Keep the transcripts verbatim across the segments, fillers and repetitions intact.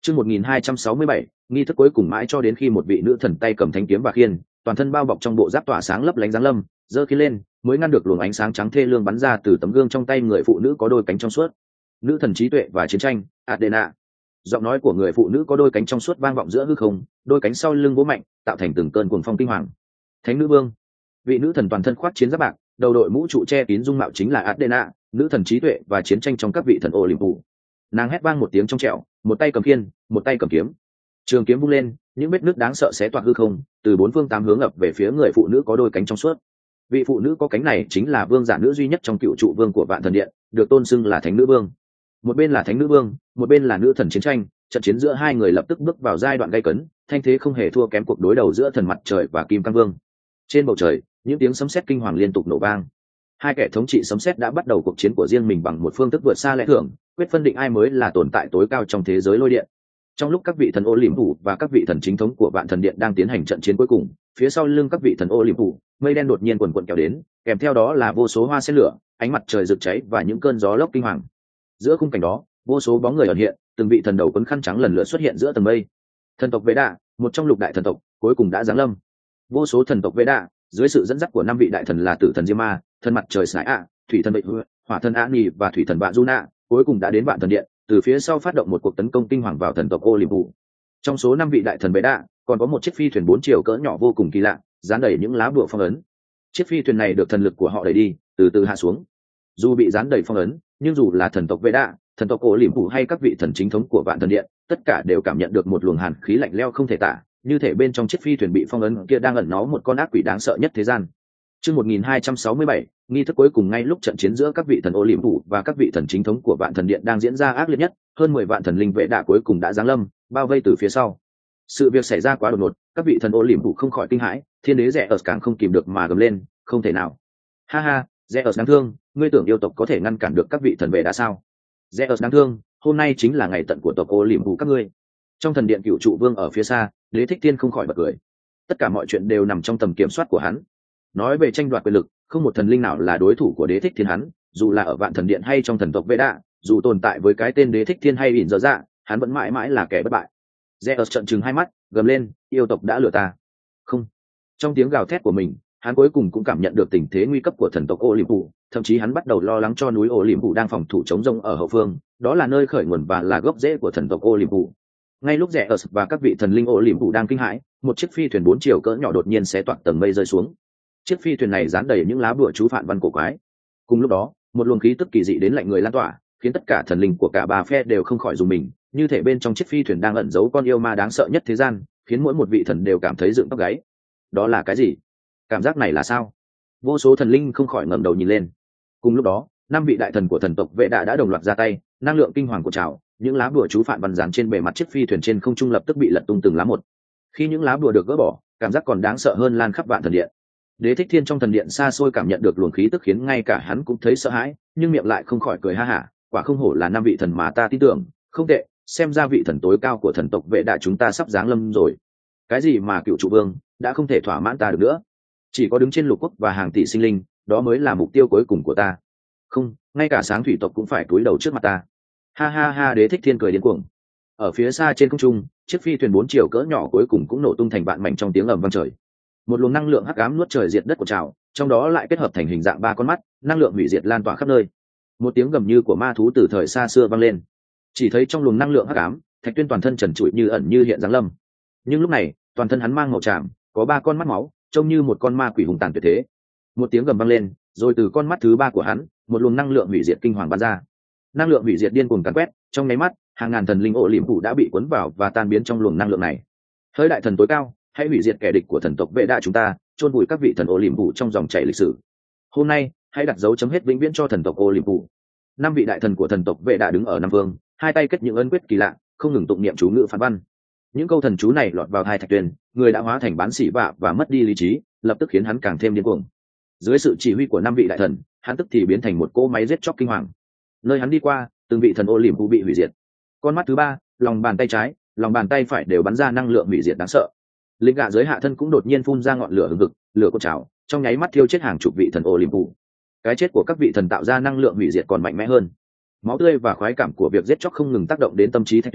Chương một nghìn hai trăm sáu mươi bảy, nghi thức cuối cùng mãi cho đến khi một vị nữ thần tay cầm thanh kiếm và khiên, toàn thân bao bọc trong bộ giáp tỏa sáng lấp lánh giáng lâm, giơ khí lên, mới ngăn được luồng ánh sáng trắng thê lương bắn ra từ tấm gương trong tay người phụ nữ có đôi cánh trong suốt. Nữ thần trí tuệ và chiến tranh, Adena. Giọng nói của người phụ nữ có đôi cánh trong suốt vang vọng giữa hư không, đôi cánh sau lưng vỗ mạnh, tạo thành từng cơn cuồng phong kinh hoàng. Thánh nữ vương. Vị nữ thần toàn thân khoác chiến giáp bạc, đầu đội mũ trụ che kín dung mạo chính là Adena, nữ thần trí tuệ và chiến tranh trong các vị thần Olympus. Nàng hét vang một tiếng trong trẻo, một tay cầm khiên, một tay cầm kiếm. Trường kiếm vung lên, những vết nứt đáng sợ xé toạc hư không, từ bốn phương tám hướng ập về phía người phụ nữ có đôi cánh trong suốt. Vị phụ nữ có cánh này chính là vương giả nữ duy nhất trong cựu trụ vương của Vạn Thần Điện, được tôn xưng là Thánh nữ vương. Một bên là Thánh nữ vương, một bên là nữ thần chiến tranh, trận chiến giữa hai người lập tức bước vào giai đoạn gay cấn, thanh thế không hề thua kém cuộc đối đầu giữa thần mặt trời và Kim Cang Vương. Trên bầu trời, những tiếng sấm sét kinh hoàng liên tục nổ vang. Hai kẻ thống trị sấm sét đã bắt đầu cuộc chiến của riêng mình bằng một phương thức vượt xa lẽ thường, quyết phân định ai mới là tồn tại tối cao trong thế giới lôi điện. Trong lúc các vị thần Olympus và các vị thần chính thống của Vạn Thần Điện đang tiến hành trận chiến cuối cùng, phía sau lưng các vị thần Olympus, mây đen đột nhiên quần quần kéo đến, kèm theo đó là vô số hoa sen lửa, ánh mặt trời rực cháy và những cơn gió lốc kinh hoàng. Giữa khung cảnh đó, vô số bóng người ẩn hiện, từng vị thần đầu quấn khăn trắng lần lượt xuất hiện giữa tầng mây. Thần tộc Vệ Đạ, một trong lục đại thần tộc, cuối cùng đã giáng lâm. Vô số thần tộc Vệ Đạ, dưới sự dẫn dắt của năm vị đại thần là Tử thần Diêm Ma, thần mặt trời Sải ạ, Thủy thần Bệ Hứa, Hỏa thần Á Nhi và Thủy thần Vạn Du Na, cuối cùng đã đến Vạn Thần Điện, từ phía sau phát động một cuộc tấn công kinh hoàng vào thần tộc Olympus. Trong số năm vị đại thần Vệ Đạ, còn có một chiếc phi thuyền bốn chiều cỡ nhỏ vô cùng kỳ lạ, dán đầy những lá bùa phong ấn. Chiếc phi thuyền này được thần lực của họ đẩy đi, từ từ hạ xuống. Dù bị dán đầy phong ấn, nhưng dù là thần tộc Vệ Đạ, thần tộc Olympus hay các vị thần chính thống của Vạn Thần Điện, tất cả đều cảm nhận được một luồng hàn khí lạnh lẽo không thể tả, như thể bên trong chiếc phi thuyền bị phong ấn kia đang ẩn náu một con ác quỷ đáng sợ nhất thế gian. Chương một nghìn hai trăm sáu mươi bảy, nghi thức cuối cùng ngay lúc trận chiến giữa các vị thần Olympus và các vị thần chính thống của Vạn Thần Điện đang diễn ra ác liệt nhất, hơn mười vạn thần linh Vệ Đạ cuối cùng đã giáng lâm, bao vây từ phía sau. Sự việc xảy ra quá đột ngột, các vị thần Olympus không khỏi kinh hãi, thiên đế Zeus càng không kìm được mà gầm lên, không thể nào. Ha ha, Zeus đáng thương, ngươi tưởng yêu tộc có thể ngăn cản được các vị thần Vệ Đạ sao? Zeus đáng thương, hôm nay chính là ngày tận của tộc Olympus các ngươi. Trong thần điện cựu trụ vương ở phía xa, Đế Thích Thiên không khỏi bật cười. Tất cả mọi chuyện đều nằm trong tầm kiểm soát của hắn. Nói về tranh đoạt quyền lực, không một thần linh nào là đối thủ của Đế Thích Thiên hắn, dù là ở Vạn Thần Điện hay trong thần tộc Vệ Đạ, dù tồn tại với cái tên Đế Thích Thiên hay ỉn dở dạ, hắn vẫn mãi mãi là kẻ bất bại. Zeus trợn trừng hai mắt, gầm lên, yêu tộc đã lừa ta. Không. Trong tiếng gào thét của mình, hắn cuối cùng cũng cảm nhận được tình thế nguy cấp của thần tộc Olympus, thậm chí hắn bắt đầu lo lắng cho núi Olympus đang phòng thủ chống rông ở hậu phương, đó là nơi khởi nguồn và là gốc rễ của thần tộc Olympus. Ngay lúc Zeus và các vị thần linh Olympus đang kinh hãi, một chiếc phi thuyền bốn chiều cỡ nhỏ đột nhiên xé toạc tầng mây rơi xuống. Chiếc phi thuyền này dán đầy những lá bùa chú phản văn cổ quái. Cùng lúc đó, một luồng khí tức kỳ dị đến lạnh người lan tỏa, khiến tất cả thần linh của cả ba phe đều không khỏi rùng mình, như thể bên trong chiếc phi thuyền đang ẩn giấu con yêu ma đáng sợ nhất thế gian, khiến mỗi một vị thần đều cảm thấy dựng tóc gáy. Đó là cái gì? Cảm giác này là sao? Vô số thần linh không khỏi ngẩng đầu nhìn lên. Cùng lúc đó, năm vị đại thần của thần tộc Vệ Đạ đã đồng loạt ra tay, năng lượng kinh hoàng của trào, những lá bùa chú phản văn dán trên bề mặt chiếc phi thuyền trên không trung lập tức bị lật tung từng lá một. Khi những lá bùa được gỡ bỏ, cảm giác còn đáng sợ hơn lan khắp Vạn Thần Điện. Đế Thích Thiên trong thần điện xa xôi cảm nhận được luồng khí tức khiến ngay cả hắn cũng thấy sợ hãi, nhưng miệng lại không khỏi cười ha hả, quả không hổ là năm vị thần mà ta tin tưởng, không tệ, xem ra vị thần tối cao của thần tộc Vệ Đạ chúng ta sắp giáng lâm rồi. Cái gì mà cựu trụ vương đã không thể thỏa mãn ta được nữa, chỉ có đứng trên lục quốc và hàng tỷ sinh linh, đó mới là mục tiêu cuối cùng của ta. Không, ngay cả sáng thủy tộc cũng phải cúi đầu trước mặt ta. Ha ha ha, Đế Thích Thiên cười điên cuồng. Ở phía xa trên không trung, chiếc phi thuyền bốn chiều cỡ nhỏ cuối cùng cũng nổ tung thành vạn mảnh trong tiếng ầm vang trời. Một luồng năng lượng hắc ám nuốt trời diệt đất của trào, trong đó lại kết hợp thành hình dạng ba con mắt, năng lượng hủy diệt lan tỏa khắp nơi. Một tiếng gầm như của ma thú từ thời xa xưa vang lên. Chỉ thấy trong luồng năng lượng hắc ám, Thạch Tuyên toàn thân trần trụi như ẩn như hiện giáng lâm. Nhưng lúc này, toàn thân hắn mang màu tràm, có ba con mắt máu, trông như một con ma quỷ hùng tàn tuyệt thế. Một tiếng gầm vang lên, rồi từ con mắt thứ ba của hắn, một luồng năng lượng hủy diệt kinh hoàng bắn ra. Năng lượng hủy diệt điên cuồng càn quét, trong nháy mắt, hàng ngàn thần linh Olympus đã bị cuốn vào và tan biến trong luồng năng lượng này. Hỡi đại thần tối cao, hãy hủy diệt kẻ địch của thần tộc Vệ Đạ chúng ta, chôn vùi các vị thần Olympus trong dòng chảy lịch sử. Hôm nay, hãy đặt dấu chấm hết vĩnh viễn cho thần tộc Olympus. Năm vị đại thần của thần tộc Vệ Đạ đứng ở năm phương, hai tay kết những ấn quyết kỳ lạ, không ngừng tụng niệm chú ngữ phán văn. Những câu thần chú này lọt vào hai Thạch Tuyên, người đã hóa thành bán sỉ vạ và mất đi lý trí, lập tức khiến hắn càng thêm điên cuồng. Dưới sự chỉ huy của năm vị đại thần, hắn tức thì biến thành một cỗ máy giết chóc kinh hoàng. Nơi hắn đi qua, từng vị thần Olympus bị hủy diệt. Con mắt thứ ba, lòng bàn tay trái, lòng bàn tay phải đều bắn ra năng lượng hủy diệt đáng sợ. Linh gạ dưới hạ thân cũng đột nhiên phun ra ngọn lửa hừng hực, lửa cột trào, trong nháy mắt thiêu chết hàng chục vị thần Olympus. Cái chết của các vị thần tạo ra năng lượng hủy diệt còn mạnh mẽ hơn. Máu tươi và khoái cảm của việc giết chóc không ngừng tác động đến tâm trí Thạch Tuyên,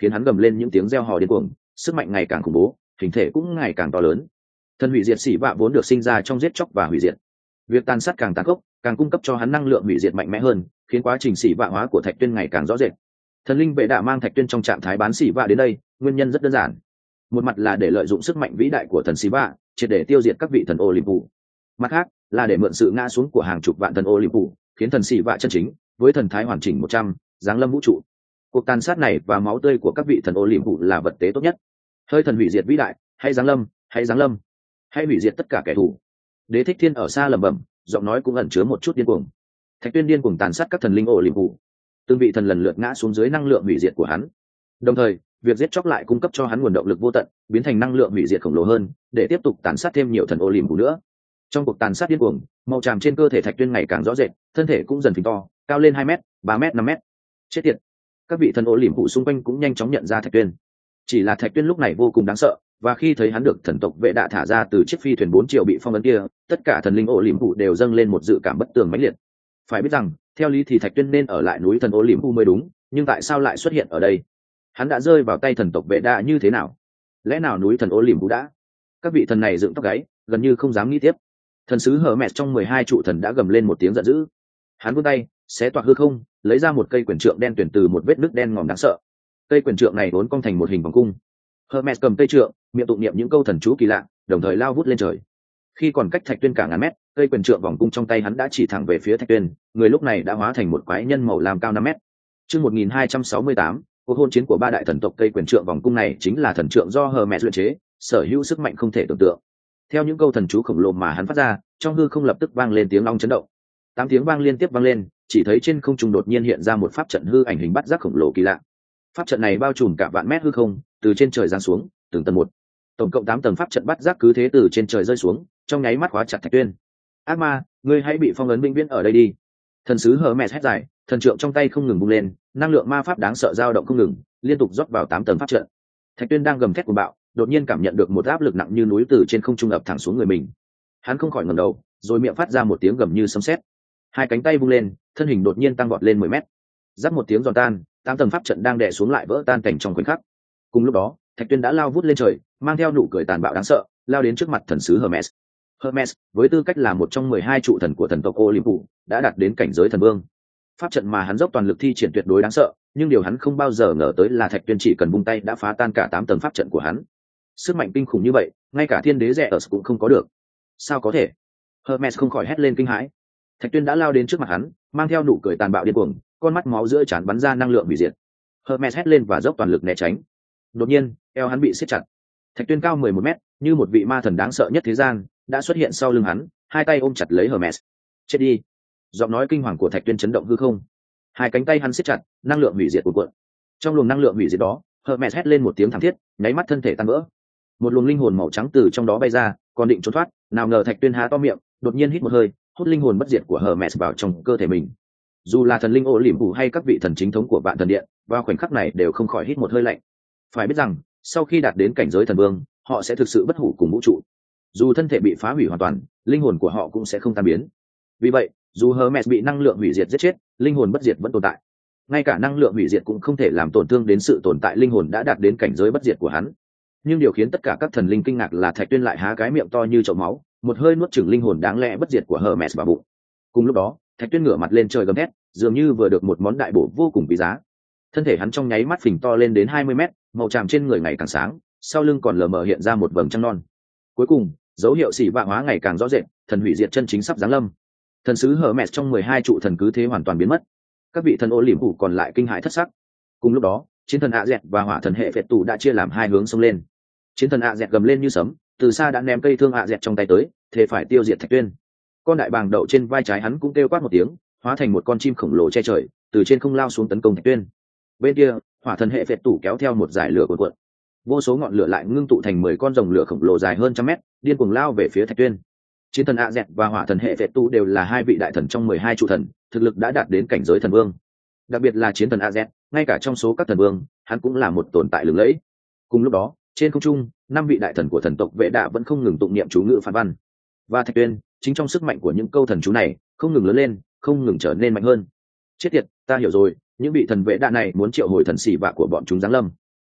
khiến hắn gầm lên những tiếng reo hò điên cuồng, sức mạnh ngày càng khủng bố, hình thể cũng ngày càng to lớn. Thần hủy diệt xỉ vạ vốn được sinh ra trong giết chóc và hủy diệt, việc tàn sát càng tàn khốc, càng cung cấp cho hắn năng lượng hủy diệt mạnh mẽ hơn, khiến quá trình xỉ vạ hóa của thạch tuyên ngày càng rõ rệt. Thần linh vệ đạ mang thạch tuyên trong trạng thái bán xỉ vạ đến đây, nguyên nhân rất đơn giản. Một mặt là để lợi dụng sức mạnh vĩ đại của thần xỉ vạ, triệt để tiêu diệt các vị thần Olympus. Mặt khác là để mượn sự ngã xuống của hàng chục vạn thần Olympus, khiến thần xỉ vạ chân chính với thần thái hoàn chỉnh một trăm giáng lâm vũ trụ. Cuộc tàn sát này và máu tươi của các vị thần Olympus là vật tế tốt nhất. Hơi thần hủy diệt vĩ đại, hãy giáng lâm, hãy giáng lâm, hãy hủy diệt tất cả kẻ thù. Đế thích thiên ở xa lẩm bẩm, giọng nói cũng ẩn chứa một chút điên cuồng. Thạch tuyên điên cuồng tàn sát các thần linh Olympus, từng vị thần lần lượt ngã xuống dưới năng lượng hủy diệt của hắn. Đồng thời, việc giết chóc lại cung cấp cho hắn nguồn động lực vô tận, biến thành năng lượng hủy diệt khổng lồ hơn, để tiếp tục tàn sát thêm nhiều thần Olympus nữa. Trong cuộc tàn sát điên cuồng, màu tràm trên cơ thể Thạch Tuyên ngày càng rõ rệt, thân thể cũng dần phình to, cao lên hai mét, ba mét, năm mét. Chết tiệt! Các vị thần Olympus xung quanh cũng nhanh chóng nhận ra Thạch Tuyên. Chỉ là Thạch Tuyên lúc này vô cùng đáng sợ, và khi thấy hắn được thần tộc vệ đạ thả ra từ chiếc phi thuyền bốn triệu bị phong ấn kia, tất cả thần linh Olympus đều dâng lên một dự cảm bất tường mãnh liệt. Phải biết rằng, theo lý thì Thạch Tuyên nên ở lại núi thần Olympus mới đúng, nhưng tại sao lại xuất hiện ở đây? Hắn đã rơi vào tay thần tộc vệ đạ như thế nào? Lẽ nào núi thần Olympus đã? Các vị thần này dựng tóc gáy, gần như không dám nghĩ tiếp. Thần sứ Hermes trong mười hai trụ thần đã gầm lên một tiếng giận dữ. Hắn vươn tay, xé toạc hư không, lấy ra một cây quyền trượng đen tuyển từ một vết nứt đen ngòm đáng sợ. Cây quyền trượng này vốn cong thành một hình vòng cung. Hermes cầm cây trượng, miệng tụng niệm những câu thần chú kỳ lạ, đồng thời lao vút lên trời. Khi còn cách Thạch Tuyên cả ngàn mét, cây quyền trượng vòng cung trong tay hắn đã chỉ thẳng về phía Thạch Tuyên, người lúc này đã hóa thành một quái nhân màu lam cao năm mét. Chương một nghìn hai trăm sáu mươi tám, cuộc hôn chiến của ba đại thần tộc. Cây quyền trượng vòng cung này chính là thần trượng do Hermes luyện chế, sở hữu sức mạnh không thể tưởng tượng. Theo những câu thần chú khổng lồ mà hắn phát ra, trong hư không lập tức vang lên tiếng long chấn động. Tám tiếng vang liên tiếp vang lên, chỉ thấy trên không trung đột nhiên hiện ra một pháp trận hư ảnh hình bát giác khổng lồ kỳ lạ. Pháp trận này bao trùm cả vạn mét hư không, từ trên trời giáng xuống, từng tầng một. Tổng cộng tám tầng pháp trận bát giác cứ thế từ trên trời rơi xuống, trong nháy mắt khóa chặt Thạch Tuyên. Ác ma, ngươi hãy bị phong ấn vĩnh viễn ở đây đi. Thần sứ Hermes hét dài, thần trượng trong tay không ngừng bung lên, năng lượng ma pháp đáng sợ dao động không ngừng, liên tục rót vào tám tầng pháp trận. Thạch Tuyên đang gầm thét cuồng bạo, đột nhiên cảm nhận được một áp lực nặng như núi từ trên không trung ập thẳng xuống người mình. Hắn không khỏi ngẩng đầu, rồi miệng phát ra một tiếng gầm như sấm sét. Hai cánh tay vung lên, thân hình đột nhiên tăng vọt lên mười mét. Rắc một tiếng giòn tan, tám tầng pháp trận đang đè xuống lại vỡ tan cảnh trong khoảnh khắc. Cùng lúc đó, Thạch Tuyên đã lao vút lên trời, mang theo nụ cười tàn bạo đáng sợ, lao đến trước mặt thần sứ Hermes. Hermes, với tư cách là một trong mười hai trụ thần của thần tộc Olympus, đã đạt đến cảnh giới thần vương. Pháp trận mà hắn dốc toàn lực thi triển tuyệt đối đáng sợ, nhưng điều hắn không bao giờ ngờ tới là Thạch Tuyên chỉ cần vung tay đã phá tan cả tám tầng pháp trận của hắn. Sức mạnh kinh khủng như vậy, ngay cả thiên đế rẻ ở cũng không có được. Sao có thể? Hermes không khỏi hét lên kinh hãi. Thạch Tuyên đã lao đến trước mặt hắn, mang theo nụ cười tàn bạo điên cuồng, con mắt máu giữa trán bắn ra năng lượng hủy diệt. Hermes hét lên và dốc toàn lực né tránh. Đột nhiên, eo hắn bị siết chặt. Thạch Tuyên cao mười một mét, như một vị ma thần đáng sợ nhất thế gian, đã xuất hiện sau lưng hắn, hai tay ôm chặt lấy Hermes. Chết đi! Giọng nói kinh hoàng của Thạch Tuyên chấn động hư không. Hai cánh tay hắn siết chặt, năng lượng hủy diệt cuộn cuộn. Trong luồng năng lượng hủy diệt đó, Hermes hét lên một tiếng thảm thiết, nháy mắt thân thể tan vỡ. Một luồng linh hồn màu trắng từ trong đó bay ra, còn định trốn thoát, nào ngờ Thạch Tuyên há to miệng, đột nhiên hít một hơi, hút linh hồn bất diệt của Hermes vào trong cơ thể mình. Dù là thần linh Olympus hay các vị thần chính thống của Vạn Thần Điện, vào khoảnh khắc này đều không khỏi hít một hơi lạnh. Phải biết rằng, sau khi đạt đến cảnh giới thần vương, họ sẽ thực sự bất hủ cùng vũ trụ. Dù thân thể bị phá hủy hoàn toàn, linh hồn của họ cũng sẽ không tan biến. Vì vậy, dù Hermes bị năng lượng hủy diệt giết chết, linh hồn bất diệt vẫn tồn tại. Ngay cả năng lượng hủy diệt cũng không thể làm tổn thương đến sự tồn tại linh hồn đã đạt đến cảnh giới bất diệt của hắn. Nhưng điều khiến tất cả các thần linh kinh ngạc là Thạch Tuyên lại há cái miệng to như chậu máu, một hơi nuốt chửng linh hồn đáng lẽ bất diệt của Hermes vào bụng. Cùng lúc đó, Thạch Tuyên ngửa mặt lên trời gầm thét, dường như vừa được một món đại bổ vô cùng quý giá. Thân thể hắn trong nháy mắt phình to lên đến hai mươi mét, màu tràm trên người ngày càng sáng, sau lưng còn lờ mờ hiện ra một vầng trăng non. Cuối cùng, dấu hiệu xỉ vạ hóa ngày càng rõ rệt, thần hủy diệt chân chính sắp giáng lâm. Thần sứ Hermes trong mười hai trụ thần cứ thế hoàn toàn biến mất. Các vị thần Olympus còn lại kinh hãi thất sắc. Cùng lúc đó, chiến thần ạ dẹt và hỏa thần hệ phệ tù đã chia làm hai hướng xông lên. Chiến thần ạ dẹt gầm lên như sấm, từ xa đã ném cây thương ạ dẹt trong tay tới, thế phải tiêu diệt Thạch Tuyên. Con đại bàng đậu trên vai trái hắn cũng kêu quát một tiếng, hóa thành một con chim khổng lồ che trời, từ trên không lao xuống tấn công Thạch Tuyên. Bên kia, hỏa thần hệ phệ tù kéo theo một dải lửa cuộn cuộn, vô số ngọn lửa lại ngưng tụ thành mười con rồng lửa khổng lồ dài hơn trăm mét, điên cuồng lao về phía Thạch Tuyên. Chiến thần ạ dẹt và hỏa thần hệ phệ tu đều là hai vị đại thần trong mười hai trụ thần, thực lực đã đạt đến cảnh giới thần vương. Đặc biệt là chiến thần ạ dẹt, ngay cả trong số các thần vương, hắn cũng là một tồn tại lừng lẫy. Cùng lúc đó, trên không trung, năm vị đại thần của thần tộc vệ đạ vẫn không ngừng tụng niệm chú ngữ phản văn. Và Thạch Tuyên, chính trong sức mạnh của những câu thần chú này, không ngừng lớn lên, không ngừng trở nên mạnh hơn. Chết tiệt, ta hiểu rồi, những vị thần vệ đạ này muốn triệu hồi thần xỉ vạ của bọn chúng giáng lâm.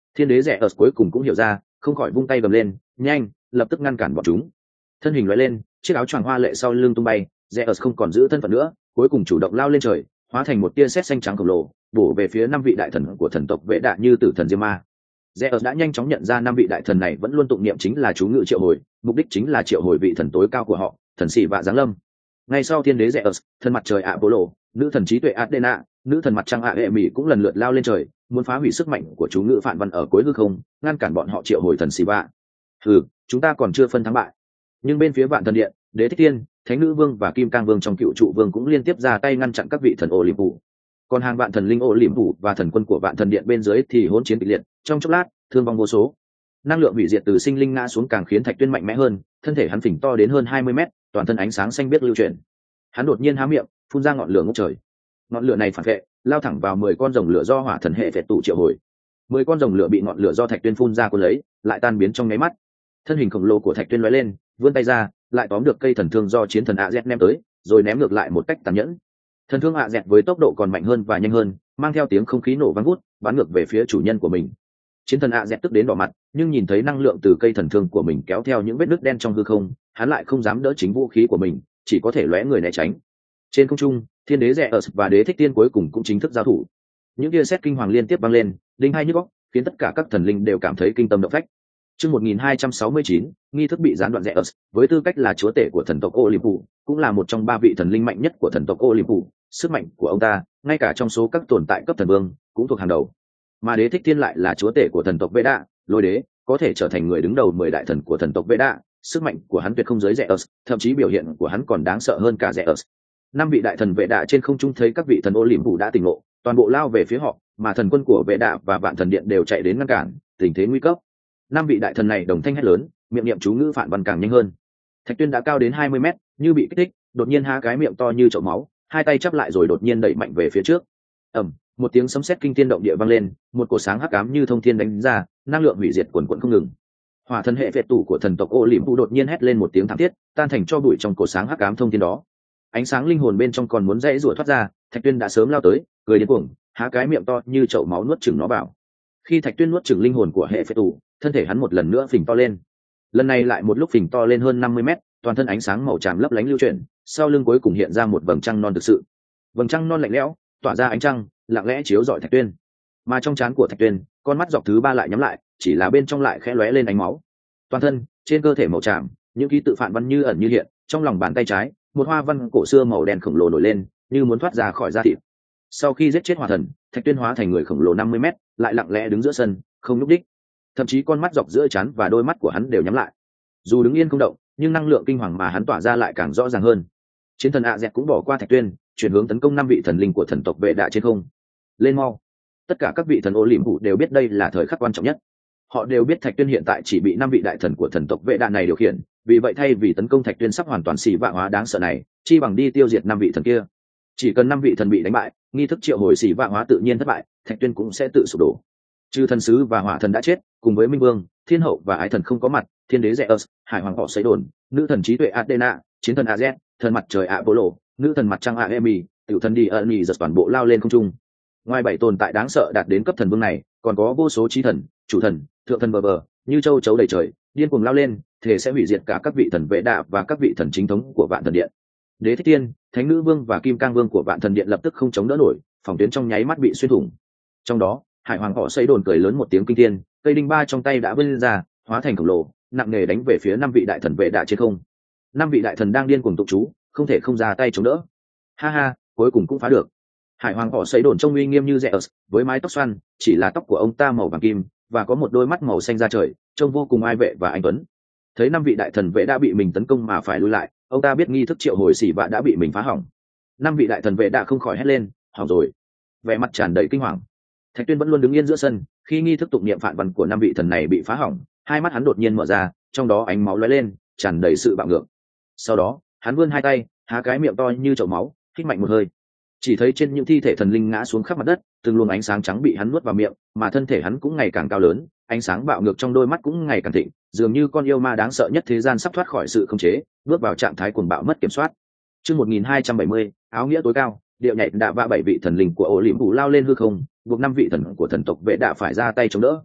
Thiên đế rẻ ở cuối cùng cũng hiểu ra, không khỏi vung tay gầm lên, nhanh, lập tức ngăn cản bọn chúng. Thân hình lóe lên, chiếc áo choàng hoa lệ sau lưng tung bay, rẻ ở không còn giữ thân phận nữa, cuối cùng chủ động lao lên trời, hóa thành một tia sét xanh trắng khổng lồ, bổ về phía năm vị đại thần của thần tộc vệ đạ như tử thần diêm ma. Rẽ đã nhanh chóng nhận ra năm vị đại thần này vẫn luôn tụng niệm chính là chú ngự triệu hồi, mục đích chính là triệu hồi vị thần tối cao của họ, thần sĩ vạ giáng lâm. Ngay sau thiên đế Rẽ, thần mặt trời Apollo, nữ thần trí tuệ Athena, nữ thần mặt trăng Aemi cũng lần lượt lao lên trời, muốn phá hủy sức mạnh của chú ngự phản văn ở cuối hư không, ngăn cản bọn họ triệu hồi thần sĩ vạ. Hừ, chúng ta còn chưa phân thắng bại. Nhưng bên phía vạn thần điện, đế thích tiên, thánh nữ vương và kim cang vương trong cựu trụ vương cũng liên tiếp ra tay ngăn chặn các vị thần Olympus. Còn hàng vạn thần linh Olympus và thần quân của vạn thần điện bên dưới thì hỗn chiến kịch liệt, trong chốc lát thương vong vô số. Năng lượng hủy diệt từ sinh linh ngã xuống càng khiến Thạch Tuyên mạnh mẽ hơn, thân thể hắn phình to đến hơn hai mươi mét, toàn thân ánh sáng xanh biếc lưu chuyển. Hắn đột nhiên há miệng, phun ra ngọn lửa ngút trời. Ngọn lửa này phản vệ, lao thẳng vào mười con rồng lửa do hỏa thần hệ phệ tụ triệu hồi. Mười con rồng lửa bị ngọn lửa do Thạch Tuyên phun ra cuốn lấy, lại tan biến trong nháy mắt. Thân hình khổng lồ của Thạch Tuyên lóe lên, vươn tay ra, lại tóm được cây thần thương do chiến thần A Z ném tới, rồi ném ngược lại một cách tàn nhẫn. Thần thương A Z với tốc độ còn mạnh hơn và nhanh hơn, mang theo tiếng không khí nổ vang vút, bắn ngược về phía chủ nhân của mình. Chiến thần A Z tức đến đỏ mặt, nhưng nhìn thấy năng lượng từ cây thần thương của mình kéo theo những vết nứt đen trong hư không, hắn lại không dám đỡ chính vũ khí của mình, chỉ có thể lóe người né tránh. Trên không trung, thiên đế Rẽ và đế thích tiên cuối cùng cũng chính thức giao thủ. Những tia sét kinh hoàng liên tiếp vang lên, đinh hai nhức óc, khiến tất cả các thần linh đều cảm thấy kinh tâm động phách. Chương một nghìn hai trăm sáu mươi chín, nghi thức bị gián đoạn Rẽ, với tư cách là chúa tể của thần tộc Olympus, cũng là một trong ba vị thần linh mạnh nhất của thần tộc Olympus, sức mạnh của ông ta, ngay cả trong số các tồn tại cấp thần vương, cũng thuộc hàng đầu. Mà đế thích thiên lại là chúa tể của thần tộc Vệ Đạ, lôi đế, có thể trở thành người đứng đầu mười đại thần của thần tộc Vệ Đạ, sức mạnh của hắn tuyệt không giới Rẽ, thậm chí biểu hiện của hắn còn đáng sợ hơn cả Rẽ. Năm vị đại thần Vệ Đạ trên không trung thấy các vị thần Olympus đã tỉnh ngộ, toàn bộ lao về phía họ, mà thần quân của Vệ Đạ và vạn thần điện đều chạy đến ngăn cản, tình thế nguy cấp. Năm vị đại thần này đồng thanh hét lớn, miệng niệm chú ngữ phản văn càng nhanh hơn. Thạch Tuyên đã cao đến hai mươi mét, như bị kích thích, đột nhiên há cái miệng to như chậu máu, hai tay chắp lại rồi đột nhiên đẩy mạnh về phía trước. Ầm, một tiếng sấm sét kinh thiên động địa vang lên, một cột sáng hắc ám như thông thiên đánh ra, năng lượng hủy diệt cuồn cuộn không ngừng. Hỏa thần hệ phệ tủ của thần tộc Olympus đột nhiên hét lên một tiếng thảm thiết, tan thành tro bụi trong cột sáng hắc ám thông thiên đó. Ánh sáng linh hồn bên trong còn muốn rẽ rủa thoát ra, Thạch Tuyên đã sớm lao tới, cười điên cuồng, há cái miệng to như chậu máu nuốt chửng nó vào. Khi Thạch Tuyên nuốt chửng linh hồn của hệ phệ tủ, thân thể hắn một lần nữa phình to lên. Lần này lại một lúc phình to lên hơn năm mươi mét, toàn thân ánh sáng màu tràm lấp lánh lưu chuyển, sau lưng cuối cùng hiện ra một vầng trăng non thực sự. Vầng trăng non lạnh lẽo, tỏa ra ánh trăng, lặng lẽ chiếu rọi Thạch Tuyên. Mà trong trán của Thạch Tuyên, con mắt dọc thứ ba lại nhắm lại, chỉ là bên trong lại khẽ lóe lên ánh máu. Toàn thân, trên cơ thể màu tràm, những ký tự phản văn như ẩn như hiện, trong lòng bàn tay trái, một hoa văn cổ xưa màu đen khổng lồ nổi lên, như muốn thoát ra khỏi da thịt. Sau khi giết chết hỏa thần, Thạch Tuyên hóa thành người khổng lồ năm mươi mét, lại lặng lẽ đứng giữa sân, không nhúc đích. Thậm chí con mắt dọc giữa trán và đôi mắt của hắn đều nhắm lại. Dù đứng yên không động, nhưng năng lượng kinh hoàng mà hắn tỏa ra lại càng rõ ràng hơn. Chiến thần A Z cũng bỏ qua Thạch Tuyên, chuyển hướng tấn công năm vị thần linh của thần tộc Vệ Đạ trên không. Lên mau! Tất cả các vị thần Olympus đều biết đây là thời khắc quan trọng nhất. Họ đều biết Thạch Tuyên hiện tại chỉ bị năm vị đại thần của thần tộc Vệ Đạ này điều khiển, vì vậy thay vì tấn công Thạch Tuyên sắp hoàn toàn xỉ vạ hóa đáng sợ này, chi bằng đi tiêu diệt năm vị thần kia. Chỉ cần năm vị thần bị đánh bại, nghi thức triệu hồi xỉ vạ hóa tự nhiên thất bại, Thạch Tuyên cũng sẽ tự sụp đổ. Chư thần sứ và hỏa thần đã chết, cùng với minh vương, thiên hậu và ái thần không có mặt, thiên đế Zeus, hải hoàng họ xây đồn, nữ thần trí tuệ Athena, chiến thần Az, thần mặt trời Apollo, nữ thần mặt trăng Aemi, tiểu thần đi ẩn giật toàn bộ lao lên không trung. Ngoài bảy tồn tại đáng sợ đạt đến cấp thần vương này, còn có vô số chí thần, chủ thần, thượng thần bờ bờ, như châu chấu đầy trời, điên cuồng lao lên, thể sẽ hủy diệt cả các vị thần Vệ Đạ và các vị thần chính thống của vạn thần điện. Đế thích tiên, thánh nữ vương và kim cang vương của vạn thần điện lập tức không chống đỡ nổi, phòng tuyến trong nháy mắt bị xuyên thủng. Trong đó, hải hoàng họ xây đồn cười lớn một tiếng kinh thiên, cây đinh ba trong tay đã vươn ra, hóa thành khổng lồ, nặng nề đánh về phía năm vị đại thần Vệ Đạ trên không. Năm vị đại thần đang điên cuồng tụng chú, không thể không ra tay chống đỡ. Ha ha, cuối cùng cũng phá được. Hải hoàng họ xây đồn trông uy nghiêm như Zeus, với mái tóc xoăn, chỉ là tóc của ông ta màu vàng kim và có một đôi mắt màu xanh da trời, trông vô cùng ai vệ và anh tuấn. Thấy năm vị đại thần Vệ đã bị mình tấn công mà phải lui lại, ông ta biết nghi thức triệu hồi xỉ vạ đã bị mình phá hỏng. Năm vị đại thần Vệ đã không khỏi hét lên, hỏng rồi. Vẻ mặt tràn đầy kinh hoàng. Thạch Tuyên vẫn luôn đứng yên giữa sân, khi nghi thức tụng niệm phản văn của năm vị thần này bị phá hỏng, hai mắt hắn đột nhiên mở ra, trong đó ánh máu lóe lên, tràn đầy sự bạo ngược. Sau đó, hắn vươn hai tay, há cái miệng to như chậu máu, hít mạnh một hơi. Chỉ thấy trên những thi thể thần linh ngã xuống khắp mặt đất, từng luồng ánh sáng trắng bị hắn nuốt vào miệng, mà thân thể hắn cũng ngày càng cao lớn, ánh sáng bạo ngược trong đôi mắt cũng ngày càng thịnh, dường như con yêu ma đáng sợ nhất thế gian sắp thoát khỏi sự khống chế, bước vào trạng thái cuồng bạo mất kiểm soát. Chương một nghìn hai trăm bảy mươi, áo nghĩa tối cao, điệu nhảy đạ vạ bảy vị thần linh của Olympus lao lên hư không, buộc năm vị thần của thần tộc Vệ Đạ phải ra tay chống đỡ.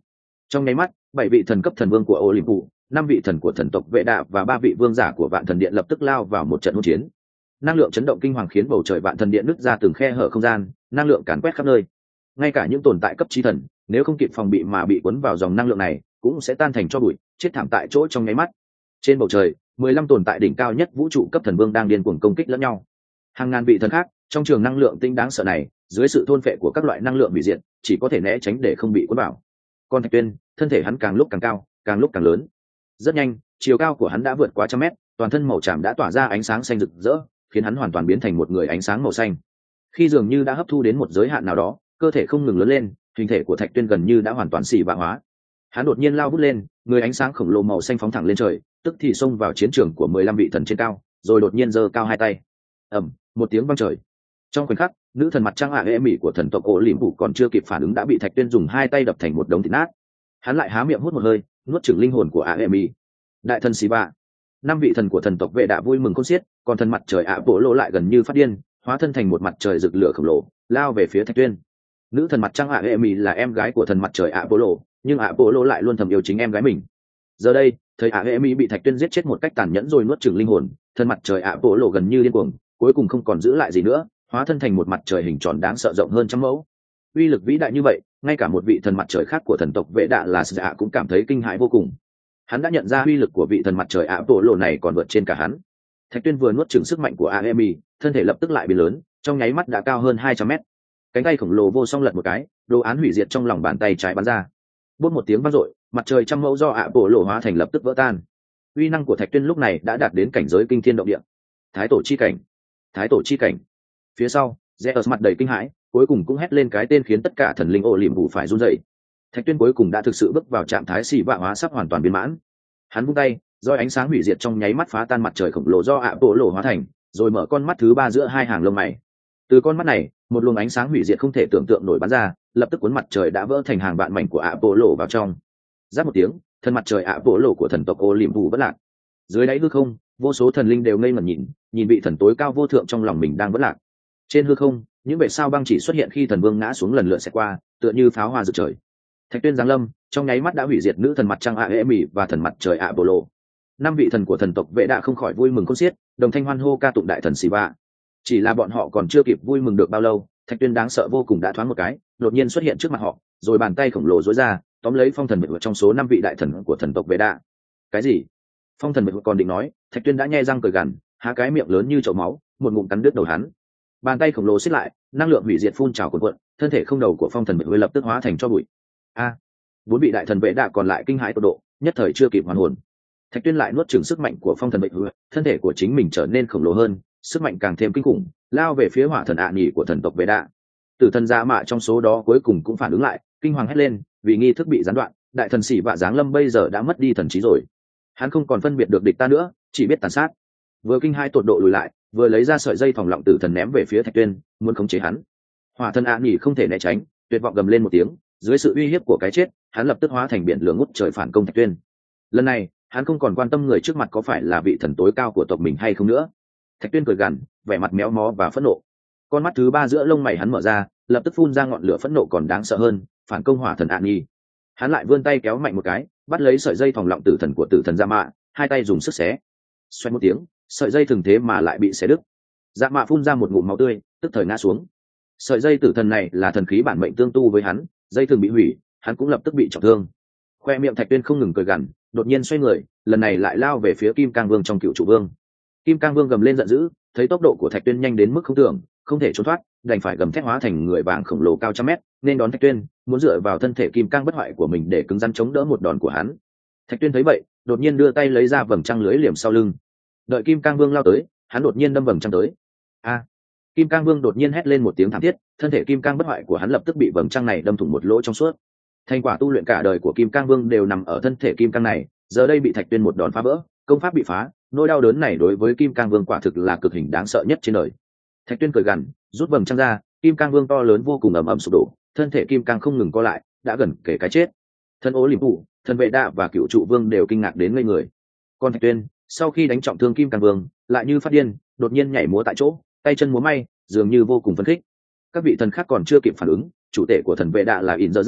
Trong nháy mắt, bảy vị thần cấp thần vương của Olympu, năm vị thần của thần tộc Vệ Đạ và ba vị vương giả của Vạn Thần Điện lập tức lao vào một trận hỗn chiến. Năng lượng chấn động kinh hoàng khiến bầu trời Vạn Thần Điện nứt ra từng khe hở không gian, năng lượng càn quét khắp nơi. Ngay cả những tồn tại cấp chí thần, nếu không kịp phòng bị mà bị cuốn vào dòng năng lượng này, cũng sẽ tan thành tro bụi, chết thảm tại chỗ trong nháy mắt. Trên bầu trời, mười lăm tồn tại đỉnh cao nhất vũ trụ cấp thần vương đang điên cuồng công kích lẫn nhau. Hàng ngàn vị thần khác, trong trường năng lượng tinh đáng sợ này, dưới sự thôn phệ của các loại năng lượng hủy diệt, chỉ có thể né tránh để không bị cuốn vào. Còn Thạch Tuyên, thân thể hắn càng lúc càng cao, càng lúc càng lớn. Rất nhanh, chiều cao của hắn đã vượt qua trăm mét, toàn thân màu tràm đã tỏa ra ánh sáng xanh rực rỡ, khiến hắn hoàn toàn biến thành một người ánh sáng màu xanh. Khi dường như đã hấp thu đến một giới hạn nào đó, cơ thể không ngừng lớn lên, hình thể của Thạch Tuyên gần như đã hoàn toàn xỉ vạ hóa. Hắn đột nhiên lao vút lên, người ánh sáng khổng lồ màu xanh phóng thẳng lên trời, tức thì xông vào chiến trường của mười lăm vị thần trên cao, rồi đột nhiên giơ cao hai tay. Ầm, một tiếng vang trời. Trong khoảnh khắc, nữ thần mặt trăng ạ ệ mỹ của thần tộc Ổ Liễm Phủ còn chưa kịp phản ứng đã bị Thạch Tuyên dùng hai tay đập thành một đống thịt nát. Hắn lại há miệng hút một hơi, nuốt chửng linh hồn của ạ ệ mỹ. Đại thần xì bạ, năm vị thần của thần tộc Vệ Đạ vui mừng khôn xiết, còn thần mặt trời ạ bộ lô lại gần như phát điên, hóa thân thành một mặt trời rực lửa khổng lồ, lao về phía Thạch Tuyên. Nữ thần mặt trăng ạ ệ mỹ là em gái của thần mặt trời ạ bộ lô, nhưng ạ bộ lô lại luôn thầm yêu chính em gái mình. Giờ đây, thấy ạ ệ mỹ bị Thạch Tuyên giết chết một cách tàn nhẫn rồi nuốt chửng linh hồn, thần mặt trời ạ bộ lô gần như điên cuồng, cuối cùng không còn giữ lại gì nữa, hóa thân thành một mặt trời hình tròn đáng sợ rộng hơn trăm mẫu. Uy lực vĩ đại như vậy, ngay cả một vị thần mặt trời khác của thần tộc Vệ Đạ là Dạ cũng cảm thấy kinh hãi vô cùng. Hắn đã nhận ra uy lực của vị thần mặt trời ạ bộ lộ này còn vượt trên cả hắn. Thạch Tuyên vừa nuốt chửng sức mạnh của a e em i, thân thể lập tức lại biến lớn, trong nháy mắt đã cao hơn hai trăm mét. Cánh tay khổng lồ vô song lật một cái, đồ án hủy diệt trong lòng bàn tay trái bắn ra. Bút một tiếng vang dội, mặt trời trăm mẫu do ạ bộ lộ hóa thành lập tức vỡ tan. Uy năng của Thạch Tuyên lúc này đã đạt đến cảnh giới kinh thiên động địa. Thái tổ chi cảnh, thái tổ chi cảnh. Phía sau, Zeus mặt đầy kinh hãi, cuối cùng cũng hét lên cái tên khiến tất cả thần linh ổ liềm vụ phải run rẩy. Thạch Tuyên cuối cùng đã thực sự bước vào trạng thái xì vạ hóa sắp hoàn toàn biến mãn. Hắn vung tay, roi ánh sáng hủy diệt trong nháy mắt phá tan mặt trời khổng lồ do ạ bộ lộ hóa thành, rồi mở con mắt thứ ba giữa hai hàng lông mày. Từ con mắt này, một luồng ánh sáng hủy diệt không thể tưởng tượng nổi bắn ra, lập tức cuốn mặt trời đã vỡ thành hàng vạn mảnh của ạ bộ lộ vào trong. Rát một tiếng, thân mặt trời ạ bộ lộ của thần tộc ô liềm vụ vỡ lạc. Dưới đáy hư không, vô số thần linh đều ngây ngẩn nhìn, nhìn vị thần tối cao vô thượng trong lòng mình đang vỡ lạc. Trên hư không, những vệt sao băng chỉ xuất hiện khi thần vương ngã xuống lần lượt sẽ qua, tựa như pháo hoa rực trời. Thạch Tuyên giáng lâm, trong nháy mắt đã hủy diệt nữ thần mặt trăng a e mỹ và thần mặt trời ạ bộ lộ. Năm vị thần của thần tộc Vệ Đạ không khỏi vui mừng khôn xiết, đồng thanh hoan hô ca tụng đại thần Siva. Chỉ là bọn họ còn chưa kịp vui mừng được bao lâu, Thạch Tuyên đáng sợ vô cùng đã thoáng một cái, đột nhiên xuất hiện trước mặt họ, rồi bàn tay khổng lồ duỗi ra, tóm lấy phong thần mệnh trong số năm vị đại thần của thần tộc Vệ Đạ. Cái gì? Phong thần mệnh còn định nói, Thạch Tuyên đã nhe răng cười gằn, há cái miệng lớn như chậu máu, một ngụm cắn đứt đầu hắn. Bàn tay khổng lồ siết lại, năng lượng hủy diệt phun trào cuồn cuộn, thân thể không đầu của phong thần mệnh lập tức hóa thành tro bụi. A! Bốn vị đại thần Vệ Đạ còn lại kinh hãi tột độ, nhất thời chưa kịp hoàn hồn. Thạch Tuyên lại nuốt chửng sức mạnh của phong thần mệnh, thân thể của chính mình trở nên khổng lồ hơn, sức mạnh càng thêm kinh khủng, lao về phía hỏa thần ạ nhỉ của thần tộc Vệ Đạ. Tử thần Dạ Mạ trong số đó cuối cùng cũng phản ứng lại, kinh hoàng hét lên, vì nghi thức bị gián đoạn, đại thần Sĩ Vạ giáng lâm bây giờ đã mất đi thần trí rồi. Hắn không còn phân biệt được địch ta nữa, chỉ biết tàn sát. Vừa kinh hai tột độ lùi lại, vừa lấy ra sợi dây phòng lọng tử thần ném về phía Thạch Tuyên, muốn khống chế hắn. Hỏa thần ạ nhỉ không thể né tránh, tuyệt vọng gầm lên một tiếng, dưới sự uy hiếp của cái chết, hắn lập tức hóa thành biển lửa ngút trời phản công Thạch Tuyên. Lần này, hắn không còn quan tâm người trước mặt có phải là vị thần tối cao của tộc mình hay không nữa. Thạch Tuyên cười gằn, vẻ mặt méo mó và phẫn nộ. Con mắt thứ ba giữa lông mày hắn mở ra, lập tức phun ra ngọn lửa phẫn nộ còn đáng sợ hơn, phản công hỏa thần ạ nhỉ. Hắn lại vươn tay kéo mạnh một cái, bắt lấy sợi dây phòng lọng tử thần của tử thần Dạ Mạ, hai tay dùng sức xé. Xoay một tiếng, sợi dây thường thế mà lại bị xé đứt. Dạ Mạ phun ra một ngụm máu tươi, tức thời ngã xuống. Sợi dây tử thần này là thần khí bản mệnh tương tu với hắn, dây thường bị hủy, hắn cũng lập tức bị trọng thương. Khoe miệng Thạch Tuyên không ngừng cười gằn, đột nhiên xoay người, lần này lại lao về phía Kim Cang Vương trong Cựu Trụ Vương. Kim Cang Vương gầm lên giận dữ, thấy tốc độ của Thạch Tuyên nhanh đến mức không tưởng, không thể trốn thoát, đành phải gầm thét hóa thành người vàng khổng lồ cao trăm mét, nên đón Thạch Tuyên, muốn dựa vào thân thể kim cang bất hoại của mình để cứng rắn chống đỡ một đòn của hắn. Thạch Tuyên thấy vậy, đột nhiên đưa tay lấy ra vầng trăng lưới liềm sau lưng. Đợi Kim Cang Vương lao tới, hắn đột nhiên đâm vầng trăng tới. A! Kim Cang Vương đột nhiên hét lên một tiếng thảm thiết, thân thể kim cang bất hoại của hắn lập tức bị vầng trăng này đâm thủng một lỗ trong suốt. Thành quả tu luyện cả đời của Kim Cang Vương đều nằm ở thân thể kim cang này, giờ đây bị Thạch Tuyên một đòn phá vỡ, công pháp bị phá, nỗi đau đớn này đối với Kim Cang Vương quả thực là cực hình đáng sợ nhất trên đời. Thạch Tuyên cười gằn, rút vầng trăng ra, Kim Cang Vương to lớn vô cùng ầm ầm sụp đổ, thân thể kim cang không ngừng co lại, đã gần kể cái chết. Thần Ô Liềm Phủ, thần Vệ Đạ và Cựu Trụ Vương đều kinh ngạc đến ngây người. Còn Thạch Tuyên, sau khi đánh trọng thương Kim Cang Vương, lại như phát điên, đột nhiên nhảy múa tại chỗ, tay chân múa may, dường như vô cùng phấn khích. Các vị thần khác còn chưa kịp phản ứng, chủ tể của thần Vệ Đạ là ỉn dở dạ,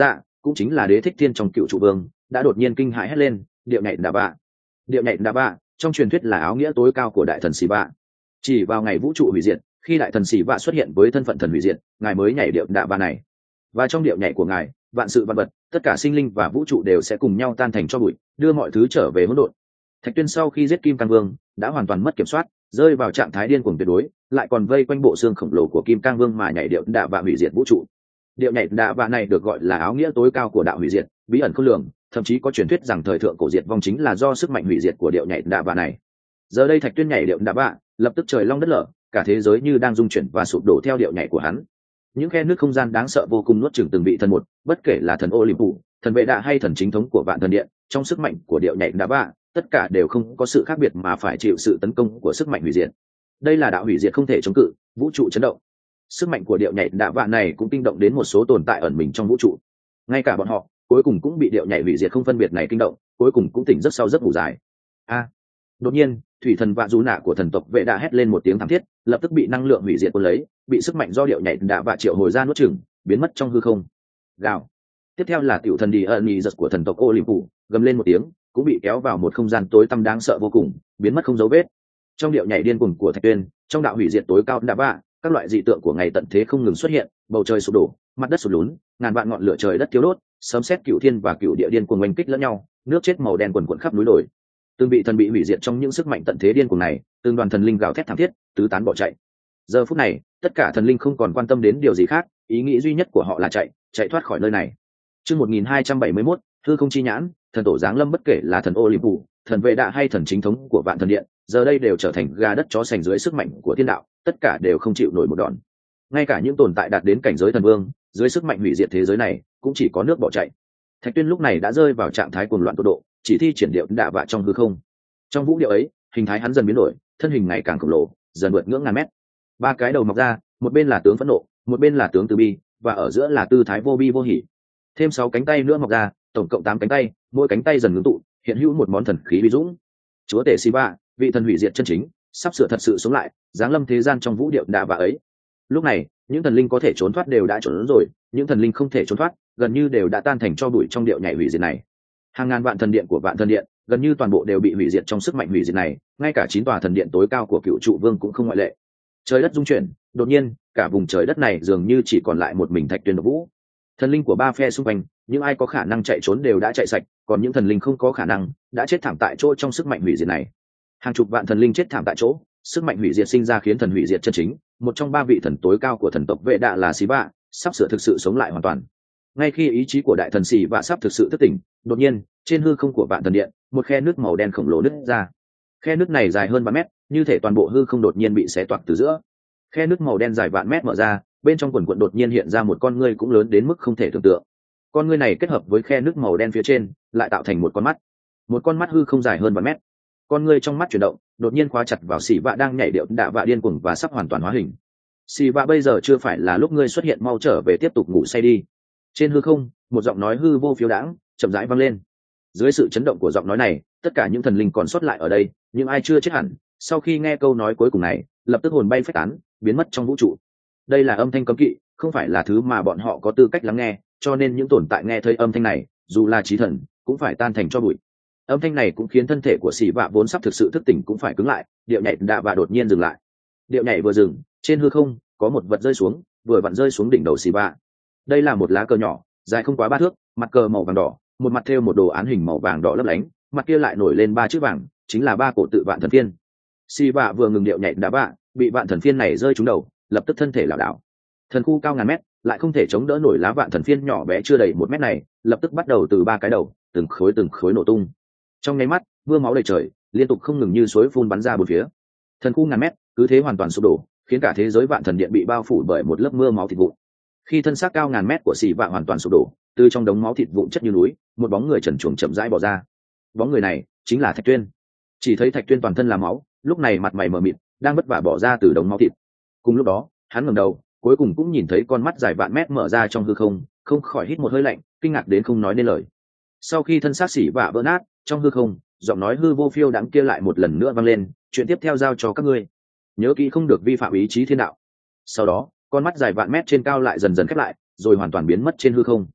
cũng chính là đế thích thiên trong cựu trụ vương đã đột nhiên kinh hãi hét lên điệu nhảy đà bạ. Điệu nhảy đà bạ trong truyền thuyết là áo nghĩa tối cao của đại thần xì bạ. Chỉ vào ngày vũ trụ hủy diệt, khi đại thần xì bạ xuất hiện với thân phận thần hủy diệt, ngài mới nhảy điệu đà bạ này. Và trong điệu nhảy của ngài, vạn sự vạn vật, tất cả sinh linh và vũ trụ đều sẽ cùng nhau tan thành tro bụi, đưa mọi thứ trở về hỗn độn. Thạch Tuyên sau khi giết Kim Cang Vương đã hoàn toàn mất kiểm soát, rơi vào trạng thái điên cuồng tuyệt đối, lại còn vây quanh bộ xương khổng lồ của Kim Cang Vương mà nhảy điệu đà bạ hủy diệt vũ trụ. Điệu nhảy đà bạ này được gọi là áo nghĩa tối cao của đạo hủy diệt, bí ẩn khôn lường, thậm chí có truyền thuyết rằng thời thượng cổ diệt vong chính là do sức mạnh hủy diệt của điệu nhảy đà bạ này. Giờ đây Thạch Tuyên nhảy điệu đà bạ, lập tức trời long đất lở, cả thế giới như đang rung chuyển và sụp đổ theo điệu nhảy của hắn. Những khe nước không gian đáng sợ vô cùng nuốt chửng từng vị thần một, bất kể là thần Olympus, thần vệ đạ hay thần chính thống của vạn thần điện, trong sức mạnh của điệu nhảy đà bạ, tất cả đều không có sự khác biệt mà phải chịu sự tấn công của sức mạnh hủy diệt. Đây là đạo hủy diệt không thể chống cự, vũ trụ chấn động. Sức mạnh của điệu nhảy đà bạ này cũng kinh động đến một số tồn tại ẩn mình trong vũ trụ. Ngay cả bọn họ, cuối cùng cũng bị điệu nhảy hủy diệt không phân biệt này kinh động, cuối cùng cũng tỉnh giấc sau giấc ngủ dài. A! Đột nhiên, thủy thần vạ du nạ của thần tộc vệ đạ hét lên một tiếng thảm thiết, lập tức bị năng lượng hủy diệt cuốn lấy, bị sức mạnh do điệu nhảy đà bạ triệu hồi ra nuốt chửng, biến mất trong hư không. Gào. Tiếp theo là tiểu thần đi ẩn nhị giật của thần tộc Olympus, gầm lên một tiếng, cũng bị kéo vào một không gian tối tăm đáng sợ vô cùng, biến mất không dấu vết. Trong điệu nhảy điên cuồng của Thạch Tuyên, trong đạo hủy diệt tối cao đà bạ, các loại dị tượng của ngày tận thế không ngừng xuất hiện, bầu trời sụp đổ, mặt đất sụt lún, ngàn vạn ngọn lửa trời đất thiêu đốt, sấm sét cửu thiên và cửu địa điên cuồng oanh kích lẫn nhau, nước chết màu đen quần quần khắp núi đồi. Từng vị thần bị hủy diệt trong những sức mạnh tận thế điên cuồng này, từng đoàn thần linh gào thét thảm thiết, tứ tán bỏ chạy. Giờ phút này, tất cả thần linh không còn quan tâm đến điều gì khác, ý nghĩ duy nhất của họ là chạy, chạy thoát khỏi nơi này. Chương một nghìn hai trăm bảy mươi mốt, hư không chi nhãn, thần tổ giáng lâm bất kể là thần Olympus, thần vệ đạ hay thần chính thống của vạn thần điện, giờ đây đều trở thành gà đất chó sành dưới sức mạnh của thiên đạo, tất cả đều không chịu nổi một đòn. Ngay cả những tồn tại đạt đến cảnh giới thần vương, dưới sức mạnh hủy diệt thế giới này, cũng chỉ có nước bỏ chạy. Thạch Tuyên lúc này đã rơi vào trạng thái cuồng loạn tột độ, chỉ thi triển điệu đạ vạ trong hư không. Trong vũ điệu ấy, hình thái hắn dần biến đổi, thân hình ngày càng khổng lồ, dần vượt ngưỡng ngàn mét. Ba cái đầu mọc ra, một bên là tướng phẫn nộ, một bên là tướng từ bi, và ở giữa là tư thái vô bi vô hỉ. Thêm sáu cánh tay nữa mọc ra, tổng cộng tám cánh tay, mỗi cánh tay dần ngưng tụ, hiện hữu một món thần khí vi dũng. Chúa tể Siva, vị thần hủy diệt chân chính, sắp sửa thật sự sống lại, giáng lâm thế gian trong vũ điệu đạ vạ ấy. Lúc này, những thần linh có thể trốn thoát đều đã trốn rồi, những thần linh không thể trốn thoát, gần như đều đã tan thành tro bụi trong điệu nhảy hủy diệt này. Hàng ngàn vạn thần điện của vạn thần điện, gần như toàn bộ đều bị hủy diệt trong sức mạnh hủy diệt này, ngay cả chín tòa thần điện tối cao của cựu trụ vương cũng không ngoại lệ. Trời đất rung chuyển, đột nhiên, cả vùng trời đất này dường như chỉ còn lại một mình Thạch Tuyên độc vũ. Thần linh của ba phe xung quanh, những ai có khả năng chạy trốn đều đã chạy sạch, còn những thần linh không có khả năng đã chết thảm tại chỗ trong sức mạnh hủy diệt này. Hàng chục vạn thần linh chết thảm tại chỗ, sức mạnh hủy diệt sinh ra khiến thần hủy diệt chân chính, một trong ba vị thần tối cao của thần tộc vệ đạ là Siva, sắp sửa thực sự sống lại hoàn toàn. Ngay khi ý chí của đại thần Siva sắp thực sự thức tỉnh, đột nhiên, trên hư không của vạn thần điện, một khe nước màu đen khổng lồ nứt ra. Khe nước này dài hơn ba mét, như thể toàn bộ hư không đột nhiên bị xé toạc từ giữa. Khe nước màu đen dài vạn mét mở ra, bên trong quần quần đột nhiên hiện ra một con ngươi cũng lớn đến mức không thể tưởng tượng. Con ngươi này kết hợp với khe nước màu đen phía trên, lại tạo thành một con mắt. Một con mắt hư không dài hơn ba mét. Con ngươi trong mắt chuyển động, đột nhiên khóa chặt vào Siva đang nhảy điệu đạ vạ điên cuồng và sắp hoàn toàn hóa hình. Siva, bây giờ chưa phải là lúc ngươi xuất hiện, mau trở về tiếp tục ngủ say đi. Trên hư không, một giọng nói hư vô phiêu đãng chậm rãi vang lên. Dưới sự chấn động của giọng nói này, tất cả những thần linh còn sót lại ở đây, nhưng ai chưa chết hẳn, sau khi nghe câu nói cuối cùng này, lập tức hồn bay phách tán, biến mất trong vũ trụ. Đây là âm thanh cấm kỵ, không phải là thứ mà bọn họ có tư cách lắng nghe, cho nên những tồn tại nghe thấy âm thanh này, dù là chí thần, cũng phải tan thành tro bụi. Âm thanh này cũng khiến thân thể của Siva vốn sắp thực sự thức tỉnh cũng phải cứng lại, điệu nhảy đạ và đột nhiên dừng lại. Điệu nhảy vừa dừng, trên hư không có một vật rơi xuống, vừa vặn rơi xuống đỉnh đầu Siva. Đây là một lá cờ nhỏ, dài không quá ba thước, mặt cờ màu vàng đỏ, một mặt thêu một đồ án hình màu vàng đỏ lấp lánh, mặt kia lại nổi lên ba chữ vàng, chính là ba cổ tự vạn thần phiên. Siva vừa ngừng điệu nhảy đạ bạ, bị vạn thần phiên này rơi trúng đầu, lập tức thân thể lảo đảo. Thần khu cao ngàn mét, lại không thể chống đỡ nổi lá vạn thần phiên nhỏ bé chưa đầy một mét này, lập tức bắt đầu từ ba cái đầu, từng khối từng khối nổ tung. Trong nháy mắt, mưa máu đầy trời, liên tục không ngừng như suối phun bắn ra bốn phía. Thần khu ngàn mét cứ thế hoàn toàn sụp đổ, khiến cả thế giới vạn thần điện bị bao phủ bởi một lớp mưa máu thịt vụn. Khi thân xác cao ngàn mét của Xỉ Vạ hoàn toàn sụp đổ, từ trong đống máu thịt vụn chất như núi, một bóng người trần truồng chậm rãi bỏ ra. Bóng người này chính là Thạch Tuyên. Chỉ thấy Thạch Tuyên toàn thân là máu, lúc này mặt mày mờ mịt, đang vất vả bỏ ra từ đống máu thịt. Cùng lúc đó, hắn ngẩng đầu, cuối cùng cũng nhìn thấy con mắt dài vạn mét mở ra trong hư không, không khỏi hít một hơi lạnh, kinh ngạc đến không nói nên lời. Sau khi thân xác Xỉ Vạ vỡ nát, trong hư không, giọng nói hư vô phiêu đãng kia lại một lần nữa vang lên, chuyện tiếp theo giao cho các ngươi, nhớ kỹ không được vi phạm ý chí thiên đạo. Sau đó, con mắt dài vạn mét trên cao lại dần dần khép lại, rồi hoàn toàn biến mất trên hư không.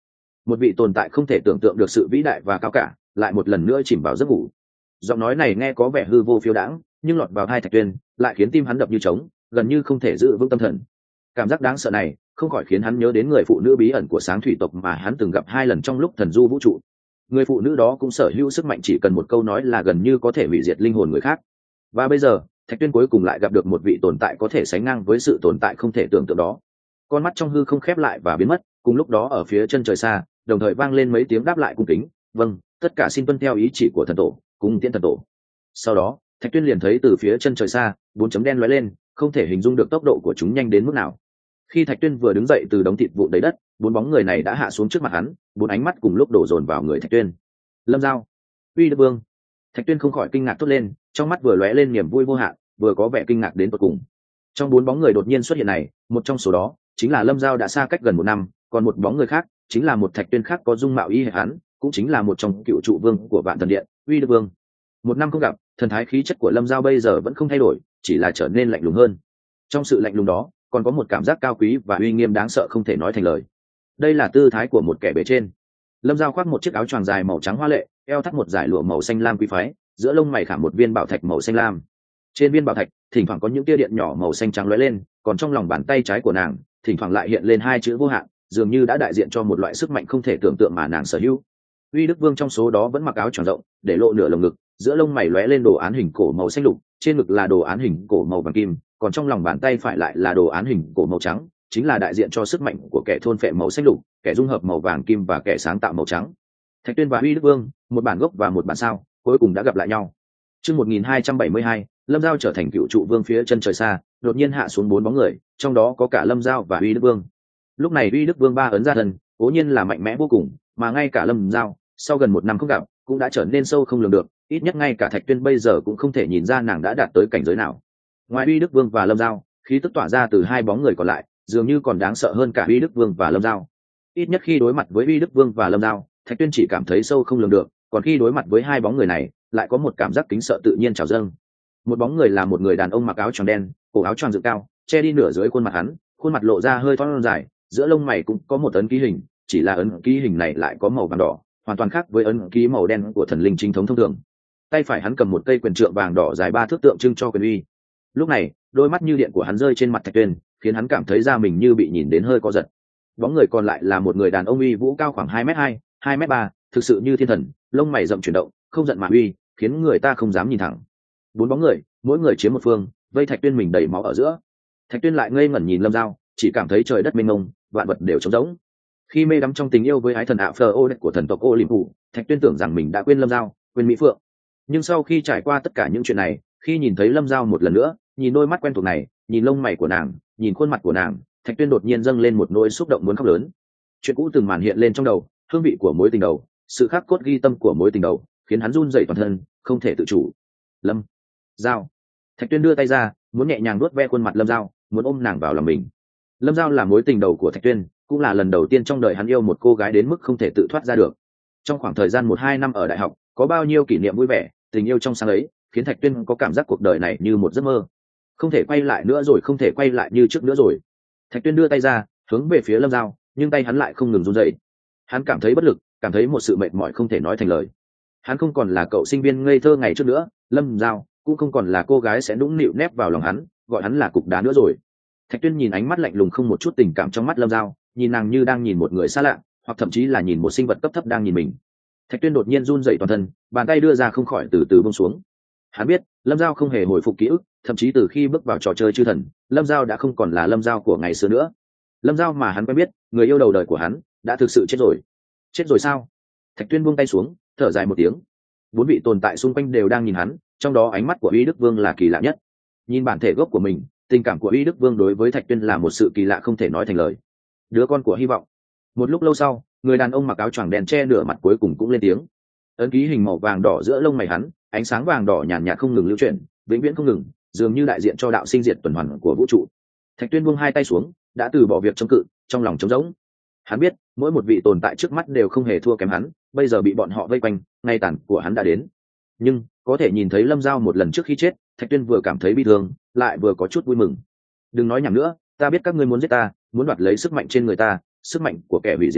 một vị tồn tại không thể tưởng tượng được sự vĩ đại và cao cả lại một lần nữa chìm vào giấc ngủ. Giọng nói này nghe có vẻ hư vô phiêu đãng, nhưng lọt vào tai Thạch Tuyên lại khiến tim hắn đập như trống, gần như không thể giữ vững tâm thần. Cảm giác đáng sợ này không khỏi khiến hắn nhớ đến người phụ nữ bí ẩn của sáng thủy tộc mà hắn từng gặp hai lần trong lúc thần du vũ trụ. Người phụ nữ đó cũng sở hữu sức mạnh chỉ cần một câu nói là gần như có thể hủy diệt linh hồn người khác. Và bây giờ Thạch Tuyên cuối cùng lại gặp được một vị tồn tại có thể sánh ngang với sự tồn tại không thể tưởng tượng đó. Con mắt trong hư không khép lại và biến mất, cùng lúc đó ở phía chân trời xa đồng thời vang lên mấy tiếng đáp lại cung kính: vâng, tất cả xin tuân theo ý chỉ của thần tổ, cung tiễn thần tổ. Sau đó Thạch Tuyên liền thấy từ phía chân trời xa bốn chấm đen lóe lên, không thể hình dung được tốc độ của chúng nhanh đến mức nào. Khi Thạch Tuyên vừa đứng dậy từ đống thịt vụn đầy đất, bốn bóng người này đã hạ xuống trước mặt hắn, bốn ánh mắt cùng lúc đổ dồn vào người Thạch Tuyên. Lâm Giao, Uy Đức Vương. Thạch Tuyên không khỏi kinh ngạc thốt lên, trong mắt vừa lóe lên niềm vui vô hạn, vừa có vẻ kinh ngạc đến tột cùng. Trong bốn bóng người đột nhiên xuất hiện này, một trong số đó chính là Lâm Giao đã xa cách gần một năm, còn một bóng người khác chính là một Thạch Tuyên khác có dung mạo y hệt hắn, cũng chính là một trong cựu trụ vương của Vạn Thần Điện, Uy Đức Vương. Một năm không gặp, thần thái khí chất của Lâm Giao bây giờ vẫn không thay đổi, chỉ là trở nên lạnh lùng hơn. Trong sự lạnh lùng đó còn có một cảm giác cao quý và uy nghiêm đáng sợ không thể nói thành lời. Đây là tư thái của một kẻ bề trên. Lâm Giao khoác một chiếc áo choàng dài màu trắng hoa lệ, eo thắt một dải lụa màu xanh lam quý phái, giữa lông mày khảm một viên bảo thạch màu xanh lam. Trên viên bảo thạch thỉnh thoảng có những tia điện nhỏ màu xanh trắng lóe lên, còn trong lòng bàn tay trái của nàng thỉnh thoảng lại hiện lên hai chữ vô hạn, dường như đã đại diện cho một loại sức mạnh không thể tưởng tượng mà nàng sở hữu. Uy Đức Vương trong số đó vẫn mặc áo choàng rộng, để lộ nửa lồng ngực, giữa lông mày lóe lên đồ án hình cổ màu xanh lục, trên ngực là đồ án hình cổ màu vàng kim, còn trong lòng bàn tay phải lại là đồ án hình cổ màu trắng, chính là đại diện cho sức mạnh của kẻ thôn phệ màu xanh lục, kẻ dung hợp màu vàng kim và kẻ sáng tạo màu trắng. Thạch Tuyên và Uy Đức Vương, một bản gốc và một bản sao, cuối cùng đã gặp lại nhau. Chương một nghìn hai trăm bảy mươi hai, Lâm Giao trở thành cựu trụ vương phía chân trời xa, đột nhiên hạ xuống bốn bóng người, trong đó có cả Lâm Giao và Uy Đức Vương. Lúc này Uy Đức Vương ba ấn ra thân, cố nhiên là mạnh mẽ vô cùng, mà ngay cả Lâm Giao, sau gần một năm không gặp, cũng đã trở nên sâu không lường được, ít nhất ngay cả Thạch Tuyên bây giờ cũng không thể nhìn ra nàng đã đạt tới cảnh giới nào. Ngoài Uy Đức Vương và Lâm Giao, khí tức tỏa ra từ hai bóng người còn lại dường như còn đáng sợ hơn cả Uy Đức Vương và Lâm Giao. Ít nhất khi đối mặt với Uy Đức Vương và Lâm Giao, Thạch Tuyên chỉ cảm thấy sâu không lường được, còn khi đối mặt với hai bóng người này lại có một cảm giác kính sợ tự nhiên trào dâng. Một bóng người là một người đàn ông mặc áo choàng đen, cổ áo choàng dựng cao, che đi nửa dưới khuôn mặt hắn, khuôn mặt lộ ra hơi thon dài, giữa lông mày cũng có một ấn ký hình, chỉ là ấn ký hình này lại có màu vàng đỏ, hoàn toàn khác với ấn ký màu đen của thần linh chính thống thông thường. Tay phải hắn cầm một cây quyền trượng vàng đỏ dài ba thước tượng trưng cho quyền uy. Lúc này đôi mắt như điện của hắn rơi trên mặt Thạch Tuyên, khiến hắn cảm thấy da mình như bị nhìn đến hơi co giật. Bóng người còn lại là một người đàn ông uy vũ cao khoảng hai mét hai, hai mét ba, thực sự như thiên thần, lông mày rậm chuyển động, không giận mà uy, khiến người ta không dám nhìn thẳng. Bốn bóng người, mỗi người chiếm một phương, vây Thạch Tuyên mình đầy máu ở giữa. Thạch Tuyên lại ngây ngẩn nhìn Lâm Giao, chỉ cảm thấy trời đất mênh mông, vạn vật đều trống rỗng. Khi mê đắm trong tình yêu với ái thần ạ phờ ô của thần tộc Olympus, Thạch Tuyên tưởng rằng mình đã quên Lâm Giao, quên Mỹ Phượng. Nhưng sau khi trải qua tất cả những chuyện này, khi nhìn thấy Lâm Giao một lần nữa, nhìn đôi mắt quen thuộc này, nhìn lông mày của nàng, nhìn khuôn mặt của nàng, Thạch Tuyên đột nhiên dâng lên một nỗi xúc động muốn khóc lớn. Chuyện cũ từng màn hiện lên trong đầu, hương vị của mối tình đầu, sự khắc cốt ghi tâm của mối tình đầu, khiến hắn run rẩy toàn thân, không thể tự chủ. Lâm Giao. Thạch Tuyên đưa tay ra, muốn nhẹ nhàng nuốt ve khuôn mặt Lâm Giao, muốn ôm nàng vào lòng mình. Lâm Giao là mối tình đầu của Thạch Tuyên, cũng là lần đầu tiên trong đời hắn yêu một cô gái đến mức không thể tự thoát ra được. Trong khoảng thời gian một hai năm ở đại học, có bao nhiêu kỷ niệm vui vẻ, tình yêu trong sáng ấy, khiến Thạch Tuyên có cảm giác cuộc đời này như một giấc mơ, không thể quay lại nữa rồi, không thể quay lại như trước nữa rồi. Thạch Tuyên đưa tay ra, hướng về phía Lâm Giao, nhưng tay hắn lại không ngừng run rẩy. Hắn cảm thấy bất lực, cảm thấy một sự mệt mỏi không thể nói thành lời. Hắn không còn là cậu sinh viên ngây thơ ngày trước nữa, Lâm Giao cũng không còn là cô gái sẽ nũng nịu nép vào lòng hắn, gọi hắn là cục đá nữa rồi. Thạch Tuyên nhìn ánh mắt lạnh lùng không một chút tình cảm trong mắt Lâm Giao, nhìn nàng như đang nhìn một người xa lạ, hoặc thậm chí là nhìn một sinh vật cấp thấp đang nhìn mình. Thạch Tuyên đột nhiên run rẩy toàn thân, bàn tay đưa ra không khỏi từ từ buông xuống. Hắn biết Lâm Giao không hề hồi phục ký ức, thậm chí từ khi bước vào trò chơi chư thần, Lâm Giao đã không còn là Lâm Giao của ngày xưa nữa. Lâm Giao mà hắn quen biết, người yêu đầu đời của hắn, đã thực sự chết rồi. Chết rồi sao? Thạch Tuyên buông tay xuống, thở dài một tiếng. Bốn vị tồn tại xung quanh đều đang nhìn hắn, trong đó ánh mắt của Uy Đức Vương là kỳ lạ nhất. Nhìn bản thể gốc của mình, tình cảm của Uy Đức Vương đối với Thạch Tuyên là một sự kỳ lạ không thể nói thành lời. Đứa con của hy vọng. Một lúc lâu sau, người đàn ông mặc áo choàng đen che nửa mặt cuối cùng cũng lên tiếng. Ấn ký hình màu vàng đỏ giữa lông mày hắn, ánh sáng vàng đỏ nhàn nhạt không ngừng lưu chuyển, vĩnh viễn không ngừng, dường như đại diện cho đạo sinh diệt tuần hoàn của vũ trụ. Thạch Tuyên buông hai tay xuống, đã từ bỏ việc chống cự, trong lòng trống rỗng. Hắn biết mỗi một vị tồn tại trước mắt đều không hề thua kém hắn, bây giờ bị bọn họ vây quanh, ngày tàn của hắn đã đến. Nhưng có thể nhìn thấy Lâm Giao một lần trước khi chết, Thạch Tuyên vừa cảm thấy bi thương, lại vừa có chút vui mừng. Đừng nói nhảm nữa, ta biết các ngươi muốn giết ta, muốn đoạt lấy sức mạnh trên người ta, sức mạnh của kẻ hủy diệt này,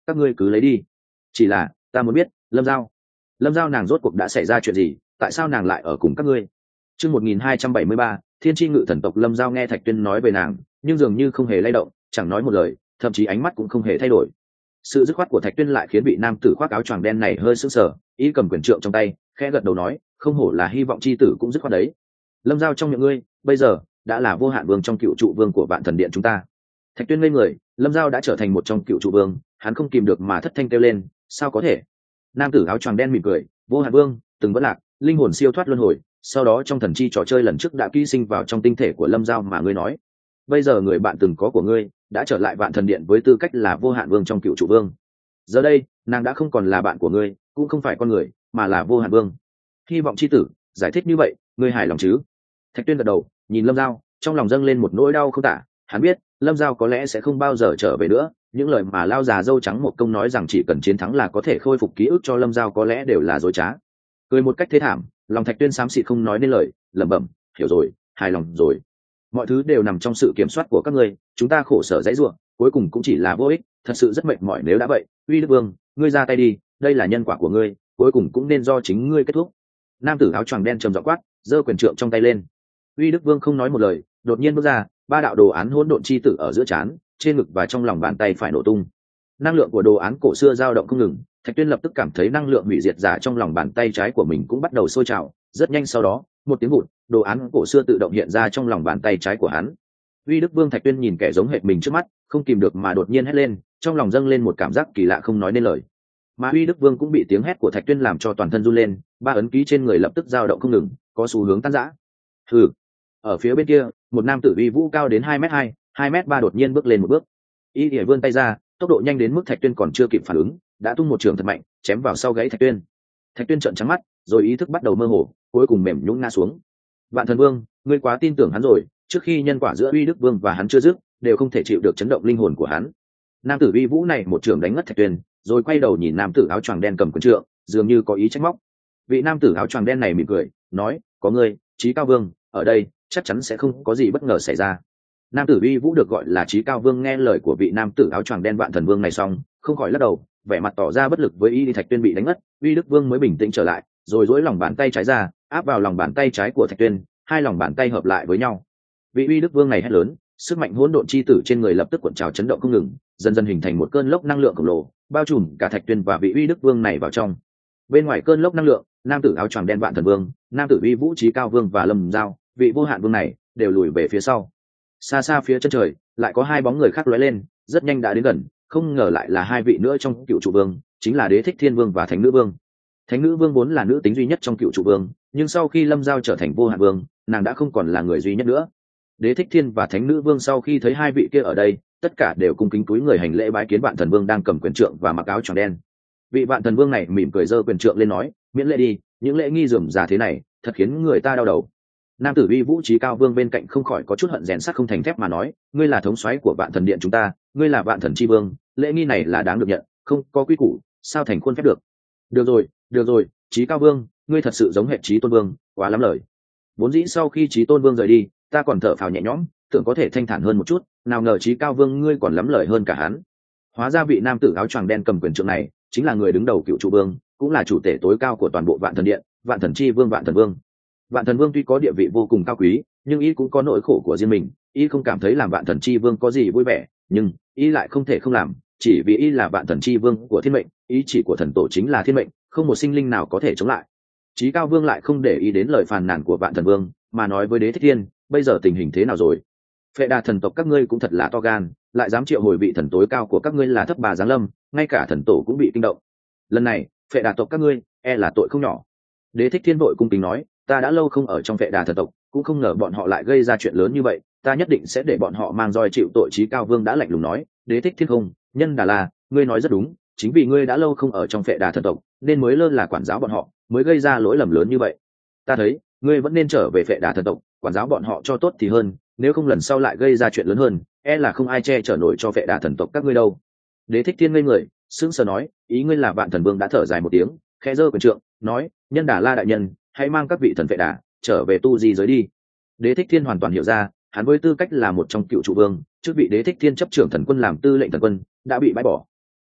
các ngươi cứ lấy đi. Chỉ là ta muốn biết, Lâm Giao Lâm Giao nàng rốt cuộc đã xảy ra chuyện gì, tại sao nàng lại ở cùng các ngươi? Chương một nghìn hai trăm bảy mươi ba, Thiên Chi Ngự Thần tộc. Lâm Giao nghe Thạch Tuyên nói về nàng, nhưng dường như không hề lay động, chẳng nói một lời, thậm chí ánh mắt cũng không hề thay đổi. Sự dứt khoát của Thạch Tuyên lại khiến vị nam tử khoác áo choàng đen này hơi sững sờ, ý cầm quyền trượng trong tay, khẽ gật đầu nói, không hổ là hy vọng chi tử cũng dứt khoát đấy. Lâm Giao trong miệng ngươi, bây giờ đã là vô hạn vương trong cựu trụ vương của Vạn Thần Điện chúng ta. Thạch Tuyên ngây người, Lâm Giao đã trở thành một trong cựu trụ vương, hắn không kìm được mà thất thanh kêu lên, sao có thể? Nam tử áo choàng đen mỉm cười, vô hạn vương từng vẫn lạc, linh hồn siêu thoát luân hồi, sau đó trong thần chi trò chơi lần trước đã ký sinh vào trong tinh thể của Lâm Giao mà ngươi nói. Bây giờ người bạn từng có của ngươi đã trở lại Vạn Thần Điện với tư cách là vô hạn vương trong cựu trụ vương. Giờ đây nàng đã không còn là bạn của ngươi, cũng không phải con người, mà là vô hạn vương. Hy vọng chi tử giải thích như vậy, ngươi hài lòng chứ? Thạch Tuyên gật đầu, nhìn Lâm Giao, trong lòng dâng lên một nỗi đau không tả. Hắn biết Lâm Giao có lẽ sẽ không bao giờ trở về nữa, những lời mà lao già dâu trắng một công nói rằng chỉ cần chiến thắng là có thể khôi phục ký ức cho Lâm Giao có lẽ đều là dối trá. Cười một cách thế thảm, lòng Thạch Tuyên xám xịt không nói nên lời, lẩm bẩm, hiểu rồi, hài lòng rồi. Mọi thứ đều nằm trong sự kiểm soát của các ngươi, chúng ta khổ sở dãy ruộng, cuối cùng cũng chỉ là vô ích, thật sự rất mệt mỏi. Nếu đã vậy, Uy Đức Vương, ngươi ra tay đi, đây là nhân quả của ngươi, cuối cùng cũng nên do chính ngươi kết thúc. Nam tử áo choàng đen trầm giọng quát, giơ quyền trượng trong tay lên. Uy Đức Vương không nói một lời, đột nhiên bước ra, ba đạo đồ án hỗn độn chi tử ở giữa trán, trên ngực và trong lòng bàn tay phải nổ tung. Năng lượng của đồ án cổ xưa dao động không ngừng, Thạch Tuyên lập tức cảm thấy năng lượng hủy diệt giả trong lòng bàn tay trái của mình cũng bắt đầu sôi trào. Rất nhanh sau đó, một tiếng vụt, đồ án cổ xưa tự động hiện ra trong lòng bàn tay trái của hắn. Uy Đức Vương Thạch Tuyên nhìn kẻ giống hệt mình trước mắt, không kìm được mà đột nhiên hét lên, trong lòng dâng lên một cảm giác kỳ lạ không nói nên lời. Mà Uy Đức Vương cũng bị tiếng hét của Thạch Tuyên làm cho toàn thân run lên, ba ấn ký trên người lập tức dao động không ngừng, có xu hướng tan rã. Hừ. Ở phía bên kia, một nam tử uy vũ cao đến hai mét hai, hai mét ba đột nhiên bước lên một bước. Y Lìa vươn tay ra, tốc độ nhanh đến mức Thạch Tuyên còn chưa kịp phản ứng, đã tung một trường thật mạnh, chém vào sau gáy Thạch Tuyên. Thạch Tuyên trợn trắng mắt, rồi ý thức bắt đầu mơ hồ, cuối cùng mềm nhũn ngã xuống. Vạn Thần Vương, ngươi quá tin tưởng hắn rồi, trước khi nhân quả giữa Uy Đức Vương và hắn chưa dứt, đều không thể chịu được chấn động linh hồn của hắn. Nam tử uy vũ này một trường đánh ngất Thạch Tuyên, rồi quay đầu nhìn nam tử áo choàng đen cầm quyền trượng, dường như có ý trách móc. Vị nam tử áo choàng đen này mỉm cười, nói, có ngươi, Chí Cao Vương, ở đây, chắc chắn sẽ không có gì bất ngờ xảy ra. Nam tử uy vũ được gọi là Chí Cao Vương nghe lời của vị nam tử áo choàng đen Vạn Thần Vương này xong, không khỏi lắc đầu, vẻ mặt tỏ ra bất lực với y. Thạch Tuyên bị đánh ngất, Uy Đức Vương mới bình tĩnh trở lại, rồi duỗi lòng bàn tay trái ra, áp vào lòng bàn tay trái của Thạch Tuyên, hai lòng bàn tay hợp lại với nhau. Vị Uy Đức Vương này hét lớn, sức mạnh hỗn độn chi tử trên người lập tức cuộn trào chấn động không ngừng, dần dần hình thành một cơn lốc năng lượng khổng lồ, bao trùm cả Thạch Tuyên và vị Uy Đức Vương này vào trong. Bên ngoài cơn lốc năng lượng, nam tử áo choàng đen Vạn Thần Vương, nam tử uy vũ Chí Cao Vương và Lâm Giao, vị vô hạn vương này đều lùi về phía sau. Xa xa phía chân trời lại có hai bóng người khác lóe lên, rất nhanh đã đến gần, không ngờ lại là hai vị nữa trong cựu trụ vương, chính là Đế Thích Thiên Vương và Thánh Nữ Vương. Thánh Nữ Vương vốn là nữ tính duy nhất trong cựu trụ vương, nhưng sau khi Lâm Giao trở thành vô hạn vương, nàng đã không còn là người duy nhất nữa. Đế Thích Thiên và Thánh Nữ Vương sau khi thấy hai vị kia ở đây, tất cả đều cung kính cúi người hành lễ bái kiến Vạn Thần Vương đang cầm quyền trượng và mặc áo choàng đen. Vị Vạn Thần Vương này mỉm cười giơ quyền trượng lên nói, miễn lễ đi, những lễ nghi rườm rà thế này thật khiến người ta đau đầu. Nam tử uy vũ Chí Cao Vương bên cạnh không khỏi có chút hận rèn sắt không thành thép mà nói, ngươi là thống soái của Vạn Thần Điện chúng ta, ngươi là Vạn Thần Chi Vương, lễ nghi này là đáng được nhận, không có quy củ sao thành khuôn phép được. Được rồi, được rồi, Chí Cao Vương, ngươi thật sự giống hệ Chí Tôn Vương, quá lắm lời. Vốn dĩ sau khi Chí Tôn Vương rời đi, ta còn thở phào nhẹ nhõm, tưởng có thể thanh thản hơn một chút, nào ngờ Chí Cao Vương ngươi còn lắm lời hơn cả hắn. Hóa ra vị nam tử áo choàng đen cầm quyền trượng này chính là người đứng đầu cựu trụ vương, cũng là chủ tể tối cao của toàn bộ Vạn Thần Điện, Vạn Thần Chi Vương Vạn Thần Vương. Vạn Thần Vương tuy có địa vị vô cùng cao quý, nhưng y cũng có nỗi khổ của riêng mình, y không cảm thấy làm Vạn Thần Chi Vương có gì vui vẻ, nhưng y lại không thể không làm, chỉ vì y là Vạn Thần Chi Vương của thiên mệnh, ý chỉ của thần tổ chính là thiên mệnh, không một sinh linh nào có thể chống lại. Chí Cao Vương lại không để ý đến lời phàn nàn của Vạn Thần Vương, mà nói với Đế Thích Thiên, bây giờ tình hình thế nào rồi? Phệ Đà thần tộc các ngươi cũng thật là to gan, lại dám triệu hồi vị thần tối cao của các ngươi là Thấp Bà giáng lâm, ngay cả thần tổ cũng bị kinh động. Lần này, Phệ Đà tộc các ngươi e là tội không nhỏ. Đế Thích Thiên vội cung kính nói, ta đã lâu không ở trong Phệ Đà thần tộc, cũng không ngờ bọn họ lại gây ra chuyện lớn như vậy, ta nhất định sẽ để bọn họ mang roi chịu tội. Chí Cao Vương đã lạnh lùng nói, Đế Thích Thiên không, nhân Đà La, ngươi nói rất đúng, chính vì ngươi đã lâu không ở trong Phệ Đà thần tộc, nên mới lơ là quản giáo bọn họ, mới gây ra lỗi lầm lớn như vậy. Ta thấy, ngươi vẫn nên trở về Phệ Đà thần tộc, quản giáo bọn họ cho tốt thì hơn, nếu không lần sau lại gây ra chuyện lớn hơn, e là không ai che chở nổi cho Phệ Đà thần tộc các ngươi đâu. Đế Thích Thiên ngây người, sững sờ nói, ý ngươi là Vạn Thần Vương đã thở dài một tiếng, khẽ giơ quyền trượng, nói, nhân Đà La đại nhân, hãy mang các vị thần Phệ Đà trở về tu di giới đi. Đế Thích Thiên hoàn toàn hiểu ra, hắn với tư cách là một trong cựu trụ vương, chức vị Đế Thích Thiên chấp trưởng thần quân làm tư lệnh thần quân đã bị bãi bỏ.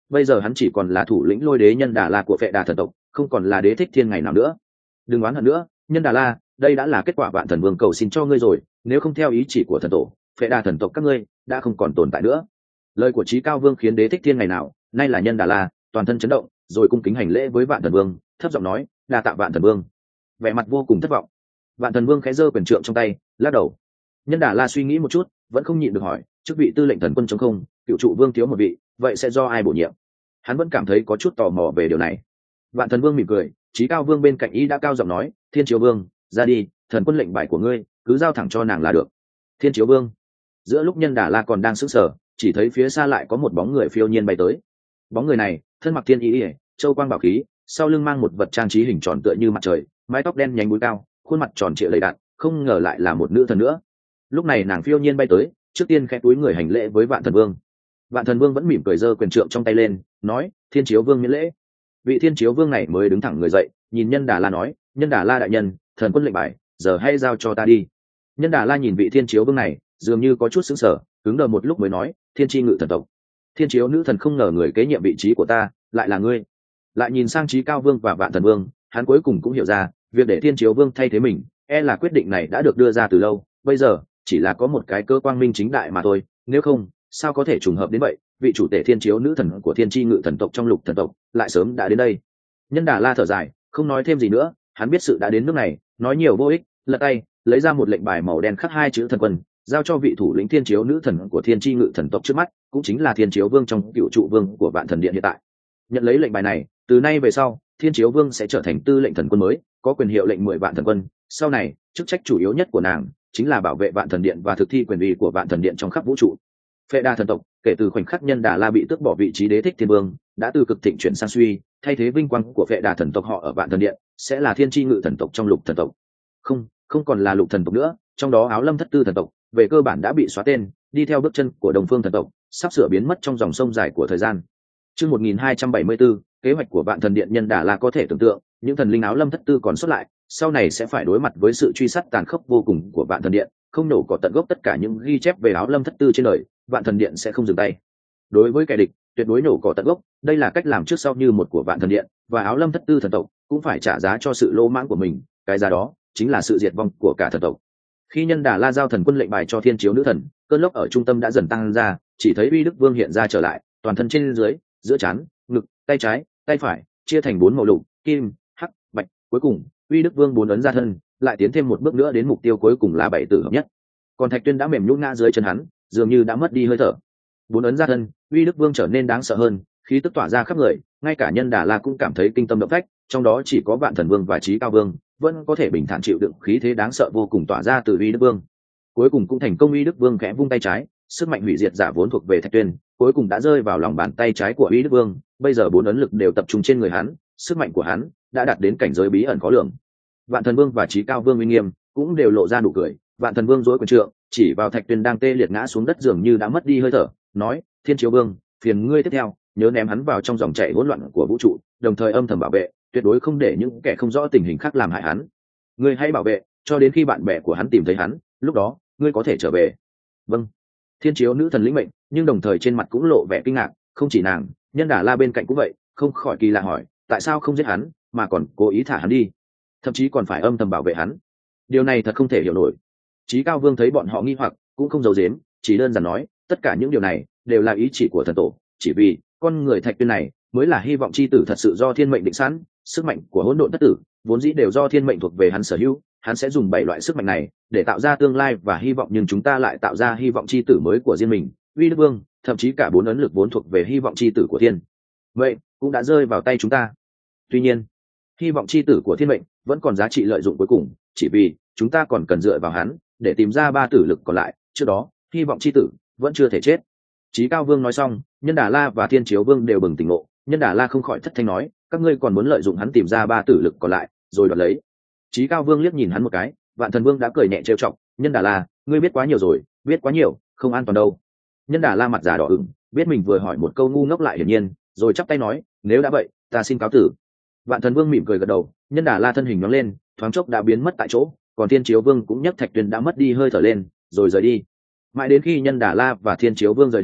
bây giờ hắn chỉ còn là thủ lĩnh lôi đế nhân đà la của phệ đà thần tộc, không còn là đế thích thiên ngày nào nữa. Đừng oán hận nữa, nhân đà la, đây đã là kết quả vạn thần vương cầu xin cho ngươi rồi, nếu không theo ý chỉ của thần tổ, phệ đà thần tộc các ngươi đã không còn tồn tại nữa. Lời của Chí Cao Vương khiến đế thích thiên ngày nào nay là nhân đà la toàn thân chấn động, rồi cung kính hành lễ với vạn thần vương, thấp giọng nói, đa tạ vạn thần vương. Vẻ mặt vô cùng thất vọng. Vạn thần vương khẽ giơ quyền trượng trong tay, lắc đầu. Nhân đà la suy nghĩ một chút, vẫn không nhịn được hỏi, chức vị tư lệnh thần quân chống không, cựu trụ vương thiếu một vị, vậy sẽ do ai bổ nhiệm? Hắn vẫn cảm thấy có chút tò mò về điều này. Vạn thần vương mỉm cười, Chí Cao Vương bên cạnh y đã cao giọng nói, thiên chiếu vương, ra đi, thần quân lệnh bài của ngươi cứ giao thẳng cho nàng là được. Thiên chiếu vương. Giữa lúc nhân đà la còn đang sững sờ, chỉ thấy phía xa lại có một bóng người phiêu nhiên bay tới. Bóng người này thân mặc thiên y, châu quang bảo khí, sau lưng mang một vật trang trí hình tròn tựa như mặt trời, mái tóc đen nhánh búi cao, khuôn mặt tròn trịa đầy đặn, không ngờ lại là một nữ thần nữa. Lúc này nàng phiêu nhiên bay tới, trước tiên khẽ túi người hành lễ với vạn thần vương. Vạn thần vương vẫn mỉm cười giơ quyền trượng trong tay lên, nói, thiên chiếu vương miễn lễ. Vị thiên chiếu vương này mới đứng thẳng người dậy, nhìn nhân đà la nói, nhân đà la đại nhân, thần quân lệnh bài giờ hay giao cho ta đi. Nhân đà la nhìn vị thiên chiếu vương này, dường như có chút sững sờ, cứng đờ một lúc mới nói, thiên tri ngự thần tộc, thiên chiếu nữ thần không ngờ người kế nhiệm vị trí của ta lại là ngươi. Lại nhìn sang Chí Cao Vương và vạn thần vương, hắn cuối cùng cũng hiểu ra, việc để thiên chiếu vương thay thế mình e là quyết định này đã được đưa ra từ lâu, bây giờ chỉ là có một cái cơ quang minh chính đại mà thôi, nếu không sao có thể trùng hợp đến vậy, vị chủ tể thiên chiếu nữ thần của thiên tri ngự thần tộc trong lục thần tộc lại sớm đã đến đây. Nhân đà la thở dài, không nói thêm gì nữa, hắn biết sự đã đến nước này, nói nhiều vô ích, lật tay lấy ra một lệnh bài màu đen khắc hai chữ thần quân, giao cho vị thủ lĩnh thiên chiếu nữ thần của thiên tri ngự thần tộc trước mắt, cũng chính là thiên chiếu vương trong cựu trụ vương của vạn thần điện hiện tại. Nhận lấy lệnh bài này, từ nay về sau thiên chiếu vương sẽ trở thành tư lệnh thần quân mới, có quyền hiệu lệnh mười vạn thần quân. Sau này chức trách chủ yếu nhất của nàng chính là bảo vệ vạn thần điện và thực thi quyền uy của vạn thần điện trong khắp vũ trụ. Phệ đà thần tộc kể từ khoảnh khắc nhân đà la bị tước bỏ vị trí đế thích thiên vương, đã từ cực thịnh chuyển sang suy, thay thế vinh quang của phệ đà thần tộc họ ở vạn thần điện sẽ là thiên tri ngự thần tộc trong lục thần tộc. Không, không còn là lục thần tộc nữa, trong đó áo lâm thất tư thần tộc về cơ bản đã bị xóa tên, đi theo bước chân của đồng phương thần tộc, sắp sửa biến mất trong dòng sông dài của thời gian. Chương một nghìn hai trăm bảy mươi tư, kế hoạch của vạn thần điện nhân đà la có thể tưởng tượng, những thần linh áo lâm thất tư còn xuất lại, sau này sẽ phải đối mặt với sự truy sát tàn khốc vô cùng của vạn thần điện, không nổ cỏ tận gốc tất cả những ghi chép về áo lâm thất tư trên đời, vạn thần điện sẽ không dừng tay. Đối với kẻ địch, tuyệt đối nổ cỏ tận gốc, đây là cách làm trước sau như một của vạn thần điện, và áo lâm thất tư thần tộc cũng phải trả giá cho sự lỗ mãng của mình, cái giá đó chính là sự diệt vong của cả thần tộc. Khi nhân đà la giao thần quân lệnh bài cho thiên chiếu nữ thần, cơn lốc ở trung tâm đã dần tăng ra, chỉ thấy uy đức vương hiện ra trở lại, toàn thân trên dưới, giữa trán, ngực, tay trái, tay phải chia thành bốn màu lục, kim, hắc, bạch, cuối cùng uy đức vương bốn ấn ra thân, lại tiến thêm một bước nữa đến mục tiêu cuối cùng là bảy tử hợp nhất. Còn thạch tuyên đã mềm nhũn ngã dưới chân hắn, dường như đã mất đi hơi thở. Bốn ấn ra thân, uy đức vương trở nên đáng sợ hơn, khí tức tỏa ra khắp người, ngay cả nhân đà la cũng cảm thấy kinh tâm động phách, trong đó chỉ có vạn thần vương và Chí Cao Vương vẫn có thể bình thản chịu đựng khí thế đáng sợ vô cùng tỏa ra từ uy đức vương. Cuối cùng cũng thành công, uy đức vương khẽ vung tay trái, sức mạnh hủy diệt giả vốn thuộc về thạch tuyên cuối cùng đã rơi vào lòng bàn tay trái của uy đức vương. Bây giờ bốn ấn lực đều tập trung trên người hắn, sức mạnh của hắn đã đạt đến cảnh giới bí ẩn khó lường. Vạn thần vương và Chí Cao Vương uy nghiêm cũng đều lộ ra nụ cười. Vạn thần vương duỗi quyền trượng chỉ vào thạch tuyên đang tê liệt ngã xuống đất, dường như đã mất đi hơi thở, nói: thiên chiếu vương, phiền ngươi tiếp theo nhớ ném hắn vào trong dòng chảy hỗn loạn của vũ trụ, đồng thời âm thầm bảo vệ, tuyệt đối không để những kẻ không rõ tình hình khác làm hại hắn. Ngươi hãy bảo vệ cho đến khi bạn bè của hắn tìm thấy hắn, lúc đó ngươi có thể trở về. Vâng. Thiên chiếu nữ thần lĩnh mệnh, nhưng đồng thời trên mặt cũng lộ vẻ kinh ngạc. Không chỉ nàng, nhân đà la bên cạnh cũng vậy, không khỏi kỳ lạ hỏi: tại sao không giết hắn mà còn cố ý thả hắn đi, thậm chí còn phải âm thầm bảo vệ hắn? Điều này thật không thể hiểu nổi. Chí Cao Vương thấy bọn họ nghi hoặc cũng không giấu giếm, chỉ đơn giản nói: tất cả những điều này đều là ý chỉ của thần tổ, chỉ vì con người thạch tuyên này mới là hy vọng chi tử thật sự do thiên mệnh định sẵn. Sức mạnh của hỗn độn thất tử vốn dĩ đều do thiên mệnh thuộc về hắn sở hữu, hắn sẽ dùng bảy loại sức mạnh này để tạo ra tương lai và hy vọng, nhưng chúng ta lại tạo ra hy vọng chi tử mới của riêng mình. Uy đức vương, thậm chí cả bốn ấn lực vốn thuộc về hy vọng chi tử của thiên vậy cũng đã rơi vào tay chúng ta. Tuy nhiên, hy vọng chi tử của thiên mệnh vẫn còn giá trị lợi dụng cuối cùng, chỉ vì chúng ta còn cần dựa vào hắn để tìm ra ba tử lực còn lại. Trước đó, hy vọng chi tử vẫn chưa thể chết. Chí Cao Vương nói xong, nhân đà la và thiên chiếu vương đều bừng tỉnh ngộ. Nhân đà la không khỏi thất thanh nói: các ngươi còn muốn lợi dụng hắn tìm ra ba tử lực còn lại rồi đoạt lấy. Chí Cao Vương liếc nhìn hắn một cái. Vạn thần vương đã cười nhẹ trêu chọc: nhân đà la, ngươi biết quá nhiều rồi, biết quá nhiều không an toàn đâu. Nhân đà la mặt già đỏ ửng, biết mình vừa hỏi một câu ngu ngốc lại hiển nhiên, rồi chắp tay nói: nếu đã vậy, ta xin cáo tử. Vạn thần vương mỉm cười gật đầu. Nhân đà la thân hình nhoáng lên, thoáng chốc đã biến mất tại chỗ, còn thiên chiếu vương cũng nhấc thạch tuyên đã mất đi hơi thở lên rồi rời đi. Mãi đến khi nhân đà la và thiên chiếu vương rời đi,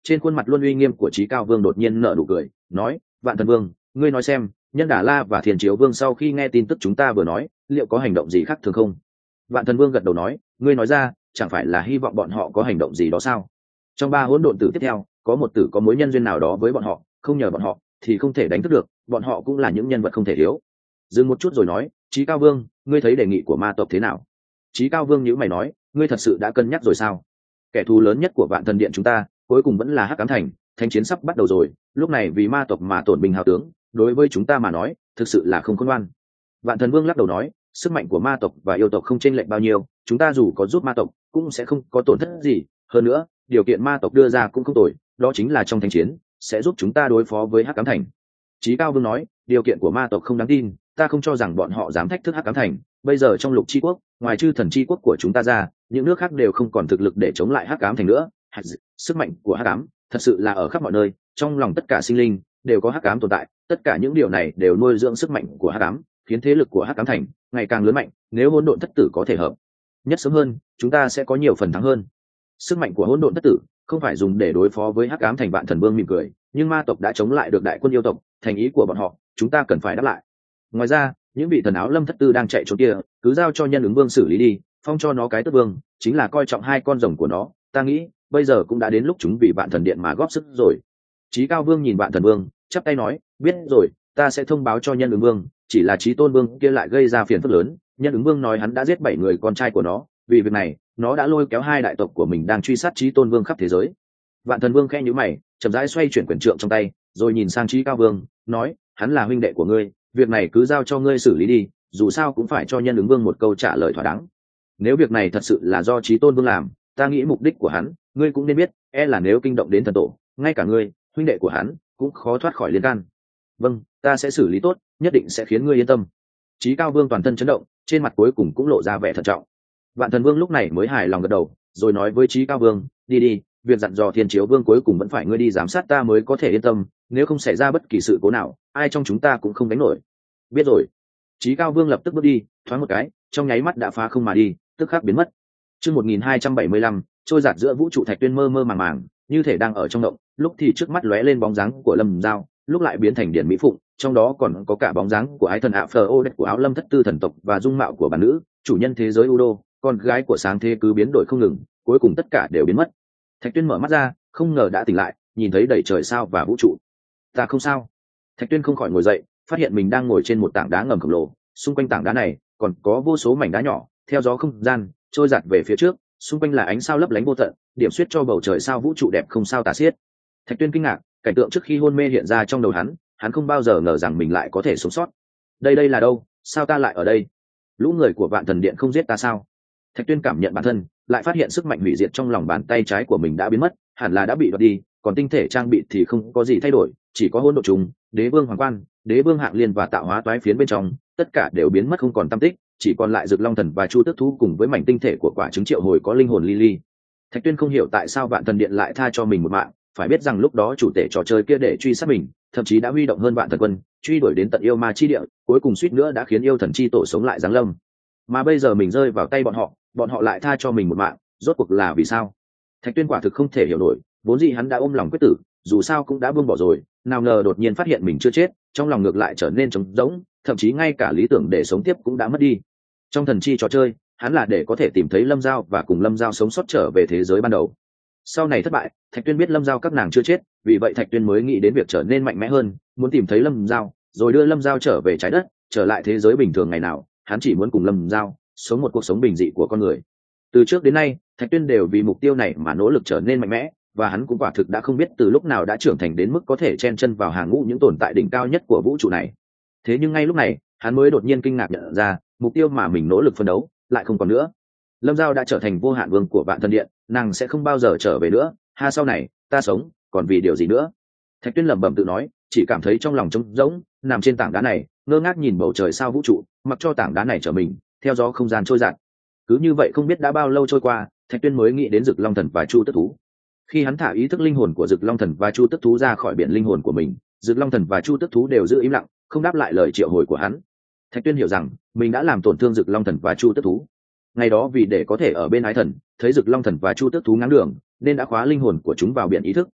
trên khuôn mặt luôn uy nghiêm của Chí Cao Vương đột nhiên nở nụ cười, nói: Vạn Thần Vương, ngươi nói xem, Nhân Đà La và Thiên Chiếu Vương sau khi nghe tin tức chúng ta vừa nói, liệu có hành động gì khác thường không? Vạn Thần Vương gật đầu nói: ngươi nói ra, chẳng phải là hy vọng bọn họ có hành động gì đó sao? Trong ba hỗn độn tử tiếp theo, có một tử có mối nhân duyên nào đó với bọn họ, không nhờ bọn họ thì không thể đánh thức được, bọn họ cũng là những nhân vật không thể thiếu. Dừng một chút rồi nói: Chí Cao Vương, ngươi thấy đề nghị của ma tộc thế nào? Chí Cao Vương nhíu mày nói: ngươi thật sự đã cân nhắc rồi sao? Kẻ thù lớn nhất của Vạn Thần Điện chúng ta cuối cùng vẫn là Hắc Ám Thành, thanh chiến sắp bắt đầu rồi, lúc này vì ma tộc mà tổn binh hao tướng, đối với chúng ta mà nói thực sự là không khôn ngoan. Vạn Thần Vương lắc đầu nói: sức mạnh của ma tộc và yêu tộc không chênh lệch bao nhiêu, chúng ta dù có giúp ma tộc cũng sẽ không có tổn thất gì, hơn nữa điều kiện ma tộc đưa ra cũng không tồi, đó chính là trong thanh chiến sẽ giúp chúng ta đối phó với Hắc Ám Thành. Chí Cao Vương nói: điều kiện của ma tộc không đáng tin, ta không cho rằng bọn họ dám thách thức Hắc Ám Thành, bây giờ trong Lục Chi Quốc, ngoài chư thần chi quốc của chúng ta ra, những nước khác đều không còn thực lực để chống lại Hắc Ám Thành nữa. Sức mạnh của Hắc Ám thật sự là ở khắp mọi nơi, trong lòng tất cả sinh linh đều có Hắc Ám tồn tại, tất cả những điều này đều nuôi dưỡng sức mạnh của Hắc Ám, khiến thế lực của Hắc Ám Thành ngày càng lớn mạnh, nếu hỗn độn thất tử có thể hợp nhất sớm hơn, chúng ta sẽ có nhiều phần thắng hơn. Sức mạnh của hỗn độn thất tử không phải dùng để đối phó với Hắc Ám Thành. Vạn Thần Vương mỉm cười, nhưng ma tộc đã chống lại được đại quân yêu tộc, thành ý của bọn họ chúng ta cần phải đáp lại. Ngoài ra, những vị thần áo lâm thất tư đang chạy trốn kia cứ giao cho Nhân Ứng Vương xử lý đi, phong cho nó cái tước vương, chính là coi trọng hai con rồng của nó. Ta nghĩ bây giờ cũng đã đến lúc chúng vì Vạn Thần Điện mà góp sức rồi. Chí Cao Vương nhìn Vạn Thần Vương, chắp tay nói: biết rồi, ta sẽ thông báo cho Nhân Ứng Vương, chỉ là Chí Tôn Vương kia lại gây ra phiền phức lớn. Nhân Ứng Vương nói hắn đã giết bảy người con trai của nó, vì việc này nó đã lôi kéo hai đại tộc của mình đang truy sát Chí Tôn Vương khắp thế giới. Vạn Thần Vương khẽ nhíu mày, chậm rãi xoay chuyển quyền trượng trong tay, rồi nhìn sang Chí Cao Vương, nói: hắn là huynh đệ của ngươi, việc này cứ giao cho ngươi xử lý đi, dù sao cũng phải cho Nhân Ứng Vương một câu trả lời thỏa đáng. Nếu việc này thật sự là do Chí Tôn Vương làm, ta nghĩ mục đích của hắn ngươi cũng nên biết, e là nếu kinh động đến thần tổ, ngay cả ngươi, huynh đệ của hắn cũng khó thoát khỏi liên can. Vâng, ta sẽ xử lý tốt, nhất định sẽ khiến ngươi yên tâm. Chí Cao Vương toàn thân chấn động, trên mặt cuối cùng cũng lộ ra vẻ thận trọng. Vạn Thần Vương lúc này mới hài lòng gật đầu, rồi nói với Chí Cao Vương: đi đi, việc dặn dò Thiên Chiếu Vương cuối cùng vẫn phải ngươi đi giám sát ta mới có thể yên tâm, nếu không xảy ra bất kỳ sự cố nào, ai trong chúng ta cũng không đánh nổi. Biết rồi. Chí Cao Vương lập tức bước đi, thoáng một cái, trong nháy mắt đã phá không mà đi, tức khắc biến mất. Chương một nghìn hai trăm bảy mươi lăm, trôi giạt giữa vũ trụ. Thạch Tuyên mơ mơ màng màng, như thể đang ở trong động, lúc thì trước mắt lóe lên bóng dáng của Lâm Giao, lúc lại biến thành Điển Mỹ Phụng, trong đó còn có cả bóng dáng của ái thần ạ phờ ô đẹp của áo lâm thất tư thần tộc và dung mạo của bản nữ chủ nhân thế giới Udo, con gái của sáng thế cứ biến đổi không ngừng, cuối cùng tất cả đều biến mất. Thạch Tuyên mở mắt ra, không ngờ đã tỉnh lại, nhìn thấy đầy trời sao và vũ trụ. Ta không sao. Thạch Tuyên không khỏi ngồi dậy, phát hiện mình đang ngồi trên một tảng đá ngầm khổng lồ, xung quanh tảng đá này còn có vô số mảnh đá nhỏ theo gió không gian trôi giạt về phía trước, xung quanh là ánh sao lấp lánh vô tận, điểm xuyết cho bầu trời sao vũ trụ đẹp không sao tả xiết. Thạch Tuyên kinh ngạc, cảnh tượng trước khi hôn mê hiện ra trong đầu hắn, hắn không bao giờ ngờ rằng mình lại có thể sống sót. Đây đây là đâu, sao ta lại ở đây? Lũ người của Vạn Thần Điện không giết ta sao? Thạch Tuyên cảm nhận bản thân, lại phát hiện sức mạnh hủy diệt trong lòng bàn tay trái của mình đã biến mất, hẳn là đã bị đoạt đi, còn tinh thể trang bị thì không có gì thay đổi, chỉ có hỗn độn trùng, đế vương hoàng quan, đế vương hạng liên và tạo hóa toái phiến bên trong, tất cả đều biến mất không còn tăm tích, chỉ còn lại Dực Long Thần và Chu Tước Thú cùng với mảnh tinh thể của quả trứng triệu hồi có linh hồn Lily. Thạch Tuyên không hiểu tại sao Vạn Thần Điện lại tha cho mình một mạng, phải biết rằng lúc đó chủ tể trò chơi kia để truy sát mình, thậm chí đã huy động hơn vạn thần quân truy đuổi đến tận yêu ma chi địa, cuối cùng suýt nữa đã khiến yêu thần chi tổ sống lại giáng lâm. Mà bây giờ mình rơi vào tay bọn họ, bọn họ lại tha cho mình một mạng, rốt cuộc là vì sao? Thạch Tuyên quả thực không thể hiểu nổi, vốn dĩ hắn đã ôm lòng quyết tử, dù sao cũng đã buông bỏ rồi, nào ngờ đột nhiên phát hiện mình chưa chết, trong lòng ngược lại trở nên trống rỗng, thậm chí ngay cả lý tưởng để sống tiếp cũng đã mất đi. Trong thần chi trò chơi, hắn là để có thể tìm thấy Lâm Giao và cùng Lâm Giao sống sót trở về thế giới ban đầu. Sau này thất bại, Thạch Tuyên biết Lâm Giao các nàng chưa chết, vì vậy Thạch Tuyên mới nghĩ đến việc trở nên mạnh mẽ hơn, muốn tìm thấy Lâm Giao, rồi đưa Lâm Giao trở về trái đất, trở lại thế giới bình thường ngày nào, hắn chỉ muốn cùng Lâm Giao sống một cuộc sống bình dị của con người. Từ trước đến nay, Thạch Tuyên đều vì mục tiêu này mà nỗ lực trở nên mạnh mẽ, và hắn cũng quả thực đã không biết từ lúc nào đã trưởng thành đến mức có thể chen chân vào hàng ngũ những tồn tại đỉnh cao nhất của vũ trụ này. Thế nhưng ngay lúc này, hắn mới đột nhiên kinh ngạc nhận ra, mục tiêu mà mình nỗ lực phấn đấu lại không còn nữa. Lâm Giao đã trở thành vô hạn vương của Vạn Thần Điện, nàng sẽ không bao giờ trở về nữa, ha, sau này ta sống còn vì điều gì nữa? Thạch Tuyên lẩm bẩm tự nói, chỉ cảm thấy trong lòng trống rỗng, nằm trên tảng đá này, ngơ ngác nhìn bầu trời sao vũ trụ, mặc cho tảng đá này trở mình, theo gió không gian trôi dạt. Cứ như vậy không biết đã bao lâu trôi qua, Thạch Tuyên mới nghĩ đến Dực Long Thần và Chu Tước Thú. Khi hắn thả ý thức linh hồn của Dực Long Thần và Chu Tước Thú ra khỏi biển linh hồn của mình, Dực Long Thần và Chu Tước Thú đều giữ im lặng, không đáp lại lời triệu hồi của hắn. Thạch Tuyên hiểu rằng mình đã làm tổn thương Dực Long Thần và Chu Tước Thú. Ngày đó vì để có thể ở bên ái thần, thấy Dực Long Thần và Chu Tước Thú ngáng đường, nên đã khóa linh hồn của chúng vào biển ý thức,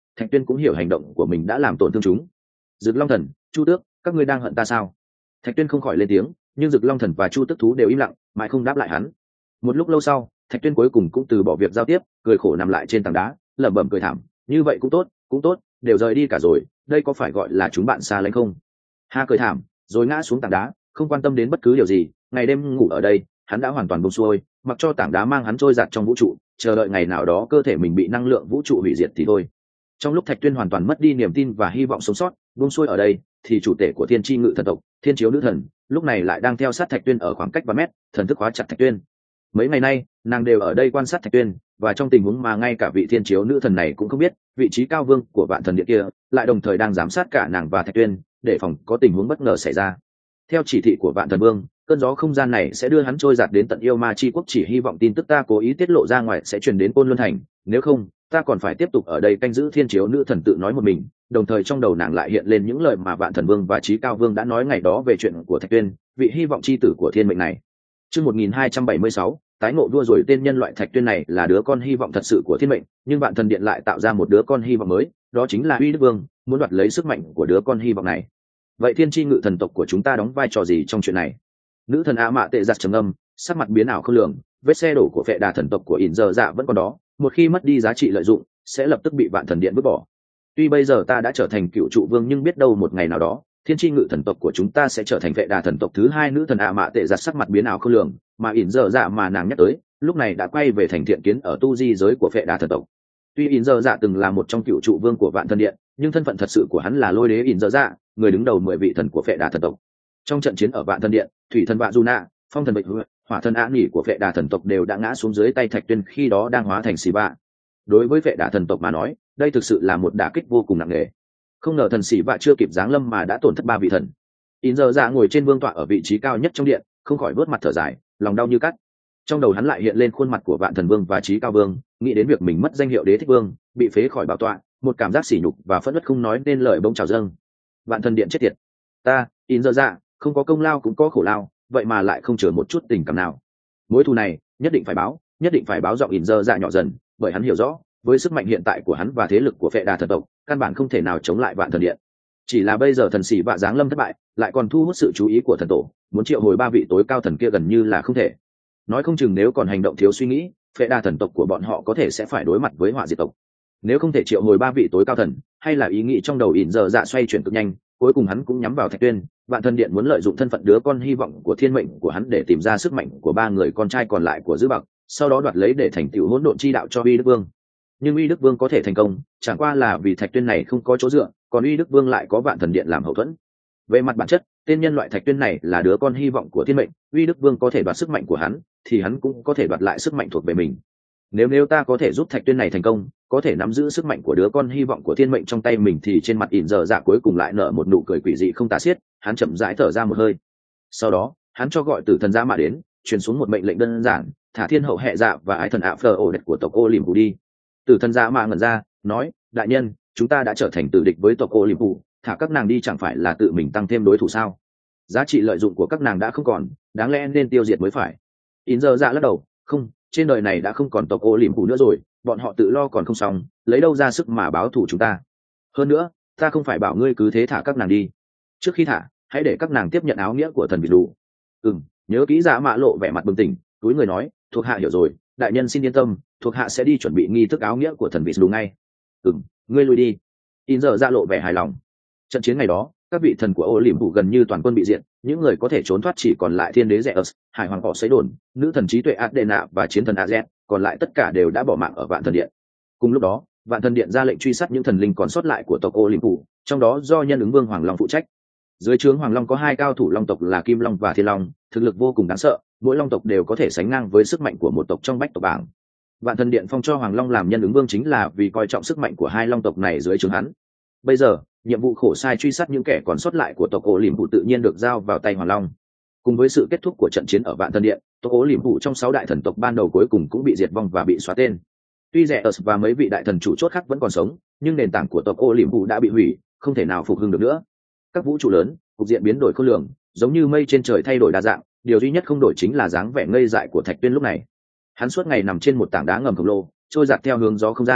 Thạch Tuyên cũng hiểu hành động của mình đã làm tổn thương chúng. Dực Long Thần, Chu Tước, các ngươi đang hận ta sao? Thạch Tuyên không khỏi lên tiếng, nhưng Dực Long Thần và Chu Tước thú đều im lặng, mãi không đáp lại hắn. Một lúc lâu sau, Thạch Tuyên cuối cùng cũng từ bỏ việc giao tiếp, cười khổ nằm lại trên tảng đá, lẩm bẩm cười thảm, như vậy cũng tốt, cũng tốt, đều rời đi cả rồi, đây có phải gọi là chúng bạn xa lánh không? Ha cười thảm, rồi ngã xuống tảng đá, không quan tâm đến bất cứ điều gì, ngày đêm ngủ ở đây, hắn đã hoàn toàn buông xuôi, mặc cho tảng đá mang hắn trôi giạt trong vũ trụ, chờ đợi ngày nào đó cơ thể mình bị năng lượng vũ trụ hủy diệt thì thôi. Trong lúc Thạch Tuyên hoàn toàn mất đi niềm tin và hy vọng sống sót, buông xuôi ở đây, thì chủ tể của Thiên Chi Ngự thần tộc, Thiên Chiếu nữ thần, lúc này lại đang theo sát Thạch Tuyên ở khoảng cách vài mét, thần thức khóa chặt Thạch Tuyên. Mấy ngày nay, nàng đều ở đây quan sát Thạch Tuyên, và trong tình huống mà ngay cả vị Thiên Chiếu nữ thần này cũng không biết, vị trí cao vương của Vạn Thần Điện kia lại đồng thời đang giám sát cả nàng và Thạch Tuyên, để phòng có tình huống bất ngờ xảy ra. Theo chỉ thị của Vạn Thần Vương, cơn gió không gian này sẽ đưa hắn trôi giạt đến tận Yêu Ma Chi Quốc, chỉ hy vọng tin tức ta cố ý tiết lộ ra ngoài sẽ truyền đến Côn Luân Thành, nếu không, ta còn phải tiếp tục ở đây canh giữ Thiên Chiếu nữ thần tự nói một mình. Đồng thời trong đầu nàng lại hiện lên những lời mà Vạn Thần Vương và Chí Cao Vương đã nói ngày đó về chuyện của Thạch Tuyên, vị hy vọng chi tử của thiên mệnh này. Chương một nghìn hai trăm bảy mươi sáu, tái ngộ vua rồi. Tên nhân loại Thạch Tuyên này là đứa con hy vọng thật sự của thiên mệnh, nhưng Vạn Thần Điện lại tạo ra một đứa con hy vọng mới, đó chính là Uy Đức Vương, muốn đoạt lấy sức mạnh của đứa con hy vọng này. Vậy Thiên Chi Ngự thần tộc của chúng ta đóng vai trò gì trong chuyện này? Nữ thần A Mạ Tệ giặt trầm âm, sắc mặt biến ảo không lường, vết xe đổ của Phệ Đà thần tộc của ỉn giờ dạ vẫn còn đó, một khi mất đi giá trị lợi dụng sẽ lập tức bị Vạn Thần Điện vứt bỏ. Tuy bây giờ ta đã trở thành cựu trụ vương, nhưng biết đâu một ngày nào đó Thiên Chi Ngự thần tộc của chúng ta sẽ trở thành Phệ Đà thần tộc thứ hai. Nữ thần A Mạ Tệ giặt sắc mặt biến ảo không lường, mà ỉn giờ dạ mà nàng nhắc tới lúc này đã quay về thành thiện kiến ở tu di giới của Phệ Đà thần tộc. Tuy ỉn giờ dạ từng là một trong cựu trụ vương của Vạn Thần Điện, nhưng thân phận thật sự của hắn là Lôi Đế ỉn giờ dạ, người đứng đầu mười vị thần của Phệ Đà thần tộc. Trong trận chiến ở Vạn Thần Điện, thủy thần Vạ Du Na, phong thần Bạch hỏa thần Á Nghỉ của Phệ Đà thần tộc đều đã ngã xuống dưới tay Thạch Tuyên khi đó đang hóa thành xì vạ. Đối với Phệ Đà thần tộc mà nói, đây thực sự là một đả kích vô cùng nặng nề. Không ngờ thần xì vạ chưa kịp giáng lâm mà đã tổn thất ba vị thần. In giờ dạ ngồi trên vương tọa ở vị trí cao nhất trong điện, không khỏi vớt mặt thở dài, lòng đau như cắt. Trong đầu hắn lại hiện lên khuôn mặt của Vạn Thần Vương và Chí Cao Vương, nghĩ đến việc mình mất danh hiệu Đế Thích Vương, bị phế khỏi bảo tọa, một cảm giác sỉ nhục và phẫn uất không nói nên lời bỗng trào dâng. Vạn Thần Điện chết tiệt, ta In giờ dạ không có công lao cũng có khổ lao, vậy mà lại không chừa một chút tình cảm nào. Mối thù này nhất định phải báo, nhất định phải báo. Giọng In giờ dạ nhỏ dần, bởi hắn hiểu rõ với sức mạnh hiện tại của hắn và thế lực của Phệ Đà thần tộc, căn bản không thể nào chống lại Vạn Thần Điện. Chỉ là bây giờ thần sĩ vạ giáng lâm thất bại, lại còn thu hút sự chú ý của thần tổ, muốn triệu hồi ba vị tối cao thần kia gần như là không thể. Nói không chừng nếu còn hành động thiếu suy nghĩ, Phệ Đà thần tộc của bọn họ có thể sẽ phải đối mặt với họa diệt tộc. Nếu không thể triệu hồi ba vị tối cao thần, hay là ý nghĩ trong đầu ỉn giờ dạ xoay chuyển cực nhanh, cuối cùng hắn cũng nhắm vào Thạch Tuyên. Vạn Thần Điện muốn lợi dụng thân phận đứa con hy vọng của thiên mệnh của hắn để tìm ra sức mạnh của ba người con trai còn lại của Dư Bạc, sau đó đoạt lấy để thành tựu hỗn độn chi đạo cho Uy Đức Vương. Nhưng Uy Đức Vương có thể thành công, chẳng qua là vì Thạch Tuyên này không có chỗ dựa, còn Uy Đức Vương lại có Vạn Thần Điện làm hậu thuẫn. Về mặt bản chất, tên nhân loại Thạch Tuyên này là đứa con hy vọng của thiên mệnh, Uy Đức Vương có thể đoạt sức mạnh của hắn, thì hắn cũng có thể đoạt lại sức mạnh thuộc về mình. Nếu nếu ta có thể giúp Thạch Tuyên này thành công, có thể nắm giữ sức mạnh của đứa con hy vọng của thiên mệnh trong tay mình, thì trên mặt ỉn giờ dạ cuối cùng lại nở một nụ cười quỷ dị không tả xiết. Hắn chậm rãi thở ra một hơi, sau đó hắn cho gọi Tử Thần Dạ Mạ đến, truyền xuống một mệnh lệnh đơn giản: thả Thiên Hậu Hệ Dạ và Ái Thần ạ phờ ổ đệt của tộc Ô Liềm Phủ đi. Tử Thần Dạ Mạ ngẩn ra, nói: đại nhân, chúng ta đã trở thành tử địch với tộc Ô Liềm Phủ, thả các nàng đi chẳng phải là tự mình tăng thêm đối thủ sao? Giá trị lợi dụng của các nàng đã không còn, đáng lẽ nên tiêu diệt mới phải. In giờ dạ lắc đầu: không, trên đời này đã không còn tộc Ô Liềm Phủ nữa rồi, bọn họ tự lo còn không xong, lấy đâu ra sức mà báo thù chúng ta? Hơn nữa, ta không phải bảo ngươi cứ thế thả các nàng đi. Trước khi thả, hãy để các nàng tiếp nhận áo nghĩa của thần vịt đủ. Ừm, nhớ kỹ. Dạ Mạ lộ vẻ mặt bừng tỉnh, túi người nói: thuộc hạ hiểu rồi, đại nhân xin yên tâm, thuộc hạ sẽ đi chuẩn bị nghi thức áo nghĩa của thần vịt đủ ngay. Ừm, ngươi lui đi. In giờ dạ lộ vẻ hài lòng. Trận chiến ngày đó, các vị thần của Ô Liềm Phủ gần như toàn quân bị diệt, những người có thể trốn thoát chỉ còn lại Thiên Đế Zeus, Hải Hoàng Cỏ Sấy Đồn, nữ thần trí tuệ Adena và chiến thần Azen, còn lại tất cả đều đã bỏ mạng ở Vạn Thần Điện. Cùng lúc đó, Vạn Thần Điện ra lệnh truy sát những thần linh còn sót lại của tộc Ô Liềm Phủ, trong đó do Nhân Ứng Vương Hoàng Long phụ trách. Dưới trướng Hoàng Long có hai cao thủ long tộc là Kim Long và Thiên Long, thực lực vô cùng đáng sợ, mỗi long tộc đều có thể sánh ngang với sức mạnh của một tộc trong bách tộc bảng. Vạn Thần Điện phong cho Hoàng Long làm Nhân Ứng Vương chính là vì coi trọng sức mạnh của hai long tộc này dưới trướng hắn. Bây giờ, nhiệm vụ khổ sai truy sát những kẻ còn sót lại của tộc Ô Liềm Phủ tự nhiên được giao vào tay Hoàng Long. Cùng với sự kết thúc của trận chiến ở Vạn Thần Điện, tộc Ô Liềm Phủ trong sáu đại thần tộc ban đầu cuối cùng cũng bị diệt vong và bị xóa tên. Tuy Zeus và mấy vị đại thần chủ chốt khác vẫn còn sống, nhưng nền tảng của tộc Ô Liềm Phủ đã bị hủy, không thể nào phục hưng được nữa. Các vũ trụ lớn, cục diện biến đổi khôn lường, giống như mây trên trời thay đổi đa dạng, điều duy nhất không đổi chính là dáng vẻ ngây dại của Thạch Tuyên lúc này. Hắn suốt ngày nằm trên một tảng đá ngầm khổng lồ, trôi dạt theo hướng gió không gian,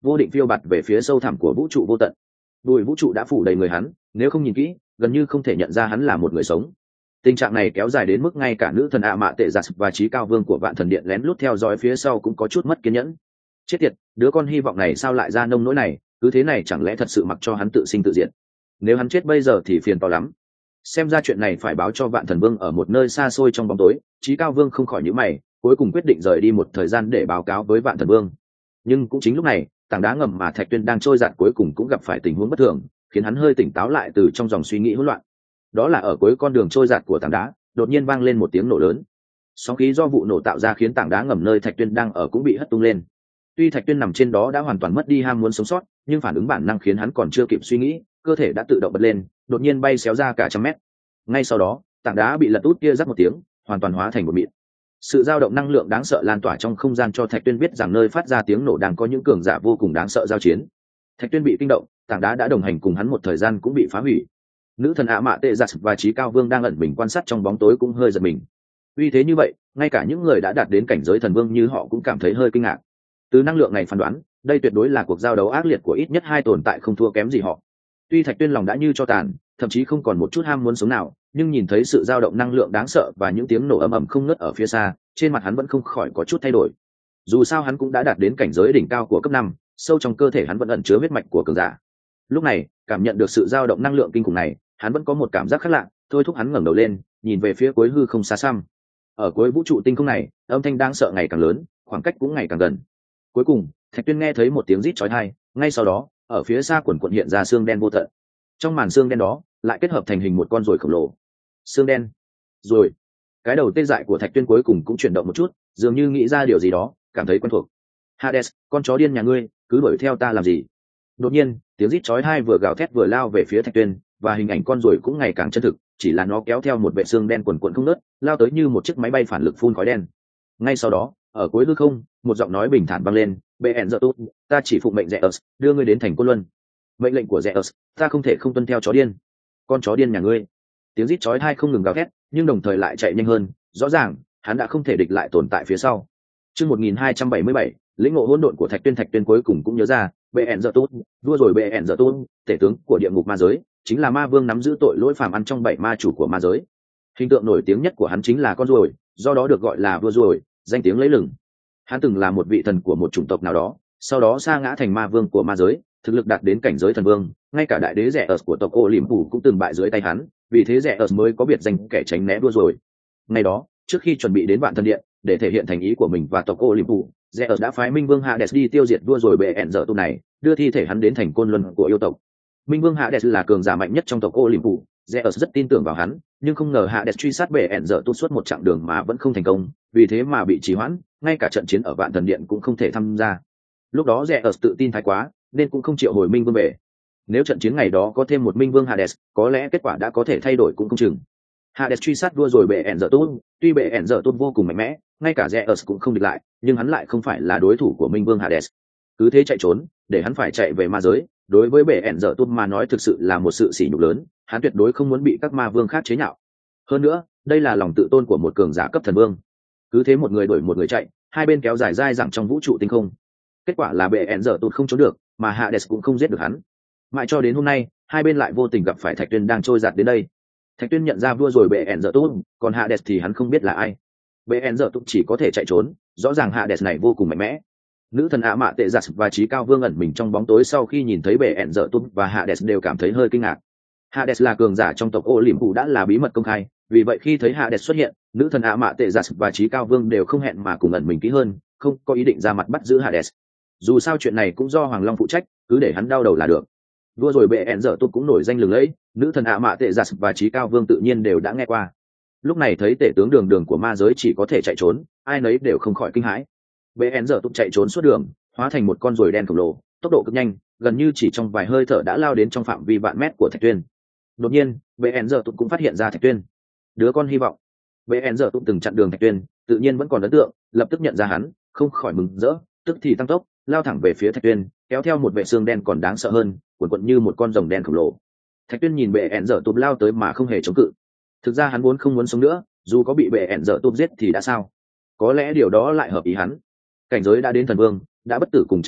vô định phiêu bạt về phía sâu thẳm của vũ trụ vô tận. Bụi vũ trụ đã phủ đầy người hắn, nếu không nhìn kỹ gần như không thể nhận ra hắn là một người sống. Tình trạng này kéo dài đến mức ngay cả nữ thần ạ mạ tệ giặt và trí cao vương của vạn thần điện lén lút theo dõi phía sau cũng có chút mất kiên nhẫn. Chết tiệt, đứa con hy vọng này sao lại ra nông nỗi này, cứ thế này chẳng lẽ thật sự mặc cho hắn tự sinh tự diệt? Nếu hắn chết bây giờ thì phiền to lắm. Xem ra chuyện này phải báo cho vạn thần vương ở một nơi xa xôi trong bóng tối. Trí cao vương không khỏi nhíu mày, cuối cùng quyết định rời đi một thời gian để báo cáo với vạn thần vương. Nhưng cũng chính lúc này, tảng đá ngầm mà Thạch Tuyên đang trôi dạt cuối cùng cũng gặp phải tình huống bất thường, khiến hắn hơi tỉnh táo lại từ trong dòng suy nghĩ hỗn loạn. Đó là ở cuối con đường trôi dạt của tảng đá, đột nhiên vang lên một tiếng nổ lớn. Sóng khí do vụ nổ tạo ra khiến tảng đá ngầm nơi Thạch Tuyên đang ở cũng bị hất tung lên. Tuy Thạch Tuyên nằm trên đó đã hoàn toàn mất đi ham muốn sống sót, nhưng phản ứng bản năng khiến hắn còn chưa kịp suy nghĩ, cơ thể đã tự động bật lên, đột nhiên bay xéo ra cả trăm mét. Ngay sau đó, tảng đá bị lật út kia rắc một tiếng, hoàn toàn hóa thành một mịn. Sự dao động năng lượng đáng sợ lan tỏa trong không gian cho Thạch Tuyên biết rằng nơi phát ra tiếng nổ đang có những cường giả vô cùng đáng sợ giao chiến. Thạch Tuyên bị kinh động, tảng đá đã đồng hành cùng hắn một thời gian cũng bị phá hủy. Nữ thần ạ mạ tệ giặt và trí cao vương đang ẩn mình quan sát trong bóng tối cũng hơi giật mình. Vì thế như vậy, ngay cả những người đã đạt đến cảnh giới thần vương như họ cũng cảm thấy hơi kinh ngạc. Từ năng lượng này phán đoán, đây tuyệt đối là cuộc giao đấu ác liệt của ít nhất hai tồn tại không thua kém gì họ. Tuy Thạch Tuyên lòng đã như cho tàn, thậm chí không còn một chút ham muốn sống nào, nhưng nhìn thấy sự dao động năng lượng đáng sợ và những tiếng nổ ầm ầm không ngớt ở phía xa, trên mặt hắn vẫn không khỏi có chút thay đổi. Dù sao hắn cũng đã đạt đến cảnh giới đỉnh cao của cấp năm, sâu trong cơ thể hắn vẫn ẩn chứa huyết mạch của cường giả. Lúc này, cảm nhận được sự dao động năng lượng kinh khủng này, hắn vẫn có một cảm giác khác lạ, thôi thúc hắn ngẩng đầu lên, nhìn về phía cuối hư không xa xăm. Ở cuối vũ trụ tinh không này, âm thanh đáng sợ ngày càng lớn, khoảng cách cũng ngày càng gần. Cuối cùng, Thạch Tuyên nghe thấy một tiếng rít chói tai, ngay sau đó, ở phía xa quần quần hiện ra xương đen vô tận. Trong màn xương đen đó, lại kết hợp thành hình một con ruồi khổng lồ. Xương đen, rồi. Cái đầu tê dại của Thạch Tuyên cuối cùng cũng chuyển động một chút, dường như nghĩ ra điều gì đó, cảm thấy quen thuộc. Hades, con chó điên nhà ngươi, cứ đuổi theo ta làm gì? Đột nhiên, tiếng rít chói tai vừa gào thét vừa lao về phía Thạch Tuyên, và hình ảnh con ruồi cũng ngày càng chân thực, chỉ là nó kéo theo một vệ xương đen quần quần không ngớt, lao tới như một chiếc máy bay phản lực phun khói đen. Ngay sau đó, ở cuối hư không, một giọng nói bình thản vang lên, "Bệ ẻn giờ tốt, ta chỉ phụng mệnh Zeus, đưa ngươi đến thành Côn Luân." Mệnh lệnh của Zeus, ta không thể không tuân theo chó điên. Con chó điên nhà ngươi. Tiếng rít chói tai không ngừng gào thét, nhưng đồng thời lại chạy nhanh hơn, rõ ràng, hắn đã không thể địch lại tồn tại phía sau. Chương một nghìn hai trăm bảy mươi bảy, lĩnh ngộ hỗn độn của Thạch Tuyên. Thạch Tuyên cuối cùng cũng nhớ ra, Bệ ẻn giờ tốt, vua rồi Bệ ẻn giờ tốt, tể tướng của địa ngục ma giới, chính là ma vương nắm giữ tội lỗi phàm ăn trong bảy ma chủ của ma giới. Hình tượng nổi tiếng nhất của hắn chính là con ruồi, do đó được gọi là vua ruồi, danh tiếng lẫy lừng. Hắn từng là một vị thần của một chủng tộc nào đó, sau đó sa ngã thành ma vương của ma giới, thực lực đạt đến cảnh giới thần vương, ngay cả đại đế rẻ ở của tộc Olympus cũng từng bại dưới tay hắn, vì thế rẻ ở mới có biệt danh kẻ tránh né vua ruồi. Ngày đó, trước khi chuẩn bị đến vạn thần điện để thể hiện thành ý của mình và tộc Olympus, rẻ ở đã phái Minh Vương Hades đi tiêu diệt vua ruồi bệ ẻn giờ tu này, đưa thi thể hắn đến thành Côn Luân của yêu tộc. Minh Vương Hades là cường giả mạnh nhất trong tộc Olympus, Zeus rất tin tưởng vào hắn, nhưng không ngờ Hades truy sát bệ ẻn giờ tu suốt một chặng đường mà vẫn không thành công, vì thế mà bị trì hoãn, ngay cả trận chiến ở Vạn Thần Điện cũng không thể tham gia. Lúc đó Zeus tự tin thái quá, nên cũng không triệu hồi Minh Vương về. Nếu trận chiến ngày đó có thêm một Minh Vương Hades, có lẽ kết quả đã có thể thay đổi cũng không chừng. Hades truy sát vua rồi bệ ẻn giờ tu, tuy bệ ẻn giờ tu vô cùng mạnh mẽ, ngay cả Zeus cũng không địch lại, nhưng hắn lại không phải là đối thủ của Minh Vương Hades. Cứ thế chạy trốn, để hắn phải chạy về ma giới, đối với bệ ẻn giờ tu mà nói thực sự là một sự sỉ nhục lớn, hắn tuyệt đối không muốn bị các ma vương khác chế nhạo. Hơn nữa, đây là lòng tự tôn của một cường giả cấp thần vương. Cứ thế một người đuổi một người chạy, hai bên kéo dài dai dẳng trong vũ trụ tinh không. Kết quả là bệ ẻn giờ tụt không trốn được, mà Hades cũng không giết được hắn. Mãi cho đến hôm nay, hai bên lại vô tình gặp phải Thạch Tuyên đang trôi giạt đến đây. Thạch Tuyên nhận ra vua rồi bệ ẻn giờ tụt, còn Hades thì hắn không biết là ai. Bệ ẻn giờ tụt chỉ có thể chạy trốn, rõ ràng Hades này vô cùng mạnh mẽ. Nữ thần ạ mạ tệ giặt và trí cao vương ẩn mình trong bóng tối sau khi nhìn thấy bệ ẻn giờ tụt và Hades đều cảm thấy hơi kinh ngạc. Hades là cường giả trong tộc Olympus đã là bí mật công khai, vì vậy khi thấy Hades xuất hiện, nữ thần ạ mạ tệ giặt và trí cao vương đều không hẹn mà cùng ẩn mình kỹ hơn, không có ý định ra mặt bắt giữ Hades. Dù sao chuyện này cũng do Hoàng Long phụ trách, cứ để hắn đau đầu là được. Vua rồi bệ ẻn giờ tụt cũng nổi danh lừng lẫy, nữ thần ạ mạ tệ giặt và trí cao vương tự nhiên đều đã nghe qua. Lúc này thấy tể tướng đường đường của ma giới chỉ có thể chạy trốn, ai nấy đều không khỏi kinh hãi. Bệ ẻn giờ tụt chạy trốn suốt đường, hóa thành một con ruồi đen khổng lồ, tốc độ cực nhanh, gần như chỉ trong vài hơi thở đã lao đến trong phạm vi vạn mét của Thạch Tuyên. Đột nhiên, bệ ẻn giờ tụt cũng phát hiện ra Thạch Tuyên. Đứa con hy vọng. Bệ ẻn giờ tụt từng chặn đường Thạch Tuyên, tự nhiên vẫn còn ấn tượng, lập tức nhận ra hắn, không khỏi mừng rỡ, tức thì tăng tốc, lao thẳng về phía Thạch Tuyên, kéo theo một vệ xương đen còn đáng sợ hơn, cuộn cuộn như một con rồng đen khổng lồ. Thạch Tuyên nhìn bệ ẻn giờ tụt lao tới mà không hề chống cự. Thực ra hắn vốn không muốn sống nữa, dù có bị bệ ẻn giờ tụt giết thì đã sao? Có lẽ điều đó lại hợp ý hắn. Cảnh giới đã đến thần vương, đã bất tử cùng trời đất,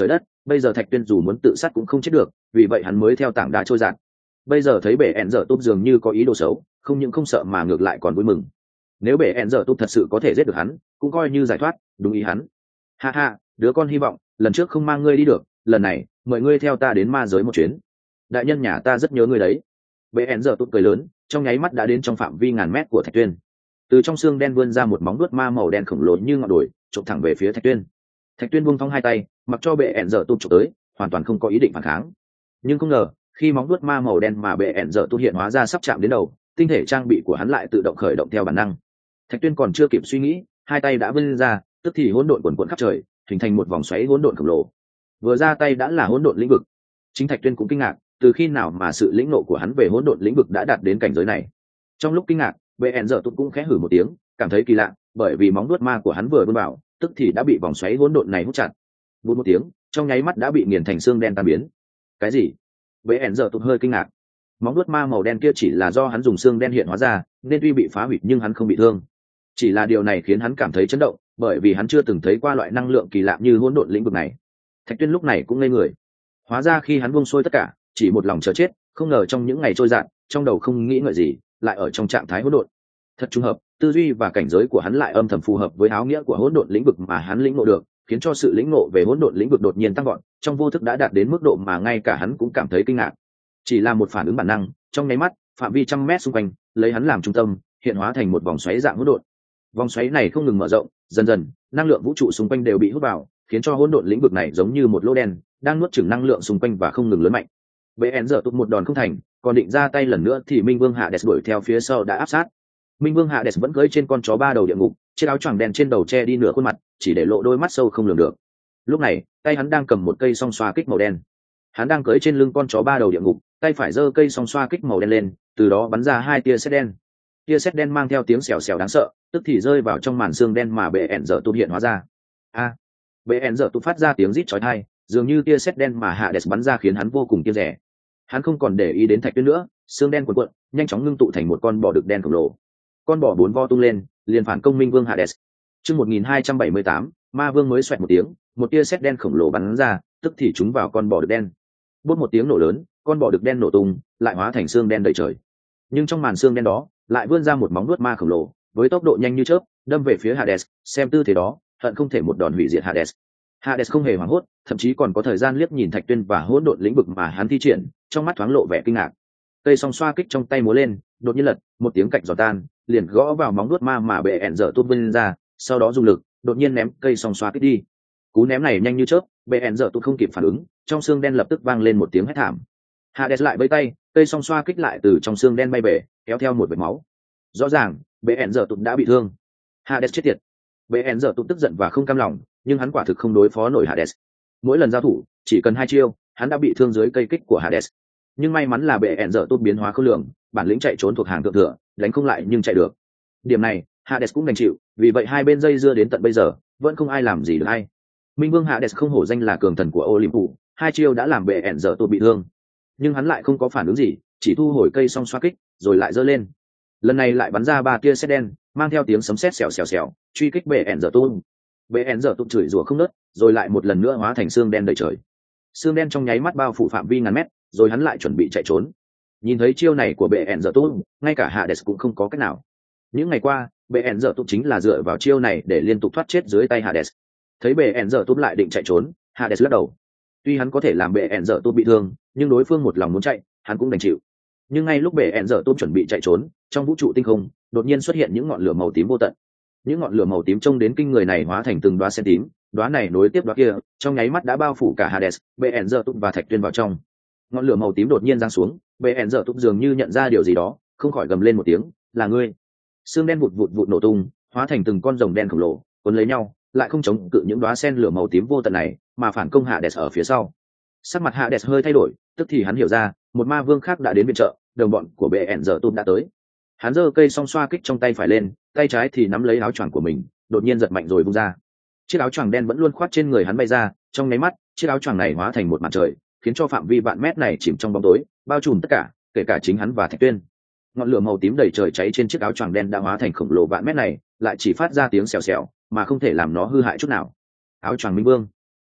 bây giờ Thạch Tuyên dù muốn tự sát cũng không chết được, vì vậy hắn mới theo tảng đá trôi dạt. Bây giờ thấy bệ ẹn dở túp dường như có ý đồ xấu, không những không sợ mà ngược lại còn vui mừng. Nếu bệ ẹn dở túp thật sự có thể giết được hắn, cũng coi như giải thoát, đúng ý hắn. Ha ha, đứa con hy vọng, lần trước không mang ngươi đi được, lần này mời ngươi theo ta đến ma giới một chuyến. Đại nhân nhà ta rất nhớ ngươi đấy. Bệ ẹn dở túp cười lớn, trong nháy mắt đã đến trong phạm vi ngàn mét của Thạch Tuyên. Từ trong xương đen vươn ra một móng vuốt ma màu đen khổng lồ như ngọn đồi, chộp thẳng về phía Thạch Tuyên. Thạch Tuyên buông thong hai tay, mặc cho bệ ẹn dở túp chụp tới, hoàn toàn không có ý định phản kháng. Nhưng không ngờ, khi móng vuốt ma màu đen mà bệ ẹn dở túp hiện hóa ra sắp chạm đến đầu, tinh thể trang bị của hắn lại tự động khởi động theo bản năng. Thạch Tuyên còn chưa kịp suy nghĩ, hai tay đã vươn ra, tức thì hỗn độn quần quần khắp trời, hình thành một vòng xoáy hỗn độn khổng lồ. Vừa ra tay đã là hỗn độn lĩnh vực. Chính Thạch Tuyên cũng kinh ngạc, từ khi nào mà sự lĩnh nộ của hắn về hỗn độn lĩnh vực đã đạt đến cảnh giới này. Trong lúc kinh ngạc, bệ ẹn dở túp cũng khẽ hử một tiếng, cảm thấy kỳ lạ, bởi vì móng vuốt ma của hắn vừa vươn vào, tức thì đã bị vòng xoáy hỗn độn này hút chặt. Vụt một tiếng, trong nháy mắt đã bị nghiền thành xương đen tan biến. Cái gì? Bệ ẹn dở tụt hơi kinh ngạc. Móng vuốt ma màu đen kia chỉ là do hắn dùng xương đen hiện hóa ra, nên tuy bị phá hủy nhưng hắn không bị thương. Chỉ là điều này khiến hắn cảm thấy chấn động, bởi vì hắn chưa từng thấy qua loại năng lượng kỳ lạ như hỗn độn lĩnh vực này. Thạch Tuyên lúc này cũng ngây người. Hóa ra khi hắn buông xuôi tất cả, chỉ một lòng chờ chết, không ngờ trong những ngày trôi dạt, trong đầu không nghĩ ngợi gì, lại ở trong trạng thái hỗn độn. Thật trùng hợp, tư duy và cảnh giới của hắn lại âm thầm phù hợp với áo nghĩa của hỗn độn lĩnh vực mà hắn lĩnh ngộ được, khiến cho sự lĩnh ngộ về hỗn độn lĩnh vực đột nhiên tăng vọt, trong vô thức đã đạt đến mức độ mà ngay cả hắn cũng cảm thấy kinh ngạc. Chỉ là một phản ứng bản năng, trong nháy mắt, phạm vi trăm mét xung quanh, lấy hắn làm trung tâm, hiện hóa thành một vòng xoáy dạng hỗn độn. Vòng xoáy này không ngừng mở rộng, dần dần, năng lượng vũ trụ xung quanh đều bị hút vào, khiến cho hỗn độn lĩnh vực này giống như một lỗ đen, đang nuốt chửng năng lượng xung quanh và không ngừng lớn mạnh. bê en giờ tụt một đòn không thành, còn định ra tay lần nữa thì Minh Vương Hades đuổi theo phía sau đã áp sát. Minh Vương Hades vẫn cưỡi trên con chó ba đầu địa ngục, chiếc áo choàng đen trên đầu che đi nửa khuôn mặt, chỉ để lộ đôi mắt sâu không lường được. Lúc này, tay hắn đang cầm một cây song xoa kích màu đen. Hắn đang cưỡi trên lưng con chó ba đầu địa ngục, tay phải giơ cây song xoa kích màu đen lên, từ đó bắn ra hai tia sét đen. Tia sét đen mang theo tiếng xèo xèo đáng sợ, tức thì rơi vào trong màn xương đen mà bệ ẻn dở tụt hiện hóa ra. A! À, bệ ẻn dở tụt phát ra tiếng rít chói tai, dường như tia sét đen mà Hades bắn ra khiến hắn vô cùng kiêng dè. Hắn không còn để ý đến Thạch Tuyên nữa, xương đen cuộn cuộn, nhanh chóng ngưng tụ thành một con bò đực đen khổng lồ. Con bò bốn vo tung lên, liền phản công Minh Vương Hades. Chương một nghìn hai trăm bảy mươi tám, Ma Vương mới xoẹt một tiếng, một tia sét đen khổng lồ bắn ra, tức thì trúng vào con bò đực đen. Bút một tiếng nổ lớn, con bò đực đen nổ tung, lại hóa thành xương đen đầy trời. Nhưng trong màn xương đen đó, lại vươn ra một móng vuốt ma khổng lồ, với tốc độ nhanh như chớp, đâm về phía Hades, xem tư thế đó, hận không thể một đòn hủy diệt Hades. Hades không hề hoảng hốt, thậm chí còn có thời gian liếc nhìn Thạch Tuyên và hỗn độn lĩnh vực mà hắn thi triển, trong mắt thoáng lộ vẻ kinh ngạc. Cây song xoa kích trong tay múa lên, đột nhiên lật, một tiếng cạnh giò tan, liền gõ vào móng vuốt ma mà bệ ẻn dở tuốt vươn ra, sau đó dùng lực, đột nhiên ném cây song xoa kích đi. Cú ném này nhanh như chớp, bệ ẻn dở tuốt không kịp phản ứng, trong xương đen lập tức vang lên một tiếng hét thảm. Hades lại vẫy tay, cây song xoa kích lại từ trong xương đen bay về, kéo theo một vệt máu. Rõ ràng, bệ ẻn dở tuốt đã bị thương. Hades chết tiệt. Bệ ẻn dở tuốt tức giận và không cam lòng, nhưng hắn quả thực không đối phó nổi Hades. Mỗi lần giao thủ, chỉ cần hai chiêu, hắn đã bị thương dưới cây kích của Hades. Nhưng may mắn là bệ ẻn dở tốt biến hóa khôn lường, bản lĩnh chạy trốn thuộc hàng thượng thừa, đánh không lại nhưng chạy được. Điểm này, Hades cũng đành chịu, vì vậy hai bên dây dưa đến tận bây giờ, vẫn không ai làm gì được ai. Minh Vương Hades không hổ danh là cường thần của Olympus, hai chiêu đã làm bệ ẻn dở tốt bị thương, nhưng hắn lại không có phản ứng gì, chỉ thu hồi cây song xoa kích, rồi lại giơ lên. Lần này lại bắn ra ba tia sét đen, mang theo tiếng sấm sét xèo xèo xèo, truy kích bệ ẻn dở tốt. Bệ ẻn dở tốt chửi rủa không ngớt, rồi lại một lần nữa hóa thành xương đen đầy trời. Xương đen trong nháy mắt bao phủ phạm vi ngàn mét, rồi hắn lại chuẩn bị chạy trốn. Nhìn thấy chiêu này của bệ ẻn dở tốt, ngay cả Hades cũng không có cách nào. Những ngày qua, bệ ẻn dở tốt chính là dựa vào chiêu này để liên tục thoát chết dưới tay Hades. Thấy bệ ẻn dở tốt lại định chạy trốn, Hades lắc đầu. Tuy hắn có thể làm bệ ẻn dở tốt bị thương, nhưng đối phương một lòng muốn chạy, hắn cũng đành chịu. Nhưng ngay lúc bệ ẻn dở tốt chuẩn bị chạy trốn, trong vũ trụ tinh không, đột nhiên xuất hiện những ngọn lửa màu tím vô tận. Những ngọn lửa màu tím trông đến kinh người này hóa thành từng đóa sen tím, đóa này nối tiếp đóa kia, trong nháy mắt đã bao phủ cả Hades, bệ ẻn dở tốt và Thạch Tuyên vào trong. Ngọn lửa màu tím đột nhiên giáng xuống, bệ ẻn dở tốt dường như nhận ra điều gì đó, không khỏi gầm lên một tiếng, là ngươi. Xương đen vụt vụt vụt nổ tung, hóa thành từng con rồng đen khổng lồ, cuốn lấy nhau, lại không chống cự những đóa sen lửa màu tím vô tận này, mà phản công Hades ở phía sau. Sắc mặt Hades hơi thay đổi, tức thì hắn hiểu ra, một ma vương khác đã đến viện trợ, đồng bọn của bệ ẻn dở tốt đã tới. Hắn giơ cây song xoa kích trong tay phải lên, tay trái thì nắm lấy áo choàng của mình, đột nhiên giật mạnh rồi vung ra. Chiếc áo choàng đen vẫn luôn khoác trên người hắn bay ra, trong nháy mắt, chiếc áo choàng này hóa thành một màn trời, khiến cho phạm vi vạn mét này chìm trong bóng tối, bao trùm tất cả, kể cả chính hắn và Thạch Tuyên. Ngọn lửa màu tím đầy trời cháy trên chiếc áo choàng đen đã hóa thành khổng lồ vạn mét này, lại chỉ phát ra tiếng xèo xèo, mà không thể làm nó hư hại chút nào. Áo choàng Minh Vương.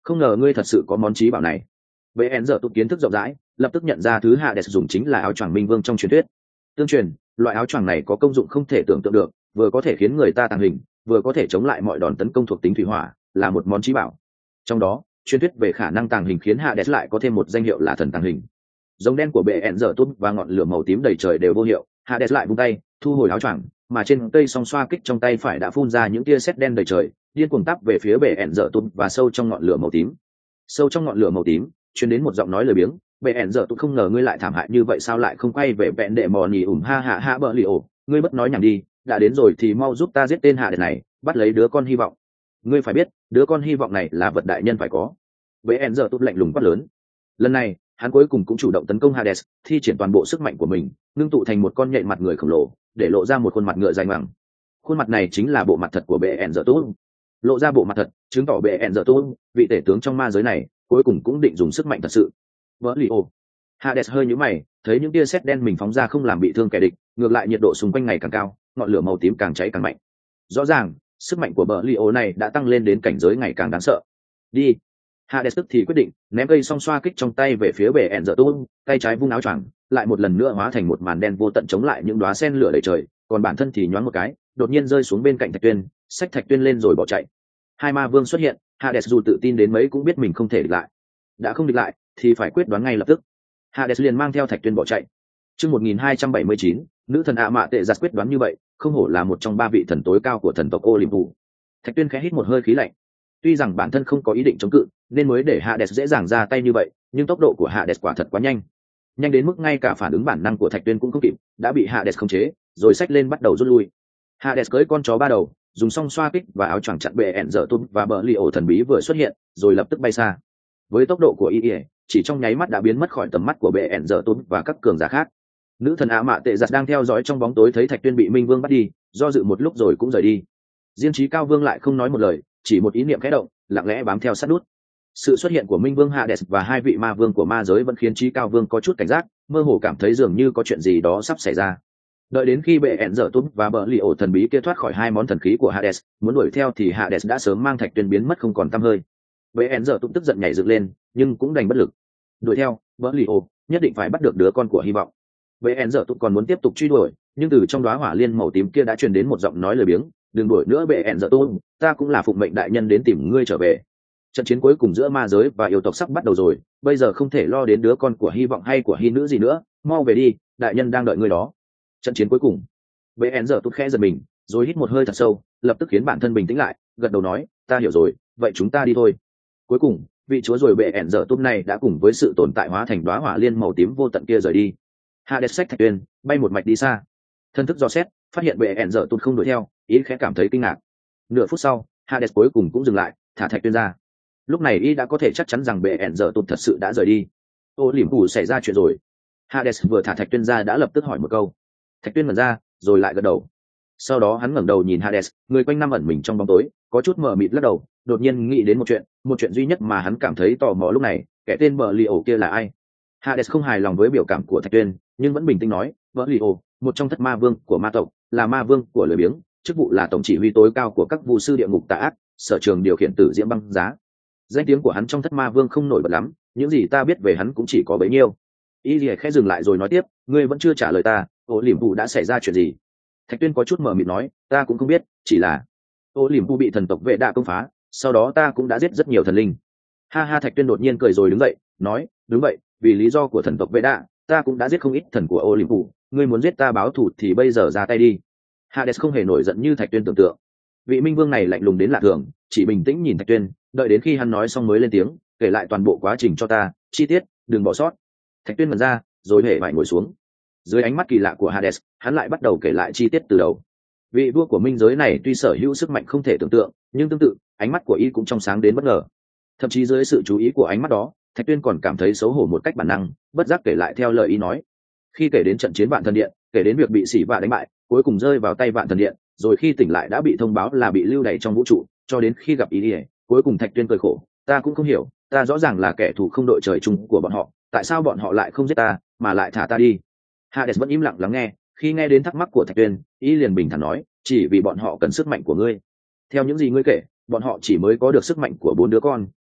không ngờ ngươi thật sự có món trí bảo này. Bệ En giờ tụt kiến thức rộng rãi, lập tức nhận ra thứ Hades dùng chính là áo choàng minh vương trong truyền thuyết. Tương truyền, loại áo choàng này có công dụng không thể tưởng tượng được, vừa có thể khiến người ta tàng hình, vừa có thể chống lại mọi đòn tấn công thuộc tính thủy hỏa, là một món trí bảo. Trong đó, truyền thuyết về khả năng tàng hình khiến Hades lại có thêm một danh hiệu là thần tàng hình. Giống đen của bệ En giờ tụt và ngọn lửa màu tím đầy trời đều vô hiệu, Hades lại vung tay, thu hồi áo choàng, mà trên cây song xoa kích trong tay phải đã phun ra những tia sét đen đầy trời, điên cuồng tắp về phía bệ En giờ tụt và sâu trong ngọn lửa màu tím. Sâu trong ngọn lửa màu tím, truyền đến một giọng nói lười biếng, bệ En giờ tụt không ngờ ngươi lại thảm hại như vậy, sao lại không quay về vẹn đệ mò nhì ủm ha ha ha bợ lì ổ, ngươi bất nói nhảm đi, đã đến rồi thì mau giúp ta giết tên hạ đệt này, bắt lấy đứa con hy vọng. Ngươi phải biết, đứa con hy vọng này là vật đại nhân phải có. Bệ En giờ tụt lạnh lùng quát lớn. Lần này, hắn cuối cùng cũng chủ động tấn công Hades, thi triển toàn bộ sức mạnh của mình, ngưng tụ thành một con nhện mặt người khổng lồ, để lộ ra một khuôn mặt ngựa dài ngoằng. Khuôn mặt này chính là bộ mặt thật của bệ En giờ tụt. Lộ ra bộ mặt thật, chứng tỏ bệ En giờ tụt, vị tể tướng trong ma giới này, cuối cùng cũng định dùng sức mạnh thật sự. Vỡ lì ồ. Hades hơi nhíu mày, thấy những tia sét đen mình phóng ra không làm bị thương kẻ địch, ngược lại nhiệt độ xung quanh ngày càng cao, ngọn lửa màu tím càng cháy càng mạnh. Rõ ràng, sức mạnh của bờ Lio này đã tăng lên đến cảnh giới ngày càng đáng sợ. Đi. Hades tức thì quyết định, ném cây song xoa kích trong tay về phía bệ En giờ tụt, tay trái vung áo choàng, lại một lần nữa hóa thành một màn đen vô tận chống lại những đóa sen lửa đầy trời, còn bản thân thì nhoáng một cái, đột nhiên rơi xuống bên cạnh Thạch Tuyên, xách Thạch Tuyên lên rồi bỏ chạy. Hai ma vương xuất hiện, Hades dù tự tin đến mấy cũng biết mình không thể địch lại. Đã không địch lại, thì phải quyết đoán ngay lập tức. Hades liền mang theo Thạch Tuyên bỏ chạy. Chương một nghìn hai trăm bảy mươi chín, nữ thần ạ mạ tệ giặt quyết đoán như vậy, không hổ là một trong ba vị thần tối cao của thần tộc Olympus. Thạch Tuyên khẽ hít một hơi khí lạnh. Tuy rằng bản thân không có ý định chống cự, nên mới để Hades dễ dàng ra tay như vậy, nhưng tốc độ của Hades quả thật quá nhanh. Nhanh đến mức ngay cả phản ứng bản năng của Thạch Tuyên cũng không kịp, đã bị Hades khống chế, rồi xách lên bắt đầu rút lui. Hades cưỡi con chó ba đầu, dùng song xoa kích và áo choàng chặn bệ En giờ tụt và bờ Lio thần bí vừa xuất hiện, rồi lập tức bay xa. Với tốc độ của y chỉ trong nháy mắt đã biến mất khỏi tầm mắt của bệ En giờ tụt và các cường giả khác. Nữ thần ạ mạ tệ giặt đang theo dõi trong bóng tối thấy Thạch Tuyên bị Minh Vương bắt đi, do dự một lúc rồi cũng rời đi. Diên Chí Cao Vương lại không nói một lời, chỉ một ý niệm khẽ động, lặng lẽ bám theo sát nút. Sự xuất hiện của Minh Vương Hades và hai vị ma vương của ma giới vẫn khiến Chí Cao Vương có chút cảnh giác, mơ hồ cảm thấy dường như có chuyện gì đó sắp xảy ra. Đợi đến khi bệ En giờ tụt và bờ Lio thần bí kia thoát khỏi hai món thần khí của Hades, muốn đuổi theo thì Hades đã sớm mang Thạch Tuyên biến mất không còn tăm hơi. Bệ En giờ tụt tức giận nhảy dựng lên, nhưng cũng đành bất lực. Đuổi theo, bờ Lio, nhất định phải bắt được đứa con của hy vọng. Bệ En giờ tụt còn muốn tiếp tục truy đuổi, nhưng từ trong đóa hỏa liên màu tím kia đã truyền đến một giọng nói lười biếng, đừng đuổi nữa bệ En giờ tụt, ta cũng là phụng mệnh đại nhân đến tìm ngươi trở về. Trận chiến cuối cùng giữa ma giới và yêu tộc sắp bắt đầu rồi, bây giờ không thể lo đến đứa con của hy vọng hay của hy nữ gì nữa, mau về đi, đại nhân đang đợi ngươi đó. Trận chiến cuối cùng, bệ En giờ tụt khẽ giật mình, rồi hít một hơi thật sâu, lập tức khiến bản thân bình tĩnh lại, gật đầu nói, ta hiểu rồi, vậy chúng ta đi thôi. Cuối cùng, vị chúa rồi bệ En giờ tụt này đã cùng với sự tồn tại hóa thành đóa hỏa liên màu tím vô tận kia rời đi. Hades xách Thạch Tuyên, bay một mạch đi xa. Thân thức dò xét, phát hiện bệ En giờ tụt không đuổi theo, ý khẽ cảm thấy kinh ngạc. Nửa phút sau, Hades cuối cùng cũng dừng lại, thả Thạch Tuyên ra. Lúc này y đã có thể chắc chắn rằng bệ En giờ tụt thật sự đã rời đi. Ô liềm phủ xảy ra chuyện rồi. Hades vừa thả Thạch Tuyên ra đã lập tức hỏi một câu. Thạch Tuyên ngẩn ra, rồi lại gật đầu. Sau đó hắn ngẩng đầu nhìn Hades, người quanh năm ẩn mình trong bóng tối, có chút mờ mịt lắc đầu, đột nhiên nghĩ đến một chuyện, một chuyện duy nhất mà hắn cảm thấy tò mò lúc này, kẻ tên bờ Lio kia là ai? Hades không hài lòng với biểu cảm của Thạch Tuyên, nhưng vẫn bình tĩnh nói, bờ Lio, một trong thất ma vương của ma tộc, là ma vương của lười biếng, chức vụ là tổng chỉ huy tối cao của các vu sư địa ngục tà ác, sở trường điều khiển tử diễm băng giá. Danh tiếng của hắn trong thất ma vương không nổi bật lắm, những gì ta biết về hắn cũng chỉ có bấy nhiêu. Y Lìa khẽ dừng lại rồi nói tiếp, ngươi vẫn chưa trả lời ta, ô liềm phủ đã xảy ra chuyện gì? Thạch Tuyên có chút mờ mịt nói, ta cũng không biết, chỉ là ô liềm phủ bị thần tộc vệ đạ công phá, sau đó ta cũng đã giết rất nhiều thần linh. Ha ha, Thạch Tuyên đột nhiên cười rồi đứng dậy, nói, đúng vậy, vì lý do của thần tộc vệ đạ, ta cũng đã giết không ít thần của ô liềm phủ, ngươi muốn giết ta báo thù thì bây giờ ra tay đi. Hades không hề nổi giận như Thạch Tuyên tưởng tượng. Vị minh vương này lạnh lùng đến lạ thường, chỉ bình tĩnh nhìn Thạch Tuyên, đợi đến khi hắn nói xong mới lên tiếng, kể lại toàn bộ quá trình cho ta, chi tiết, đừng bỏ sót. Thạch Tuyên ngẩn ra, rồi hề vải ngồi xuống. Dưới ánh mắt kỳ lạ của Hades, hắn lại bắt đầu kể lại chi tiết từ đầu. Vị vua của minh giới này tuy sở hữu sức mạnh không thể tưởng tượng, nhưng tương tự, ánh mắt của y cũng trong sáng đến bất ngờ. Thậm chí dưới sự chú ý của ánh mắt đó, Thạch Tuyên còn cảm thấy xấu hổ một cách bản năng, bất giác kể lại theo lời y nói. Khi kể đến trận chiến Vạn Thần Điện, kể đến việc bị Sỉ Vạ đánh bại, cuối cùng rơi vào tay Vạn Thần Điện, rồi khi tỉnh lại đã bị thông báo là bị lưu đày trong vũ trụ, cho đến khi gặp y, cuối cùng Thạch Tuyên cười khổ, ta cũng không hiểu, ta rõ ràng là kẻ thù không đội trời chung của bọn họ, tại sao bọn họ lại không giết ta, mà lại thả ta đi? Hades vẫn im lặng lắng nghe, khi nghe đến thắc mắc của Thạch Tuyên, y liền bình thản nói, chỉ vì bọn họ cần sức mạnh của ngươi. Theo những gì ngươi kể, bọn họ chỉ mới có được sức mạnh của bốn đứa con,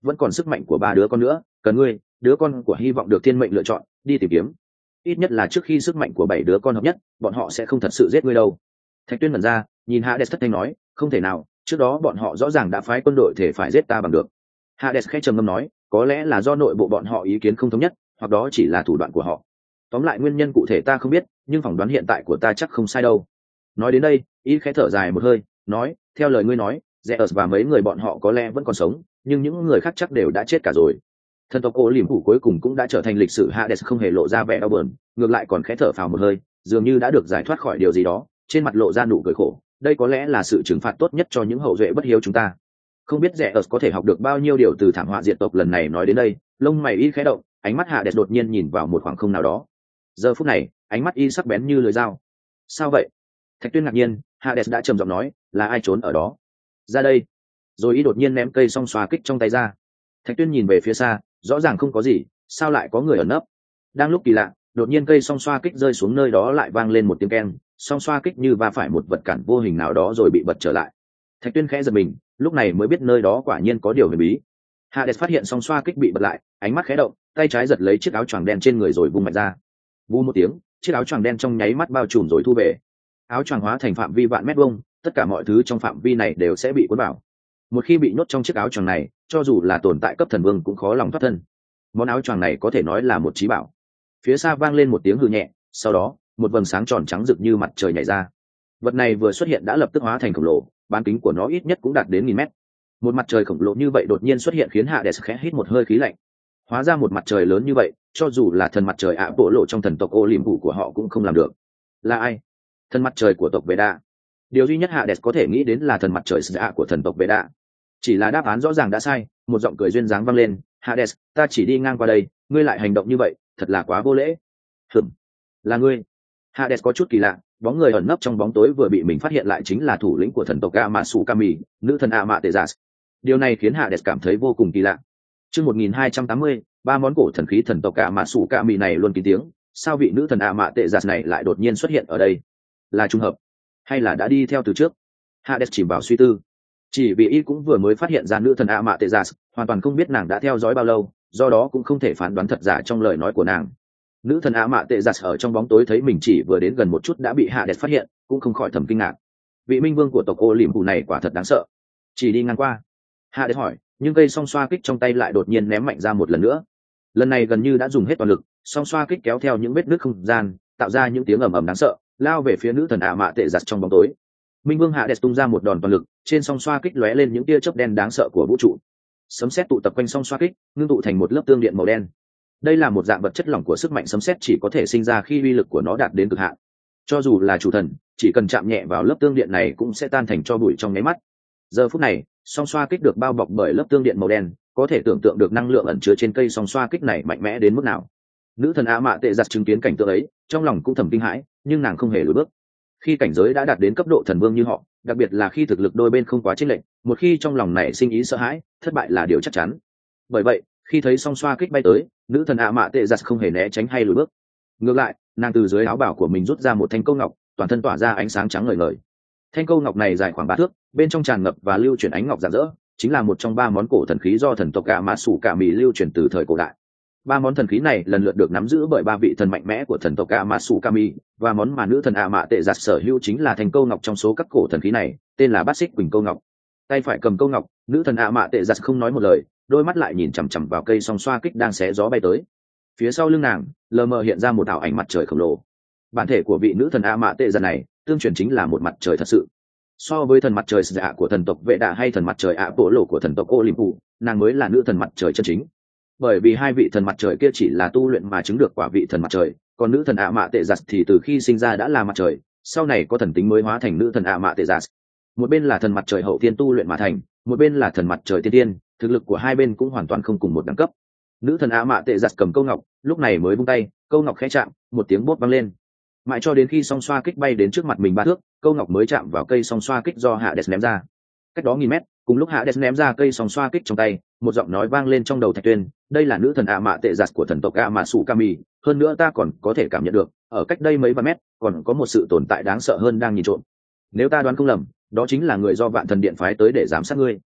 vẫn còn sức mạnh của ba đứa con nữa, cần ngươi, đứa con của hy vọng được thiên mệnh lựa chọn, đi tìm kiếm. Ít nhất là trước khi sức mạnh của bảy đứa con hợp nhất, bọn họ sẽ không thật sự giết ngươi đâu. Thạch Tuyên mẩn ra, nhìn Hades thất thanh nói, không thể nào, trước đó bọn họ rõ ràng đã phái quân đội thể phải giết ta bằng được. Hades khẽ trầm ngâm nói, có lẽ là do nội bộ bọn họ ý kiến không thống nhất, hoặc đó chỉ là thủ đoạn của họ. Tóm lại nguyên nhân cụ thể ta không biết, nhưng phỏng đoán hiện tại của ta chắc không sai đâu. Nói đến đây, y khẽ thở dài một hơi, nói, theo lời ngươi nói, Zeus và mấy người bọn họ có lẽ vẫn còn sống, nhưng những người khác chắc đều đã chết cả rồi. Thần tộc ô liềm phủ cuối cùng cũng đã trở thành lịch sử. Hades không hề lộ ra vẻ đau buồn, ngược lại còn khẽ thở phào một hơi, dường như đã được giải thoát khỏi điều gì đó, trên mặt lộ ra nụ cười khổ. Đây có lẽ là sự trừng phạt tốt nhất cho những hậu duệ bất hiếu chúng ta. Không biết Zeus có thể học được bao nhiêu điều từ thảm họa diệt tộc lần này. Nói đến đây, lông mày y khẽ động, ánh mắt Hades đột nhiên nhìn vào một khoảng không nào đó. Giờ phút này, ánh mắt y sắc bén như lưỡi dao. Sao vậy? Thạch Tuyên ngạc nhiên. Hades đã trầm giọng nói, là ai trốn ở đó? Ra đây. Rồi y đột nhiên ném cây song xoa kích trong tay ra. Thạch Tuyên nhìn về phía xa, rõ ràng không có gì, sao lại có người ẩn nấp? Đang lúc kỳ lạ, đột nhiên cây song xoa kích rơi xuống nơi đó lại vang lên một tiếng keng, song xoa kích như va phải một vật cản vô hình nào đó rồi bị bật trở lại. Thạch Tuyên khẽ giật mình, lúc này mới biết nơi đó quả nhiên có điều huyền bí. Hades phát hiện song xoa kích bị bật lại, ánh mắt khẽ động, tay trái giật lấy chiếc áo choàng đen trên người rồi vung mạnh ra. Vù một tiếng, chiếc áo choàng đen trong nháy mắt bao trùm rồi thu về. Áo choàng hóa thành phạm vi vạn mét vuông, tất cả mọi thứ trong phạm vi này đều sẽ bị cuốn vào. Một khi bị nhốt trong chiếc áo choàng này, cho dù là tồn tại cấp thần vương cũng khó lòng thoát thân. Món áo choàng này có thể nói là một chí bảo. Phía xa vang lên một tiếng hư nhẹ, sau đó một vầng sáng tròn trắng rực như mặt trời nhảy ra. Vật này vừa xuất hiện đã lập tức hóa thành khổng lồ, bán kính của nó ít nhất cũng đạt đến nghìn mét. Một mặt trời khổng lồ như vậy đột nhiên xuất hiện khiến Hades khẽ hít một hơi khí lạnh. Hóa ra một mặt trời lớn như vậy, cho dù là thần mặt trời ạ bộ lộ trong thần tộc ô liềm phủ của họ cũng không làm được. Là ai? Thần mặt trời của tộc Veda. Điều duy nhất Hades có thể nghĩ đến là thần mặt trời Sda của thần tộc Veda. Chỉ là đáp án rõ ràng đã sai. Một giọng cười duyên dáng vang lên, Hades, ta chỉ đi ngang qua đây, ngươi lại hành động như vậy, thật là quá vô lễ. Hừm, là ngươi. Hades có chút kỳ lạ, bóng người ẩn nấp trong bóng tối vừa bị mình phát hiện lại chính là thủ lĩnh của thần tộc Amatsu-Kami, nữ thần Amaterasu. Điều này khiến Hades cảm thấy vô cùng kỳ lạ. Chương một nghìn hai trăm tám mươi, ba món cổ thần khí thần tộc Amatsu-Kami này luôn kín tiếng, sao vị nữ thần Amaterasu này lại đột nhiên xuất hiện ở đây? Là trùng hợp, hay là đã đi theo từ trước? Hades chìm vào suy tư. Chỉ vì y cũng vừa mới phát hiện ra nữ thần Amaterasu, hoàn toàn không biết nàng đã theo dõi bao lâu, do đó cũng không thể phán đoán thật giả trong lời nói của nàng. Nữ thần Amaterasu ở trong bóng tối thấy mình chỉ vừa đến gần một chút đã bị Hades phát hiện, cũng không khỏi thầm kinh ngạc. Vị minh vương của tộc ô liềm phủ này quả thật đáng sợ. Chỉ đi ngang qua. Hades hỏi, nhưng cây song xoa kích trong tay lại đột nhiên ném mạnh ra một lần nữa. Lần này gần như đã dùng hết toàn lực, song xoa kích kéo theo những vết nứt không gian, tạo ra những tiếng ầm ầm đáng sợ, lao về phía nữ thần Amaterasu trong bóng tối. Minh vương Hades tung ra một đòn toàn lực, trên song xoa kích lóe lên những tia chớp đen đáng sợ của vũ trụ. Sấm sét tụ tập quanh song xoa kích, ngưng tụ thành một lớp tương điện màu đen. Đây là một dạng vật chất lỏng của sức mạnh sấm sét chỉ có thể sinh ra khi uy lực của nó đạt đến cực hạn. Cho dù là chủ thần, chỉ cần chạm nhẹ vào lớp tương điện này cũng sẽ tan thành tro bụi trong nháy mắt. Giờ phút này, song xoa kích được bao bọc bởi lớp tương điện màu đen, có thể tưởng tượng được năng lượng ẩn chứa trên cây song xoa kích này mạnh mẽ đến mức nào. Nữ thần Amaterasu chứng kiến cảnh tượng ấy, trong lòng cũng thầm kinh hãi, nhưng nàng không hề lùi bước. Khi cảnh giới đã đạt đến cấp độ thần vương như họ, đặc biệt là khi thực lực đôi bên không quá chênh lệch, một khi trong lòng này sinh ý sợ hãi, thất bại là điều chắc chắn. Bởi vậy, khi thấy song xoa kích bay tới, nữ thần Amaterasu không hề né tránh hay lùi bước. Ngược lại, nàng từ dưới áo bào của mình rút ra một thanh câu ngọc, toàn thân tỏa ra ánh sáng trắng ngời ngời. Thanh câu ngọc này dài khoảng ba thước, bên trong tràn ngập và lưu chuyển ánh ngọc rạng rỡ, chính là một trong ba món cổ thần khí do thần tộc Amatsu-Kami lưu truyền từ thời cổ đại. Ba món thần khí này lần lượt được nắm giữ bởi ba vị thần mạnh mẽ của thần tộc Amatsu-Kami, và món mà nữ thần Amaterasu sở hữu chính là thanh câu ngọc trong số các cổ thần khí này, tên là Bát Xích Quỳnh câu ngọc. Tay phải cầm câu ngọc, nữ thần Amaterasu không nói một lời, đôi mắt lại nhìn chằm chằm vào cây song xoa kích đang xé gió bay tới. Phía sau lưng nàng, lờ mờ hiện ra một ảo ảnh mặt trời khổng lồ. Bản thể của vị nữ thần Amaterasu này, tương truyền chính là một mặt trời thật sự. So với thần mặt trời Dạ của thần tộc Vệ Đà hay thần mặt trời Ạ Bộ Lộ của thần tộc Olympus, nàng mới là nữ thần mặt trời chân chính. Bởi vì hai vị thần mặt trời kia chỉ là tu luyện mà chứng được quả vị thần mặt trời, còn nữ thần Amaterasu thì từ khi sinh ra đã là mặt trời, sau này có thần tính mới hóa thành nữ thần Amaterasu. Một bên là thần mặt trời hậu tiên tu luyện mà thành, một bên là thần mặt trời tiên tiên, thực lực của hai bên cũng hoàn toàn không cùng một đẳng cấp. Nữ thần Amaterasu cầm câu ngọc, lúc này mới vung tay, câu ngọc khẽ chạm, một tiếng bốp vang lên. Mãi cho đến khi song xoa kích bay đến trước mặt mình ba thước, câu ngọc mới chạm vào cây song xoa kích do Hades ném ra. Cách đó nghìn mét, cùng lúc Hades ném ra cây song xoa kích trong tay, một giọng nói vang lên trong đầu Thạch Tuyên, đây là nữ thần Amaterasu của thần tộc Amatsu-Kami, hơn nữa ta còn có thể cảm nhận được, ở cách đây mấy ba mét, còn có một sự tồn tại đáng sợ hơn đang nhìn trộm. Nếu ta đoán không lầm, đó chính là người do Vạn Thần Điện phái tới để giám sát ngươi.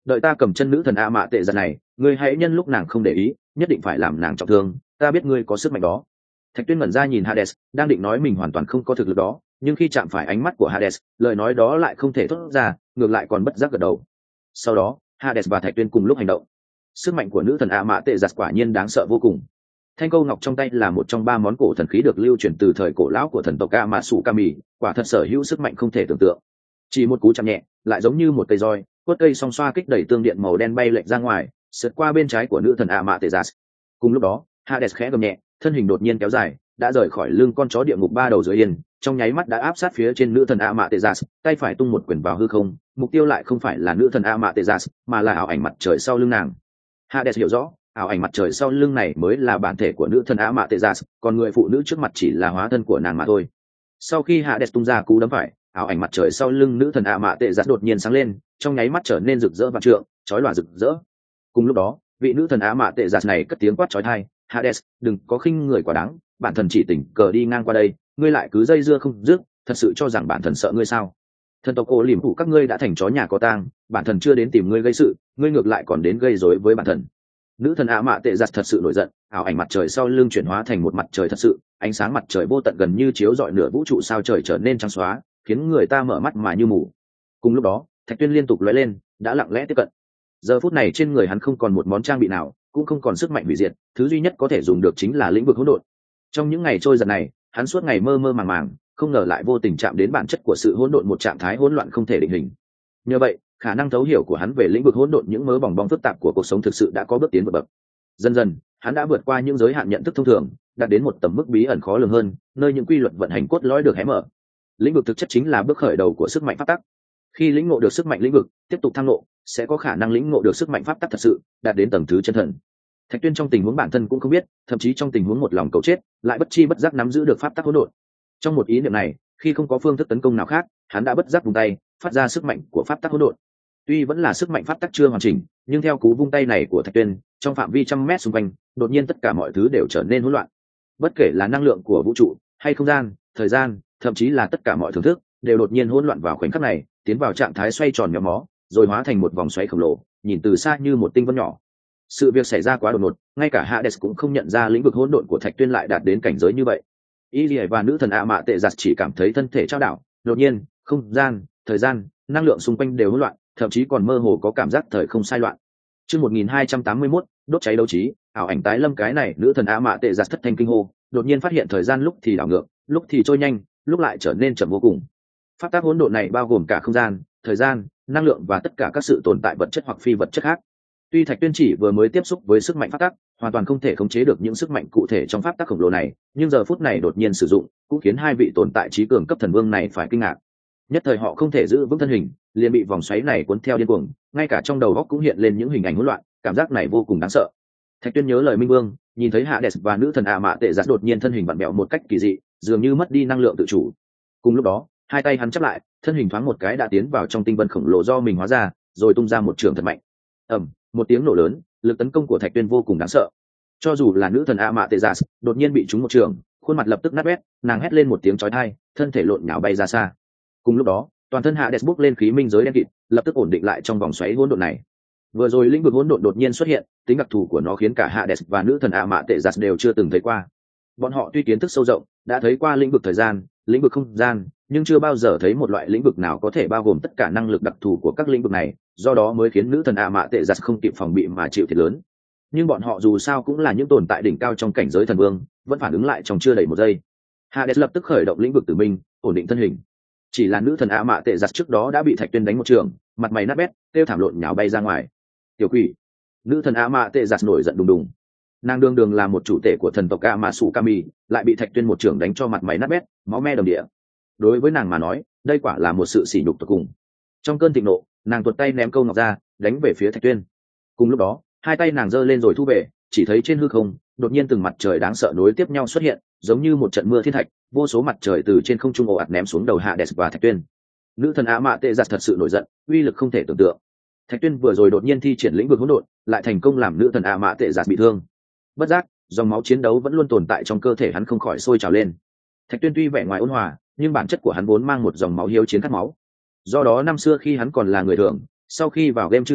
đợi ta cầm chân nữ thần a mạ tệ giặt này, ngươi hãy nhân lúc nàng không để ý, nhất định phải làm nàng trọng thương, ta biết ngươi có sức mạnh đó. Thạch Tuyên ngẩn ra nhìn Hades, đang định nói mình hoàn toàn không có thực lực đó, nhưng khi chạm phải ánh mắt của Hades, lời nói đó lại không thể thốt ra, ngược lại còn bất giác gật đầu. Sau đó, Hades và Thạch Tuyên cùng lúc hành động. Sức mạnh của nữ thần a mạ tệ giặt quả nhiên đáng sợ vô cùng. Thanh câu ngọc trong tay là một trong ba món cổ thần khí được lưu truyền từ thời cổ lão của thần tộc Amatsu-kami, quả thật sở hữu sức mạnh không thể tưởng tượng. Chỉ một cú chạm nhẹ, lại giống như một cây roi, quất cây song xoa kích đẩy tương điện màu đen bay lệch ra ngoài, sượt qua bên trái của nữ thần Amaterasu. Cùng lúc đó, Hades khẽ gầm nhẹ, thân hình đột nhiên kéo dài, đã rời khỏi lưng con chó địa ngục ba đầu dưới yên, trong nháy mắt đã áp sát phía trên nữ thần Amaterasu, tay phải tung một quyền vào hư không, mục tiêu lại không phải là nữ thần Amaterasu, mà là ảo ảnh mặt trời sau lưng nàng. Hades hiểu rõ, ảo ảnh mặt trời sau lưng này mới là bản thể của nữ thần Amaterasu, còn người phụ nữ trước mặt chỉ là hóa thân của nàng mà thôi. Sau khi Hades tung ra cú đấm phải, ảo ảnh mặt trời sau lưng nữ thần Amaterasu đột nhiên sáng lên, trong nháy mắt trở nên rực rỡ vạn trượng, chói lòa rực rỡ. Cùng lúc đó, vị nữ thần Amaterasu này cất tiếng quát chói tai, "Hades, đừng có khinh người quá đáng, bản thần chỉ tình cờ đi ngang qua đây, ngươi lại cứ dây dưa không dứt, thật sự cho rằng bản thần sợ ngươi sao? Thần tộc cổ liềm phủ các ngươi đã thành chó nhà có tang, bản thần chưa đến tìm ngươi gây sự, ngươi ngược lại còn đến gây rối với bản thần." Nữ thần Amaterasu thật sự nổi giận, ảo ảnh mặt trời sau lưng chuyển hóa thành một mặt trời thật sự, ánh sáng mặt trời vô tận gần như chiếu rọi nửa vũ trụ sao trời trở nên trắng xóa, khiến người ta mở mắt mà như mù. Cùng lúc đó, Thạch Tuyên liên tục lóe lên, đã lặng lẽ tiếp cận. Giờ phút này trên người hắn không còn một món trang bị nào, cũng không còn sức mạnh hủy diệt, thứ duy nhất có thể dùng được chính là lĩnh vực hỗn độn. Trong những ngày trôi dần này, hắn suốt ngày mơ mơ màng màng, không ngờ lại vô tình chạm đến bản chất của sự hỗn độn, một trạng thái hỗn loạn không thể định hình. Nhờ vậy, khả năng thấu hiểu của hắn về lĩnh vực hỗn độn, những mớ bòng bong phức tạp của cuộc sống thực sự đã có bước tiến vượt bậc. Dần dần, hắn đã vượt qua những giới hạn nhận thức thông thường, đạt đến một tầm mức bí ẩn khó lường hơn, nơi những quy luật vận hành cốt lõi được hé mở. Lĩnh vực thực chất chính là bước khởi đầu của sức mạnh pháp tắc. Khi lĩnh ngộ được sức mạnh lĩnh vực, tiếp tục thăng ngộ, sẽ có khả năng lĩnh ngộ được sức mạnh pháp tắc thật sự, đạt đến tầng thứ chân thần. Thạch Tuyên trong tình huống bản thân cũng không biết, thậm chí trong tình huống một lòng cầu chết, lại bất chi bất giác nắm giữ được pháp tắc hỗn độn. Trong một ý niệm này, khi không có phương thức tấn công nào khác, hắn đã bất giác vung tay, phát ra sức mạnh của pháp tắc hỗn độn. Tuy vẫn là sức mạnh pháp tắc chưa hoàn chỉnh, nhưng theo cú vung tay này của Thạch Tuyên, trong phạm vi trăm mét xung quanh, đột nhiên tất cả mọi thứ đều trở nên hỗn loạn. Bất kể là năng lượng của vũ trụ, hay không gian, thời gian, thậm chí là tất cả mọi thưởng thức, đều đột nhiên hỗn loạn vào khoảnh khắc này, tiến vào trạng thái xoay tròn méo mó, rồi hóa thành một vòng xoáy khổng lồ, nhìn từ xa như một tinh vân nhỏ. Sự việc xảy ra quá đột ngột, ngay cả Hades cũng không nhận ra lĩnh vực hỗn độn của Thạch Tuyên lại đạt đến cảnh giới như vậy. Ilya và nữ thần Amaterasu chỉ cảm thấy thân thể trao đảo, đột nhiên, không gian, thời gian, năng lượng xung quanh đều hỗn loạn, thậm chí còn mơ hồ có cảm giác thời không sai loạn. Chương một nghìn hai trăm tám mươi mốt, đốt cháy đấu trí, ảo ảnh tái lâm. Cái này nữ thần Amaterasu thất thanh kinh hô, đột nhiên phát hiện thời gian lúc thì đảo ngược, lúc thì trôi nhanh, lúc lại trở nên chậm vô cùng. Pháp tắc hỗn độn này bao gồm cả không gian, thời gian, năng lượng và tất cả các sự tồn tại vật chất hoặc phi vật chất khác. Tuy Thạch Tuyên chỉ vừa mới tiếp xúc với sức mạnh pháp tắc, hoàn toàn không thể khống chế được những sức mạnh cụ thể trong pháp tắc khổng lồ này, nhưng giờ phút này đột nhiên sử dụng, cũng khiến hai vị tồn tại trí cường cấp thần vương này phải kinh ngạc. Nhất thời họ không thể giữ vững thân hình, liền bị vòng xoáy này cuốn theo điên cuồng, ngay cả trong đầu óc cũng hiện lên những hình ảnh hỗn loạn, cảm giác này vô cùng đáng sợ. Thạch Tuyên nhớ lời Minh Vương, nhìn thấy Hades và nữ thần Amaterasu đột nhiên thân hình vặn vẹo một cách kỳ dị, dường như mất đi năng lượng tự chủ. Cùng lúc đó, hai tay hắn chắp lại, thân hình thoáng một cái đã tiến vào trong tinh vân khổng lồ do mình hóa ra, rồi tung ra một trường thật mạnh. Ầm, một tiếng nổ lớn, lực tấn công của Thạch Tuyên vô cùng đáng sợ. Cho dù là nữ thần Amaterasu, đột nhiên bị trúng một trường, khuôn mặt lập tức nát bét, nàng hét lên một tiếng chói tai, thân thể lộn nhào bay ra xa. Cùng lúc đó, toàn thân Hades bốc lên khí minh giới đen kịt, lập tức ổn định lại trong vòng xoáy hỗn độn này. Vừa rồi lĩnh vực hỗn độn đột nhiên xuất hiện, tính đặc thù của nó khiến cả Hades và nữ thần Amaterasu đều chưa từng thấy qua. Bọn họ tuy kiến thức sâu rộng, đã thấy qua lĩnh vực thời gian, lĩnh vực không gian, nhưng chưa bao giờ thấy một loại lĩnh vực nào có thể bao gồm tất cả năng lực đặc thù của các lĩnh vực này, do đó mới khiến nữ thần Amaterasu không kịp phòng bị mà chịu thiệt lớn. Nhưng bọn họ dù sao cũng là những tồn tại đỉnh cao trong cảnh giới thần vương, vẫn phản ứng lại trong chưa đầy một giây. Hades lập tức khởi động lĩnh vực tử minh, ổn định thân hình. Chỉ là nữ thần Amaterasu trước đó đã bị Thạch Tuyên đánh một trường, mặt mày nát bét, kêu thảm lộn nhào bay ra ngoài. Tiểu quỷ! Nữ thần Amaterasu nổi giận đùng đùng. Nàng đương đường là một chủ tể của thần tộc Amatsu-kami, lại bị Thạch Tuyên một trường đánh cho mặt mày nát bét, máu me đầm địa. Đối với nàng mà nói, đây quả là một sự sỉ nhục tột cùng. Trong cơn thịnh nộ, nàng tuột tay ném câu ngọc ra, đánh về phía Thạch Tuyên. Cùng lúc đó, hai tay nàng giơ lên rồi thu về, chỉ thấy trên hư không, đột nhiên từng mặt trời đáng sợ nối tiếp nhau xuất hiện, giống như một trận mưa thiên thạch, vô số mặt trời từ trên không trung ồ ạt ném xuống đầu Hades và Thạch Tuyên. Nữ thần Amaterasu thật sự nổi giận, uy lực không thể tưởng tượng. Thạch Tuyên vừa rồi đột nhiên thi triển lĩnh vực hỗn độn, lại thành công làm nữ thần Amaterasu bị thương. Bất giác, dòng máu chiến đấu vẫn luôn tồn tại trong cơ thể hắn không khỏi sôi trào lên. Thạch Tuyên tuy vẻ ngoài ôn hòa, nhưng bản chất của hắn vốn mang một dòng máu hiếu chiến khát máu. Do đó năm xưa khi hắn còn là người thường, sau khi vào game chư thần,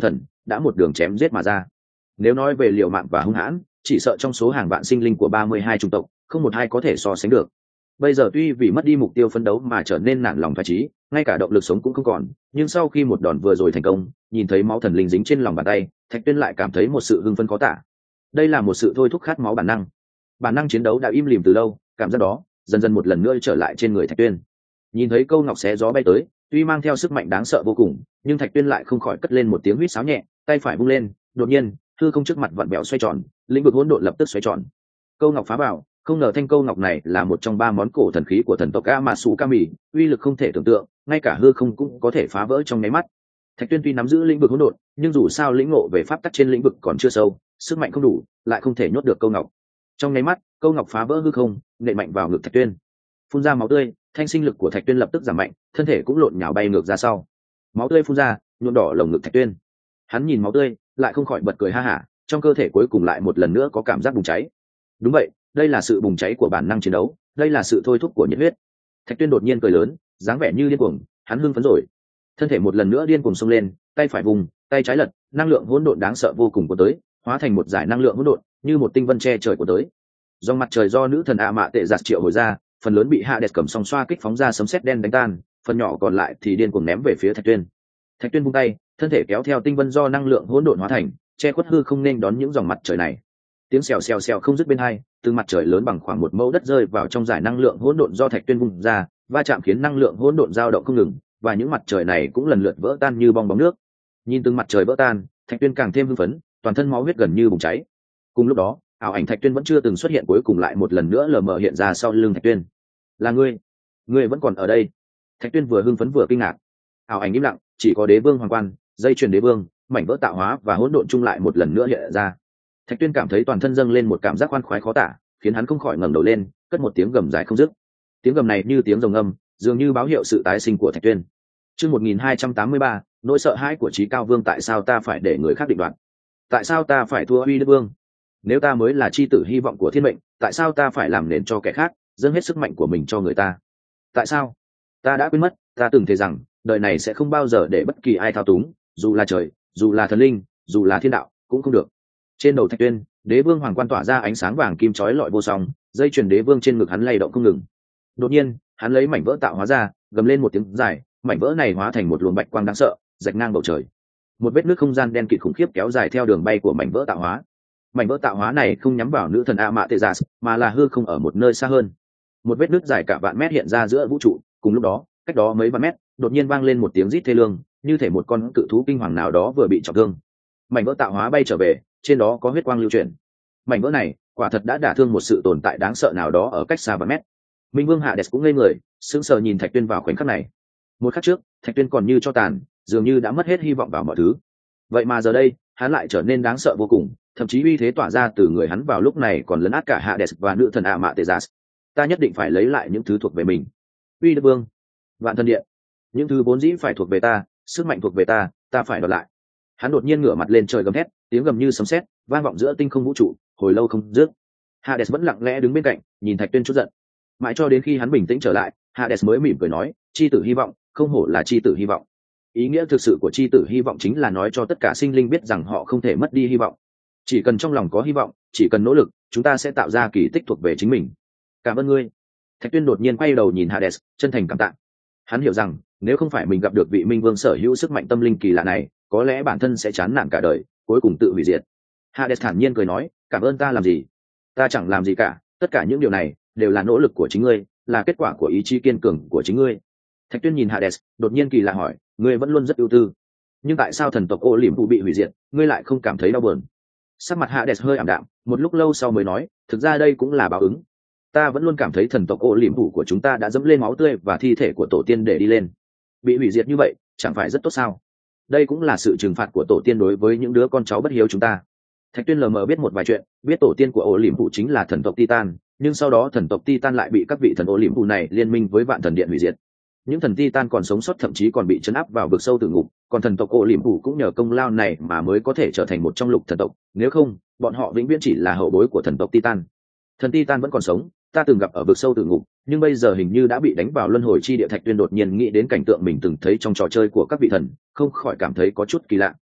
đã một đường chém giết mà ra. Nếu nói về liều mạng và hung hãn, chỉ sợ trong số hàng vạn sinh linh của ba mươi hai chủng tộc không một ai có thể so sánh được. Bây giờ tuy vì mất đi mục tiêu phấn đấu mà trở nên nản lòng phá chí, ngay cả động lực sống cũng không còn, nhưng sau khi một đòn vừa rồi thành công, nhìn thấy máu thần linh dính trên lòng bàn tay, Thạch Tuyên lại cảm thấy một sự hưng phấn khó tả. Đây là một sự thôi thúc khát máu bản năng. Bản năng chiến đấu đã im lìm từ lâu, cảm giác đó dần dần một lần nữa trở lại trên người Thạch Tuyên. Nhìn thấy câu ngọc xé gió bay tới, tuy mang theo sức mạnh đáng sợ vô cùng, nhưng Thạch Tuyên lại không khỏi cất lên một tiếng huýt sáo nhẹ, tay phải vung lên, đột nhiên, hư không trước mặt vặn vẹo xoay tròn, lĩnh vực hỗn độn lập tức xoay tròn. Câu ngọc phá vào, không ngờ thanh câu ngọc này là một trong ba món cổ thần khí của thần tộc Amasukami, uy lực không thể tưởng tượng, ngay cả hư không cũng có thể phá vỡ trong nháy mắt. Thạch Tuyên tuy nắm giữ lĩnh vực hỗn độn, nhưng dù sao lĩnh ngộ về pháp tắc trên lĩnh vực còn chưa sâu, sức mạnh không đủ, lại không thể nhốt được câu ngọc. Trong nháy mắt, câu ngọc phá vỡ hư không, nện mạnh vào ngực Thạch Tuyên. Phun ra máu tươi, thanh sinh lực của Thạch Tuyên lập tức giảm mạnh, thân thể cũng lộn nhào bay ngược ra sau. Máu tươi phun ra, nhuộm đỏ lồng ngực Thạch Tuyên. Hắn nhìn máu tươi, lại không khỏi bật cười ha hả, trong cơ thể cuối cùng lại một lần nữa có cảm giác bùng cháy. Đúng vậy, đây là sự bùng cháy của bản năng chiến đấu, đây là sự thôi thúc của nhiệt huyết. Thạch Tuyên đột nhiên cười lớn, dáng vẻ như điên cuồng, hắn hưng phấn rồi. Thân thể một lần nữa điên cuồng xông lên, tay phải vùng, tay trái lật, năng lượng hỗn độn đáng sợ vô cùng của tới, hóa thành một dải năng lượng hỗn độn, như một tinh vân che trời của tới. Dòng mặt trời do nữ thần ạ mạ tệ giạt triệu hồi ra, phần lớn bị Hades cầm song xoa kích phóng ra sấm sét đen đánh tan, phần nhỏ còn lại thì điên cuồng ném về phía Thạch Tuyên. Thạch Tuyên vung tay, thân thể kéo theo tinh vân do năng lượng hỗn độn hóa thành, che khuất hư không nên đón những dòng mặt trời này. Tiếng xèo xèo xèo không dứt bên hai, từ mặt trời lớn bằng khoảng một mẫu đất rơi vào trong dải năng lượng hỗn độn do Thạch Tuyên vung ra, va chạm khiến năng lượng hỗn độn dao động không ngừng, và những mặt trời này cũng lần lượt vỡ tan như bong bóng nước. Nhìn từng mặt trời vỡ tan, Thạch Tuyên càng thêm hưng phấn, toàn thân máu huyết gần như bùng cháy. Cùng lúc đó, ảo ảnh Thạch Tuyên vẫn chưa từng xuất hiện cuối cùng lại một lần nữa lờ mờ hiện ra sau lưng Thạch Tuyên. Là ngươi, ngươi vẫn còn ở đây. Thạch Tuyên vừa hưng phấn vừa kinh ngạc. Ảo ảnh im lặng, chỉ có đế vương hoàng quan, dây chuyền đế vương, mảnh vỡ tạo hóa và hỗn độn chung lại một lần nữa hiện ra. Thạch Tuyên cảm thấy toàn thân dâng lên một cảm giác khoan khoái khó tả, khiến hắn không khỏi ngẩng đầu lên, cất một tiếng gầm dài không dứt. Tiếng gầm này như tiếng rồng ngâm, dường như báo hiệu sự tái sinh của Thạch Tuyên. Chương một nghìn hai trăm tám mươi ba, nỗi sợ hãi của Chí Cao Vương. Tại sao ta phải để người khác định đoạt? Tại sao ta phải thua Uy Đức Vương? Nếu ta mới là chi tử hy vọng của thiên mệnh, tại sao ta phải làm nền cho kẻ khác, dâng hết sức mạnh của mình cho người ta? Tại sao? Ta đã quên mất, ta từng thề rằng, đời này sẽ không bao giờ để bất kỳ ai thao túng, dù là trời, dù là thần linh, dù là thiên đạo, cũng không được. Trên đầu Thạch Tuyên, đế vương hoàng quan tỏa ra ánh sáng vàng kim chói lọi vô song, dây chuyền đế vương trên ngực hắn lay động không ngừng. Đột nhiên, hắn lấy mảnh vỡ tạo hóa ra, gầm lên một tiếng dài, mảnh vỡ này hóa thành một luồng bạch quang đáng sợ, rạch ngang bầu trời. Một vết nứt không gian đen kịt khủng khiếp kéo dài theo đường bay của mảnh vỡ tạo hóa. Mảnh vỡ tạo hóa này không nhắm vào nữ thần Amaterasu, mà là hư không ở một nơi xa hơn. Một vết nứt dài cả vạn mét hiện ra giữa vũ trụ, cùng lúc đó, cách đó mấy vạn mét, đột nhiên vang lên một tiếng rít thê lương, như thể một con cự thú kinh hoàng nào đó vừa bị trọng thương. Mảnh vỡ tạo hóa bay trở về, trên đó có huyết quang lưu chuyển. Mảnh vỡ này, quả thật đã đả thương một sự tồn tại đáng sợ nào đó ở cách xa vạn mét. Minh Vương Hades cũng ngây người, sững sờ nhìn Thạch Tuyên vào khoảnh khắc này. Một khắc trước, Thạch Tuyên còn như cho tàn, dường như đã mất hết hy vọng vào mọi thứ. Vậy mà giờ đây, hắn lại trở nên đáng sợ vô cùng, thậm chí uy thế tỏa ra từ người hắn vào lúc này còn lấn át cả Hades và nữ thần Amaterasu. Ta nhất định phải lấy lại những thứ thuộc về mình. Uy Đức Vương, Vạn Thần Điện, những thứ vốn dĩ phải thuộc về ta, sức mạnh thuộc về ta, ta phải đoạt lại. Hắn đột nhiên ngửa mặt lên trời gầm thét, tiếng gầm như sấm sét, vang vọng giữa tinh không vũ trụ, hồi lâu không dứt. Hades vẫn lặng lẽ đứng bên cạnh, nhìn Thạch Tuyên chút giận. Mãi cho đến khi hắn bình tĩnh trở lại, Hades mới mỉm cười nói, chi tử hy vọng, không hổ là chi tử hy vọng. Ý nghĩa thực sự của chi tử hy vọng chính là nói cho tất cả sinh linh biết rằng họ không thể mất đi hy vọng. Chỉ cần trong lòng có hy vọng, chỉ cần nỗ lực, chúng ta sẽ tạo ra kỳ tích thuộc về chính mình. Cảm ơn ngươi. Thạch Tuyên đột nhiên quay đầu nhìn Hades, chân thành cảm tạ. Hắn hiểu rằng, nếu không phải mình gặp được vị Minh Vương sở hữu sức mạnh tâm linh kỳ lạ này, có lẽ bản thân sẽ chán nản cả đời, cuối cùng tự hủy diệt. Hades thản nhiên cười nói, cảm ơn ta làm gì? Ta chẳng làm gì cả, tất cả những điều này đều là nỗ lực của chính ngươi, là kết quả của ý chí kiên cường của chính ngươi. Thạch Tuyên nhìn Hades, đột nhiên kỳ lạ hỏi, ngươi vẫn luôn rất ưu tư, nhưng tại sao thần tộc Ô Liễm Phủ bị hủy diệt, ngươi lại không cảm thấy đau buồn? Sắc mặt Hades hơi ảm đạm, một lúc lâu sau mới nói, thực ra đây cũng là báo ứng. Ta vẫn luôn cảm thấy thần tộc Ô Liễm Phủ của chúng ta đã dẫm lên máu tươi và thi thể của tổ tiên để đi lên. Bị hủy diệt như vậy, chẳng phải rất tốt sao? Đây cũng là sự trừng phạt của tổ tiên đối với những đứa con cháu bất hiếu chúng ta. Thạch Tuyên lờ mờ biết một vài chuyện, biết tổ tiên của Ô Liễm Phủ chính là thần tộc Titan, nhưng sau đó thần tộc Titan lại bị các vị thần Ô Liễm Phủ này liên minh với Vạn Thần Điện hủy diệt. Những thần Titan còn sống sót thậm chí còn bị trấn áp vào vực sâu tử ngục, còn thần tộc Ô Liễm Phủ cũng nhờ công lao này mà mới có thể trở thành một trong lục thần tộc, nếu không, bọn họ vĩnh viễn chỉ là hậu bối của thần tộc Titan. Thần Titan vẫn còn sống, ta từng gặp ở vực sâu tử ngục, nhưng bây giờ hình như đã bị đánh vào luân hồi chi địa. Thạch Tuyên đột nhiên nghĩ đến cảnh tượng mình từng thấy trong trò chơi của các vị thần, không khỏi cảm thấy có chút kỳ lạ.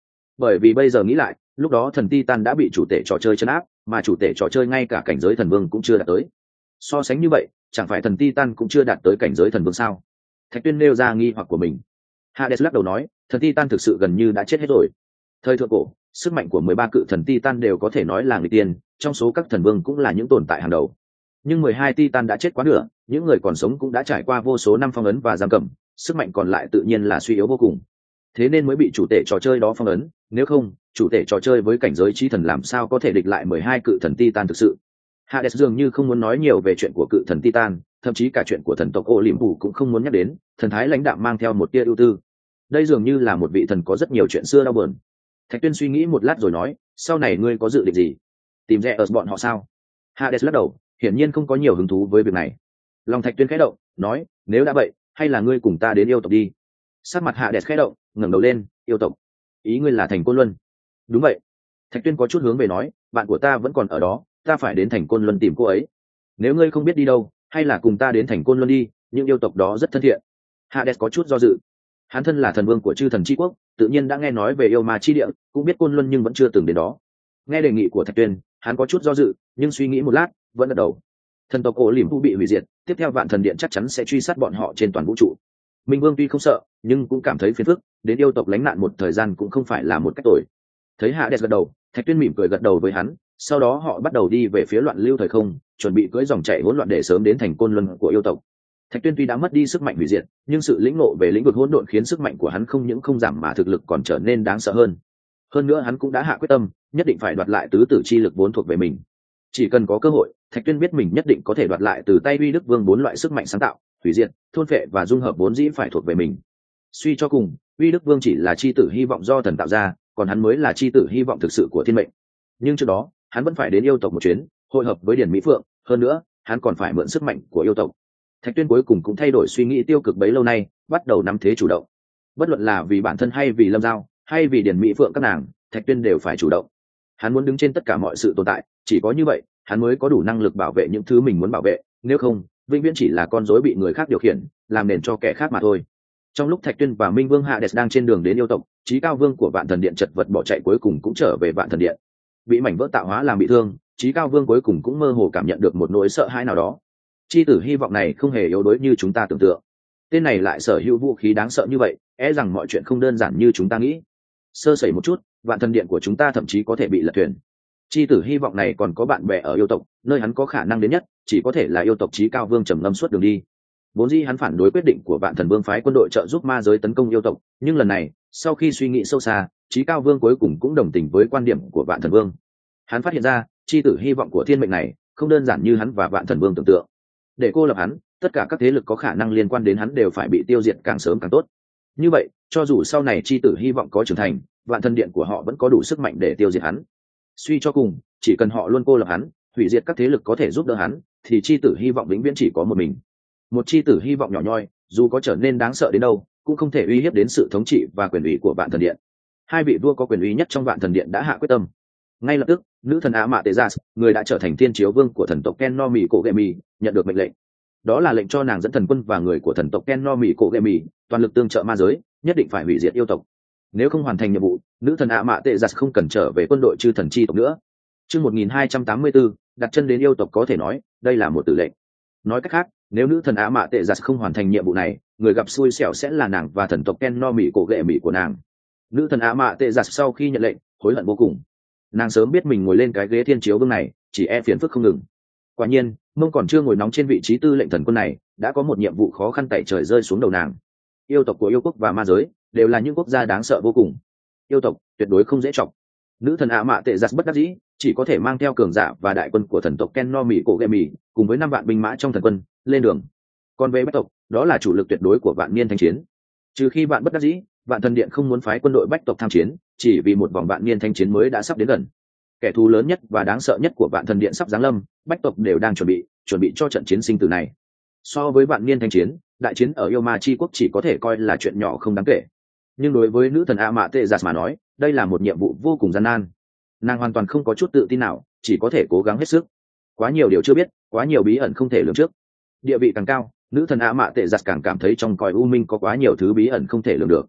bởi vì bây giờ nghĩ lại, lúc đó thần Titan đã bị chủ tể trò chơi chấn áp, mà chủ tể trò chơi ngay cả cảnh giới thần vương cũng chưa đạt tới. So sánh như vậy, chẳng phải thần Titan cũng chưa đạt tới cảnh giới thần vương sao? Thạch Tuyên nêu ra nghi hoặc của mình. Hades lắc đầu nói, thần Titan thực sự gần như đã chết hết rồi. Thời thượng cổ, sức mạnh của mười ba cự thần Titan đều có thể nói là người tiên, trong số các thần vương cũng là những tồn tại hàng đầu. Nhưng mười hai Titan đã chết quá nửa, những người còn sống cũng đã trải qua vô số năm phong ấn và giam cầm, sức mạnh còn lại tự nhiên là suy yếu vô cùng. Thế nên mới bị chủ tể trò chơi đó phong ấn, nếu không, chủ tể trò chơi với cảnh giới chi thần làm sao có thể địch lại mười hai cự thần Titan thực sự. Hades dường như không muốn nói nhiều về chuyện của cự thần Titan, thậm chí cả chuyện của thần tộc Olympus cũng không muốn nhắc đến, thần thái lãnh đạm mang theo một tia ưu tư. Đây dường như là một vị thần có rất nhiều chuyện xưa đau buồn. Thạch Tuyên suy nghĩ một lát rồi nói, sau này ngươi có dự định gì? Tìm rẽ ở bọn họ sao? Hades lắc đầu, hiển nhiên không có nhiều hứng thú với việc này. Lòng Thạch Tuyên khẽ động, nói, nếu đã vậy, hay là ngươi cùng ta đến yêu tộc đi. Sát mặt Hades khẽ động, ngẩng đầu lên, yêu tộc? Ý ngươi là thành Côn Luân? Đúng vậy. Thạch Tuyên có chút hướng về nói, bạn của ta vẫn còn ở đó, ta phải đến thành Côn Luân tìm cô ấy. Nếu ngươi không biết đi đâu, hay là cùng ta đến thành Côn Luân đi, những yêu tộc đó rất thân thiện. Hades có chút do dự. Hắn thân là thần vương của chư thần chi quốc, tự nhiên đã nghe nói về yêu ma chi địa, cũng biết Côn Luân nhưng vẫn chưa từng đến đó. Nghe đề nghị của Thạch Tuyên, hắn có chút do dự, nhưng suy nghĩ một lát, vẫn gật đầu. Thần tộc cổ liềm thu bị hủy diệt, tiếp theo vạn thần điện chắc chắn sẽ truy sát bọn họ trên toàn vũ trụ. Minh Vương tuy không sợ, nhưng cũng cảm thấy phiền phức, đến yêu tộc lánh nạn một thời gian cũng không phải là một cách tồi. Thấy Hades gật đầu, Thạch Tuyên mỉm cười gật đầu với hắn, sau đó họ bắt đầu đi về phía loạn lưu thời không, chuẩn bị cưỡi dòng chảy hỗn loạn để sớm đến thành Côn Luân của yêu tộc. Thạch Tuyên tuy đã mất đi sức mạnh hủy diệt, nhưng sự lĩnh ngộ về lĩnh vực hỗn độn khiến sức mạnh của hắn không những không giảm mà thực lực còn trở nên đáng sợ hơn. Hơn nữa hắn cũng đã hạ quyết tâm, nhất định phải đoạt lại tứ tử chi lực vốn thuộc về mình. Chỉ cần có cơ hội, Thạch Tuyên biết mình nhất định có thể đoạt lại từ tay Uy Đức Vương bốn loại sức mạnh sáng tạo, hủy diệt, thôn phệ và dung hợp vốn dĩ phải thuộc về mình. Suy cho cùng, Uy Đức Vương chỉ là chi tử hy vọng do thần tạo ra, còn hắn mới là chi tử hy vọng thực sự của thiên mệnh. Nhưng trước đó, hắn vẫn phải đến yêu tộc một chuyến, hội hợp với Điền Mỹ Phượng, hơn nữa, hắn còn phải mượn sức mạnh của yêu tộc. Thạch Tuyên cuối cùng cũng thay đổi suy nghĩ tiêu cực bấy lâu nay, bắt đầu nắm thế chủ động. Bất luận là vì bản thân hay vì Lâm Giao, hay vì Điền Mỹ Phượng các nàng, Thạch Tuyên đều phải chủ động. Hắn muốn đứng trên tất cả mọi sự tồn tại, chỉ có như vậy, hắn mới có đủ năng lực bảo vệ những thứ mình muốn bảo vệ, nếu không, vĩnh viễn chỉ là con rối bị người khác điều khiển, làm nền cho kẻ khác mà thôi. Trong lúc Thạch Tuyên và Minh Vương Hades đang trên đường đến yêu tộc, Chí Cao Vương của Vạn Thần Điện chật vật bỏ chạy cuối cùng cũng trở về Vạn Thần Điện. Bị mảnh vỡ tạo hóa làm bị thương, Chí Cao Vương cuối cùng cũng mơ hồ cảm nhận được một nỗi sợ hãi nào đó. Chi tử hy vọng này không hề yếu đuối như chúng ta tưởng tượng. Tên này lại sở hữu vũ khí đáng sợ như vậy, e rằng mọi chuyện không đơn giản như chúng ta nghĩ. Sơ sẩy một chút, Vạn Thần Điện của chúng ta thậm chí có thể bị lật thuyền. Chi tử hy vọng này còn có bạn bè ở yêu tộc, nơi hắn có khả năng đến nhất, chỉ có thể là yêu tộc Chí Cao Vương trầm ngâm suốt đường đi. Vốn dĩ hắn phản đối quyết định của Vạn Thần Vương phái quân đội trợ giúp ma giới tấn công yêu tộc, nhưng lần này, sau khi suy nghĩ sâu xa, Chí Cao Vương cuối cùng cũng đồng tình với quan điểm của Vạn Thần Vương. Hắn phát hiện ra, chi tử hy vọng của thiên mệnh này không đơn giản như hắn và Vạn Thần Vương tưởng tượng. Để cô lập hắn, tất cả các thế lực có khả năng liên quan đến hắn đều phải bị tiêu diệt càng sớm càng tốt. Như vậy, cho dù sau này chi tử hy vọng có trưởng thành, Vạn Thần Điện của họ vẫn có đủ sức mạnh để tiêu diệt hắn. Suy cho cùng, chỉ cần họ luôn cô lập hắn, hủy diệt các thế lực có thể giúp đỡ hắn, thì chi tử hy vọng vĩnh viễn chỉ có một mình. Một chi tử hy vọng nhỏ nhoi, dù có trở nên đáng sợ đến đâu, cũng không thể uy hiếp đến sự thống trị và quyền ủy của Vạn Thần Điện. Hai vị vua có quyền uy nhất trong Vạn Thần Điện đã hạ quyết tâm. Ngay lập tức, nữ thần Amaterasu, người đã trở thành thiên chiếu vương của thần tộc Kennomi Kogemi, nhận được mệnh lệnh. Đó là lệnh cho nàng dẫn thần quân và người của thần tộc Kennomi Kogemi toàn lực tương trợ ma giới, nhất định phải hủy diệt yêu tộc. Nếu không hoàn thành nhiệm vụ, nữ thần Amaterasu không cần trở về quân đội chư thần chi tộc nữa. Chương một nghìn hai trăm tám mươi tư, đặt chân đến yêu tộc có thể nói, đây là một tử lệnh. Nói cách khác, nếu nữ thần Amaterasu không hoàn thành nhiệm vụ này, người gặp xui xẻo sẽ là nàng và thần tộc Kennomi Kogemi của nàng. Nữ thần Amaterasu sau khi nhận lệnh, hối hận vô cùng. Nàng sớm biết mình ngồi lên cái ghế thiên chiếu vương này, chỉ e phiền phức không ngừng. Quả nhiên, mông còn chưa ngồi nóng trên vị trí tư lệnh thần quân này, đã có một nhiệm vụ khó khăn tẩy trời rơi xuống đầu nàng. Yêu tộc của yêu quốc và ma giới đều là những quốc gia đáng sợ vô cùng. Yêu tộc tuyệt đối không dễ chọc. Nữ thần Amaterasu bất đắc dĩ, chỉ có thể mang theo cường giả và đại quân của thần tộc Kennomi Kogemi cùng với năm vạn binh mã trong thần quân lên đường. Còn về bách tộc, đó là chủ lực tuyệt đối của vạn niên thanh chiến. Trừ khi bạn bất đắc dĩ, Vạn Thần Điện không muốn phái quân đội bách tộc tham chiến, chỉ vì một vòng vạn niên thanh chiến mới đã sắp đến gần. Kẻ thù lớn nhất và đáng sợ nhất của Vạn Thần Điện sắp giáng lâm, bách tộc đều đang chuẩn bị, chuẩn bị cho trận chiến sinh tử này. So với vạn niên thanh chiến, đại chiến ở yêu ma chi quốc chỉ có thể coi là chuyện nhỏ không đáng kể. Nhưng đối với nữ thần Amaterasu mà nói, đây là một nhiệm vụ vô cùng gian nan. Nàng hoàn toàn không có chút tự tin nào, chỉ có thể cố gắng hết sức. Quá nhiều điều chưa biết, quá nhiều bí ẩn không thể lường trước. Địa vị càng cao, nữ thần Amaterasu càng cảm thấy trong cõi u minh có quá nhiều thứ bí ẩn không thể lường được.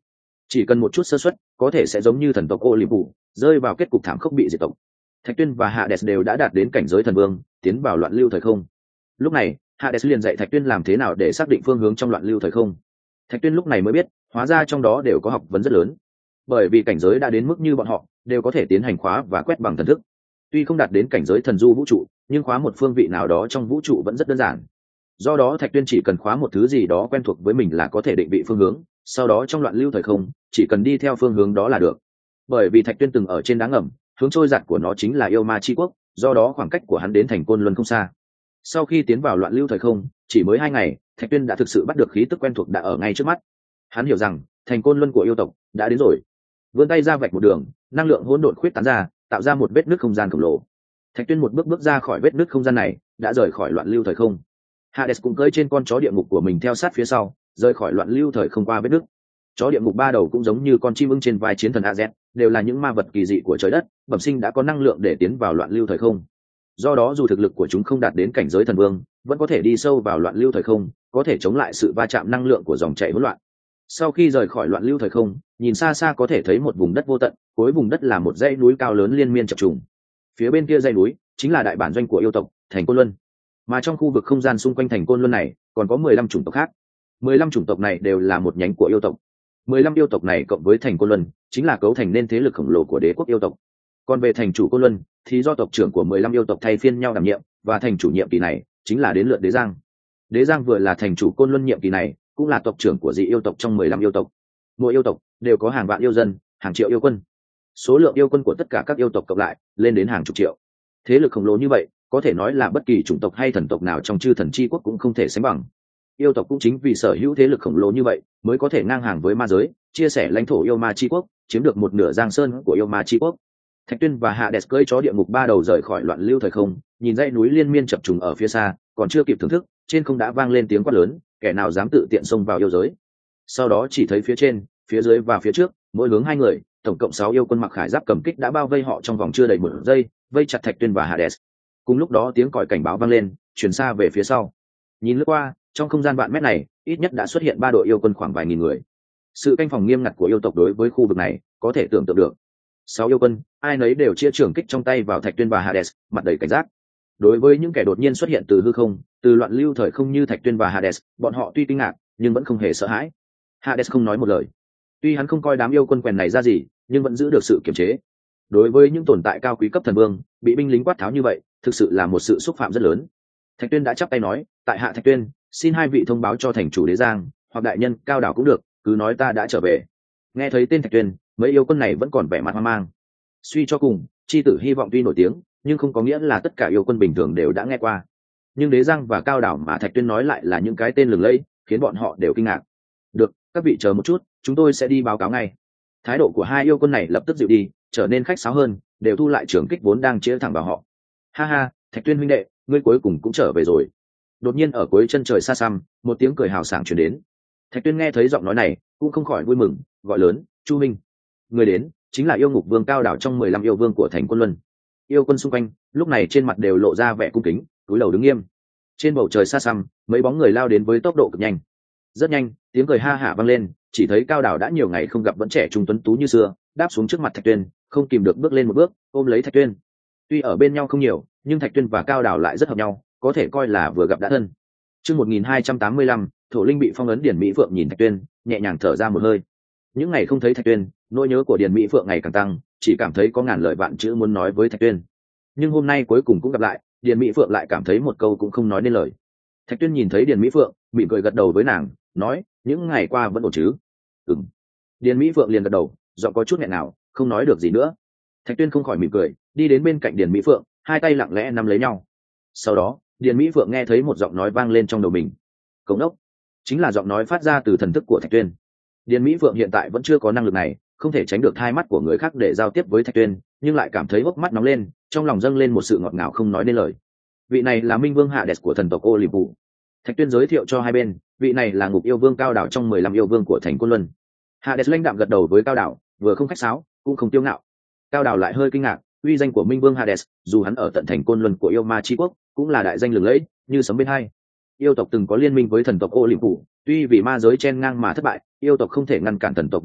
chỉ cần một chút sơ suất có thể sẽ giống như thần tộc Olympus rơi vào kết cục thảm khốc bị diệt tộc. Thạch Tuyên và Hades đều đã đạt đến cảnh giới thần vương, tiến vào loạn lưu thời không. Lúc này Hades liền dạy Thạch Tuyên làm thế nào để xác định phương hướng trong loạn lưu thời không. Thạch Tuyên lúc này mới biết hóa ra trong đó đều có học vấn rất lớn, bởi vì cảnh giới đã đến mức như bọn họ đều có thể tiến hành khóa và quét bằng thần thức. Tuy không đạt đến cảnh giới thần du vũ trụ, nhưng khóa một phương vị nào đó trong vũ trụ vẫn rất đơn giản. Do đó Thạch Tuyên chỉ cần khóa một thứ gì đó quen thuộc với mình là có thể định vị phương hướng, sau đó trong loạn lưu thời không chỉ cần đi theo phương hướng đó là được. Bởi vì Thạch Tuyên từng ở trên đá ngầm, hướng trôi giạt của nó chính là yêu ma chi quốc, do đó khoảng cách của hắn đến thành Côn Luân không xa. Sau khi tiến vào loạn lưu thời không, chỉ mới hai ngày, Thạch Tuyên đã thực sự bắt được khí tức quen thuộc đã ở ngay trước mắt. Hắn hiểu rằng thành Côn Luân của yêu tộc đã đến rồi. Vươn tay ra vạch một đường, năng lượng hỗn độn khuyết tán ra, tạo ra một vết nứt không gian khổng lồ. Thạch Tuyên một bước bước ra khỏi vết nứt không gian này, đã rời khỏi loạn lưu thời không. Hades cũng cưỡi trên con chó địa ngục của mình theo sát phía sau, rời khỏi loạn lưu thời không qua vết nứt. Chó địa ngục ba đầu cũng giống như con chim ưng trên vai chiến thần A Z, đều là những ma vật kỳ dị của trời đất, bẩm sinh đã có năng lượng để tiến vào loạn lưu thời không. Do đó dù thực lực của chúng không đạt đến cảnh giới thần vương, vẫn có thể đi sâu vào loạn lưu thời không, có thể chống lại sự va chạm năng lượng của dòng chảy hỗn loạn. Sau khi rời khỏi loạn lưu thời không, nhìn xa xa có thể thấy một vùng đất vô tận, cuối vùng đất là một dãy núi cao lớn liên miên chập trùng. Phía bên kia dãy núi chính là đại bản doanh của yêu tộc, thành Côn Luân. Mà trong khu vực không gian xung quanh thành Côn Luân này, còn có mười lăm chủng tộc khác. mười lăm chủng tộc này đều là một nhánh của yêu tộc. mười lăm yêu tộc này cộng với thành Côn Luân, chính là cấu thành nên thế lực khổng lồ của đế quốc yêu tộc. Còn về thành chủ Côn Luân, thì do tộc trưởng của mười lăm yêu tộc thay phiên nhau đảm nhiệm, và thành chủ nhiệm kỳ này chính là đến lượt Đế Giang. Đế Giang vừa là thành chủ Côn Luân nhiệm kỳ này, cũng là tộc trưởng của dị yêu tộc trong mười lăm yêu tộc. Mỗi yêu tộc đều có hàng vạn yêu dân, hàng triệu yêu quân. Số lượng yêu quân của tất cả các yêu tộc cộng lại lên đến hàng chục triệu. Thế lực khổng lồ như vậy, có thể nói là bất kỳ chủng tộc hay thần tộc nào trong chư thần chi quốc cũng không thể sánh bằng. Yêu tộc cũng chính vì sở hữu thế lực khổng lồ như vậy, mới có thể ngang hàng với ma giới, chia sẻ lãnh thổ yêu ma chi quốc, chiếm được một nửa giang sơn của yêu ma chi quốc. Thạch Tuyên và Hades cưỡi chó địa ngục ba đầu rời khỏi loạn lưu thời không, nhìn dãy núi liên miên chập trùng ở phía xa, còn chưa kịp thưởng thức, trên không đã vang lên tiếng quát lớn, kẻ nào dám tự tiện xông vào yêu giới. Sau đó chỉ thấy phía trên, phía dưới và phía trước, mỗi hướng hai người, tổng cộng sáu yêu quân mặc khải giáp cầm kích đã bao vây họ trong vòng chưa đầy một giây, vây chặt Thạch Tuyên và Hades. Cùng lúc đó tiếng còi cảnh báo vang lên, truyền xa về phía sau. Nhìn lướt qua, trong không gian vạn mét này, ít nhất đã xuất hiện ba đội yêu quân khoảng vài nghìn người. Sự canh phòng nghiêm ngặt của yêu tộc đối với khu vực này, có thể tưởng tượng được. Sáu yêu quân, ai nấy đều chia trường kích trong tay vào Thạch Tuyên và Hades, mặt đầy cảnh giác. Đối với những kẻ đột nhiên xuất hiện từ hư không, từ loạn lưu thời không như Thạch Tuyên và Hades, bọn họ tuy kinh ngạc, nhưng vẫn không hề sợ hãi. Hades không nói một lời. Tuy hắn không coi đám yêu quân quèn này ra gì, nhưng vẫn giữ được sự kiềm chế. Đối với những tồn tại cao quý cấp thần vương, bị binh lính quát tháo như vậy, thực sự là một sự xúc phạm rất lớn. Thạch Tuyên đã chắp tay nói, tại hạ Thạch Tuyên, xin hai vị thông báo cho thành chủ Đế Giang, hoặc đại nhân Cao Đảo cũng được, cứ nói ta đã trở về. Nghe thấy tên Thạch Tuyên, mấy yêu quân này vẫn còn vẻ mặt hoang mang. Suy cho cùng, chi tử hy vọng tuy nổi tiếng, nhưng không có nghĩa là tất cả yêu quân bình thường đều đã nghe qua. Nhưng Đế Giang và Cao Đảo mà Thạch Tuyên nói lại là những cái tên lừng lẫy, khiến bọn họ đều kinh ngạc. Được, các vị chờ một chút, chúng tôi sẽ đi báo cáo ngay. Thái độ của hai yêu quân này lập tức dịu đi, trở nên khách sáo hơn, đều thu lại trường kích vốn đang chĩa thẳng vào họ. Ha ha, Thạch Tuyên huynh đệ, ngươi cuối cùng cũng trở về rồi. Đột nhiên ở cuối chân trời xa xăm, một tiếng cười hào sảng truyền đến. Thạch Tuyên nghe thấy giọng nói này, cũng không khỏi vui mừng, gọi lớn, Chu Minh. Người đến chính là yêu ngục vương Cao Đảo trong mười lăm yêu vương của thành Côn Luân. Yêu quân xung quanh lúc này trên mặt đều lộ ra vẻ cung kính, cúi đầu đứng nghiêm. Trên bầu trời xa xăm, mấy bóng người lao đến với tốc độ cực nhanh. Rất nhanh, tiếng cười ha hả vang lên, chỉ thấy Cao Đảo đã nhiều ngày không gặp vẫn trẻ trung tuấn tú như xưa, đáp xuống trước mặt Thạch Tuyên, không kìm được bước lên một bước, ôm lấy Thạch Tuyên. Tuy ở bên nhau không nhiều, nhưng Thạch Tuyên và Cao Đảo lại rất hợp nhau, có thể coi là vừa gặp đã thân. Chương một nghìn hai trăm tám mươi lăm, Thổ Linh bị phong ấn. Điền Mỹ Phượng nhìn Thạch Tuyên, nhẹ nhàng thở ra một hơi. Những ngày không thấy Thạch Tuyên, nỗi nhớ của Điền Mỹ Phượng ngày càng tăng, chỉ cảm thấy có ngàn lời vạn chữ muốn nói với Thạch Tuyên. Nhưng hôm nay cuối cùng cũng gặp lại, Điền Mỹ Phượng lại cảm thấy một câu cũng không nói nên lời. Thạch Tuyên nhìn thấy Điền Mỹ Phượng, mỉm cười gật đầu với nàng, nói, những ngày qua vẫn ổn chứ? Ừm. Điền Mỹ Phượng liền gật đầu, giọng có chút nghẹn nào, không nói được gì nữa. Thạch Tuyên không khỏi mỉm cười, đi đến bên cạnh Điền Mỹ Phượng, hai tay lặng lẽ nắm lấy nhau. Sau đó, Điền Mỹ Phượng nghe thấy một giọng nói vang lên trong đầu mình. Cống ốc, chính là giọng nói phát ra từ thần thức của Thạch Tuyên. Điền Mỹ Phượng hiện tại vẫn chưa có năng lực này, không thể tránh được hai mắt của người khác để giao tiếp với Thạch Tuyên, nhưng lại cảm thấy hốc mắt nóng lên, trong lòng dâng lên một sự ngọt ngào không nói nên lời. Vị này là Minh Vương Hades của thần tộc Olympus. Thạch Tuyên giới thiệu cho hai bên, vị này là ngục yêu vương Cao Đảo trong mười lăm yêu vương của thành Côn Luân. Hades lãnh đạm gật đầu với Cao Đảo, vừa không khách sáo, cũng không tiêu ngạo. Cao Đảo lại hơi kinh ngạc, uy danh của Minh Vương Hades, dù hắn ở tận thành Côn Luân của yêu ma chi quốc, cũng là đại danh lừng lẫy, như sấm bên hai. Yêu tộc từng có liên minh với thần tộc Olympus, tuy vì ma giới chen ngang mà thất bại, yêu tộc không thể ngăn cản thần tộc Vệ Đà,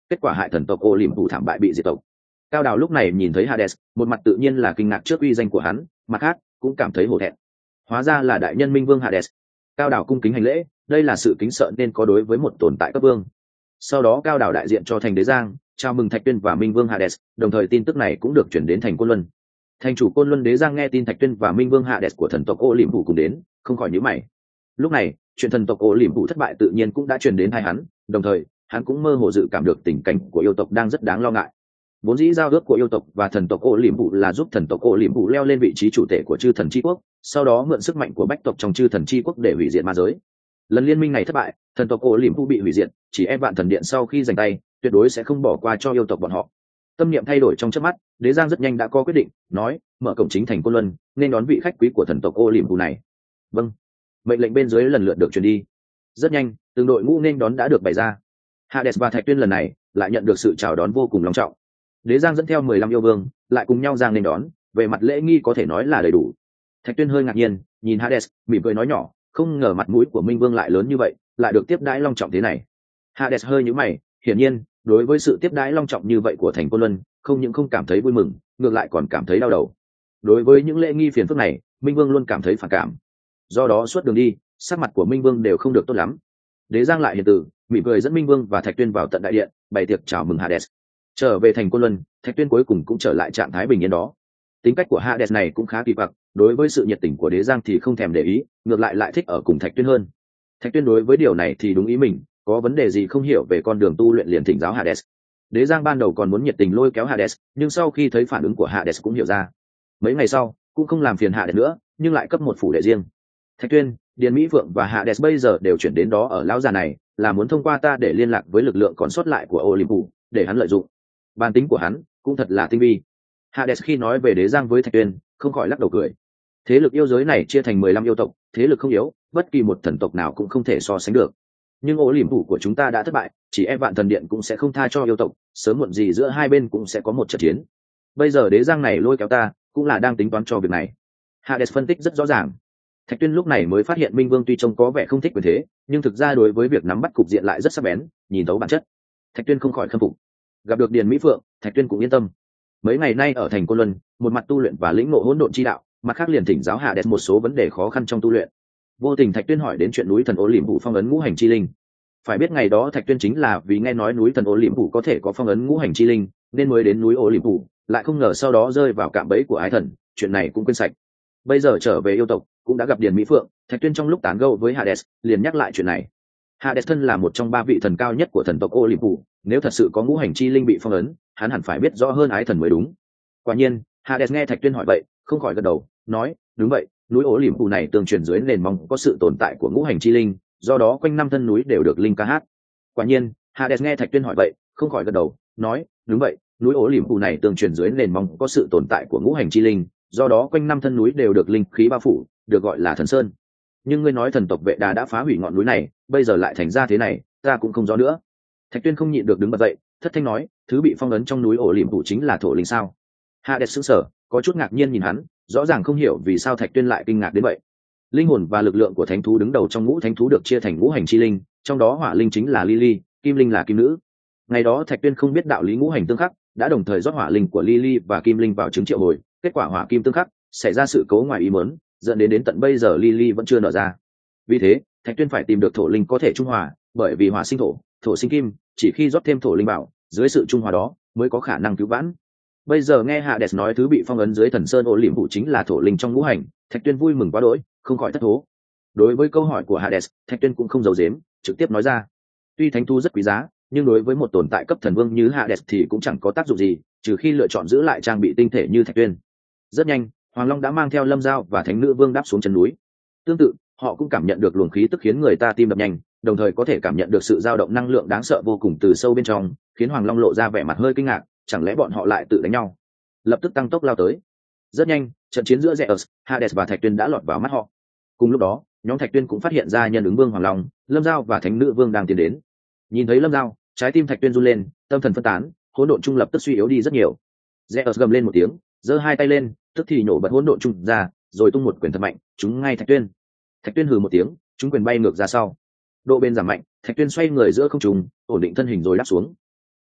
kết quả hại thần tộc ô liềm phủ thảm bại bị diệt tộc. Cao Đào lúc này nhìn thấy Hades, một mặt tự nhiên là kinh ngạc trước uy danh của hắn, mặt khác cũng cảm thấy hổ thẹn. Hóa ra là đại nhân minh vương Hades. Cao Đào cung kính hành lễ, đây là sự kính sợ nên có đối với một tồn tại cấp vương. Sau đó Cao Đào đại diện cho thành đế giang, chào mừng Thạch Tuyên và minh vương Hades, đồng thời tin tức này cũng được chuyển đến thành Côn Luân. Thành chủ Côn Luân đế giang nghe tin Thạch Tuyên và minh vương Hades của thần tộc ô liềm phủ cùng đến, không khỏi nhíu mày. Lúc này chuyện thần tộc ô liềm phủ thất bại tự nhiên cũng đã truyền đến tai hắn, đồng thời hắn cũng mơ hồ dự cảm được tình cảnh của yêu tộc đang rất đáng lo ngại. Vốn dĩ giao ước của yêu tộc và thần tộc ô liềm phủ là giúp thần tộc ô liềm phủ leo lên vị trí chủ tể của chư thần chi quốc, sau đó mượn sức mạnh của bách tộc trong chư thần chi quốc để hủy diệt ma giới. Lần liên minh này thất bại, thần tộc ô liềm phủ bị hủy diệt, chỉ e vạn thần điện sau khi giành tay tuyệt đối sẽ không bỏ qua cho yêu tộc bọn họ. Tâm niệm thay đổi trong chớp mắt, đế giang rất nhanh đã có quyết định, nói mở cổng chính thành Côn Luân nên đón vị khách quý của thần tộc ô liềm phủ này. Vâng. Mệnh lệnh bên dưới lần lượt được truyền đi. Rất nhanh từng đội ngũ nên đón đã được bày ra. Hades và Thạch Tuyên lần này lại nhận được sự chào đón vô cùng long trọng. Đế giang dẫn theo mười lăm yêu vương lại cùng nhau giang nên đón, về mặt lễ nghi có thể nói là đầy đủ. Thạch Tuyên hơi ngạc nhiên nhìn Hades, mỉm cười nói nhỏ, không ngờ mặt mũi của minh vương lại lớn như vậy, lại được tiếp đãi long trọng thế này. Hades hơi nhíu mày, hiển nhiên đối với sự tiếp đãi long trọng như vậy của thành Côn Luân, không những không cảm thấy vui mừng, ngược lại còn cảm thấy đau đầu. Đối với những lễ nghi phiền phức này, minh vương luôn cảm thấy phản cảm. Do đó suốt đường đi, sắc mặt của minh vương đều không được tốt lắm. Đế giang lại hiền từ, mỉm cười dẫn minh vương và Thạch Tuyên vào tận đại điện, bày tiệc chào mừng Hades. Trở về thành Côn Luân, Thạch Tuyên cuối cùng cũng trở lại trạng thái bình yên đó. Tính cách của Hades này cũng khá kỳ quặc, đối với sự nhiệt tình của đế giang thì không thèm để ý, ngược lại lại thích ở cùng Thạch Tuyên hơn. Thạch Tuyên đối với điều này thì đúng ý mình, có vấn đề gì không hiểu về con đường tu luyện liền thỉnh giáo Hades. Đế giang ban đầu còn muốn nhiệt tình lôi kéo Hades, nhưng sau khi thấy phản ứng của Hades cũng hiểu ra. Mấy ngày sau cũng không làm phiền Hades nữa, nhưng lại cấp một phủ đệ riêng. Thạch Tuyên, Điền Mỹ Phượng và Hades bây giờ đều chuyển đến đó ở lão già này, là muốn thông qua ta để liên lạc với lực lượng còn sót lại của Olympus, để hắn lợi dụng. Bản tính của hắn cũng thật là tinh vi. Hades khi nói về đế giang với Thạch Tuyên, không khỏi lắc đầu cười. Thế lực yêu giới này chia thành mười lăm yêu tộc, thế lực không yếu, bất kỳ một thần tộc nào cũng không thể so sánh được. Nhưng Olympus của chúng ta đã thất bại, chỉ e vạn thần điện cũng sẽ không tha cho yêu tộc, sớm muộn gì giữa hai bên cũng sẽ có một trận chiến. Bây giờ đế giang này lôi kéo ta, cũng là đang tính toán cho việc này. Hades phân tích rất rõ ràng. Thạch Tuyên lúc này mới phát hiện minh vương tuy trông có vẻ không thích quyền thế, nhưng thực ra đối với việc nắm bắt cục diện lại rất sắc bén, nhìn thấu bản chất. Thạch Tuyên không khỏi khâm phục. Gặp được Điền Mỹ Phượng, Thạch Tuyên cũng yên tâm. Mấy ngày nay ở thành Côn Luân, một mặt tu luyện và lĩnh ngộ hỗn độn chi đạo, mặt khác liền thỉnh giáo Hades một số vấn đề khó khăn trong tu luyện. Vô tình Thạch Tuyên hỏi đến chuyện núi thần Olympus phong ấn ngũ hành chi linh. Phải biết ngày đó Thạch Tuyên chính là vì nghe nói núi thần Olympus có thể có phong ấn ngũ hành chi linh, nên mới đến núi Olympus, lại không ngờ sau đó rơi vào cạm bẫy của ái thần, chuyện này cũng quên sạch. Bây giờ trở về yêu tộc, cũng đã gặp Điền Mỹ Phượng, Thạch Tuyên trong lúc tán gẫu với Hades, liền nhắc lại chuyện này. Hades thân là một trong ba vị thần cao nhất của thần tộc Olympus, nếu thật sự có ngũ hành chi linh bị phong ấn, hắn hẳn phải biết rõ hơn ái thần mới đúng. Quả nhiên, Hades nghe Thạch Tuyên hỏi vậy, không khỏi gật đầu, nói, đúng vậy, núi Olympus này tương truyền dưới nền móng có sự tồn tại của ngũ hành chi linh, do đó quanh năm thân núi đều được linh ca hát. Quả nhiên, Hades nghe Thạch Tuyên hỏi vậy, không khỏi gật đầu, nói, đúng vậy, núi Olympus này tương truyền dưới nền móng có sự tồn tại của ngũ hành chi linh, do đó quanh năm thân núi đều được linh khí bao phủ, được gọi là thần sơn. Nhưng ngươi nói thần tộc Vệ Đà đã phá hủy ngọn núi này, bây giờ lại thành ra thế này, ta cũng không rõ nữa. Thạch Tuyên không nhịn được đứng bật dậy, thất thanh nói, thứ bị phong ấn trong núi Olympus chính là thổ linh sao? Hades sững sờ, có chút ngạc nhiên nhìn hắn, rõ ràng không hiểu vì sao Thạch Tuyên lại kinh ngạc đến vậy. Linh hồn và lực lượng của thánh thú đứng đầu trong ngũ thánh thú được chia thành ngũ hành chi linh, trong đó hỏa linh chính là Lily, kim linh là kim nữ. Ngày đó Thạch Tuyên không biết đạo lý ngũ hành tương khắc, đã đồng thời rót hỏa linh của Lily và kim linh vào trứng triệu hồi, kết quả hỏa kim tương khắc, xảy ra sự cố ngoài ý muốn, dẫn đến đến tận bây giờ Lily vẫn chưa nở ra. Vì thế, Thạch Tuyên phải tìm được thổ linh có thể trung hòa, bởi vì hỏa sinh thổ, thổ sinh kim, chỉ khi rót thêm thổ linh vào, dưới sự trung hòa đó mới có khả năng cứu vãn. Bây giờ nghe Hades nói thứ bị phong ấn dưới thần sơn Olympus chính là thổ linh trong ngũ hành, Thạch Tuyên vui mừng quá đỗi, không khỏi thất thố. Đối với câu hỏi của Hades, Thạch Tuyên cũng không giấu giếm, trực tiếp nói ra. Tuy thánh thú rất quý giá, nhưng đối với một tồn tại cấp thần vương như Hades thì cũng chẳng có tác dụng gì, trừ khi lựa chọn giữ lại trang bị tinh thể như Thạch Tuyên. Rất nhanh, Hoàng Long đã mang theo Lâm Giao và Thánh Nữ Vương đáp xuống chân núi. Tương tự, họ cũng cảm nhận được luồng khí tức khiến người ta tim đập nhanh, đồng thời có thể cảm nhận được sự dao động năng lượng đáng sợ vô cùng từ sâu bên trong, khiến Hoàng Long lộ ra vẻ mặt hơi kinh ngạc, chẳng lẽ bọn họ lại tự đánh nhau? Lập tức tăng tốc lao tới. Rất nhanh, trận chiến giữa Zeus, Hades và Thạch Tuyên đã lọt vào mắt họ. Cùng lúc đó, nhóm Thạch Tuyên cũng phát hiện ra nhân ứng vương Hoàng Long, Lâm Giao và Thánh Nữ Vương đang tiến đến. Nhìn thấy Lâm Giao, trái tim Thạch Tuyên run lên, tâm thần phân tán, hỗn độn trung lập tức suy yếu đi rất nhiều. Zeus gầm lên một tiếng, giơ hai tay lên, tức thì nổ bật hỗn độn trung ra, rồi tung một quyền thật mạnh, trúng ngay Thạch Tuyên. Thạch Tuyên hừ một tiếng, trúng quyền bay ngược ra sau. Độ bên giảm mạnh, Thạch Tuyên xoay người giữa không trung, ổn định thân hình rồi đáp xuống.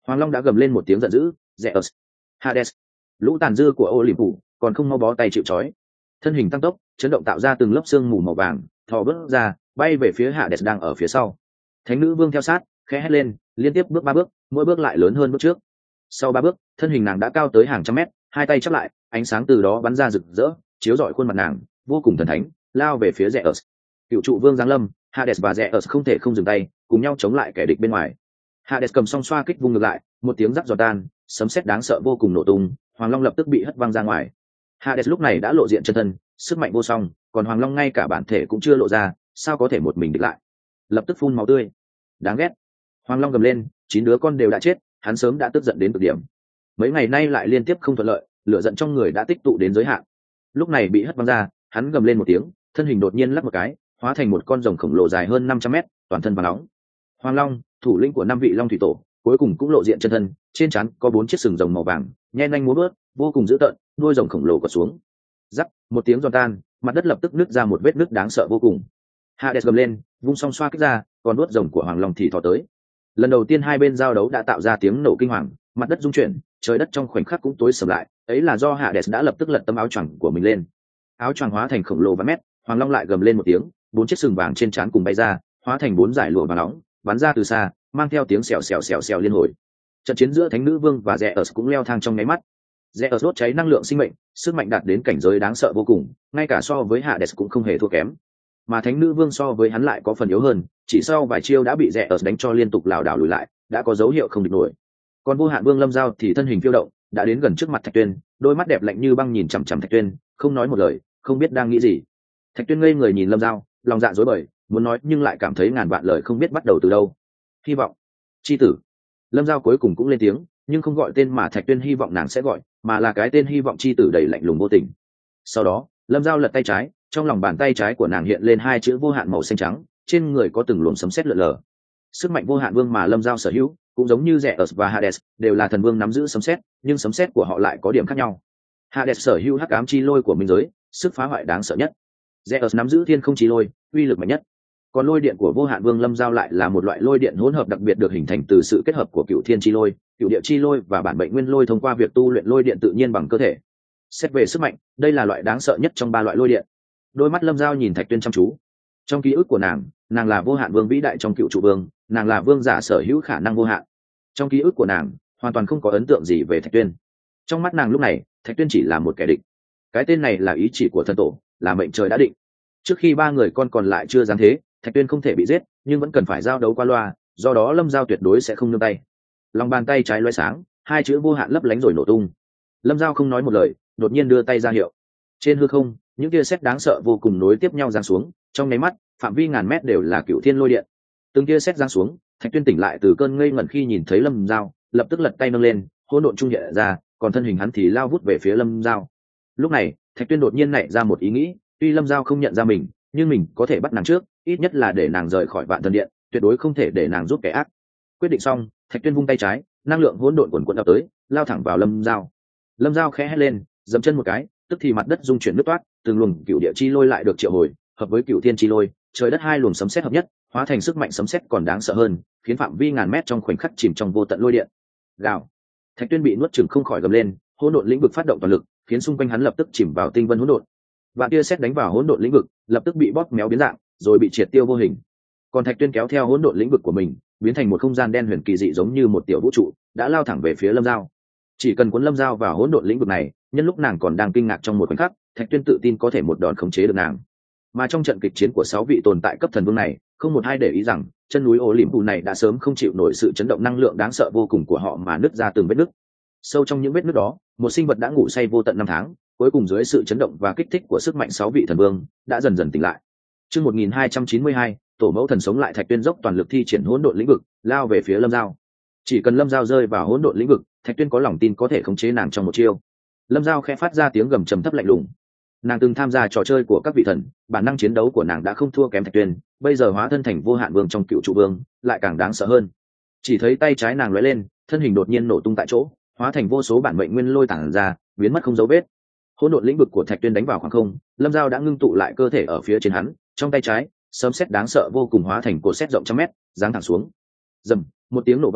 Hoàng Long đã gầm lên một tiếng giận dữ, Zeus, Hades, lũ tàn dư của ô liềm phủ còn không mau bó tay chịu trói. Thân hình tăng tốc, chấn động tạo ra từng lớp xương mù màu vàng, thò bước ra, bay về phía Hades đang ở phía sau. Thánh nữ vương theo sát, khẽ hét lên, liên tiếp bước ba bước, mỗi bước lại lớn hơn bước trước. Sau ba bước, thân hình nàng đã cao tới hàng trăm mét, hai tay chắp lại, ánh sáng từ đó bắn ra rực rỡ, chiếu rọi khuôn mặt nàng, vô cùng thần thánh, lao về phía Zeus. Cựu trụ vương giáng lâm, Hades và Zeus không thể không dừng tay, cùng nhau chống lại kẻ địch bên ngoài. Hades cầm song xoa kích vung ngược lại, một tiếng rắc giòn tan, sấm sét đáng sợ vô cùng nổ tung, Hoàng Long lập tức bị hất văng ra ngoài. Hades lúc này đã lộ diện chân thân, sức mạnh vô song, còn Hoàng Long ngay cả bản thể cũng chưa lộ ra, sao có thể một mình địch lại? Lập tức phun máu tươi. Đáng ghét. Hoàng Long gầm lên, chín đứa con đều đã chết, hắn sớm đã tức giận đến cực điểm. Mấy ngày nay lại liên tiếp không thuận lợi, lửa giận trong người đã tích tụ đến giới hạn. Lúc này bị hất văng ra, hắn gầm lên một tiếng, thân hình đột nhiên lắc một cái, hóa thành một con rồng khổng lồ dài hơn năm trăm mét, toàn thân vàng nóng. Hoàng Long, thủ lĩnh của năm vị Long thủy tổ, cuối cùng cũng lộ diện chân thân, trên trán có bốn chiếc sừng rồng màu vàng, nhe nanh múa bớt, vô cùng dữ tợn, đuôi rồng khổng lồ quật xuống. Rắc, một tiếng giòn tan, mặt đất lập tức nứt ra một vết nứt đáng sợ vô cùng. Hades gầm lên, vung song xoa kích ra, còn đuốt rồng của Hoàng Long thì thò tới. Lần đầu tiên hai bên giao đấu đã tạo ra tiếng nổ kinh hoàng, mặt đất rung chuyển, trời đất trong khoảnh khắc cũng tối sầm lại, ấy là do Hades đã lập tức lật tấm áo choàng của mình lên. Áo choàng hóa thành khổng lồ vài mét, Hoàng Long lại gầm lên một tiếng, bốn chiếc sừng vàng trên trán cùng bay ra, hóa thành bốn dải lụa vàng nóng, bắn ra từ xa, mang theo tiếng xèo xèo xèo xèo liên hồi. Trận chiến giữa Thánh nữ vương và Zeus cũng leo thang trong nháy mắt. Zeus đốt cháy năng lượng sinh mệnh, sức mạnh đạt đến cảnh giới đáng sợ vô cùng, ngay cả so với Hades cũng không hề thua kém. Mà Thánh nữ vương so với hắn lại có phần yếu hơn, chỉ sau vài chiêu đã bị Zeus đánh cho liên tục lảo đảo lùi lại, đã có dấu hiệu không địch nổi. Còn vô hạn vương Lâm Giao thì thân hình phiêu động, đã đến gần trước mặt Thạch Tuyên, đôi mắt đẹp lạnh như băng nhìn chằm chằm Thạch Tuyên, không nói một lời, không biết đang nghĩ gì. Thạch Tuyên ngây người nhìn Lâm Giao, lòng dạ rối bời, muốn nói nhưng lại cảm thấy ngàn vạn lời không biết bắt đầu từ đâu. Hy vọng, chi tử. Lâm Giao cuối cùng cũng lên tiếng, nhưng không gọi tên mà Thạch Tuyên hy vọng nàng sẽ gọi, mà là cái tên hy vọng chi tử đầy lạnh lùng vô tình. Sau đó, Lâm Giao lật tay trái, trong lòng bàn tay trái của nàng hiện lên hai chữ vô hạn màu xanh trắng, trên người có từng luồng sấm sét lượn lờ. Sức mạnh vô hạn vương mà Lâm Giao sở hữu, cũng giống như Zeus và Hades, đều là thần vương nắm giữ sấm sét, nhưng sấm sét của họ lại có điểm khác nhau. Hades sở hữu hắc ám chi lôi của minh giới, sức phá hoại đáng sợ nhất. Zeus nắm giữ thiên không chi lôi, uy lực mạnh nhất. Còn lôi điện của vô hạn vương Lâm Giao lại là một loại lôi điện hỗn hợp đặc biệt được hình thành từ sự kết hợp của cựu thiên chi lôi, cựu địa chi lôi và bản mệnh nguyên lôi thông qua việc tu luyện lôi điện tự nhiên bằng cơ thể. Xét về sức mạnh, đây là loại đáng sợ nhất trong ba loại lôi điện. Đôi mắt Lâm Giao nhìn Thạch Tuyên chăm chú. Trong ký ức của nàng, nàng là vô hạn vương vĩ đại trong cựu trụ vương, nàng là vương giả sở hữu khả năng vô hạn. Trong ký ức của nàng, hoàn toàn không có ấn tượng gì về Thạch Tuyên. Trong mắt nàng lúc này, Thạch Tuyên chỉ là một kẻ địch. Cái tên này là ý chỉ của thần tổ, là mệnh trời đã định. Trước khi ba người con còn lại chưa dám thế, Thạch Tuyên không thể bị giết, nhưng vẫn cần phải giao đấu qua loa, do đó Lâm Giao tuyệt đối sẽ không nương tay. Lòng bàn tay trái lóe sáng, hai chữ vô hạn lấp lánh rồi nổ tung. Lâm Giao không nói một lời, đột nhiên đưa tay ra hiệu. Trên hư không, những tia sét đáng sợ vô cùng nối tiếp nhau giáng xuống, trong nháy mắt, phạm vi ngàn mét đều là cựu thiên lôi điện. Từng tia sét giáng xuống, Thạch Tuyên tỉnh lại từ cơn ngây ngẩn khi nhìn thấy Lâm Giao, lập tức lật tay nâng lên, hỗn độn trung hiện ra, còn thân hình hắn thì lao vút về phía Lâm Giao. Lúc này, Thạch Tuyên đột nhiên nảy ra một ý nghĩ, tuy Lâm Giao không nhận ra mình, nhưng mình có thể bắt nàng trước, ít nhất là để nàng rời khỏi vạn thần điện, tuyệt đối không thể để nàng giúp kẻ ác. Quyết định xong, Thạch Tuyên vung tay trái, năng lượng hỗn độn cuồn cuộn ập tới, lao thẳng vào Lâm Giao. Lâm Giao khẽ hét lên, dậm chân một cái, tức thì mặt đất rung chuyển nứt toát, từng luồng cựu địa chi lôi lại được triệu hồi, hợp với cựu thiên chi lôi, trời đất hai luồng sấm sét hợp nhất, hóa thành sức mạnh sấm sét còn đáng sợ hơn, khiến phạm vi ngàn mét trong khoảnh khắc chìm trong vô tận lôi điện. Gào. Thạch Tuyên bị nuốt chửng không khỏi gầm lên, hỗn độn lĩnh vực phát động toàn lực, khiến xung quanh hắn lập tức chìm vào tinh vân hỗn độn. Vạn tia sét đánh vào hỗn độn lĩnh vực, lập tức bị bóp méo biến dạng, rồi bị triệt tiêu vô hình. Còn Thạch Tuyên kéo theo hỗn độn lĩnh vực của mình, biến thành một không gian đen huyền kỳ dị giống như một tiểu vũ trụ, đã lao thẳng về phía Lâm Giao. Chỉ cần cuốn Lâm Giao vào hỗn độn lĩnh vực này, nhân lúc nàng còn đang kinh ngạc trong một khoảnh khắc, Thạch Tuyên tự tin có thể một đòn khống chế được nàng. Mà trong trận kịch chiến của sáu vị tồn tại cấp thần vương này, không một ai để ý rằng chân núi ô liễm phù này đã sớm không chịu nổi sự chấn động năng lượng đáng sợ vô cùng của họ mà nứt ra từng vết nứt. Sâu trong những vết nứt đó, một sinh vật đã ngủ say vô tận năm tháng, cuối cùng dưới sự chấn động và kích thích của sức mạnh sáu vị thần vương, đã dần dần tỉnh lại. Chương một nghìn hai trăm chín mươi hai, tổ mẫu thần sống lại. Thạch Tuyên dốc toàn lực thi triển hỗn độn lĩnh vực, lao về phía Lâm Giao. Chỉ cần Lâm Giao rơi vào hỗn độn lĩnh vực, Thạch Tuyên có lòng tin có thể khống chế nàng trong một chiêu. Lâm Giao khẽ phát ra tiếng gầm trầm thấp lạnh lùng. Nàng từng tham gia trò chơi của các vị thần, bản năng chiến đấu của nàng đã không thua kém Thạch Tuyên, bây giờ hóa thân thành vô hạn vương trong cựu trụ vương, lại càng đáng sợ hơn. Chỉ thấy tay trái nàng lóe lên, thân hình đột nhiên nổ tung tại chỗ, hóa thành vô số bản mệnh nguyên lôi tản ra, biến mất không dấu vết. Hỗn độn lĩnh vực của Thạch Tuyên đánh vào khoảng không, Lâm Giao đã ngưng tụ lại cơ thể ở phía trên hắn, trong tay trái, sấm sét đáng sợ vô cùng hóa thành cột sét rộng trăm mét, giáng thẳng xuống. Rầm, một tiếng nổ vang,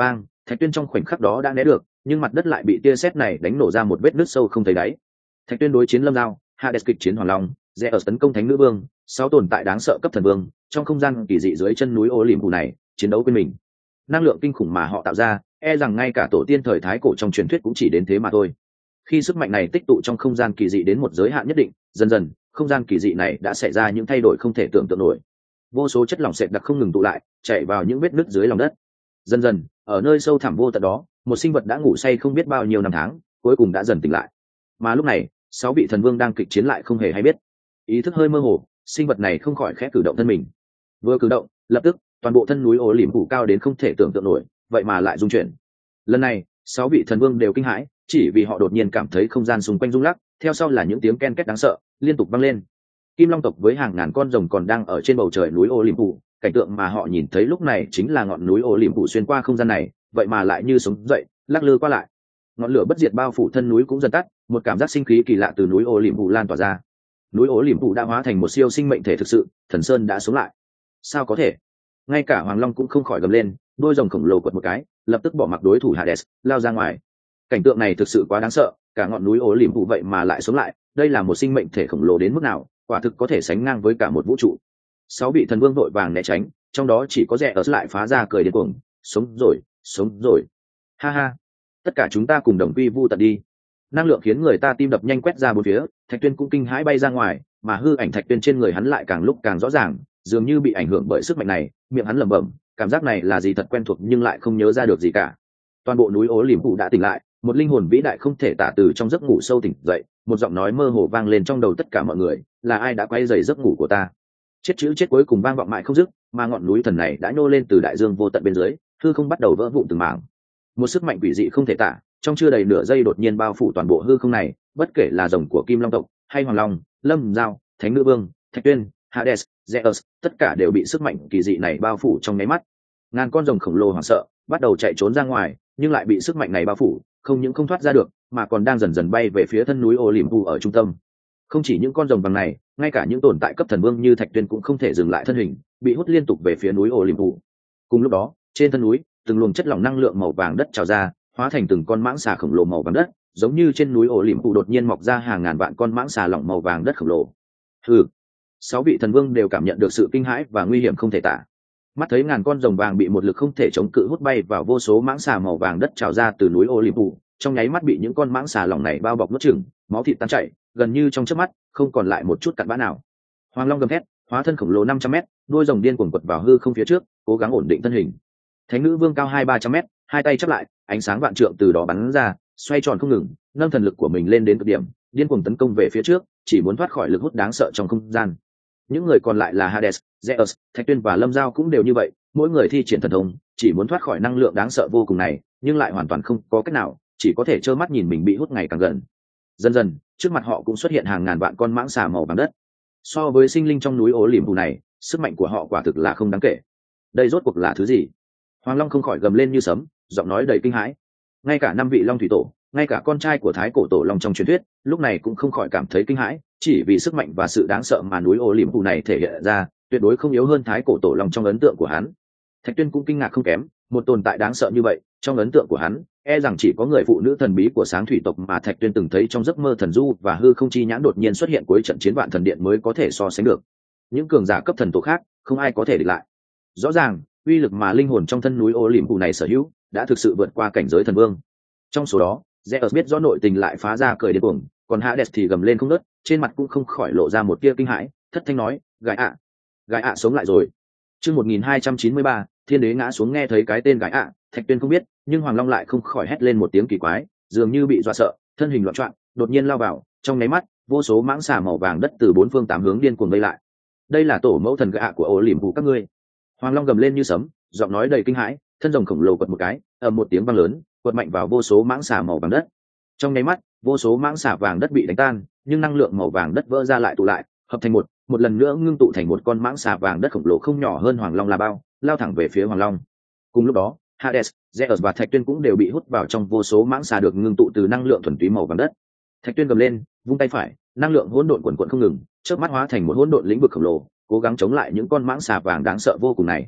Thạch Tuyên trong khoảnh khắc đó đã né được, nhưng mặt đất lại bị tia sét này đánh nổ ra một vết nứt sâu không thấy đáy. Thạch Tuyên đối chiến Lâm Dao, Hades kịch chiến Hoàng Long, Zeus tấn công Thánh Nữ Vương, sáu tồn tại đáng sợ cấp thần vương, trong không gian kỳ dị dưới chân núi Olympus này, chiến đấu quên mình. Năng lượng kinh khủng mà họ tạo ra, e rằng ngay cả tổ tiên thời thái cổ trong truyền thuyết cũng chỉ đến thế mà thôi. Khi sức mạnh này tích tụ trong không gian kỳ dị đến một giới hạn nhất định, dần dần, không gian kỳ dị này đã xảy ra những thay đổi không thể tưởng tượng nổi. Vô số chất lỏng sệt đặc không ngừng tụ lại, chảy vào những vết nứt dưới lòng đất. Dần dần, ở nơi sâu thẳm vô tận đó, một sinh vật đã ngủ say không biết bao nhiêu năm tháng, cuối cùng đã dần tỉnh lại. Mà lúc này, sáu vị thần vương đang kịch chiến lại không hề hay biết. Ý thức hơi mơ hồ, sinh vật này không khỏi khẽ cử động thân mình. Vừa cử động, lập tức, toàn bộ thân núi ố liềm phủ cao đến không thể tưởng tượng nổi, vậy mà lại rung chuyển. Lần này, sáu vị thần vương đều kinh hãi, chỉ vì họ đột nhiên cảm thấy không gian xung quanh rung lắc, theo sau là những tiếng ken két đáng sợ liên tục vang lên. Kim Long tộc với hàng ngàn con rồng còn đang ở trên bầu trời núi Olympus, cảnh tượng mà họ nhìn thấy lúc này chính là ngọn núi Olympus xuyên qua không gian này, vậy mà lại như sống dậy, lắc lư qua lại. Ngọn lửa bất diệt bao phủ thân núi cũng dần tắt, một cảm giác sinh khí kỳ lạ từ núi Olympus lan tỏa ra. Núi Olympus đã hóa thành một siêu sinh mệnh thể thực sự, thần sơn đã sống lại. Sao có thể? Ngay cả Hoàng Long cũng không khỏi gầm lên, đôi rồng khổng lồ quật một cái, lập tức bỏ mặc đối thủ Hades, lao ra ngoài. Cảnh tượng này thực sự quá đáng sợ, cả ngọn núi Olympus vậy mà lại sống lại, đây là một sinh mệnh thể khổng lồ đến mức nào, quả thực có thể sánh ngang với cả một vũ trụ. Sáu vị thần vương vội vàng né tránh, trong đó chỉ có rẻ ở lại phá ra cười điên cuồng, sống rồi, sống rồi, ha ha, tất cả chúng ta cùng đồng quy vu tận đi. Năng lượng khiến người ta tim đập nhanh quét ra bốn phía, Thạch Tuyên cũng kinh hãi bay ra ngoài, mà hư ảnh Thạch Tuyên trên người hắn lại càng lúc càng rõ ràng, dường như bị ảnh hưởng bởi sức mạnh này, miệng hắn lẩm bẩm, cảm giác này là gì thật quen thuộc nhưng lại không nhớ ra được gì cả. Toàn bộ núi Olympus đã tỉnh lại, một linh hồn vĩ đại không thể tả từ trong giấc ngủ sâu tỉnh dậy, một giọng nói mơ hồ vang lên trong đầu tất cả mọi người, là ai đã quay rầy giấc ngủ của ta? Chết chữ chết cuối cùng vang vọng mãi không dứt, mà ngọn núi thần này đã nhô lên từ đại dương vô tận bên dưới, hư không bắt đầu vỡ vụn từng mảng. Một sức mạnh quỷ dị không thể tả, trong chưa đầy nửa giây đột nhiên bao phủ toàn bộ hư không này, bất kể là rồng của Kim Long tộc, hay Hoàng Long, Lâm Dao, Thánh Nữ Vương, Thạch Tuyên, Hades, Zeus, tất cả đều bị sức mạnh kỳ dị này bao phủ trong nháy mắt. Ngàn con rồng khổng lồ hoảng sợ, bắt đầu chạy trốn ra ngoài, nhưng lại bị sức mạnh này bao phủ, không những không thoát ra được, mà còn đang dần dần bay về phía thân núi Olympus ở trung tâm. Không chỉ những con rồng bằng này, ngay cả những tồn tại cấp thần vương như Thạch Tuyên cũng không thể dừng lại thân hình, bị hút liên tục về phía núi Olympus. Cùng lúc đó, trên thân núi, từng luồng chất lỏng năng lượng màu vàng đất trào ra, hóa thành từng con mãng xà khổng lồ màu vàng đất, giống như trên núi Olympus đột nhiên mọc ra hàng ngàn vạn con mãng xà lỏng màu vàng đất khổng lồ. Hừ. Sáu vị thần vương đều cảm nhận được sự kinh hãi và nguy hiểm không thể tả. Mắt thấy ngàn con rồng vàng bị một lực không thể chống cự hút bay vào vô số mãng xà màu vàng đất trào ra từ núi Olympus, trong nháy mắt bị những con mãng xà lỏng này bao bọc nuốt chửng, máu thịt tan chảy, gần như trong chớp mắt, không còn lại một chút cặn bã nào. Hoàng Long gầm thét, hóa thân khổng lồ năm trăm mét, đuôi rồng điên cuồng quật vào hư không phía trước, cố gắng ổn định thân hình. Thánh Nữ Vương cao hai ba trăm mét, hai tay chắp lại, ánh sáng vạn trượng từ đó bắn ra, xoay tròn không ngừng, nâng thần lực của mình lên đến cực điểm, điên cuồng tấn công về phía trước, chỉ muốn thoát khỏi lực hút đáng sợ trong không gian. Những người còn lại là Hades, Zeus, Thạch Tuyên và Lâm Dao cũng đều như vậy, mỗi người thi triển thần thông, chỉ muốn thoát khỏi năng lượng đáng sợ vô cùng này, nhưng lại hoàn toàn không có cách nào, chỉ có thể trơ mắt nhìn mình bị hút ngày càng gần. Dần dần, trước mặt họ cũng xuất hiện hàng ngàn vạn con mãng xà màu vàng đất. So với sinh linh trong núi Olympus này, sức mạnh của họ quả thực là không đáng kể. Đây rốt cuộc là thứ gì? Hoàng Long không khỏi gầm lên như sấm, giọng nói đầy kinh hãi. Ngay cả năm vị Long thủy tổ, ngay cả con trai của Thái cổ tổ Long trong truyền thuyết, lúc này cũng không khỏi cảm thấy kinh hãi, chỉ vì sức mạnh và sự đáng sợ mà núi Olympus này thể hiện ra, tuyệt đối không yếu hơn Thái cổ tổ Long trong ấn tượng của hắn. Thạch Tuyên cũng kinh ngạc không kém, một tồn tại đáng sợ như vậy, trong ấn tượng của hắn, e rằng chỉ có người phụ nữ thần bí của Sáng thủy tộc mà Thạch Tuyên từng thấy trong giấc mơ thần du và hư không chi nhãn đột nhiên xuất hiện cuối trận chiến vạn thần điện mới có thể so sánh được. Những cường giả cấp thần tổ khác, không ai có thể địch lại. Rõ ràng, uy lực mà linh hồn trong thân núi Olympus này sở hữu, đã thực sự vượt qua cảnh giới thần vương. Trong số đó, Zeus biết rõ nội tình lại phá ra cười điên cuồng, còn Hades thì gầm lên không ngớt, trên mặt cũng không khỏi lộ ra một tia kinh hãi, thất thanh nói, "Gái ạ, gái ạ sống lại rồi." Chương một nghìn hai trăm chín mươi ba, Thiên đế ngã xuống. Nghe thấy cái tên gái ạ, Thạch Tuyên không biết, nhưng Hoàng Long lại không khỏi hét lên một tiếng kỳ quái, dường như bị dọa sợ, thân hình loạn choạng, đột nhiên lao vào, trong nháy mắt, vô số mãng xà màu vàng đất từ bốn phương tám hướng điên cuồng vây lại. Đây là tổ mẫu thần gã của Olympus các ngươi. Hoàng Long gầm lên như sấm, giọng nói đầy kinh hãi, thân rồng khổng lồ quật một cái, ầm một tiếng vang lớn, quật mạnh vào vô số mãng xà màu vàng đất. Trong nháy mắt, vô số mãng xà vàng đất bị đánh tan, nhưng năng lượng màu vàng đất vỡ ra lại tụ lại, hợp thành một, một lần nữa ngưng tụ thành một con mãng xà vàng đất khổng lồ không nhỏ hơn Hoàng Long là bao, lao thẳng về phía Hoàng Long. Cùng lúc đó, Hades, Zeus và Thạch Tuyên cũng đều bị hút vào trong vô số mãng xà được ngưng tụ từ năng lượng thuần túy màu vàng đất. Thạch Tuyên gầm lên, vung tay phải, năng lượng hỗn độn quần quần không ngừng, chớp mắt hóa thành một hỗn độn lĩnh vực khổng lồ, cố gắng chống lại những con mãng xà vàng đáng sợ vô cùng này.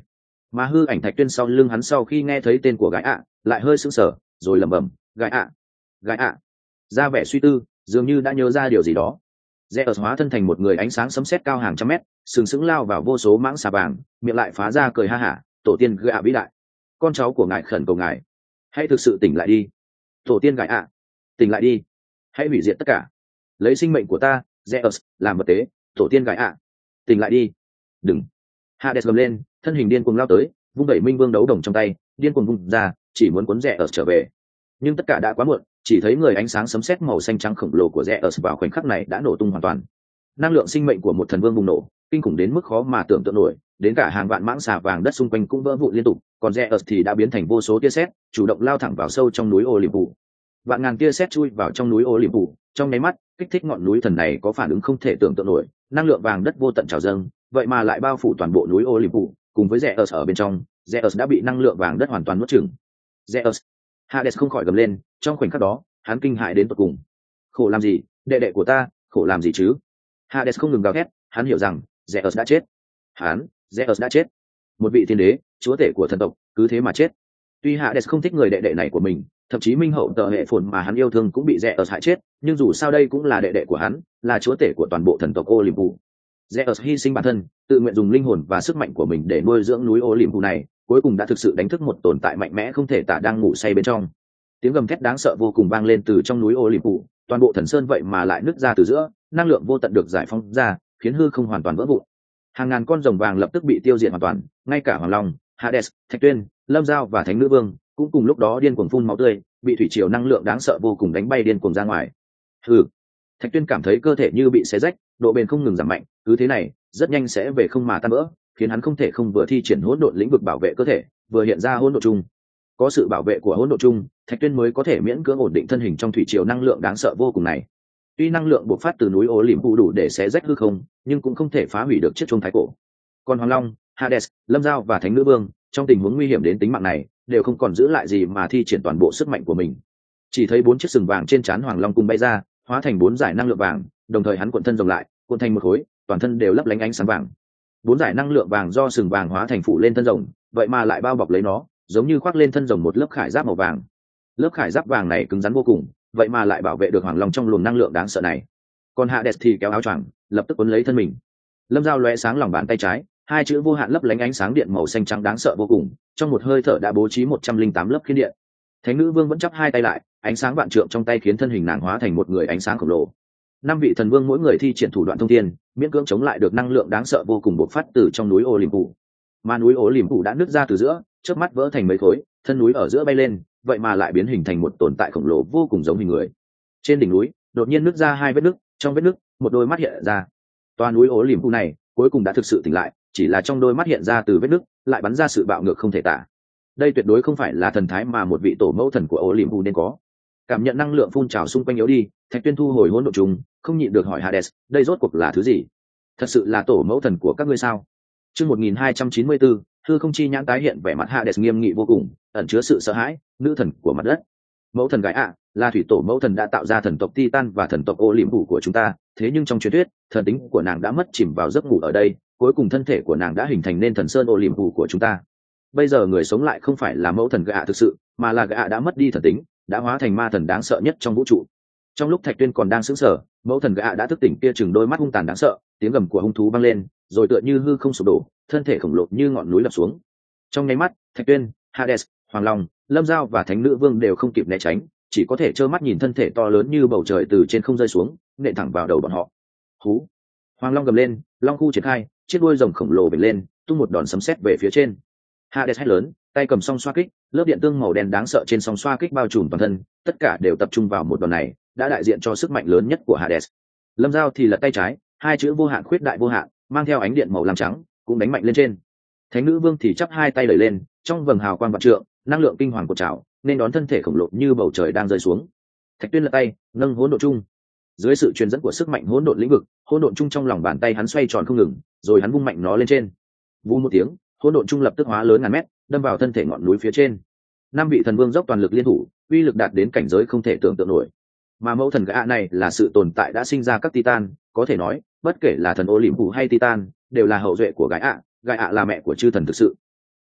Mà hư ảnh Thạch Tuyên sau lưng hắn sau khi nghe thấy tên của gái ạ lại hơi sững sờ rồi lẩm bẩm gái ạ gái ạ ra vẻ suy tư dường như đã nhớ ra điều gì đó. Rẽ ở hóa thân thành một người ánh sáng sấm sét cao hàng trăm mét, sừng sững lao vào vô số mãng xà vàng, miệng lại phá ra cười ha hả, tổ tiên gạ ạ vĩ đại, con cháu của ngài khẩn cầu ngài, hãy thực sự tỉnh lại đi. Tổ tiên gạ ạ, tỉnh lại đi, hãy hủy diệt tất cả, lấy sinh mệnh của ta, Rẽ ở làm vật tế, tổ tiên gạ ạ, tỉnh lại đi. Đừng. Hades gầm lên, thân hình điên cuồng lao tới, vung đẩy minh vương đấu đồng trong tay, điên cuồng vung ra, chỉ muốn cuốn Rẽ ở trở về. Nhưng tất cả đã quá muộn, chỉ thấy người ánh sáng sấm sét màu xanh trắng khổng lồ của Rẽ ở vào khoảnh khắc này đã nổ tung hoàn toàn. Năng lượng sinh mệnh của một thần vương bùng nổ, kinh khủng đến mức khó mà tưởng tượng nổi, đến cả hàng vạn mãng xà vàng đất xung quanh cũng vỡ vụn liên tục, còn Rẽ ở thì đã biến thành vô số tia sét, chủ động lao thẳng vào sâu trong núi Olympus. Vạn ngàn tia sét chui vào trong núi Olympus, trong nháy mắt, kích thích ngọn núi thần này có phản ứng không thể tưởng tượng nổi, năng lượng vàng đất vô tận trào dâng, vậy mà lại bao phủ toàn bộ núi Olympus, cùng với Rẽ ở ở bên trong, Rẽ ở đã bị năng lượng vàng đất hoàn toàn nuốt chửng. Rẽ ở, Hades không khỏi gầm lên, trong khoảnh khắc đó, hắn kinh hãi đến tột cùng. Khổ làm gì, đệ đệ của ta, khổ làm gì chứ? Hades không ngừng gào thét, hắn hiểu rằng Zeus đã chết. Hắn, Zeus đã chết. Một vị thiên đế, chúa tể của thần tộc, cứ thế mà chết. Tuy Hades không thích người đệ đệ này của mình, thậm chí minh hậu tợ hệ phồn mà hắn yêu thương cũng bị Zeus hại chết, nhưng dù sao đây cũng là đệ đệ của hắn, là chúa tể của toàn bộ thần tộc Olympus. Zeus hy sinh bản thân, tự nguyện dùng linh hồn và sức mạnh của mình để nuôi dưỡng núi Olympus này, cuối cùng đã thực sự đánh thức một tồn tại mạnh mẽ không thể tả đang ngủ say bên trong. Tiếng gầm thét đáng sợ vô cùng vang lên từ trong núi Olympus, toàn bộ thần sơn vậy mà lại nứt ra từ giữa, năng lượng vô tận được giải phóng ra, khiến hư không hoàn toàn vỡ vụn. Hàng ngàn con rồng vàng lập tức bị tiêu diệt hoàn toàn, ngay cả Hoàng Long, Hades, Thạch Tuyên, Lâm Giao và Thánh Nữ Vương cũng cùng lúc đó điên cuồng phun máu tươi, bị thủy triều năng lượng đáng sợ vô cùng đánh bay điên cuồng ra ngoài. Hừ. Thạch Tuyên cảm thấy cơ thể như bị xé rách, độ bền không ngừng giảm mạnh, cứ thế này, rất nhanh sẽ về không mà tan vỡ, khiến hắn không thể không vừa thi triển hỗn độn lĩnh vực bảo vệ cơ thể, vừa hiện ra hỗn độn chung. Có sự bảo vệ của hỗn độn chung, Thạch Tuyên mới có thể miễn cưỡng ổn định thân hình trong thủy triều năng lượng đáng sợ vô cùng này. Tuy năng lượng bộc phát từ núi Olympus đủ để xé rách hư không, nhưng cũng không thể phá hủy được chiếc chuông thái cổ. Còn Hoàng Long, Hades, Lâm Giao và Thánh Nữ Vương, trong tình huống nguy hiểm đến tính mạng này, đều không còn giữ lại gì mà thi triển toàn bộ sức mạnh của mình. Chỉ thấy bốn chiếc sừng vàng trên trán Hoàng Long cùng bay ra, hóa thành bốn giải năng lượng vàng, đồng thời hắn cuộn thân rồng lại, cuộn thành một khối, toàn thân đều lấp lánh ánh sáng vàng. Bốn giải năng lượng vàng do sừng vàng hóa thành phủ lên thân rồng, vậy mà lại bao bọc lấy nó, giống như khoác lên thân rồng một lớp khải giáp màu vàng. Lớp khải giáp vàng này cứng rắn vô cùng, vậy mà lại bảo vệ được Hoàng Long trong luồng năng lượng đáng sợ này. Còn Hades thì kéo áo choàng, lập tức cuốn lấy thân mình. Lâm Giao lóe sáng lòng bàn tay trái, hai chữ vô hạn lấp lánh ánh sáng điện màu xanh trắng đáng sợ vô cùng, trong một hơi thở đã bố trí một trăm linh tám lớp khiên điện. Thánh Nữ Vương vẫn chắp hai tay lại, ánh sáng vạn trượng trong tay khiến thân hình nàng hóa thành một người ánh sáng khổng lồ. Năm vị thần vương mỗi người thi triển thủ đoạn thông thiên, miễn cưỡng chống lại được năng lượng đáng sợ vô cùng bộc phát từ trong núi Olympus. Mà núi Olympus đã nứt ra từ giữa, chớp mắt vỡ thành mấy khối, thân núi ở giữa bay lên, vậy mà lại biến hình thành một tồn tại khổng lồ vô cùng giống hình người. Trên đỉnh núi, đột nhiên nứt ra hai vết nứt, trong vết nứt, một đôi mắt hiện ra. Toàn núi Olympus này, cuối cùng đã thực sự tỉnh lại, chỉ là trong đôi mắt hiện ra từ vết nứt, lại bắn ra sự bạo ngược không thể tả. Đây tuyệt đối không phải là thần thái mà một vị tổ mẫu thần của Olympus nên có. Cảm nhận năng lượng phun trào xung quanh yếu đi, Thạch Tuyên thu hồi hỗn độn trùng, không nhịn được hỏi Hades, đây rốt cuộc là thứ gì? Thật sự là tổ mẫu thần của các ngươi sao? Chương một nghìn hai trăm chín mươi bốn, hư không chi nhãn tái hiện vẻ mặt Hades nghiêm nghị vô cùng, ẩn chứa sự sợ hãi, nữ thần của mặt đất. Mẫu thần gái ạ, là thủy tổ mẫu thần đã tạo ra thần tộc Titan và thần tộc Olympus của chúng ta, thế nhưng trong truyền thuyết, thần tính của nàng đã mất chìm vào giấc ngủ ở đây, cuối cùng thân thể của nàng đã hình thành nên thần sơn Olympus của chúng ta. Bây giờ người sống lại không phải là mẫu thần gã thực sự, mà là gã đã mất đi thần tính, đã hóa thành ma thần đáng sợ nhất trong vũ trụ. Trong lúc Thạch Tuyên còn đang sững sờ, mẫu thần gã đã thức tỉnh kia chừng đôi mắt hung tàn đáng sợ, tiếng gầm của hung thú vang lên, rồi tựa như hư không sụp đổ, thân thể khổng lồ như ngọn núi đập xuống. Trong nháy mắt, Thạch Tuyên, Hades, Hoàng Long, Lâm Giao và Thánh Nữ Vương đều không kịp né tránh, chỉ có thể trơ mắt nhìn thân thể to lớn như bầu trời từ trên không rơi xuống, nện thẳng vào đầu bọn họ. Hú! Hoàng Long gầm lên, long khu triển khai, chiếc đuôi rồng khổng lồ vểnh lên, tung một đòn sấm sét về phía trên. Hades hét lớn, tay cầm song xoa kích, lớp điện tương màu đen đáng sợ trên song xoa kích bao trùm toàn thân, tất cả đều tập trung vào một đòn này, đã đại diện cho sức mạnh lớn nhất của Hades. Lâm Giao thì lật tay trái, hai chữ vô hạn khuyết đại vô hạn, mang theo ánh điện màu lam trắng, cũng đánh mạnh lên trên. Thánh Nữ Vương thì chắp hai tay đẩy lên, trong vầng hào quang vạn trượng, năng lượng kinh hoàng của trào, nên đón thân thể khổng lồ như bầu trời đang rơi xuống. Thạch Tuyên lật tay, nâng hỗn độn chung. Dưới sự truyền dẫn của sức mạnh hỗn độn lĩnh vực, hỗn độn chung trong lòng bàn tay hắn xoay tròn không ngừng, rồi hắn vung mạnh nó lên trên. Vù một tiếng, hỗn độn chung lập tức hóa lớn ngàn mét, đâm vào thân thể ngọn núi phía trên. Năm vị thần vương dốc toàn lực liên thủ, uy lực đạt đến cảnh giới không thể tưởng tượng nổi. Mà mẫu thần gã này là sự tồn tại đã sinh ra các Titan, có thể nói, bất kể là thần Olympus hay Titan, đều là hậu duệ của gái ạ, gái ạ là mẹ của chư thần thực sự.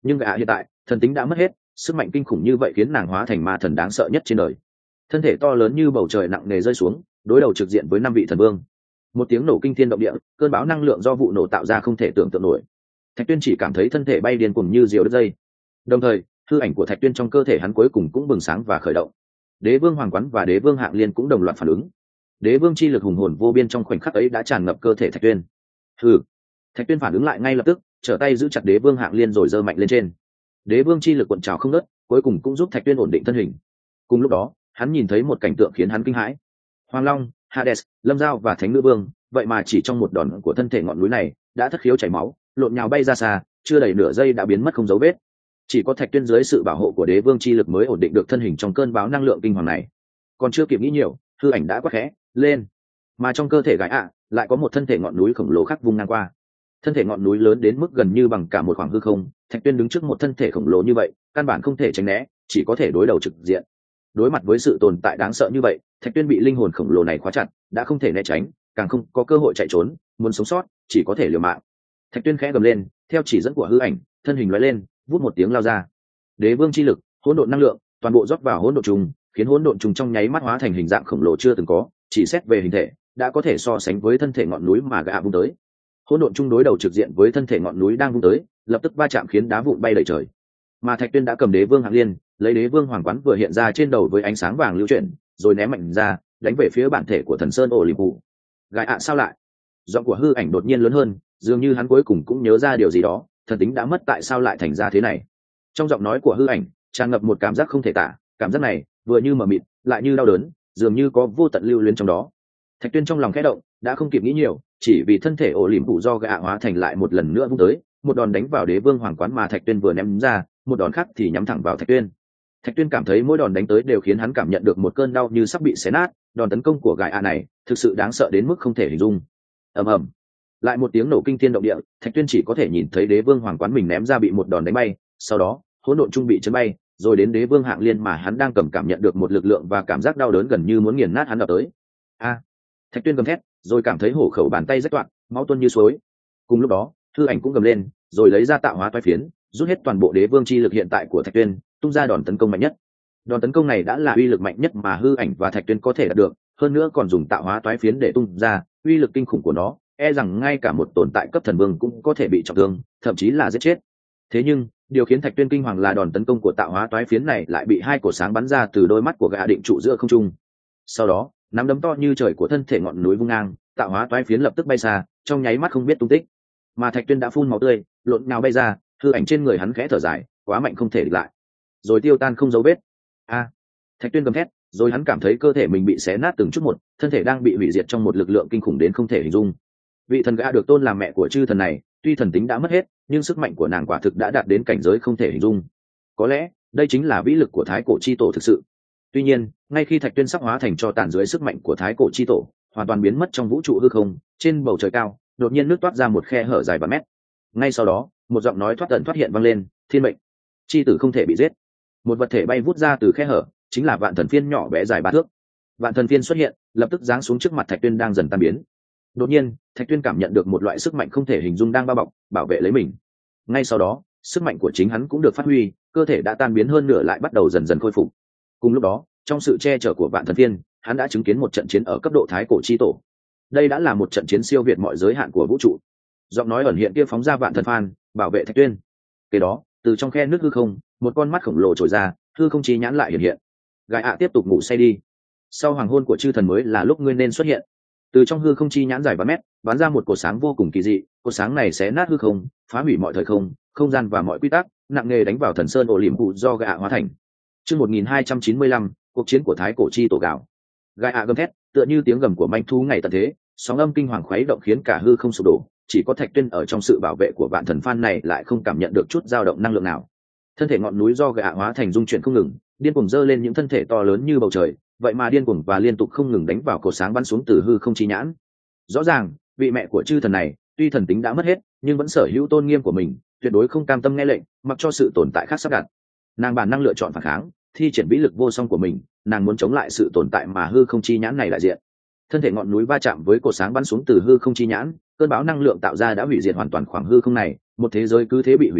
nhưng gã hiện tại thần tính đã mất hết, sức mạnh kinh khủng như vậy khiến nàng hóa thành ma thần đáng sợ nhất trên đời. Thân thể to lớn như bầu trời nặng nề rơi xuống, đối đầu trực diện với năm vị thần vương. Một tiếng nổ kinh thiên động địa, cơn bão năng lượng do vụ nổ tạo ra không thể tưởng tượng nổi. Thạch Tuyên chỉ cảm thấy thân thể bay điên cuồng như diều đứt dây. Đồng thời, hư ảnh của Thạch Tuyên trong cơ thể hắn cuối cùng cũng bừng sáng và khởi động. Đế vương Hoàng Quán và Đế vương Hạng Liên cũng đồng loạt phản ứng. Đế vương chi lực hùng hồn vô biên trong khoảnh khắc ấy đã tràn ngập cơ thể Thạch Tuyên. Hừ. Thạch Tuyên phản ứng lại ngay lập tức, trở tay giữ chặt Đế vương Hạng Liên rồi giơ mạnh lên trên. Đế vương chi lực cuộn trào không ngớt, cuối cùng cũng giúp Thạch Tuyên ổn định thân hình. Cùng lúc đó, hắn nhìn thấy một cảnh tượng khiến hắn kinh hãi. Hoàng Long, Hades, Lâm Giao và Thánh Nữ Vương, vậy mà chỉ trong một đòn của thân thể ngọn núi này đã thất khiếu chảy máu, lộn nhào bay ra xa, chưa đầy nửa giây đã biến mất không dấu vết. Chỉ có Thạch Tuyên dưới sự bảo hộ của Đế vương chi lực mới ổn định được thân hình trong cơn bão năng lượng kinh hoàng này. Còn chưa kịp nghĩ nhiều, hư ảnh đã quát khẽ lên, mà trong cơ thể gái ạ lại có một thân thể ngọn núi khổng lồ khác vung ngang qua. Thân thể ngọn núi lớn đến mức gần như bằng cả một khoảng hư không. Thạch Tuyên đứng trước một thân thể khổng lồ như vậy, căn bản không thể tránh né, chỉ có thể đối đầu trực diện. Đối mặt với sự tồn tại đáng sợ như vậy, Thạch Tuyên bị linh hồn khổng lồ này khóa chặt, đã không thể né tránh, càng không có cơ hội chạy trốn, muốn sống sót chỉ có thể liều mạng. Thạch Tuyên khẽ gầm lên, theo chỉ dẫn của hư ảnh, thân hình lóe lên, vút một tiếng lao ra. Đế vương chi lực, hỗn độn năng lượng, toàn bộ rót vào hỗn độn trùng, khiến hỗn độn trùng trong nháy mắt hóa thành hình dạng khổng lồ chưa từng có, chỉ xét về hình thể, đã có thể so sánh với thân thể ngọn núi mà gã vung tới. Hỗn độn chung đối đầu trực diện với thân thể ngọn núi đang vung tới, lập tức va chạm khiến đá vụn bay đầy trời. Mà Thạch Tuyên đã cầm Đế vương Hạng Liên, lấy Đế vương Hoàng Quán vừa hiện ra trên đầu với ánh sáng vàng lưu chuyển, rồi ném mạnh ra, đánh về phía bản thể của thần sơn Olympus. Gái ạ sao lại? Giọng của hư ảnh đột nhiên lớn hơn, dường như hắn cuối cùng cũng nhớ ra điều gì đó, thần tính đã mất tại sao lại thành ra thế này. Trong giọng nói của hư ảnh tràn ngập một cảm giác không thể tả, cảm giác này vừa như mờ mịt, lại như đau đớn, dường như có vô tận lưu luyến trong đó. Thạch Tuyên trong lòng khẽ động, đã không kịp nghĩ nhiều, chỉ vì thân thể ổ lỉm phụ do gã hóa thành lại một lần nữa vung tới, một đòn đánh vào Đế vương Hoàng Quán mà Thạch Tuyên vừa ném ra, một đòn khác thì nhắm thẳng vào Thạch Tuyên. Thạch Tuyên cảm thấy mỗi đòn đánh tới đều khiến hắn cảm nhận được một cơn đau như sắp bị xé nát, đòn tấn công của gã ạ này thực sự đáng sợ đến mức không thể hình dung. Ầm ầm, lại một tiếng nổ kinh thiên động địa, Thạch Tuyên chỉ có thể nhìn thấy Đế vương Hoàng Quán mình ném ra bị một đòn đánh bay, sau đó hỗn độn trung bị chấn bay, rồi đến Đế vương Hạng Liên mà hắn đang cầm cảm nhận được một lực lượng và cảm giác đau đớn gần như muốn nghiền nát hắn đập tới. A! Thạch Tuyên gầm thét, rồi cảm thấy hổ khẩu bàn tay rách toạc, máu tuôn như suối. Cùng lúc đó, hư ảnh cũng gầm lên, rồi lấy ra tạo hóa toái phiến, rút hết toàn bộ Đế vương chi lực hiện tại của Thạch Tuyên, tung ra đòn tấn công mạnh nhất. Đòn tấn công này đã là uy lực mạnh nhất mà hư ảnh và Thạch Tuyên có thể đạt được, hơn nữa còn dùng tạo hóa toái phiến để tung ra, uy lực kinh khủng của nó, e rằng ngay cả một tồn tại cấp thần vương cũng có thể bị trọng thương, thậm chí là giết chết. Thế nhưng, điều khiến Thạch Tuyên kinh hoàng là đòn tấn công của tạo hóa toái phiến này lại bị hai cổ sáng bắn ra từ đôi mắt của gã định trụ giữa không trung. Sau đó, nắm đấm to như trời của thân thể ngọn núi vung ngang, tạo hóa toái phiến lập tức bay xa, trong nháy mắt không biết tung tích. Mà Thạch Tuyên đã phun máu tươi, lộn nhào bay ra, hư ảnh trên người hắn khẽ thở dài, quá mạnh không thể địch lại, rồi tiêu tan không dấu vết. A! Thạch Tuyên gầm thét, rồi hắn cảm thấy cơ thể mình bị xé nát từng chút một, thân thể đang bị hủy diệt trong một lực lượng kinh khủng đến không thể hình dung. Vị thần gã được tôn làm mẹ của chư thần này, tuy thần tính đã mất hết, nhưng sức mạnh của nàng quả thực đã đạt đến cảnh giới không thể hình dung. Có lẽ đây chính là vĩ lực của Thái Cổ Chi Tổ thực sự. Tuy nhiên, ngay khi Thạch Tuyên sắp hóa thành tro tàn dưới sức mạnh của Thái Cổ Chi Tổ, hoàn toàn biến mất trong vũ trụ hư không, trên bầu trời cao đột nhiên nước toát ra một khe hở dài vài mét. Ngay sau đó, một giọng nói thoát tận thoát hiện vang lên, "Thiên mệnh, chi tử không thể bị giết." Một vật thể bay vút ra từ khe hở, chính là Vạn Thần Phiên nhỏ bé dài ba thước. Vạn Thần Phiên xuất hiện, lập tức giáng xuống trước mặt Thạch Tuyên đang dần tan biến. Đột nhiên, Thạch Tuyên cảm nhận được một loại sức mạnh không thể hình dung đang bao bọc, bảo vệ lấy mình. Ngay sau đó, sức mạnh của chính hắn cũng được phát huy, cơ thể đã tan biến hơn nửa lại bắt đầu dần dần khôi phục. Cùng lúc đó, trong sự che chở của Vạn Thần Phiên, hắn đã chứng kiến một trận chiến ở cấp độ Thái Cổ Chi Tổ. Đây đã là một trận chiến siêu việt mọi giới hạn của vũ trụ. Giọng nói ẩn hiện kia phóng ra Vạn Thần Phan, bảo vệ Thạch Tuyên. Kế đó, từ trong khe nước hư không, một con mắt khổng lồ trồi ra, hư không chi nhãn lại hiện hiện. Gai ạ tiếp tục ngủ say đi. Sau hoàng hôn của chư thần mới là lúc ngươi nên xuất hiện. Từ trong hư không chi nhãn dài vài mét, bắn ra một cột sáng vô cùng kỳ dị, cột sáng này xé nát hư không, phá hủy mọi thời không, không gian và mọi quy tắc, nặng nề đánh vào thần sơn ổ liềm cụ do Gai ạ hóa thành. Chương một nghìn hai trăm chín mươi lăm, cuộc chiến của Thái Cổ Chi Tổ gạo. Gai ạ gầm thét, tựa như tiếng gầm của manh thú ngày tận thế, sóng âm kinh hoàng khuấy động khiến cả hư không sụp đổ, chỉ có Thạch Tuyên ở trong sự bảo vệ của Vạn Thần Phan này lại không cảm nhận được chút dao động năng lượng nào. Thân thể ngọn núi do Gai ạ hóa thành dung chuyển không ngừng, điên cuồng dơ lên những thân thể to lớn như bầu trời, vậy mà điên cuồng và liên tục không ngừng đánh vào cột sáng bắn xuống từ hư không chi nhãn. Rõ ràng, vị mẹ của chư thần này, tuy thần tính đã mất hết, nhưng vẫn sở hữu tôn nghiêm của mình, tuyệt đối không cam tâm nghe lệnh, mặc cho sự tồn tại khác sắp đặt. Nàng bản năng lựa chọn phản kháng, thi triển vĩ lực vô song của mình, nàng muốn chống lại sự tồn tại mà hư không chi nhãn này đại diện. Thân thể ngọn núi va chạm với cột sáng bắn xuống từ hư không chi nhãn, cơn bão năng lượng tạo ra đã hủy diệt hoàn toàn khoảng hư không này, một thế giới cứ thế bị hủy diệt,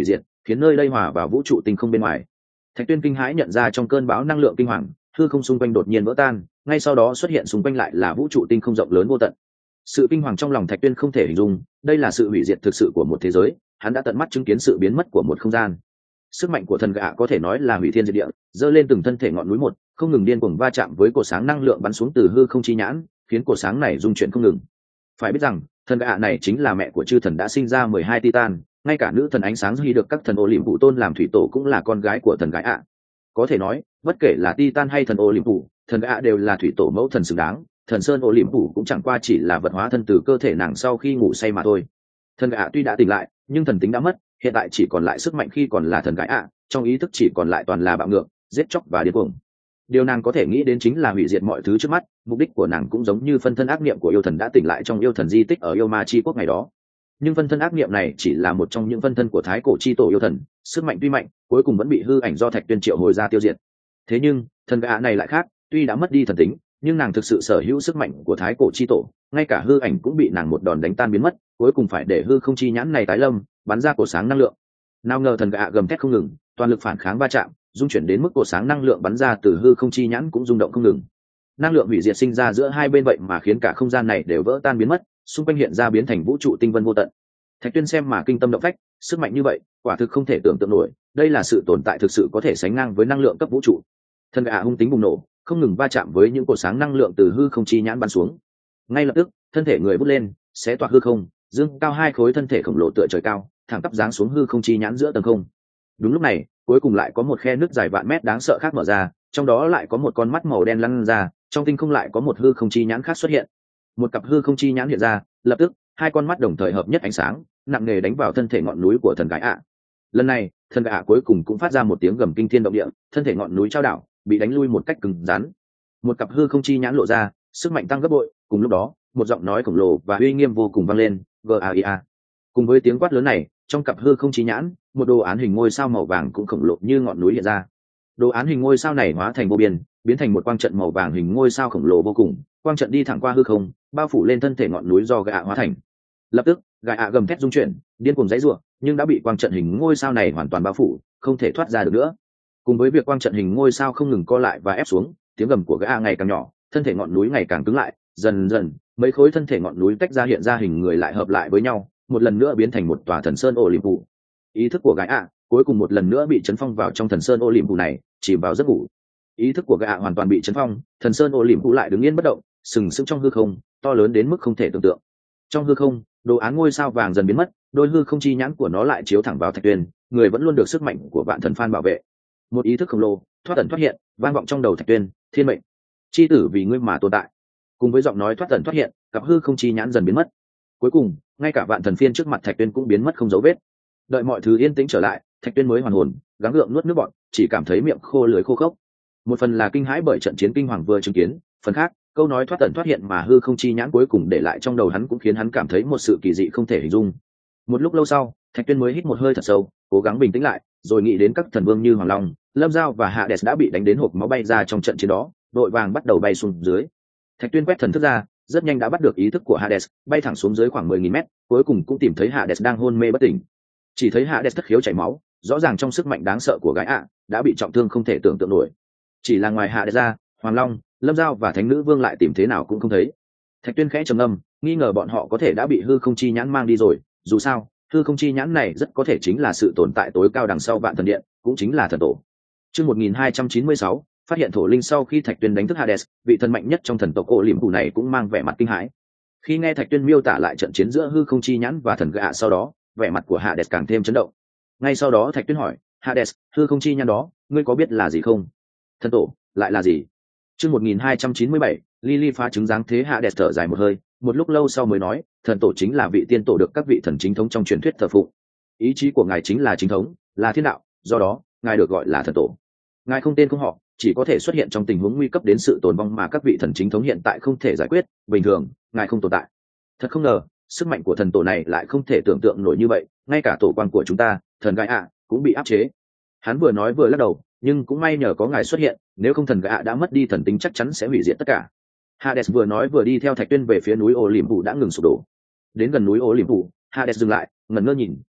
khiến nơi đây hòa vào vũ trụ tinh không bên ngoài. Thạch Tuyên kinh hãi nhận ra trong cơn bão năng lượng kinh hoàng, hư không xung quanh đột nhiên vỡ tan, ngay sau đó xuất hiện xung quanh lại là vũ trụ tinh không rộng lớn vô tận. Sự kinh hoàng trong lòng Thạch Tuyên không thể hình dung, đây là sự hủy diệt thực sự của một thế giới, hắn đã tận mắt chứng kiến sự biến mất của một không gian. Sức mạnh của thần gạ có thể nói là hủy thiên diệt địa, dơ lên từng thân thể ngọn núi một, không ngừng điên cuồng va chạm với cột sáng năng lượng bắn xuống từ hư không chi nhãn, khiến cột sáng này rung chuyển không ngừng. Phải biết rằng, thần gạ này chính là mẹ của chư thần đã sinh ra mười hai Titan, ngay cả nữ thần ánh sáng Duy được các thần Olympus tôn làm thủy tổ cũng là con gái của thần gái ạ. Có thể nói, bất kể là Titan hay thần Olympus, thần gạ đều là thủy tổ mẫu thần xứng đáng. Thần Sơn Olympus cũng chẳng qua chỉ là vật hóa thân từ cơ thể nàng sau khi ngủ say mà thôi. Thần gạ tuy đã tỉnh lại, nhưng thần tính đã mất, hiện tại chỉ còn lại sức mạnh khi còn là thần gái ạ, trong ý thức chỉ còn lại toàn là bạo ngược, giết chóc và điên cuồng. Điều nàng có thể nghĩ đến chính là hủy diệt mọi thứ trước mắt, mục đích của nàng cũng giống như phân thân ác niệm của yêu thần đã tỉnh lại trong yêu thần di tích ở yêu ma chi quốc ngày đó. Nhưng phân thân ác niệm này chỉ là một trong những phân thân của thái cổ chi tổ yêu thần, sức mạnh tuy mạnh, cuối cùng vẫn bị hư ảnh do Thạch Tuyên triệu hồi ra tiêu diệt. Thế nhưng, thần gã này lại khác, tuy đã mất đi thần tính, nhưng nàng thực sự sở hữu sức mạnh của thái cổ chi tổ, ngay cả hư ảnh cũng bị nàng một đòn đánh tan biến mất, cuối cùng phải để hư không chi nhãn này tái lâm, bắn ra cột sáng năng lượng. Nào ngờ thần gã gầm thét không ngừng, toàn lực phản kháng va chạm, dung chuyển đến mức cột sáng năng lượng bắn ra từ hư không chi nhãn cũng rung động không ngừng. Năng lượng hủy diệt sinh ra giữa hai bên vậy mà khiến cả không gian này đều vỡ tan biến mất, xung quanh hiện ra biến thành vũ trụ tinh vân vô tận. Thạch Tuyên xem mà kinh tâm động phách, sức mạnh như vậy, quả thực không thể tưởng tượng nổi, đây là sự tồn tại thực sự có thể sánh ngang với năng lượng cấp vũ trụ. Thần gã hung tính bùng nổ, không ngừng va chạm với những cột sáng năng lượng từ hư không chi nhãn bắn xuống. Ngay lập tức, thân thể người bút lên, xé toạc hư không, dương cao hai khối thân thể khổng lồ tựa trời cao, thẳng tắp giáng xuống hư không chi nhãn giữa tầng không. Đúng lúc này, cuối cùng lại có một khe nước dài vạn mét đáng sợ khác mở ra, trong đó lại có một con mắt màu đen lăn ra, trong tinh không lại có một hư không chi nhãn khác xuất hiện. Một cặp hư không chi nhãn hiện ra, lập tức, hai con mắt đồng thời hợp nhất ánh sáng, nặng nề đánh vào thân thể ngọn núi của thần gái ạ. Lần này, thần gái ạ cuối cùng cũng phát ra một tiếng gầm kinh thiên động địa, thân thể ngọn núi trao đảo, bị đánh lui một cách cứng rắn. Một cặp hư không chi nhãn lộ ra, sức mạnh tăng gấp bội, cùng lúc đó, một giọng nói khổng lồ và uy nghiêm vô cùng vang lên, "Gaia." Cùng với tiếng quát lớn này, trong cặp hư không chi nhãn, một đồ án hình ngôi sao màu vàng cũng khổng lồ như ngọn núi hiện ra. Đồ án hình ngôi sao này hóa thành vô biên, biến thành một quang trận màu vàng hình ngôi sao khổng lồ vô cùng, quang trận đi thẳng qua hư không, bao phủ lên thân thể ngọn núi do Gaia hóa thành. Lập tức, Gaia gầm thét rung chuyển, điên cuồng giãy giụa, nhưng đã bị quang trận hình ngôi sao này hoàn toàn bao phủ, không thể thoát ra được nữa. Cùng với việc quang trận hình ngôi sao không ngừng co lại và ép xuống, tiếng gầm của Gaia ngày càng nhỏ, thân thể ngọn núi ngày càng cứng lại, dần dần, mấy khối thân thể ngọn núi tách ra hiện ra hình người lại hợp lại với nhau, một lần nữa biến thành một tòa thần sơn Olympus. Ý thức của Gaia cuối cùng một lần nữa bị chấn phong vào trong thần sơn Olympus này, chìm vào giấc ngủ. Ý thức của Gaia hoàn toàn bị chấn phong, thần sơn Olympus lại đứng yên bất động, sừng sững trong hư không, to lớn đến mức không thể tưởng tượng. Trong hư không, đồ án ngôi sao vàng dần biến mất, đôi hư không chi nhãn của nó lại chiếu thẳng vào Thạch Tuyên, người vẫn luôn được sức mạnh của vạn thần phan bảo vệ. Một ý thức khổng lồ thoát ẩn thoát hiện, vang vọng trong đầu Thạch Tuyên, "Thiên mệnh, chi tử vì ngươi mà tồn tại." Cùng với giọng nói thoát ẩn thoát hiện, cặp hư không chi nhãn dần biến mất. Cuối cùng, ngay cả vạn thần phiên trước mặt Thạch Tuyên cũng biến mất không dấu vết. Đợi mọi thứ yên tĩnh trở lại, Thạch Tuyên mới hoàn hồn, gắng gượng nuốt nước bọt, chỉ cảm thấy miệng khô lưỡi khô khốc. Một phần là kinh hãi bởi trận chiến kinh hoàng vừa chứng kiến, phần khác, câu nói thoát ẩn thoát hiện mà hư không chi nhãn cuối cùng để lại trong đầu hắn cũng khiến hắn cảm thấy một sự kỳ dị không thể hình dung. Một lúc lâu sau, Thạch Tuyên mới hít một hơi thật sâu, cố gắng bình tĩnh lại, rồi nghĩ đến các thần vương như Hoàng Long, Lâm Giao và Hades đã bị đánh đến hộc máu bay ra trong trận chiến đó, đội vàng bắt đầu bay xuống dưới. Thạch Tuyên quét thần thức ra, rất nhanh đã bắt được ý thức của Hades, bay thẳng xuống dưới khoảng mười nghìn mét, cuối cùng cũng tìm thấy Hades đang hôn mê bất tỉnh. Chỉ thấy Hades thất khiếu chảy máu, rõ ràng trong sức mạnh đáng sợ của gái ạ, đã bị trọng thương không thể tưởng tượng nổi. Chỉ là ngoài Hades ra, Hoàng Long, Lâm Giao và Thánh Nữ Vương lại tìm thế nào cũng không thấy. Thạch Tuyên khẽ trầm ngâm, nghi ngờ bọn họ có thể đã bị hư không chi nhãn mang đi rồi, dù sao, hư không chi nhãn này rất có thể chính là sự tồn tại tối cao đằng sau Vạn Thần Điện, cũng chính là thần tổ. Chương một nghìn hai trăm chín mươi sáu, phát hiện thổ linh. Sau khi Thạch Tuyên đánh thức Hades, vị thần mạnh nhất trong thần tộc Olympus này cũng mang vẻ mặt kinh hãi. Khi nghe Thạch Tuyên miêu tả lại trận chiến giữa hư không chi nhãn và thần gạ sau đó, vẻ mặt của Hades càng thêm chấn động. Ngay sau đó Thạch Tuyên hỏi, "Hades, hư không chi nhãn đó, ngươi có biết là gì không?" "Thần tổ, lại là gì?" Chương một nghìn hai trăm chín mươi bảy, Lily phá trứng dáng thế. Hades thở dài một hơi, một lúc lâu sau mới nói, "Thần tổ chính là vị tiên tổ được các vị thần chính thống trong truyền thuyết thờ phụng. Ý chí của ngài chính là chính thống, là thiên đạo, do đó, ngài được gọi là thần tổ. Ngài không tên không họ, chỉ có thể xuất hiện trong tình huống nguy cấp đến sự tồn vong mà các vị thần chính thống hiện tại không thể giải quyết, bình thường, ngài không tồn tại. Thật không ngờ, sức mạnh của thần tổ này lại không thể tưởng tượng nổi như vậy, ngay cả tổ quan của chúng ta, thần Gaia, cũng bị áp chế." Hắn vừa nói vừa lắc đầu, nhưng cũng may nhờ có ngài xuất hiện, nếu không thần Gaia đã mất đi thần tính chắc chắn sẽ hủy diệt tất cả. Hades vừa nói vừa đi theo Thạch Tuyên về phía núi Olympus đã ngừng sụp đổ. Đến gần núi Olympus, Hades dừng lại, ngẩn ngơ nhìn,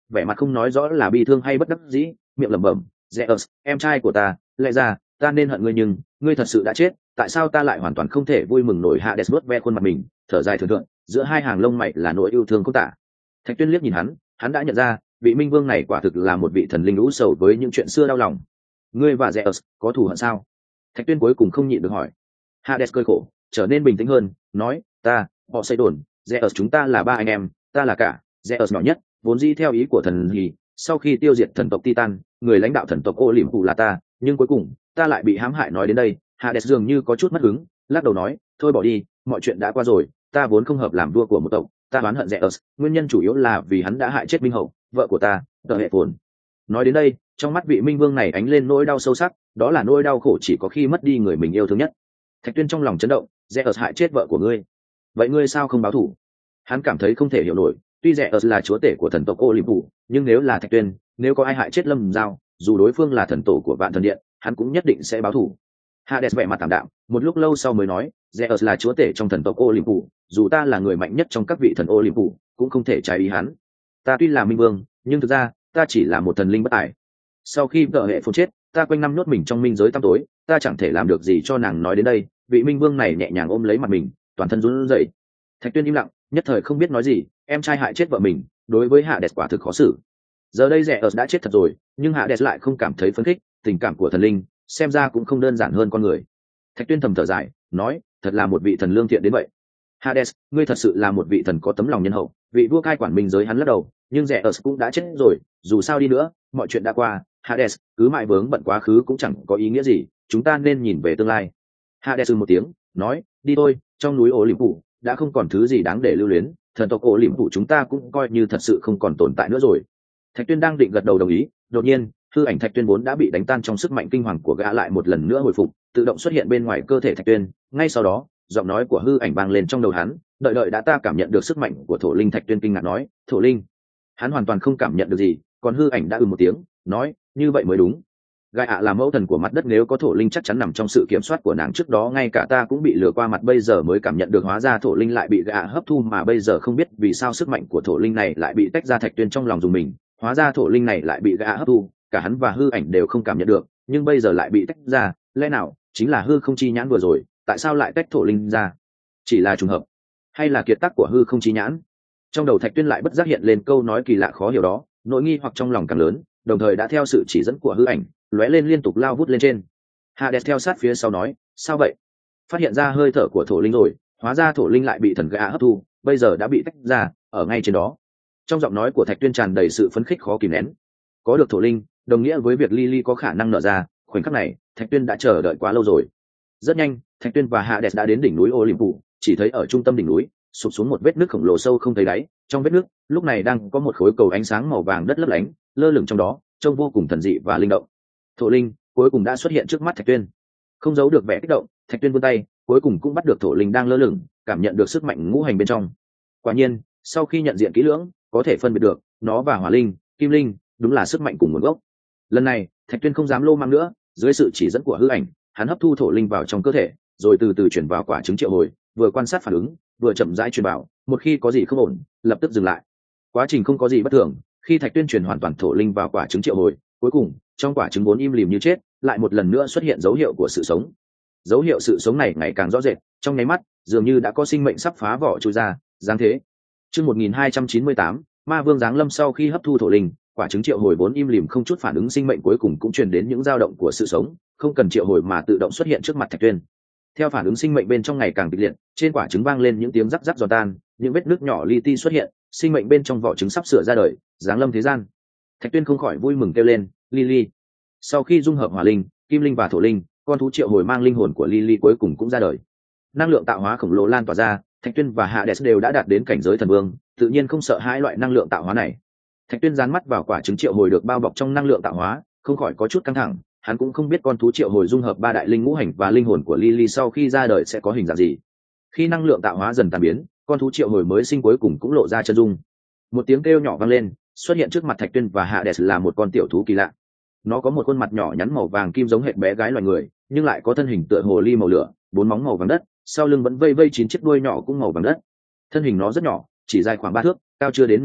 vẻ mặt không nói rõ là bi thương hay bất đắc dĩ, miệng lẩm bẩm, Zeus, em trai của ta, lẽ ra ta nên hận ngươi nhưng ngươi thật sự đã chết, tại sao ta lại hoàn toàn không thể vui mừng nổi? Hades vuốt ve khuôn mặt mình, thở dài thường thượng, giữa hai hàng lông mày là nỗi yêu thương không tả. Thạch Tuyên liếc nhìn hắn, hắn đã nhận ra vị minh vương này quả thực là một vị thần linh lũ sầu với những chuyện xưa đau lòng. Ngươi và Zeus có thù hận sao? Thạch Tuyên cuối cùng không nhịn được hỏi. Hades cười khổ, trở nên bình tĩnh hơn, nói, ta, họ xây đồn, Zeus chúng ta là ba anh em, ta là cả, Zeus nhỏ nhất, vốn dĩ theo ý của thần thì sau khi tiêu diệt thần tộc Titan, người lãnh đạo thần tộc Olympus là ta, nhưng cuối cùng ta lại bị hãm hại. Nói đến đây, Hades dường như có chút mất hứng, lắc đầu nói, thôi bỏ đi, mọi chuyện đã qua rồi, ta vốn không hợp làm vua của một tộc, ta đoán hận Zeus, nguyên nhân chủ yếu là vì hắn đã hại chết Minh Hậu, vợ của ta, tờ hệ phồn. Nói đến đây, trong mắt vị minh vương này ánh lên nỗi đau sâu sắc, đó là nỗi đau khổ chỉ có khi mất đi người mình yêu thương nhất. Thạch Tuyên trong lòng chấn động, Zeus hại chết vợ của ngươi, vậy ngươi sao không báo thù? Hắn cảm thấy không thể hiểu nổi, tuy Zeus là chúa tể của thần tộc Olympus, nhưng nếu là Thạch Tuyên, nếu có ai hại chết Lâm Giao, dù đối phương là thần tổ của Vạn Thần Điện, hắn cũng nhất định sẽ báo thù. Hades vẻ mặt tạm đạm, một lúc lâu sau mới nói, Zeus là chúa tể trong thần tộc Olympus, dù ta là người mạnh nhất trong các vị thần Olympus, cũng không thể trái ý hắn. Ta tuy là minh vương, nhưng thực ra ta chỉ là một thần linh bất tài. Sau khi vợ hệ phồn chết, ta quanh năm nhốt mình trong minh giới tăm tối, ta chẳng thể làm được gì cho nàng. Nói đến đây, vị minh vương này nhẹ nhàng ôm lấy mặt mình, toàn thân run rẩy. Thạch Tuyên im lặng, nhất thời không biết nói gì, em trai hại chết vợ mình, đối với Hades quả thực khó xử. Giờ đây Zeus đã chết thật rồi, nhưng Hades lại không cảm thấy phấn khích, tình cảm của thần linh xem ra cũng không đơn giản hơn con người. Thạch Tuyên thầm thở dài, nói, thật là một vị thần lương thiện đến vậy. Hades, ngươi thật sự là một vị thần có tấm lòng nhân hậu. Vị vua cai quản minh giới hắn lắc đầu, nhưng Zeus cũng đã chết rồi, dù sao đi nữa, mọi chuyện đã qua. Hades, cứ mãi vướng bận quá khứ cũng chẳng có ý nghĩa gì, chúng ta nên nhìn về tương lai. Hades một tiếng, nói, đi thôi, trong núi Olympus đã không còn thứ gì đáng để lưu luyến, thần tộc Olympus chúng ta cũng coi như thật sự không còn tồn tại nữa rồi. Thạch Tuyên đang định gật đầu đồng ý, đột nhiên hư ảnh Thạch Tuyên vốn đã bị đánh tan trong sức mạnh kinh hoàng của gã lại một lần nữa hồi phục, tự động xuất hiện bên ngoài cơ thể Thạch Tuyên. Ngay sau đó, giọng nói của hư ảnh vang lên trong đầu hắn, đợi đợi đã, ta cảm nhận được sức mạnh của thổ linh. Thạch Tuyên kinh ngạc nói, thổ linh? Hắn hoàn toàn không cảm nhận được gì, còn hư ảnh đã ừ một tiếng, nói, như vậy mới đúng. Gai ạ là mẫu thần của mặt đất, nếu có thổ linh chắc chắn nằm trong sự kiểm soát của nàng. Trước đó ngay cả ta cũng bị lừa qua mặt, bây giờ mới cảm nhận được hóa ra thổ linh lại bị Gai ạ hấp thu, mà bây giờ không biết vì sao sức mạnh của thổ linh này lại bị tách ra. Thạch Tuyên trong lòng dùng mình, hóa ra thổ linh này lại bị Gai ạ hấp thu, cả hắn và hư ảnh đều không cảm nhận được, nhưng bây giờ lại bị tách ra, lẽ nào chính là hư không chi nhãn vừa rồi, tại sao lại tách thổ linh ra? Chỉ là trùng hợp hay là kiệt tác của hư không chi nhãn? Trong đầu Thạch Tuyên lại bất giác hiện lên câu nói kỳ lạ khó hiểu đó, nỗi nghi hoặc trong lòng càng lớn, đồng thời đã theo sự chỉ dẫn của hư ảnh lóe lên liên tục lao vút lên trên. Hades theo sát phía sau nói, sao vậy? Phát hiện ra hơi thở của thổ linh rồi, hóa ra thổ linh lại bị thần gã hấp thu, bây giờ đã bị tách ra, ở ngay trên đó. Trong giọng nói của Thạch Tuyên tràn đầy sự phấn khích khó kìm nén. Có được thổ linh đồng nghĩa với việc Lily có khả năng nở ra, khoảnh khắc này Thạch Tuyên đã chờ đợi quá lâu rồi. Rất nhanh, Thạch Tuyên và Hades đã đến đỉnh núi Olympus, chỉ thấy ở trung tâm đỉnh núi sụp xuống một vết nứt khổng lồ sâu không thấy đáy, trong vết nứt lúc này đang có một khối cầu ánh sáng màu vàng đất lấp lánh, lơ lửng trong đó, trông vô cùng thần dị và linh động. Thổ linh cuối cùng đã xuất hiện trước mắt Thạch Tuyên. Không giấu được vẻ kích động, Thạch Tuyên vươn tay, cuối cùng cũng bắt được thổ linh đang lơ lửng, cảm nhận được sức mạnh ngũ hành bên trong. Quả nhiên, sau khi nhận diện kỹ lưỡng, có thể phân biệt được nó và hỏa linh, kim linh đúng là sức mạnh cùng nguồn gốc. Lần này Thạch Tuyên không dám lô mang nữa, dưới sự chỉ dẫn của hư ảnh, hắn hấp thu thổ linh vào trong cơ thể, rồi từ từ chuyển vào quả trứng triệu hồi, vừa quan sát phản ứng, vừa chậm rãi truyền vào, một khi có gì không ổn, lập tức dừng lại. Quá trình không có gì bất thường, khi Thạch Tuyên truyền hoàn toàn thổ linh vào quả trứng triệu hồi, cuối cùng trong quả trứng vốn im lìm như chết, lại một lần nữa xuất hiện dấu hiệu của sự sống. Dấu hiệu sự sống này ngày càng rõ rệt, trong nháy mắt dường như đã có sinh mệnh sắp phá vỏ chui ra, dáng thế. Chương một nghìn hai trăm chín mươi tám, Ma Vương giáng lâm. Sau khi hấp thu thổ linh, quả trứng triệu hồi vốn im lìm không chút phản ứng sinh mệnh cuối cùng cũng truyền đến những dao động của sự sống, không cần triệu hồi mà tự động xuất hiện trước mặt Thạch Tuyên. Theo phản ứng sinh mệnh bên trong ngày càng kịch liệt, trên quả trứng vang lên những tiếng rắc rắc giòn tan, những vết nước nhỏ li ti xuất hiện, sinh mệnh bên trong vỏ trứng sắp sửa ra đời, giáng lâm thế gian. Thạch Tuyên không khỏi vui mừng kêu lên, Lily. Sau khi dung hợp hỏa linh, kim linh và thổ linh, con thú triệu hồi mang linh hồn của Lily cuối cùng cũng ra đời. Năng lượng tạo hóa khổng lồ lan tỏa ra, Thạch Tuyên và Hades đều đã đạt đến cảnh giới thần vương, tự nhiên không sợ hai loại năng lượng tạo hóa này. Thạch Tuyên dán mắt vào quả trứng triệu hồi được bao bọc trong năng lượng tạo hóa, không khỏi có chút căng thẳng, hắn cũng không biết con thú triệu hồi dung hợp ba đại linh ngũ hành và linh hồn của Lily sau khi ra đời sẽ có hình dạng gì. Khi năng lượng tạo hóa dần tan biến, con thú triệu hồi mới sinh cuối cùng cũng lộ ra chân dung. Một tiếng kêu nhỏ vang lên, xuất hiện trước mặt Thạch Tuyên và Hades là một con tiểu thú kỳ lạ. Nó có một khuôn mặt nhỏ nhắn màu vàng kim giống hệt bé gái loài người, nhưng lại có thân hình tựa hồ ly màu lửa, bốn móng màu vàng đất, sau lưng vẫn vây vây chín chiếc đuôi nhỏ cũng màu vàng đất. Thân hình nó rất nhỏ, chỉ dài khoảng ba thước, cao chưa đến nửa mét,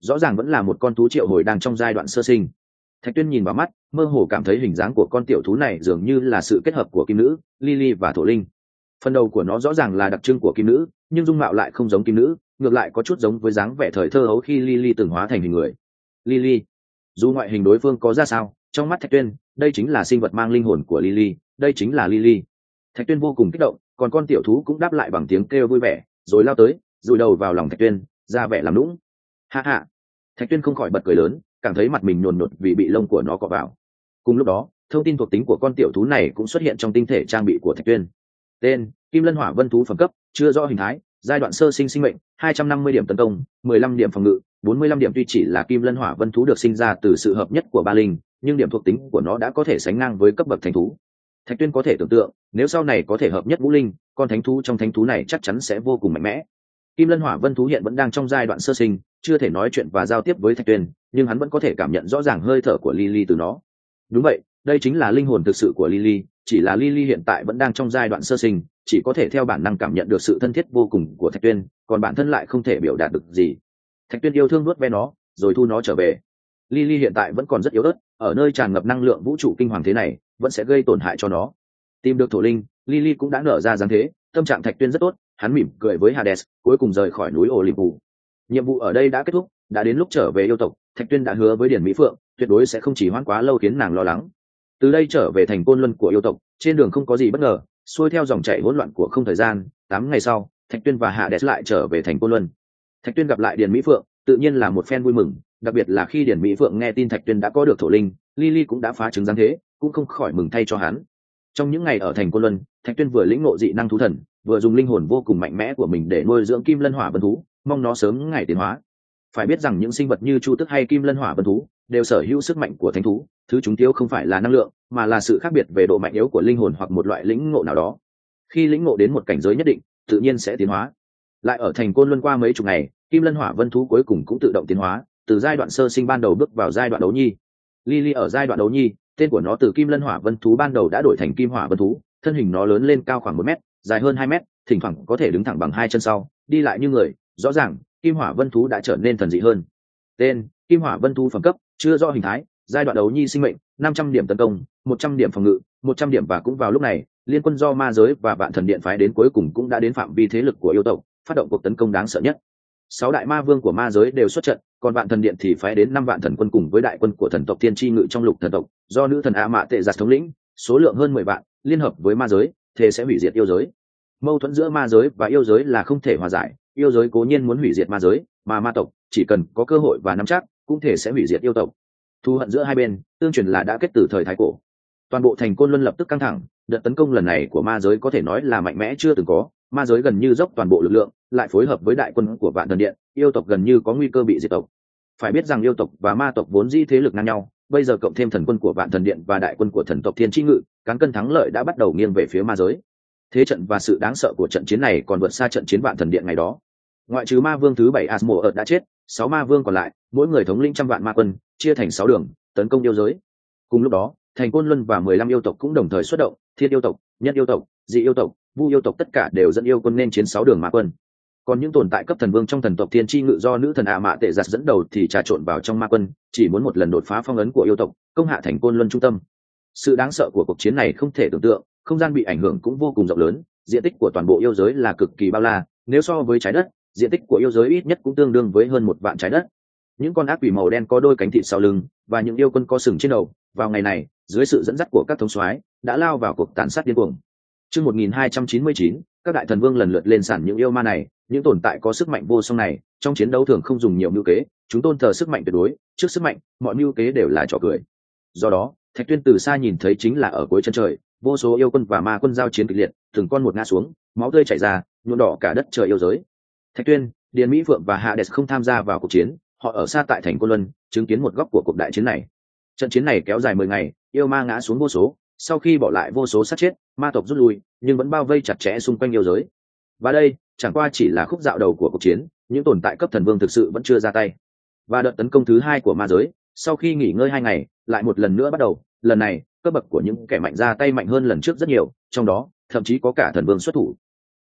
rõ ràng vẫn là một con thú triệu hồi đang trong giai đoạn sơ sinh. Thạch Tuyên nhìn vào mắt, mơ hồ cảm thấy hình dáng của con tiểu thú này dường như là sự kết hợp của kim nữ, Lily và thổ linh. Phần đầu của nó rõ ràng là đặc trưng của kim nữ, nhưng dung mạo lại không giống kim nữ, ngược lại có chút giống với dáng vẻ thời thơ hấu khi Lily từng hóa thành hình người. Lily, dù ngoại hình đối phương có ra sao, trong mắt Thạch Tuyên, đây chính là sinh vật mang linh hồn của Lily, đây chính là Lily. Thạch Tuyên vô cùng kích động, còn con tiểu thú cũng đáp lại bằng tiếng kêu vui vẻ, rồi lao tới, dụi đầu vào lòng Thạch Tuyên, ra vẻ làm nũng. Ha ha. Thạch Tuyên không khỏi bật cười lớn, cảm thấy mặt mình nhồn nhột vì bị lông của nó cọ vào. Cùng lúc đó, thông tin thuộc tính của con tiểu thú này cũng xuất hiện trong tinh thể trang bị của Thạch Tuyên. Tên: Kim Lân Hỏa Vân thú, phẩm cấp chưa rõ hình thái, giai đoạn sơ sinh, sinh mệnh hai trăm năm mươi điểm tấn công, mười lăm điểm phòng ngự, bốn mươi lăm điểm. Tuy chỉ là Kim Lân Hỏa Vân thú được sinh ra từ sự hợp nhất của ba linh, nhưng điểm thuộc tính của nó đã có thể sánh ngang với cấp bậc thánh thú. Thạch Tuyên có thể tưởng tượng, nếu sau này có thể hợp nhất ngũ linh, con thánh thú trong thánh thú này chắc chắn sẽ vô cùng mạnh mẽ. Kim Lân Hỏa Vân thú hiện vẫn đang trong giai đoạn sơ sinh, chưa thể nói chuyện và giao tiếp với Thạch Tuyên, nhưng hắn vẫn có thể cảm nhận rõ ràng hơi thở của Lily từ nó. Đúng vậy, đây chính là linh hồn thực sự của Lily, chỉ là Lily hiện tại vẫn đang trong giai đoạn sơ sinh, chỉ có thể theo bản năng cảm nhận được sự thân thiết vô cùng của Thạch Tuyên, còn bản thân lại không thể biểu đạt được gì. Thạch Tuyên yêu thương nuốt ve nó, rồi thu nó trở về. Lily hiện tại vẫn còn rất yếu ớt, ở nơi tràn ngập năng lượng vũ trụ kinh hoàng thế này, vẫn sẽ gây tổn hại cho nó. Tìm được thổ linh, Lily cũng đã nở ra dáng thế, tâm trạng Thạch Tuyên rất tốt, hắn mỉm cười với Hades, cuối cùng rời khỏi núi Olympus. Nhiệm vụ ở đây đã kết thúc, đã đến lúc trở về yêu tộc. Thạch Tuyên đã hứa với Điển Mỹ Phượng, tuyệt đối sẽ không chỉ hoãn quá lâu khiến nàng lo lắng. Từ đây trở về thành Côn Luân của yêu tộc, trên đường không có gì bất ngờ, xuôi theo dòng chảy hỗn loạn của không thời gian. Tám ngày sau, Thạch Tuyên và Hades lại trở về thành Côn Luân. Thạch Tuyên gặp lại Điển Mỹ Phượng, tự nhiên là một phen vui mừng, đặc biệt là khi Điển Mỹ Phượng nghe tin Thạch Tuyên đã có được thổ linh, Lily cũng đã phá trứng dáng thế, cũng không khỏi mừng thay cho hắn. Trong những ngày ở thành Côn Luân, Thạch Tuyên vừa lĩnh ngộ dị năng thú thần, vừa dùng linh hồn vô cùng mạnh mẽ của mình để nuôi dưỡng Kim Lân Hỏa Vân thú, mong nó sớm ngày tiến hóa. Phải biết rằng những sinh vật như Chu Tước hay Kim Lân Hỏa Vân thú đều sở hữu sức mạnh của thánh thú, thứ chúng thiếu không phải là năng lượng, mà là sự khác biệt về độ mạnh yếu của linh hồn hoặc một loại lĩnh ngộ nào đó. Khi lĩnh ngộ đến một cảnh giới nhất định, tự nhiên sẽ tiến hóa. Lại ở thành Côn Luân qua mấy chục ngày, Kim Lân Hỏa Vân thú cuối cùng cũng tự động tiến hóa, từ giai đoạn sơ sinh ban đầu bước vào giai đoạn đấu nhi. Lily ở giai đoạn đấu nhi, tên của nó từ Kim Lân Hỏa Vân thú ban đầu đã đổi thành Kim Hỏa Vân thú, thân hình nó lớn lên cao khoảng một mét, dài hơn hai mét, thỉnh thoảng có thể đứng thẳng bằng hai chân sau, đi lại như người. Rõ ràng, Kim Hỏa Vân thú đã trở nên thần dị hơn. Tên: Kim Hỏa Vân thú, phẩm cấp chưa rõ hình thái, giai đoạn đấu nhi, sinh mệnh năm trăm điểm tấn công, một trăm điểm phòng ngự, một trăm điểm. Và cũng vào lúc này, liên quân do ma giới và vạn thần điện phái đến cuối cùng cũng đã đến phạm vi thế lực của yêu tộc, phát động cuộc tấn công đáng sợ nhất. Sáu đại ma vương của ma giới đều xuất trận, còn vạn thần điện thì phái đến năm vạn thần quân cùng với đại quân của thần tộc Tiên Tri Ngự trong lục thần tộc, do nữ thần A Mạ Tệ Giặt thống lĩnh, số lượng hơn mười vạn, liên hợp với ma giới, thế sẽ hủy diệt yêu giới. Mâu thuẫn giữa ma giới và yêu giới là không thể hòa giải, yêu giới cố nhiên muốn hủy diệt ma giới, mà ma tộc chỉ cần có cơ hội và nắm chắc, cũng thể sẽ hủy diệt yêu tộc. Thù hận giữa hai bên, tương truyền là đã kết từ thời thái cổ. Toàn bộ thành Côn Luân lập tức căng thẳng, đợt tấn công lần này của ma giới có thể nói là mạnh mẽ chưa từng có, ma giới gần như dốc toàn bộ lực lượng, lại phối hợp với đại quân của vạn thần điện, yêu tộc gần như có nguy cơ bị diệt tộc. Phải biết rằng yêu tộc và ma tộc vốn dĩ thế lực ngang nhau, bây giờ cộng thêm thần quân của vạn thần điện và đại quân của thần tộc Thiên Chi Ngự, cán cân thắng lợi đã bắt đầu nghiêng về phía ma giới. Thế trận và sự đáng sợ của trận chiến này còn vượt xa trận chiến vạn thần điện ngày đó. Ngoại trừ ma vương thứ bảy Asmodeus đã chết, sáu ma vương còn lại, mỗi người thống lĩnh trăm vạn ma quân, chia thành sáu đường, tấn công yêu giới. Cùng lúc đó, thành Côn Luân và mười lăm yêu tộc cũng đồng thời xuất động, Thiên yêu tộc, Nhất yêu tộc, Dị yêu tộc, Vu yêu tộc tất cả đều dẫn yêu quân nên chiến sáu đường ma quân. Còn những tồn tại cấp thần vương trong thần tộc Thiên Chi Ngự do nữ thần A Mạ Tệ Giặt dẫn đầu thì trà trộn vào trong ma quân, chỉ muốn một lần đột phá phong ấn của yêu tộc, công hạ thành Côn Luân trung tâm. Sự đáng sợ của cuộc chiến này không thể tưởng tượng, không gian bị ảnh hưởng cũng vô cùng rộng lớn, diện tích của toàn bộ yêu giới là cực kỳ bao la, nếu so với trái đất, diện tích của yêu giới ít nhất cũng tương đương với hơn một vạn trái đất. Những con ác quỷ màu đen có đôi cánh thịt sau lưng và những yêu quân có sừng trên đầu, vào ngày này, dưới sự dẫn dắt của các thống soái, đã lao vào cuộc tàn sát điên cuồng. Chương một nghìn hai trăm chín mươi chín, các đại thần vương lần lượt lên sàn những yêu ma này, những tồn tại có sức mạnh vô song này, trong chiến đấu thường không dùng nhiều mưu kế, chúng tôn thờ sức mạnh tuyệt đối, trước sức mạnh, mọi mưu kế đều là trò cười. Do đó, Thạch Tuyên từ xa nhìn thấy chính là ở cuối chân trời, vô số yêu quân và ma quân giao chiến kịch liệt, từng con một ngã xuống, máu tươi chảy ra, nhuộm đỏ cả đất trời yêu giới. Thạch Tuyên, Điền Mỹ Phượng và Hades không tham gia vào cuộc chiến, họ ở xa tại thành Côn Luân, chứng kiến một góc của cuộc đại chiến này. Trận chiến này kéo dài mười ngày, yêu ma ngã xuống vô số, sau khi bỏ lại vô số sát chết, ma tộc rút lui, nhưng vẫn bao vây chặt chẽ xung quanh yêu giới. Và đây, chẳng qua chỉ là khúc dạo đầu của cuộc chiến, những tồn tại cấp thần vương thực sự vẫn chưa ra tay. Và đợt tấn công thứ hai của ma giới, sau khi nghỉ ngơi hai ngày, lại một lần nữa bắt đầu. Lần này, cấp bậc của những kẻ mạnh ra tay mạnh hơn lần trước rất nhiều, trong đó thậm chí có cả thần vương xuất thủ.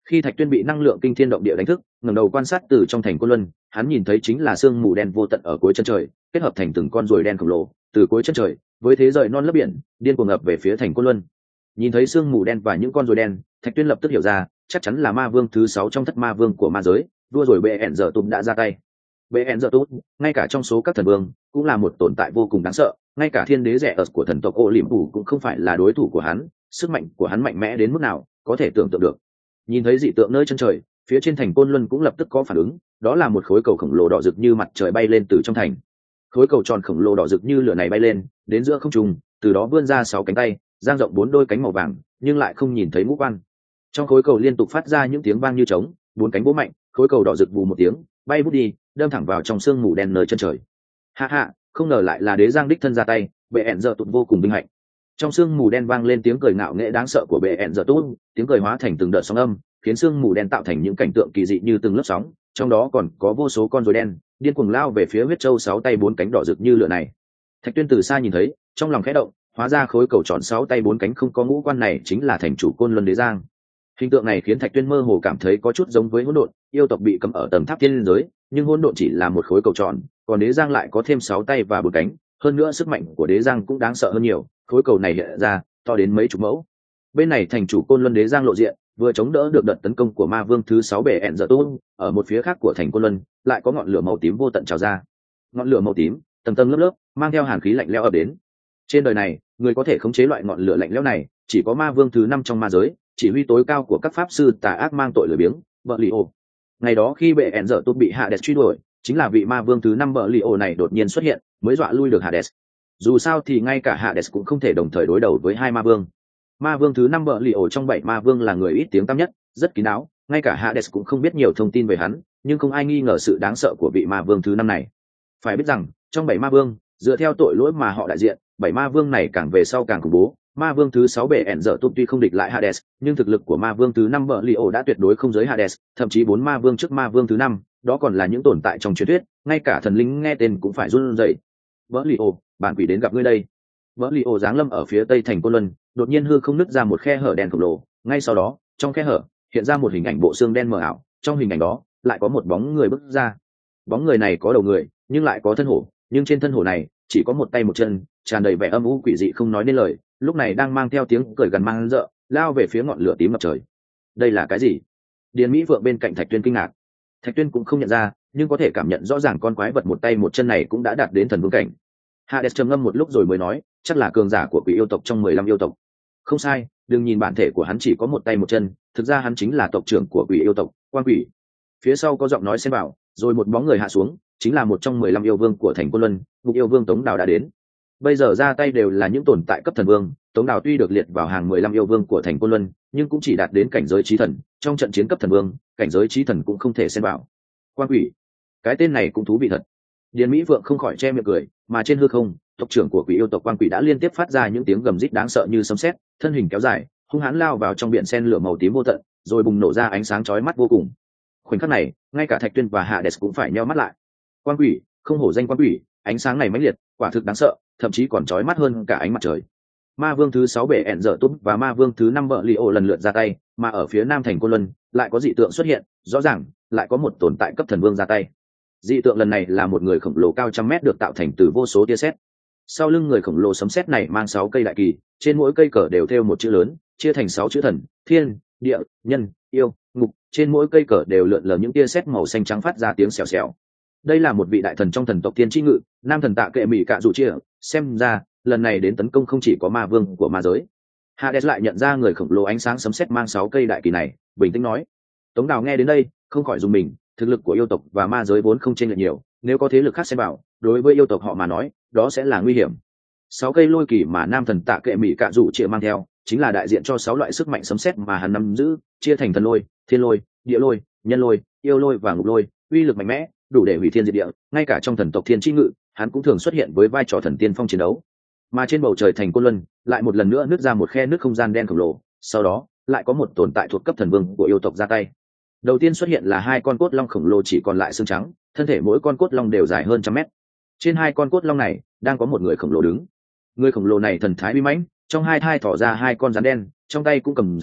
Khi Thạch Tuyên bị năng lượng kinh thiên động địa đánh thức, ngẩng đầu quan sát từ trong thành Côn Luân, hắn nhìn thấy chính là sương mù đen vô tận ở cuối chân trời, kết hợp thành từng con ruồi đen khổng lồ, từ cuối chân trời, với thế rời non lấp biển, điên cuồng ập về phía thành Côn Luân. Nhìn thấy sương mù đen và những con ruồi đen, Thạch Tuyên lập tức hiểu ra, chắc chắn là ma vương thứ sáu trong thất ma vương của ma giới, vua rồi bệ ẻn giờ tụm đã ra tay. Bệ ẻn giờ tụm, ngay cả trong số các thần vương, cũng là một tồn tại vô cùng đáng sợ, ngay cả thiên đế rẻ ở của thần tộc ô liễm phủ cũng không phải là đối thủ của hắn, sức mạnh của hắn mạnh mẽ đến mức nào, có thể tưởng tượng được. Nhìn thấy dị tượng nơi chân trời, phía trên thành Côn Luân cũng lập tức có phản ứng, đó là một khối cầu khổng lồ đỏ rực như mặt trời bay lên từ trong thành. Khối cầu tròn khổng lồ đỏ rực như lửa này bay lên, đến giữa không trung, từ đó vươn ra sáu cánh tay, dang rộng bốn đôi cánh màu vàng, nhưng lại không nhìn thấy ngũ quan. Trong khối cầu liên tục phát ra những tiếng vang như trống, bốn cánh vỗ mạnh, khối cầu đỏ rực vù một tiếng, bay vút đi, đâm thẳng vào trong sương mù đen nơi chân trời. Ha ha, không ngờ lại là đế giang đích thân ra tay, bệ ẹn giờ tụt vô cùng vinh hạnh. Trong sương mù đen vang lên tiếng cười ngạo nghễ đáng sợ của bệ ẹn giờ tụt, tiếng cười hóa thành từng đợt sóng âm, khiến sương mù đen tạo thành những cảnh tượng kỳ dị như từng lớp sóng, trong đó còn có vô số con rối đen điên cuồng lao về phía huyết châu sáu tay bốn cánh đỏ rực như lửa này. Thạch Tuyên từ xa nhìn thấy, trong lòng khẽ động, hóa ra khối cầu tròn sáu tay bốn cánh không có ngũ quan này chính là thành chủ Côn Luân Đế Giang. Hình tượng này khiến Thạch Tuyên mơ hồ cảm thấy có chút giống với hỗn độn, yêu tộc bị cấm ở tầng tháp thiên giới, nhưng hỗn độn chỉ là một khối cầu tròn, còn Đế Giang lại có thêm sáu tay và bốn cánh, hơn nữa sức mạnh của Đế Giang cũng đáng sợ hơn nhiều, khối cầu này hiện ra to đến mấy chục mẫu. Bên này thành chủ Côn Luân Đế Giang lộ diện, vừa chống đỡ được đợt tấn công của ma vương thứ sáu bệ ẹn giờ tôn, ở một phía khác của thành Côn Luân lại có ngọn lửa màu tím vô tận trào ra. Ngọn lửa màu tím tầng tầng lớp lớp, mang theo hàn khí lạnh lẽo ập đến. Trên đời này, người có thể khống chế loại ngọn lửa lạnh lẽo này chỉ có ma vương thứ năm trong ma giới, chỉ huy tối cao của các pháp sư tà ác mang tội lười biếng, Bợ Lì Ô. Ngày đó khi bệ ẹn giờ tôn bị Hades truy đuổi, chính là vị ma vương thứ năm Bợ Lì Ô này đột nhiên xuất hiện, mới dọa lui được Hades. Dù sao thì ngay cả Hades cũng không thể đồng thời đối đầu với hai ma vương. Ma vương thứ năm Bợ Lì Ô trong bảy ma vương là người ít tiếng tăm nhất, rất kín đáo, ngay cả Hades cũng không biết nhiều thông tin về hắn, nhưng không ai nghi ngờ sự đáng sợ của vị ma vương thứ năm này. Phải biết rằng, trong bảy ma vương, dựa theo tội lỗi mà họ đại diện, bảy ma vương này càng về sau càng khủng bố. Ma vương thứ sáu bệ ẹn giờ tôn tuy không địch lại Hades, nhưng thực lực của ma vương thứ năm Bợ Lì Ô đã tuyệt đối không giới Hades, thậm chí bốn ma vương trước ma vương thứ năm, đó còn là những tồn tại trong truyền thuyết, ngay cả thần linh nghe tên cũng phải run rẩy. Bợ Lì Ô, bản quỷ đến gặp ngươi đây. Bợ Lì Ô giáng lâm ở phía tây thành Côn Luân, đột nhiên hư không nứt ra một khe hở đen khổng lồ, ngay sau đó, trong khe hở hiện ra một hình ảnh bộ xương đen mờ ảo, trong hình ảnh đó lại có một bóng người bước ra. Bóng người này có đầu người, nhưng lại có thân hổ, nhưng trên thân hổ này chỉ có một tay một chân, tràn đầy vẻ âm u quỷ dị không nói nên lời, lúc này đang mang theo tiếng cười gần mang rợ, lao về phía ngọn lửa tím ngập trời. Đây là cái gì? Điền Mỹ Vượng bên cạnh Thạch Tuyên kinh ngạc. Thạch Tuyên cũng không nhận ra, nhưng có thể cảm nhận rõ ràng con quái vật một tay một chân này cũng đã đạt đến thần vương cảnh. Hades trầm ngâm một lúc rồi mới nói, chắc là cường giả của quỷ yêu tộc trong mười lăm yêu tộc. Không sai, đừng nhìn bản thể của hắn chỉ có một tay một chân, thực ra hắn chính là tộc trưởng của quỷ yêu tộc, Quang Quỷ. Phía sau có giọng nói xen vào, rồi một bóng người hạ xuống, chính là một trong mười lăm yêu vương của thành Côn Luân, Ngục yêu vương Tống Đào đã đến. Bây giờ ra tay đều là những tồn tại cấp thần vương, Tống Đào tuy được liệt vào hàng mười lăm yêu vương của thành Côn Luân, nhưng cũng chỉ đạt đến cảnh giới chí thần, trong trận chiến cấp thần vương, cảnh giới chí thần cũng không thể xen vào. Quang Quỷ, cái tên này cũng thú vị thật. Điền Mỹ Vượng không khỏi che miệng cười, mà trên hư không, tộc trưởng của quỷ yêu tộc Quang Quỷ đã liên tiếp phát ra những tiếng gầm rít đáng sợ như sấm sét, thân hình kéo dài, hung hãn lao vào trong biển sen lửa màu tím vô tận, rồi bùng nổ ra ánh sáng chói mắt vô cùng. Khoảnh khắc này, ngay cả Thạch Tuyên và Hades cũng phải nheo mắt lại. Quang Quỷ, không hổ danh Quang Quỷ, ánh sáng này mãnh liệt, quả thực đáng sợ, thậm chí còn chói mắt hơn cả ánh mặt trời. Ma vương thứ sáu bệ ẹn dở túp và ma vương thứ năm Bợ Lì Ô lần lượt ra tay, mà ở phía nam thành Côn Luân lại có dị tượng xuất hiện, rõ ràng lại có một tồn tại cấp thần vương ra tay. Dị tượng lần này là một người khổng lồ cao trăm mét được tạo thành từ vô số tia sét. Sau lưng người khổng lồ sấm sét này mang sáu cây đại kỳ, trên mỗi cây cờ đều thêu một chữ lớn, chia thành sáu chữ thần, thiên, địa, nhân, yêu, ngục, trên mỗi cây cờ đều lượn lờ những tia sét màu xanh trắng phát ra tiếng xèo xèo. Đây là một vị đại thần trong thần tộc Thiên Chi Ngự, nam thần Tạ Kệ Mị Cạ Dụ Chia, xem ra lần này đến tấn công không chỉ có ma vương của ma giới. Hades lại nhận ra người khổng lồ ánh sáng sấm sét mang sáu cây đại kỳ này, bình tĩnh nói. Tống Đào nghe đến đây, không khỏi dùng mình, thực lực của yêu tộc và ma giới vốn không chênh lệch nhiều, nếu có thế lực khác xen vào, đối với yêu tộc họ mà nói, đó sẽ là nguy hiểm. Sáu cây lôi kỳ mà nam thần Tạ Kệ Mị Cạ Dụ Chia mang theo, chính là đại diện cho sáu loại sức mạnh sấm sét mà hắn nắm giữ, chia thành thần lôi, thiên lôi, địa lôi, nhân lôi, yêu lôi và ngục lôi, uy lực mạnh mẽ, đủ để hủy thiên diệt địa, ngay cả trong thần tộc Thiên Chi Ngự, hắn cũng thường xuất hiện với vai trò thần tiên phong chiến đấu. Mà trên bầu trời thành Côn Luân, lại một lần nữa nứt ra một khe nước không gian đen khổng lồ, sau đó, lại có một tồn tại thuộc cấp thần vương của yêu tộc ra tay. Đầu tiên xuất hiện là hai con cốt long khổng lồ chỉ còn lại xương trắng, thân thể mỗi con cốt long đều dài hơn trăm mét. Trên hai con cốt long này, đang có một người khổng lồ đứng. Người khổng lồ này thần thái uy mãnh, trong hai thai thỏ ra hai con rắn đen, trong tay cũng cầm rắn,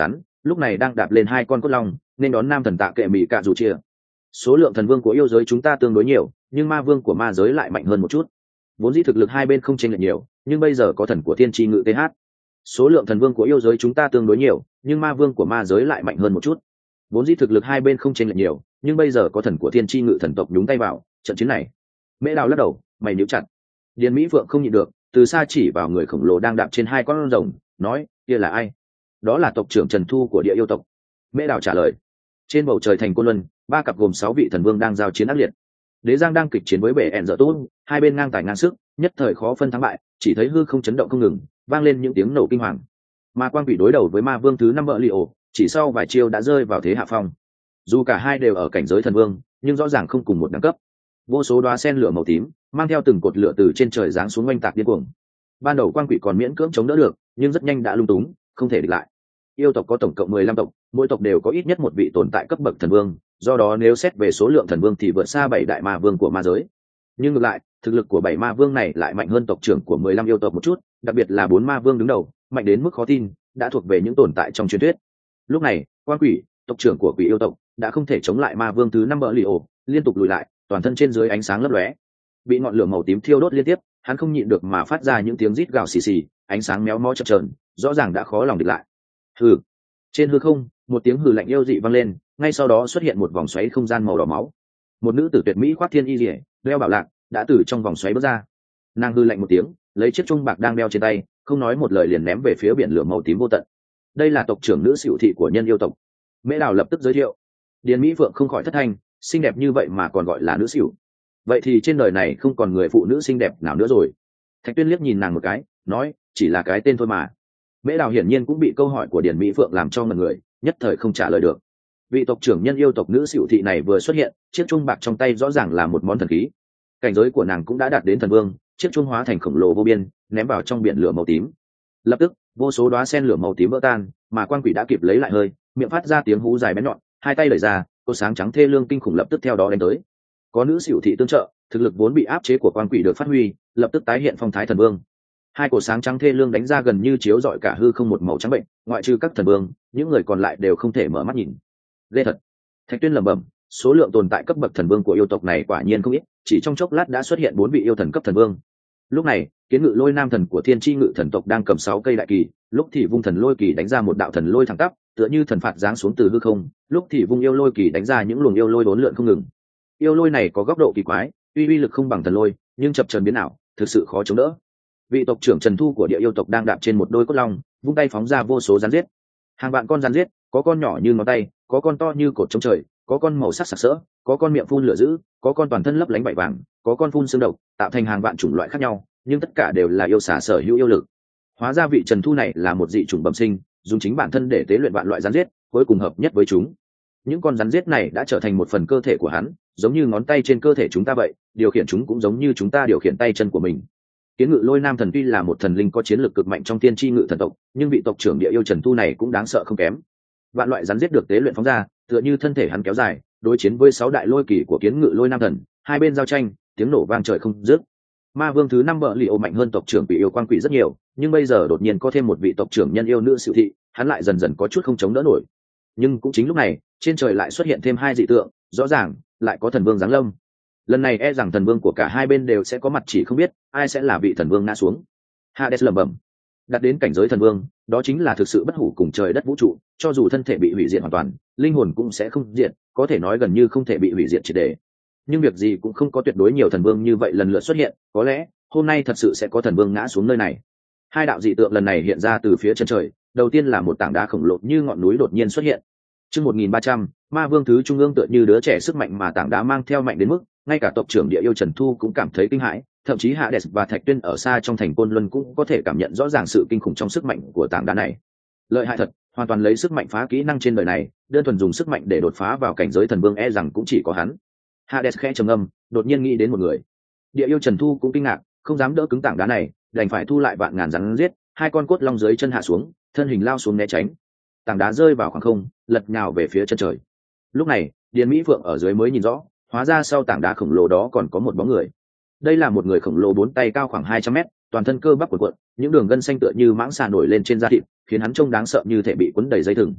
lúc này đang đạp lên hai con cốt long nên đón nam thần tạ kệ mỹ cạ dù chia. Số lượng thần vương của yêu giới chúng ta tương đối nhiều, nhưng ma vương của ma giới lại mạnh hơn một chút. Vốn dĩ thực lực hai bên không chênh lệch nhiều, nhưng bây giờ có thần của thiên tri ngự th. Số lượng thần vương của yêu giới chúng ta tương đối nhiều, nhưng ma vương của ma giới lại mạnh hơn một chút. Vốn dĩ thực lực hai bên không chênh lệch nhiều, nhưng bây giờ có thần của thiên tri ngự thần tộc nhúng tay vào trận chiến này. Mễ Đào lắc đầu, mày níu chặt. Điền Mỹ Phượng không nhịn được, từ xa chỉ vào người khổng lồ đang đạp trên hai con rồng, nói, kia là ai? Đó là tộc trưởng Trần Thu của Địa Yêu tộc. Mễ Đào trả lời. Trên bầu trời thành Côn Luân, ba cặp gồm sáu vị thần vương đang giao chiến ác liệt. Đế Giang đang kịch chiến với bể ẹn dở tốt, hai bên ngang tài ngang sức, nhất thời khó phân thắng bại, chỉ thấy hư không chấn động không ngừng, vang lên những tiếng nổ kinh hoàng. Mà Quang Quỷ đối đầu với ma vương thứ năm vợ Liễu, chỉ sau vài chiêu đã rơi vào thế hạ phong. Dù cả hai đều ở cảnh giới thần vương, nhưng rõ ràng không cùng một đẳng cấp. Vô số đóa sen lửa màu tím mang theo từng cột lửa từ trên trời giáng xuống oanh tạc điên cuồng. Ban đầu Quang Quỷ còn miễn cưỡng chống đỡ được, nhưng rất nhanh đã lung túng, không thể địch lại. Yêu tộc có tổng cộng mười lăm tộc, mỗi tộc đều có ít nhất một vị tồn tại cấp bậc thần vương, do đó nếu xét về số lượng thần vương thì vượt xa bảy đại ma vương của ma giới. Nhưng ngược lại, thực lực của bảy ma vương này lại mạnh hơn tộc trưởng của mười lăm yêu tộc một chút, đặc biệt là bốn ma vương đứng đầu, mạnh đến mức khó tin, đã thuộc về những tồn tại trong truyền thuyết. Lúc này, Quang Quỷ, tộc trưởng của Quỷ yêu tộc, đã không thể chống lại ma vương thứ năm bỡ Liễu, liên tục lùi lại, toàn thân trên dưới ánh sáng lấp lóe. Bị ngọn lửa màu tím thiêu đốt liên tiếp, hắn không nhịn được mà phát ra những tiếng rít gào xì xì, ánh sáng méo mó chập chờn, rõ ràng đã khó lòng địch lại. Hừ. Trên hư không, một tiếng hừ lạnh yêu dị vang lên, ngay sau đó xuất hiện một vòng xoáy không gian màu đỏ máu. Một nữ tử tuyệt mỹ khoác thiên y liễu, đeo bảo lạc, đã từ trong vòng xoáy bước ra. Nàng hư lạnh một tiếng, lấy chiếc trung bạc đang đeo trên tay, không nói một lời liền ném về phía biển lửa màu tím vô tận. Đây là tộc trưởng nữ Sửu thị của Nhân yêu tộc. Mễ Đào lập tức giới thiệu. Điền Mỹ Phượng không khỏi thất thanh, xinh đẹp như vậy mà còn gọi là nữ Sửu. Vậy thì trên đời này không còn người phụ nữ xinh đẹp nào nữa rồi. Thạch Tuyên liếc nhìn nàng một cái, nói, chỉ là cái tên thôi mà. Mễ Đào hiển nhiên cũng bị câu hỏi của Điền Mỹ Phượng làm cho ngẩn người, nhất thời không trả lời được. Vị tộc trưởng Nhân yêu tộc nữ Sửu thị này vừa xuất hiện, chiếc chuông bạc trong tay rõ ràng là một món thần khí. Cảnh giới của nàng cũng đã đạt đến thần vương, chiếc chuông hóa thành khổng lồ vô biên, ném vào trong biển lửa màu tím. Lập tức, vô số đóa sen lửa màu tím vỡ tan, mà Quang Quỷ đã kịp lấy lại hơi, miệng phát ra tiếng hú dài bén nhọn, hai tay đẩy ra, cột sáng trắng thê lương kinh khủng lập tức theo đó đánh tới. Có nữ Sửu thị tương trợ, thực lực vốn bị áp chế của Quang Quỷ được phát huy, lập tức tái hiện phong thái thần vương. Hai cột sáng trắng thê lương đánh ra gần như chiếu rọi cả hư không một màu trắng bệnh, ngoại trừ các thần vương, những người còn lại đều không thể mở mắt nhìn. Ghê thật. Thạch Tuyên lẩm bẩm, số lượng tồn tại cấp bậc thần vương của yêu tộc này quả nhiên không ít, chỉ trong chốc lát đã xuất hiện bốn vị yêu thần cấp thần vương. Lúc này, Kiến Ngự Lôi nam thần của Thiên Chi Ngự thần tộc đang cầm sáu cây đại kỳ, lúc thì vung thần lôi kỳ đánh ra một đạo thần lôi thẳng tắp, tựa như thần phạt giáng xuống từ hư không, lúc thì vung yêu lôi kỳ đánh ra những luồng yêu lôi uốn lượn không ngừng. Yêu lôi này có góc độ kỳ quái, uy uy lực không bằng thần lôi, nhưng chập chờn biến ảo, thực sự khó chống đỡ. Vị tộc trưởng Trần Thu của Địa yêu tộc đang đạp trên một đôi cốt long, vung tay phóng ra vô số rắn giết. Hàng vạn con rắn giết, có con nhỏ như ngón tay, có con to như cột trống trời, có con màu sắc sặc sỡ, có con miệng phun lửa dữ, có con toàn thân lấp lánh vảy vàng, có con phun xương độc, tạo thành hàng vạn chủng loại khác nhau, nhưng tất cả đều là yêu xà sở hữu yêu lực. Hóa ra vị Trần Thu này là một dị chủng bẩm sinh, dùng chính bản thân để tế luyện vạn loại rắn giết, cuối cùng hợp nhất với chúng. Những con rắn giết này đã trở thành một phần cơ thể của hắn, giống như ngón tay trên cơ thể chúng ta vậy, điều khiển chúng cũng giống như chúng ta điều khiển tay chân của mình. Kiến Ngự Lôi nam thần tuy là một thần linh có chiến lược cực mạnh trong Tiên Chi Ngự thần tộc, nhưng vị tộc trưởng Địa yêu Trần Thu này cũng đáng sợ không kém. Vạn loại rắn giết được tế luyện phóng ra, tựa như thân thể hắn kéo dài, đối chiến với sáu đại lôi kỳ của Kiến Ngự Lôi nam thần, hai bên giao tranh, tiếng nổ vang trời không dứt. Ma vương thứ năm bợ Liễu mạnh hơn tộc trưởng Quỷ yêu Quang Quỷ rất nhiều, nhưng bây giờ đột nhiên có thêm một vị tộc trưởng Nhân yêu nữ Sửu thị, hắn lại dần dần có chút không chống đỡ nổi. Nhưng cũng chính lúc này, trên trời lại xuất hiện thêm hai dị tượng, rõ ràng lại có thần vương giáng lâm. Lần này e rằng thần vương của cả hai bên đều sẽ có mặt, chỉ không biết ai sẽ là vị thần vương ngã xuống. Hades lẩm bẩm, đặt đến cảnh giới thần vương, đó chính là thực sự bất hủ cùng trời đất vũ trụ, cho dù thân thể bị hủy diệt hoàn toàn, linh hồn cũng sẽ không diệt, có thể nói gần như không thể bị hủy diệt triệt để. Nhưng việc gì cũng không có tuyệt đối nhiều thần vương như vậy lần lượt xuất hiện, có lẽ hôm nay thật sự sẽ có thần vương ngã xuống nơi này. Hai đạo dị tượng lần này hiện ra từ phía chân trời, đầu tiên là một tảng đá khổng lồ như ngọn núi đột nhiên xuất hiện. Chương một nghìn ba trăm, Ma vương thứ trung ương tựa như đứa trẻ sức mạnh mà tảng đá mang theo mạnh đến mức ngay cả tộc trưởng Địa yêu Trần Thu cũng cảm thấy kinh hãi, thậm chí Hades và Thạch Tuyên ở xa trong thành Côn Luân cũng có thể cảm nhận rõ ràng sự kinh khủng trong sức mạnh của tảng đá này. Lợi hại thật, hoàn toàn lấy sức mạnh phá kỹ năng trên đời này, đơn thuần dùng sức mạnh để đột phá vào cảnh giới thần vương e rằng cũng chỉ có hắn. Hades khẽ trầm ngâm, đột nhiên nghĩ đến một người. Địa yêu Trần Thu cũng kinh ngạc, không dám đỡ cứng tảng đá này, đành phải thu lại vạn ngàn rắn giết, hai con cốt long dưới chân hạ xuống, thân hình lao xuống né tránh. Tảng đá rơi vào khoảng không, lật nhào về phía chân trời. Lúc này, Điền Mỹ Phượng ở dưới mới nhìn rõ, hóa ra sau tảng đá khổng lồ đó còn có một bóng người. Đây là một người khổng lồ bốn tay cao khoảng hai trăm mét, toàn thân cơ bắp cuộn cuộn, những đường gân xanh tựa như mãng xà nổi lên trên da thịt, khiến hắn trông đáng sợ như thể bị cuốn đầy dây thừng.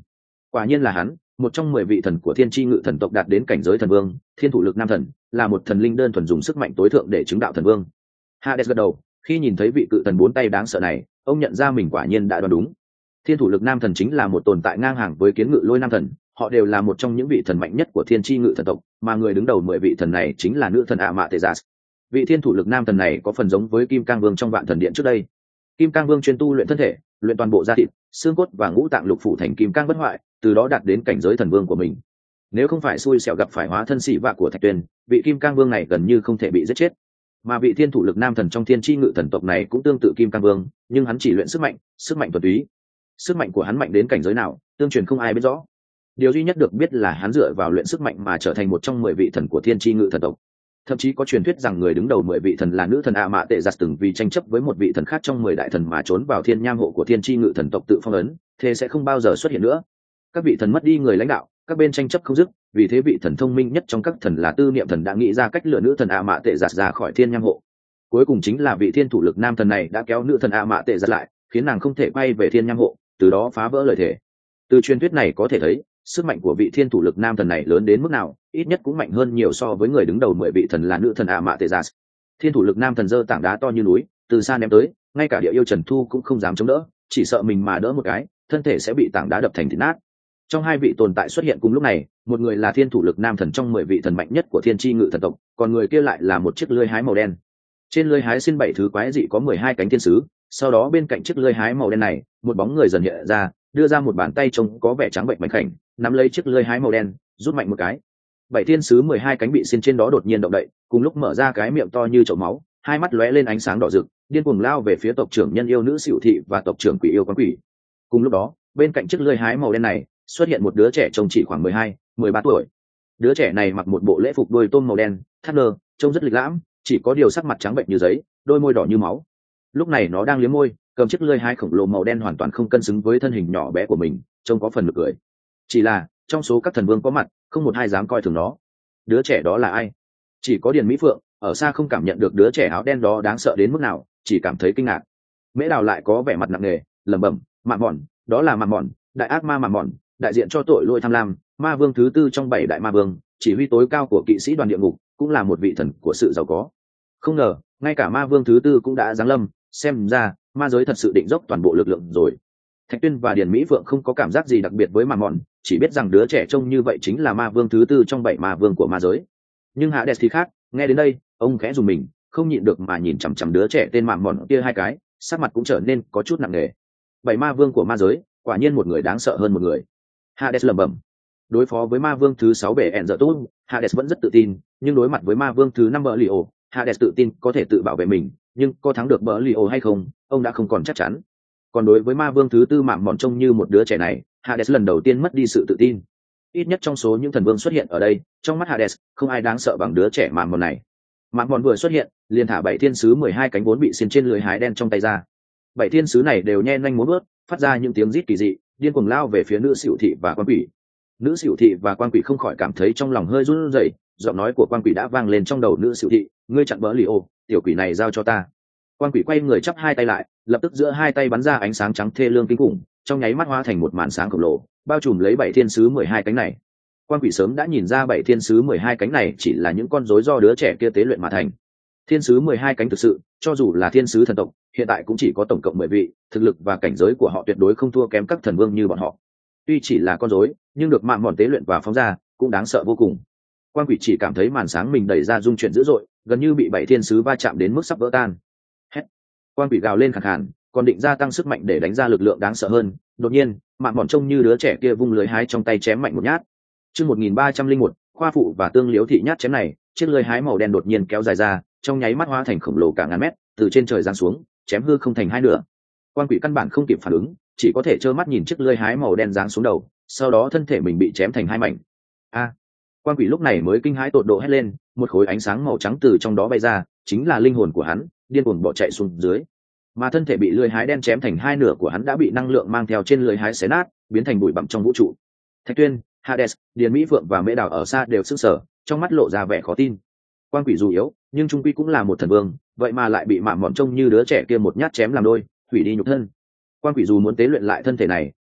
Quả nhiên là hắn, một trong mười vị thần của thiên tri ngự thần tộc đạt đến cảnh giới thần vương, thiên thủ lực nam thần, là một thần linh đơn thuần dùng sức mạnh tối thượng để chứng đạo thần vương. Hades gật đầu, khi nhìn thấy vị cự thần bốn tay đáng sợ này, ông nhận ra mình quả nhiên đã đoán đúng. Thiên thủ lực nam thần chính là một tồn tại ngang hàng với kiến ngự lôi nam thần, họ đều là một trong những vị thần mạnh nhất của thiên tri ngự thần tộc, mà người đứng đầu mười vị thần này chính là nữ thần Amaterasu. Vị thiên thủ lực nam thần này có phần giống với Kim Cang Vương trong Vạn Thần Điện trước đây. Kim Cang Vương chuyên tu luyện thân thể, luyện toàn bộ da thịt, xương cốt và ngũ tạng lục phủ thành kim cang bất hoại, từ đó đạt đến cảnh giới thần vương của mình. Nếu không phải xui xẻo gặp phải hóa thân sĩ vạ của Thạch Tuyên, vị Kim Cang Vương này gần như không thể bị giết chết. Mà vị thiên thủ lực nam thần trong thiên tri ngự thần tộc này cũng tương tự Kim Cang Vương, nhưng hắn chỉ luyện sức mạnh, sức mạnh thuần túy. Sức mạnh của hắn mạnh đến cảnh giới nào, tương truyền không ai biết rõ. Điều duy nhất được biết là hắn dựa vào luyện sức mạnh mà trở thành một trong mười vị thần của thiên tri ngự thần tộc. Thậm chí có truyền thuyết rằng người đứng đầu mười vị thần là nữ thần Amaterasu từng vì tranh chấp với một vị thần khác trong mười đại thần mà trốn vào thiên nham hộ của thiên tri ngự thần tộc tự phong ấn, thế sẽ không bao giờ xuất hiện nữa. Các vị thần mất đi người lãnh đạo, các bên tranh chấp không dứt, vì thế vị thần thông minh nhất trong các thần là Tư Niệm thần đã nghĩ ra cách lừa nữ thần Amaterasu ra khỏi thiên nham hộ. Cuối cùng chính là vị thiên thủ lực nam thần này đã kéo nữ thần Amaterasu lại, khiến nàng không thể quay về thiên nham hộ, từ đó phá vỡ lời thề. Từ truyền thuyết này có thể thấy, sức mạnh của vị thiên thủ lực nam thần này lớn đến mức nào, ít nhất cũng mạnh hơn nhiều so với người đứng đầu mười vị thần là nữ thần Amaterasu. Thiên thủ lực nam thần giơ tảng đá to như núi, từ xa ném tới, ngay cả Địa Yêu Trần Thu cũng không dám chống đỡ, chỉ sợ mình mà đỡ một cái, thân thể sẽ bị tảng đá đập thành thịt nát. Trong hai vị tồn tại xuất hiện cùng lúc này, một người là thiên thủ lực nam thần trong mười vị thần mạnh nhất của thiên tri ngự thần tộc, còn người kia lại là một chiếc lưỡi hái màu đen. Trên lưỡi hái xin bảy thứ quái dị có mười hai cánh thiên sứ, sau đó bên cạnh chiếc lưỡi hái màu đen này, một bóng người dần hiện ra, đưa ra một bàn tay trông có vẻ trắng bệnh mảnh khảnh, nắm lấy chiếc lưỡi hái màu đen, rút mạnh một cái. Bảy thiên sứ mười hai cánh bị xiên trên đó đột nhiên động đậy, cùng lúc mở ra cái miệng to như chậu máu, hai mắt lóe lên ánh sáng đỏ rực, điên cuồng lao về phía tộc trưởng nhân yêu nữ Sửu Thị và tộc trưởng quỷ yêu quán quỷ. Cùng lúc đó, bên cạnh chiếc lưỡi hái màu đen này, xuất hiện một đứa trẻ trông chỉ khoảng mười hai, mười ba tuổi. Đứa trẻ này mặc một bộ lễ phục đôi tôm màu đen, thắt nơ, trông rất lịch lãm, chỉ có điều sắc mặt trắng bệnh như giấy, đôi môi đỏ như máu. Lúc này nó đang liếm môi, cầm chiếc lưỡi hái khổng lồ màu đen hoàn toàn không cân xứng với thân hình nhỏ bé của mình, trông có phần nực cười. Chỉ là, trong số các thần vương có mặt, không một ai dám coi thường nó. Đứa trẻ đó là ai? Chỉ có Điền Mỹ Phượng ở xa không cảm nhận được đứa trẻ áo đen đó đáng sợ đến mức nào, chỉ cảm thấy kinh ngạc. Mễ Đào lại có vẻ mặt nặng nề, lẩm bẩm, Mạn Mòn, đó là Mạn Mòn, đại ác ma Mạn Mòn, đại diện cho tội lỗi tham lam, ma vương thứ tư trong bảy đại ma vương, chỉ huy tối cao của kỵ sĩ đoàn địa ngục, cũng là một vị thần của sự giàu có. Không ngờ, ngay cả ma vương thứ tư cũng đã giáng lâm, xem ra ma giới thật sự định dốc toàn bộ lực lượng rồi. Thạch Tuyên và Điền Mỹ Phượng không có cảm giác gì đặc biệt với Mạn Mòn, chỉ biết rằng đứa trẻ trông như vậy chính là ma vương thứ tư trong bảy ma vương của ma giới. Nhưng Hades thì khác, nghe đến đây, ông khẽ dùng mình, không nhịn được mà nhìn chằm chằm đứa trẻ tên Mạn Mòn kia hai cái, sắc mặt cũng trở nên có chút nặng nề. Bảy ma vương của ma giới, quả nhiên một người đáng sợ hơn một người. Hades lẩm bẩm. Đối phó với ma vương thứ sáu bể ẹn dở tốt, Hades vẫn rất tự tin, nhưng đối mặt với ma vương thứ năm bờ Lio, Hades tự tin có thể tự bảo vệ mình, nhưng có thắng được bờ Lio hay không, ông đã không còn chắc chắn. Còn đối với ma vương thứ tư Mạn Mòn trông như một đứa trẻ này, Hades lần đầu tiên mất đi sự tự tin. Ít nhất trong số những thần vương xuất hiện ở đây, trong mắt Hades, không ai đáng sợ bằng đứa trẻ Mạn Mòn này. Mạn Mòn vừa xuất hiện, liền thả bảy thiên sứ mười hai cánh vốn bị xiên trên lưới hái đen trong tay ra. Bảy thiên sứ này đều nhen nhanh múa bước, phát ra những tiếng rít kỳ dị, điên cuồng lao về phía nữ Sửu Thị và Quan Quỷ. Nữ Sửu Thị và Quan Quỷ không khỏi cảm thấy trong lòng hơi run rẩy, giọng nói của Quan Quỷ đã vang lên trong đầu nữ Sửu Thị, ngươi chặn bỡ Lio, tiểu quỷ này giao cho ta. Quan Quỷ quay người chắp hai tay lại, lập tức giữa hai tay bắn ra ánh sáng trắng thê lương kinh khủng, trong nháy mắt hóa thành một màn sáng khổng lồ, bao trùm lấy bảy thiên sứ mười hai cánh này. Quan Quỷ sớm đã nhìn ra bảy thiên sứ mười hai cánh này chỉ là những con rối do đứa trẻ kia tế luyện mà thành. Thiên sứ mười hai cánh thực sự, cho dù là thiên sứ thần tộc, hiện tại cũng chỉ có tổng cộng mười vị, thực lực và cảnh giới của họ tuyệt đối không thua kém các thần vương như bọn họ. Tuy chỉ là con rối, nhưng được Mạn Mòn tế luyện và phóng ra, cũng đáng sợ vô cùng. Quan Quỷ chỉ cảm thấy màn sáng mình đẩy ra rung chuyển dữ dội, gần như bị bảy thiên sứ va chạm đến mức sắp vỡ tan. Hét! Quan Quỷ gào lên khàn khàn, còn định gia tăng sức mạnh để đánh ra lực lượng đáng sợ hơn. Đột nhiên, Mạn Mòn trông như đứa trẻ kia vung lưới hái trong tay chém mạnh một nhát. Chương một nghìn ba trăm lẻ một, khoa phụ và tương liếu thị nhát chém này, chiếc lưới hái màu đen đột nhiên kéo dài ra, trong nháy mắt hóa thành khổng lồ cả ngàn mét, từ trên trời giáng xuống, chém hư không thành hai nửa. Quan Quỷ căn bản không kịp phản ứng, chỉ có thể trơ mắt nhìn chiếc lưới hái màu đen giáng xuống đầu, sau đó thân thể mình bị chém thành hai mảnh. A! Quan Quỷ lúc này mới kinh hãi tột độ hét lên, một khối ánh sáng màu trắng từ trong đó bay ra, chính là linh hồn của hắn, điên cuồng bỏ chạy xuống dưới. Mà thân thể bị lưỡi hái đen chém thành hai nửa của hắn đã bị năng lượng mang theo trên lưỡi hái xé nát, biến thành bụi bặm trong vũ trụ. Thạch Tuyên, Hades, Điền Mỹ Phượng và Mễ Đào ở xa đều sững sờ, trong mắt lộ ra vẻ khó tin. Quan Quỷ dù yếu, nhưng trung quy cũng là một thần vương, vậy mà lại bị Mạn Mòn trông như đứa trẻ kia một nhát chém làm đôi, hủy đi nhục thân. Quan Quỷ dù muốn tế luyện lại thân thể này,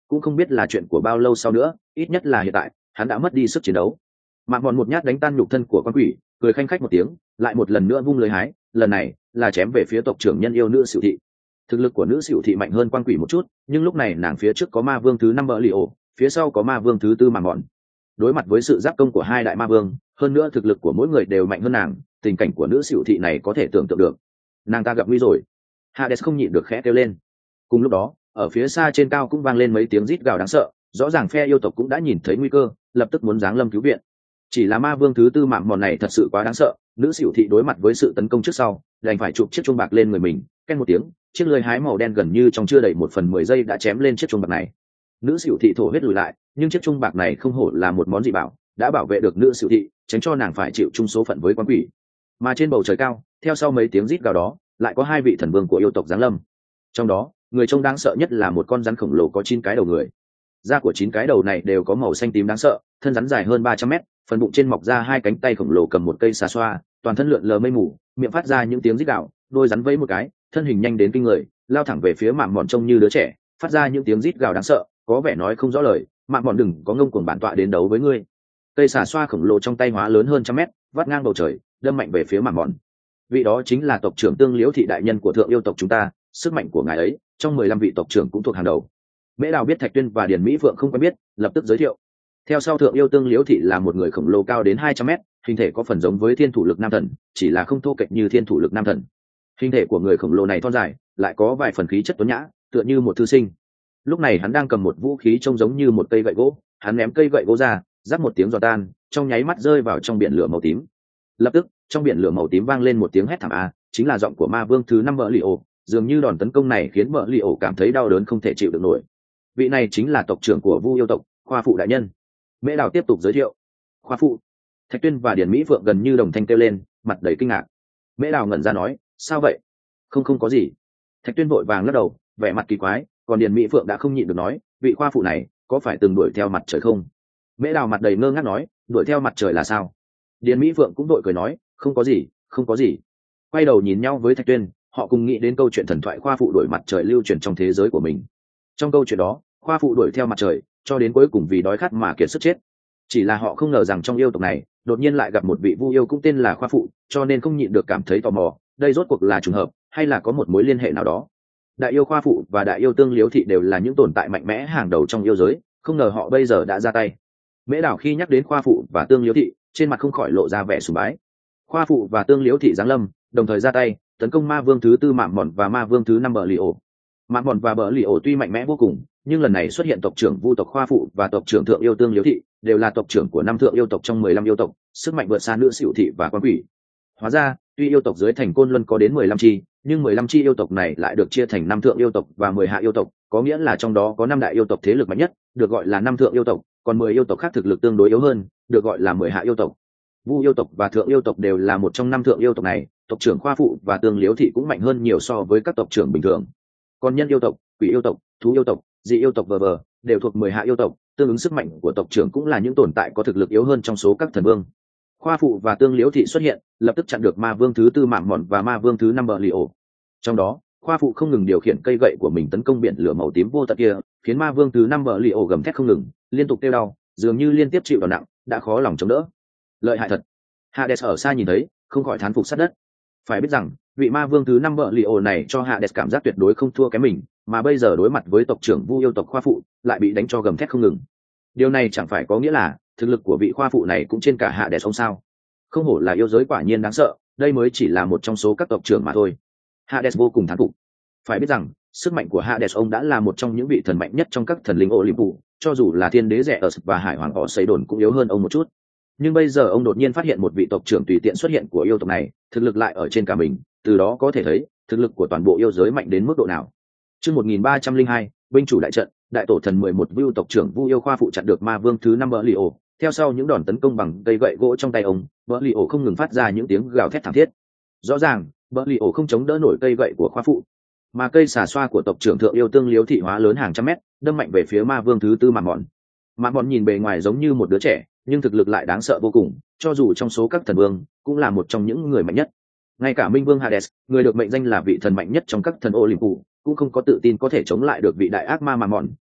cũng không biết là chuyện của bao lâu sau nữa, ít nhất là hiện tại hắn đã mất đi sức chiến đấu. Mạng mòn một nhát đánh tan nhục thân của con quỷ, cười khanh khách một tiếng, lại một lần nữa vung lưới hái, lần này là chém về phía tộc trưởng nhân yêu nữ Sửu thị. Thực lực của nữ Sửu thị mạnh hơn quan quỷ một chút, nhưng lúc này nàng phía trước có ma vương thứ năm bờ lì ổ, phía sau có ma vương thứ tư mạng mòn. Đối mặt với sự giáp công của hai đại ma vương, hơn nữa thực lực của mỗi người đều mạnh hơn nàng, tình cảnh của nữ Sửu thị này có thể tưởng tượng được. Nàng ta gặp nguy rồi. Hades không nhịn được khẽ kêu lên. Cùng lúc đó, ở phía xa trên cao cũng vang lên mấy tiếng rít gào đáng sợ, rõ ràng phe yêu tộc cũng đã nhìn thấy nguy cơ, lập tức muốn giáng lâm cứu viện. Chỉ là ma vương thứ tư mạng mòn này thật sự quá đáng sợ, nữ Sửu thị đối mặt với sự tấn công trước sau, đành phải chụp chiếc chuông bạc lên người mình, ken một tiếng, chiếc lưỡi hái màu đen gần như trong chưa đầy một phần mười giây đã chém lên chiếc chuông bạc này. Nữ Sửu thị thổ huyết lùi lại, nhưng chiếc chuông bạc này không hổ là một món dị bảo, đã bảo vệ được nữ Sửu thị, tránh cho nàng phải chịu chung số phận với quán quỷ. Mà trên bầu trời cao, theo sau mấy tiếng rít gào đó, lại có hai vị thần vương của yêu tộc giáng lâm. Trong đó, người trông đáng sợ nhất là một con rắn khổng lồ có chín cái đầu người. Da của chín cái đầu này đều có màu xanh tím đáng sợ, thân rắn dài hơn ba trăm mét, phần bụng trên mọc ra hai cánh tay khổng lồ cầm một cây xà xoa, toàn thân lượn lờ mây mù, miệng phát ra những tiếng rít gào, đôi rắn vẫy một cái, thân hình nhanh đến kinh người, lao thẳng về phía Mạn Mọn trông như đứa trẻ, phát ra những tiếng rít gào đáng sợ, có vẻ nói không rõ lời, Mạn Mọn đừng có ngông cuồng bản tọa đến đấu với ngươi. Cây xà xoa khổng lồ trong tay hóa lớn hơn trăm mét, vắt ngang bầu trời, đâm mạnh về phía Mạn Mọn. Vị đó chính là tộc trưởng Tương Liễu thị đại nhân của thượng yêu tộc chúng ta, sức mạnh của ngài ấy, trong mười lăm vị tộc trưởng cũng thuộc hàng đầu. Mễ Đào biết Thạch Tuyên và Điền Mỹ Phượng không quen biết, lập tức giới thiệu. Theo sau thượng yêu Tương Liễu thị là một người khổng lồ cao đến hai trăm mét, hình thể có phần giống với thiên thủ lực nam thần, chỉ là không thô kệch như thiên thủ lực nam thần. Hình thể của người khổng lồ này thon dài, lại có vài phần khí chất tuấn nhã, tựa như một thư sinh. Lúc này hắn đang cầm một vũ khí trông giống như một cây gậy gỗ, hắn ném cây gậy gỗ ra, rắc một tiếng giòn tan, trong nháy mắt rơi vào trong biển lửa màu tím. Lập tức, trong biển lửa màu tím vang lên một tiếng hét thảm a, chính là giọng của ma vương thứ năm Bờ Lì Ổ, dường như đòn tấn công này khiến Bờ Lì Ổ cảm thấy đau đớn không thể chịu được nổi. Vị này chính là tộc trưởng của Vu yêu tộc, Khoa phụ đại nhân. Mễ Đào tiếp tục giới thiệu. Khoa phụ. Thạch Tuyên và Điền Mỹ Phượng gần như đồng thanh kêu lên, mặt đầy kinh ngạc. Mễ Đào ngẩn ra nói, sao vậy? Không không có gì. Thạch Tuyên vội vàng lắc đầu, vẻ mặt kỳ quái, còn Điền Mỹ Phượng đã không nhịn được nói, vị khoa phụ này có phải từng đuổi theo mặt trời không? Mễ Đào mặt đầy ngơ ngác nói, đuổi theo mặt trời là sao? Điền Mỹ Phượng cũng đội cười nói, không có gì, không có gì. Quay đầu nhìn nhau với Thạch Tuyên, họ cùng nghĩ đến câu chuyện thần thoại khoa phụ đuổi mặt trời lưu truyền trong thế giới của mình. Trong câu chuyện đó, khoa phụ đuổi theo mặt trời, cho đến cuối cùng vì đói khát mà kiệt sức chết. Chỉ là họ không ngờ rằng trong yêu tộc này, đột nhiên lại gặp một vị Vu yêu cũng tên là khoa phụ, cho nên không nhịn được cảm thấy tò mò, đây rốt cuộc là trùng hợp, hay là có một mối liên hệ nào đó. Đại yêu khoa phụ và đại yêu Tương Liễu thị đều là những tồn tại mạnh mẽ hàng đầu trong yêu giới, không ngờ họ bây giờ đã ra tay. Mễ Đào khi nhắc đến khoa phụ và Tương Liễu thị, trên mặt không khỏi lộ ra vẻ sùng bái. Khoa phụ và Tương Liễu thị giáng lâm, đồng thời ra tay tấn công ma vương thứ tư Mạn Mọn và ma vương thứ năm Bờ Lì Ổ. Mạn Mọn và Bờ Lì Ổ tuy mạnh mẽ vô cùng, nhưng lần này xuất hiện tộc trưởng Vu tộc khoa phụ và tộc trưởng thượng yêu Tương Liễu thị, đều là tộc trưởng của năm thượng yêu tộc trong mười lăm yêu tộc, sức mạnh vượt xa nữ Sửu thị và quan quỷ. Hóa ra, tuy yêu tộc dưới thành Côn Luân có đến mười lăm chi, nhưng mười lăm chi yêu tộc này lại được chia thành năm thượng yêu tộc và mười hạ yêu tộc, có nghĩa là trong đó có năm đại yêu tộc thế lực mạnh nhất, được gọi là năm thượng yêu tộc, còn mười yêu tộc khác thực lực tương đối yếu hơn, được gọi là mười hạ yêu tộc. Vu yêu tộc và thượng yêu tộc đều là một trong năm thượng yêu tộc này, tộc trưởng khoa phụ và Tương Liễu thị cũng mạnh hơn nhiều so với các tộc trưởng bình thường. Còn nhân yêu tộc, quỷ yêu tộc, thú yêu tộc, dị yêu tộc vờ vờ đều thuộc mười hạ yêu tộc, tương ứng sức mạnh của tộc trưởng cũng là những tồn tại có thực lực yếu hơn trong số các thần vương. Khoa phụ và Tương Liễu thị xuất hiện, lập tức chặn được ma vương thứ tư Mạn Mọn và ma vương thứ năm Bờ Lì Ổ. Trong đó, khoa phụ không ngừng điều khiển cây gậy của mình tấn công biển lửa màu tím vô tận kia, khiến ma vương thứ năm Bờ Lì Ổ gầm thét không ngừng, liên tục kêu đau, dường như liên tiếp chịu đòn nặng, đã khó lòng chống đỡ. Lợi hại thật. Hades ở xa nhìn thấy, không khỏi thán phục sát đất. Phải biết rằng, vị ma vương thứ năm Bờ Lì Ổ này cho Hades cảm giác tuyệt đối không thua kém mình, mà bây giờ đối mặt với tộc trưởng Vu yêu tộc khoa phụ, lại bị đánh cho gầm thét không ngừng. Điều này chẳng phải có nghĩa là thực lực của vị khoa phụ này cũng trên cả Hades ông sao? Không hổ là yêu giới quả nhiên đáng sợ, đây mới chỉ là một trong số các tộc trưởng mà thôi. Hades vô cùng thán phục. Phải biết rằng, sức mạnh của Hades ông đã là một trong những vị thần mạnh nhất trong các thần linh Olympus, cho dù là thiên đế rẻ ở và hải hoàng họ xây đồn cũng yếu hơn ông một chút. Nhưng bây giờ ông đột nhiên phát hiện một vị tộc trưởng tùy tiện xuất hiện của yêu tộc này, thực lực lại ở trên cả mình, từ đó có thể thấy thực lực của toàn bộ yêu giới mạnh đến mức độ nào. Chương một nghìn ba trăm lẻ hai, binh chủ đại trận, đại tổ thần mười một Vu tộc trưởng Vu yêu khoa phụ chặn được ma vương thứ năm Bờ Lì Ổ, theo sau những đòn tấn công bằng cây gậy gỗ trong tay ông, Bờ Lì Ổ không ngừng phát ra những tiếng gào thét thảm thiết. Rõ ràng, Bờ Lì Ổ không chống đỡ nổi cây gậy của khoa phụ, mà cây xà xoa của tộc trưởng thượng yêu Tương Liễu thị hóa lớn hàng trăm mét, đâm mạnh về phía ma vương thứ tư Mạn Mọn. Mạn Mọn nhìn bề ngoài giống như một đứa trẻ, nhưng thực lực lại đáng sợ vô cùng, cho dù trong số các thần vương, cũng là một trong những người mạnh nhất. Ngay cả Minh Vương Hades, người được mệnh danh là vị thần mạnh nhất trong các thần Olympus, cũng không có tự tin có thể chống lại được vị đại ác ma Mạn Mọn,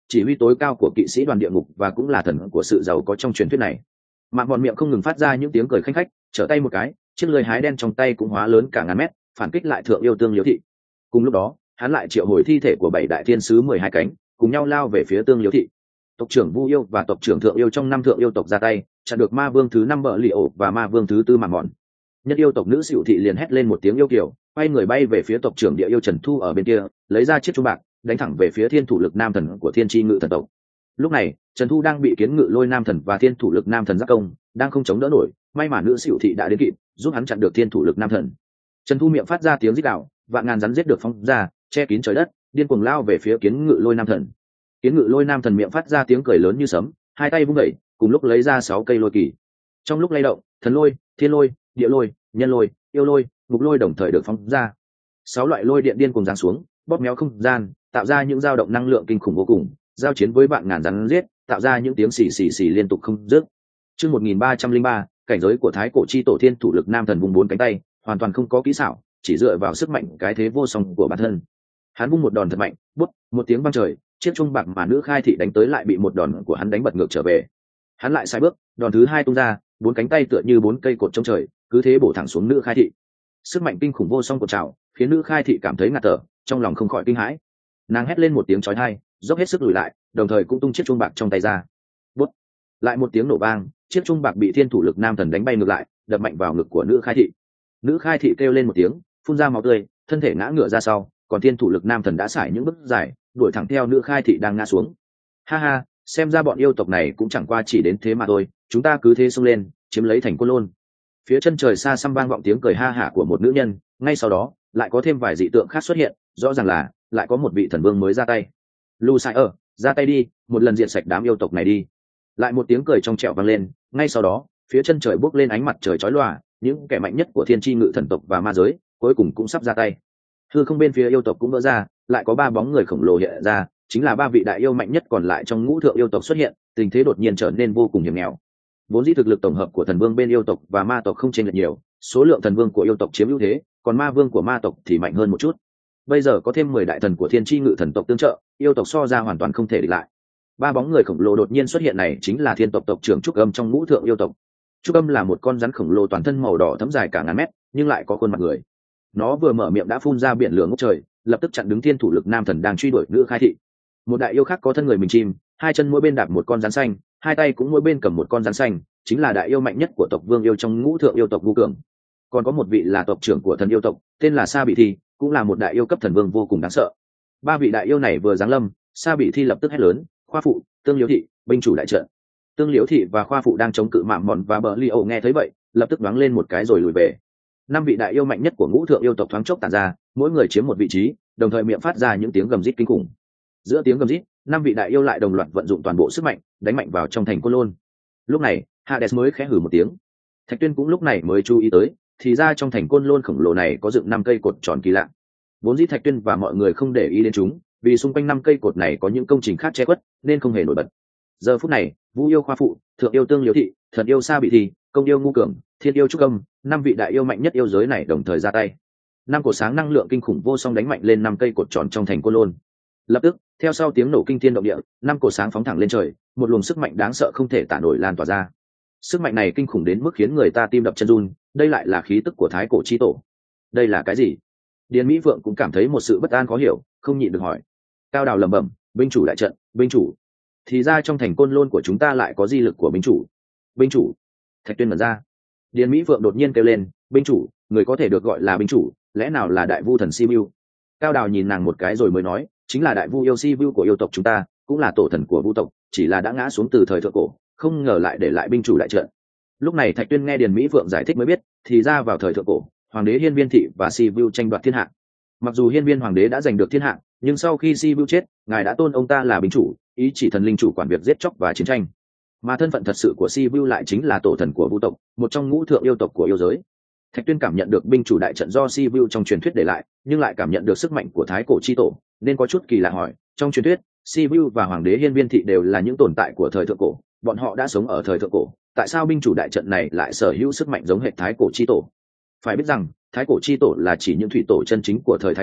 chỉ huy tối cao của kỵ sĩ đoàn địa ngục và cũng là thần của sự giàu có trong truyền thuyết này. Mạng bọn miệng không ngừng phát ra những tiếng cười khanh khách, trở tay một cái, chiếc lưỡi hái đen trong tay cũng hóa lớn cả ngàn mét, phản kích lại thượng yêu tương liễu thị. Cùng lúc đó, hắn lại triệu hồi thi thể của bảy đại thiên sứ mười hai cánh, cùng nhau lao về phía tương liễu thị. Tộc trưởng Vu Yêu và tộc trưởng Thượng Yêu trong năm thượng yêu tộc ra tay, chặn được ma vương thứ năm Bợ Lì Ổ và ma vương thứ tư Mạng Mòn. Nhất yêu tộc nữ Sửu thị liền hét lên một tiếng yêu kiều, quay người bay về phía tộc trưởng Địa yêu Trần Thu ở bên kia, lấy ra chiếc chuông bạc, đánh thẳng về phía thiên thủ lực nam thần của thiên tri ngự thần tộc. Lúc này, Trần Thu đang bị kiến ngự lôi nam thần và thiên thủ lực nam thần giáp công, đang không chống đỡ nổi, may mà nữ Sửu thị đã đến kịp, giúp hắn chặn được thiên thủ lực nam thần. Trần Thu miệng phát ra tiếng rít gào, vạn ngàn rắn giết được phóng ra, che kín trời đất, điên cuồng lao về phía kiến ngự lôi nam thần. Kiến ngự lôi nam thần miệng phát ra tiếng cười lớn như sấm, hai tay vung đẩy, cùng lúc lấy ra sáu cây lôi kỳ. Trong lúc lay động, thần lôi, thiên lôi, địa lôi, nhân lôi, yêu lôi, ngục lôi đồng thời được phóng ra. Sáu loại lôi điện điên cuồng giáng xuống, bóp méo không gian, tạo ra những dao động năng lượng kinh khủng vô cùng, giao chiến với vạn ngàn rắn giết, tạo ra những tiếng xì xì xì liên tục không dứt. Chương một nghìn ba trăm linh ba, cảnh giới của Thái cổ chi tổ thiên thủ lực nam thần vùng bốn cánh tay, hoàn toàn không có kỹ xảo, chỉ dựa vào sức mạnh cái thế vô song của bản thân. Hắn vung một đòn thật mạnh, bút, một tiếng vang trời, chiếc chuông bạc mà nữ khai thị đánh tới lại bị một đòn của hắn đánh bật ngược trở về. Hắn lại sai bước, đòn thứ hai tung ra, bốn cánh tay tựa như bốn cây cột trong trời, cứ thế bổ thẳng xuống nữ khai thị. Sức mạnh kinh khủng vô song của trào khiến nữ khai thị cảm thấy ngạt thở, trong lòng không khỏi kinh hãi. Nàng hét lên một tiếng chói tai, dốc hết sức lùi lại, đồng thời cũng tung chiếc chuông bạc trong tay ra. Bút, lại một tiếng nổ vang, chiếc chuông bạc bị thiên thủ lực nam thần đánh bay ngược lại, đập mạnh vào ngực của nữ khai thị. Nữ khai thị kêu lên một tiếng, phun ra máu tươi, thân thể ngã ngửa ra sau, còn thiên thủ lực nam thần đã xài những bước dài, đuổi thẳng theo nữ khai thị đang ngã xuống. Ha ha, xem ra bọn yêu tộc này cũng chẳng qua chỉ đến thế mà thôi, chúng ta cứ thế xông lên, chiếm lấy thành Côn Lôn. Phía chân trời xa xăm vang vọng tiếng cười ha hả của một nữ nhân, ngay sau đó lại có thêm vài dị tượng khác xuất hiện, rõ ràng là lại có một vị thần vương mới ra tay. Lu Sai ở, ra tay đi, một lần diệt sạch đám yêu tộc này đi. Lại một tiếng cười trong trẻo vang lên, ngay sau đó phía chân trời bốc lên ánh mặt trời chói lòa, những kẻ mạnh nhất của thiên tri ngự thần tộc và ma giới cuối cùng cũng sắp ra tay. Hư không bên phía yêu tộc cũng vỡ ra, lại có ba bóng người khổng lồ hiện ra, chính là ba vị đại yêu mạnh nhất còn lại trong ngũ thượng yêu tộc xuất hiện, tình thế đột nhiên trở nên vô cùng hiểm nghèo. Vốn dĩ thực lực tổng hợp của thần vương bên yêu tộc và ma tộc không chênh lệch nhiều, số lượng thần vương của yêu tộc chiếm ưu thế, còn ma vương của ma tộc thì mạnh hơn một chút. Bây giờ có thêm mười đại thần của thiên tri ngự thần tộc tương trợ, yêu tộc so ra hoàn toàn không thể địch lại. Ba bóng người khổng lồ đột nhiên xuất hiện này chính là thiên tộc tộc trưởng Trúc Âm trong ngũ thượng yêu tộc. Trúc Âm là một con rắn khổng lồ toàn thân màu đỏ thấm dài cả ngàn mét, nhưng lại có khuôn mặt người. Nó vừa mở miệng đã phun ra biển lửa ngút trời, lập tức chặn đứng thiên thủ lực nam thần đang truy đuổi nữ khai thị. Một đại yêu khác có thân người mình chim, hai chân mỗi bên đạp một con rắn xanh, hai tay cũng mỗi bên cầm một con rắn xanh, chính là đại yêu mạnh nhất của tộc vương yêu trong ngũ thượng yêu tộc Vu Cường. Còn có một vị là tộc trưởng của thần yêu tộc, tên là Sa Bị Thi, cũng là một đại yêu cấp thần vương vô cùng đáng sợ. Ba vị đại yêu này vừa giáng lâm, Sa Bị Thi lập tức hét lớn: "Khoa phụ, Tương Liễu thị, binh chủ đại trận!" Tương Liễu thị và Khoa phụ đang chống cự Mạm Mòn và Bờ Li Ổ nghe thấy vậy, lập tức đoán lên một cái rồi lùi về. Năm vị đại yêu mạnh nhất của ngũ thượng yêu tộc thoáng chốc tản ra, mỗi người chiếm một vị trí, đồng thời miệng phát ra những tiếng gầm rít kinh khủng. Giữa tiếng gầm rít, năm vị đại yêu lại đồng loạt vận dụng toàn bộ sức mạnh, đánh mạnh vào trong thành Côn Lôn. Lúc này, Hades mới khẽ hừ một tiếng. Thạch Tuyên cũng lúc này mới chú ý tới, thì ra trong thành Côn Lôn khổng lồ này có dựng năm cây cột tròn kỳ lạ. Vốn dĩ Thạch Tuyên và mọi người không để ý đến chúng, vì xung quanh năm cây cột này có những công trình khác che khuất, nên không hề nổi bật. Giờ phút này, Vũ yêu Khoa phụ, Thượng yêu Tương Liễu thị, Thần yêu Sa Bị Thi, Công yêu Ngu Cường, Thiên yêu Trúc Âm, năm vị đại yêu mạnh nhất yêu giới này đồng thời ra tay. Năm cột sáng năng lượng kinh khủng vô song đánh mạnh lên năm cây cột tròn trong thành Côn Lôn. Lập tức, theo sau tiếng nổ kinh thiên động địa, năm cột sáng phóng thẳng lên trời, một luồng sức mạnh đáng sợ không thể tả nổi lan tỏa ra. Sức mạnh này kinh khủng đến mức khiến người ta tim đập chân run, đây lại là khí tức của Thái cổ chi tổ. Đây là cái gì? Điền Mỹ Vượng cũng cảm thấy một sự bất an khó hiểu, không nhịn được hỏi. Cao Đào lẩm bẩm: "Binh chủ đại trận, binh chủ. Thì ra trong thành Côn Lôn của chúng ta lại có di lực của binh chủ." Binh chủ? Thạch Tuyên mở ra. Điền Mỹ Vượng đột nhiên kêu lên: "Binh chủ, người có thể được gọi là binh chủ, lẽ nào là đại vu thần Sibiu?" Cao Đào nhìn nàng một cái rồi mới nói: "Chính là đại vu yêu Sibiu của yêu tộc chúng ta, cũng là tổ thần của vu tộc, chỉ là đã ngã xuống từ thời thượng cổ, không ngờ lại để lại binh chủ đại trận." Lúc này Thạch Tuyên nghe Điền Mỹ Vượng giải thích mới biết, thì ra vào thời thượng cổ, hoàng đế Hiên Viên thị và Sibiu tranh đoạt thiên hạ. Mặc dù Hiên Viên hoàng đế đã giành được thiên hạ, nhưng sau khi Sibiu chết, ngài đã tôn ông ta là binh chủ, ý chỉ thần linh chủ quản việc giết chóc và chiến tranh. Mà thân phận thật sự của Sibiu lại chính là tổ thần của vu tộc, một trong ngũ thượng yêu tộc của yêu giới. Thạch Tuyên cảm nhận được binh chủ đại trận do Sibiu trong truyền thuyết để lại, nhưng lại cảm nhận được sức mạnh của Thái cổ chi tổ, nên có chút kỳ lạ hỏi: "Trong truyền thuyết, Sibiu và hoàng đế Hiên Viên thị đều là những tồn tại của thời thượng cổ, bọn họ đã sống ở thời thượng cổ, tại sao binh chủ đại trận này lại sở hữu sức mạnh giống hệ Thái cổ chi tổ?" Phải biết rằng, Thái cổ chi tổ là chỉ những thủy tổ chân chính của thời Thái cổ,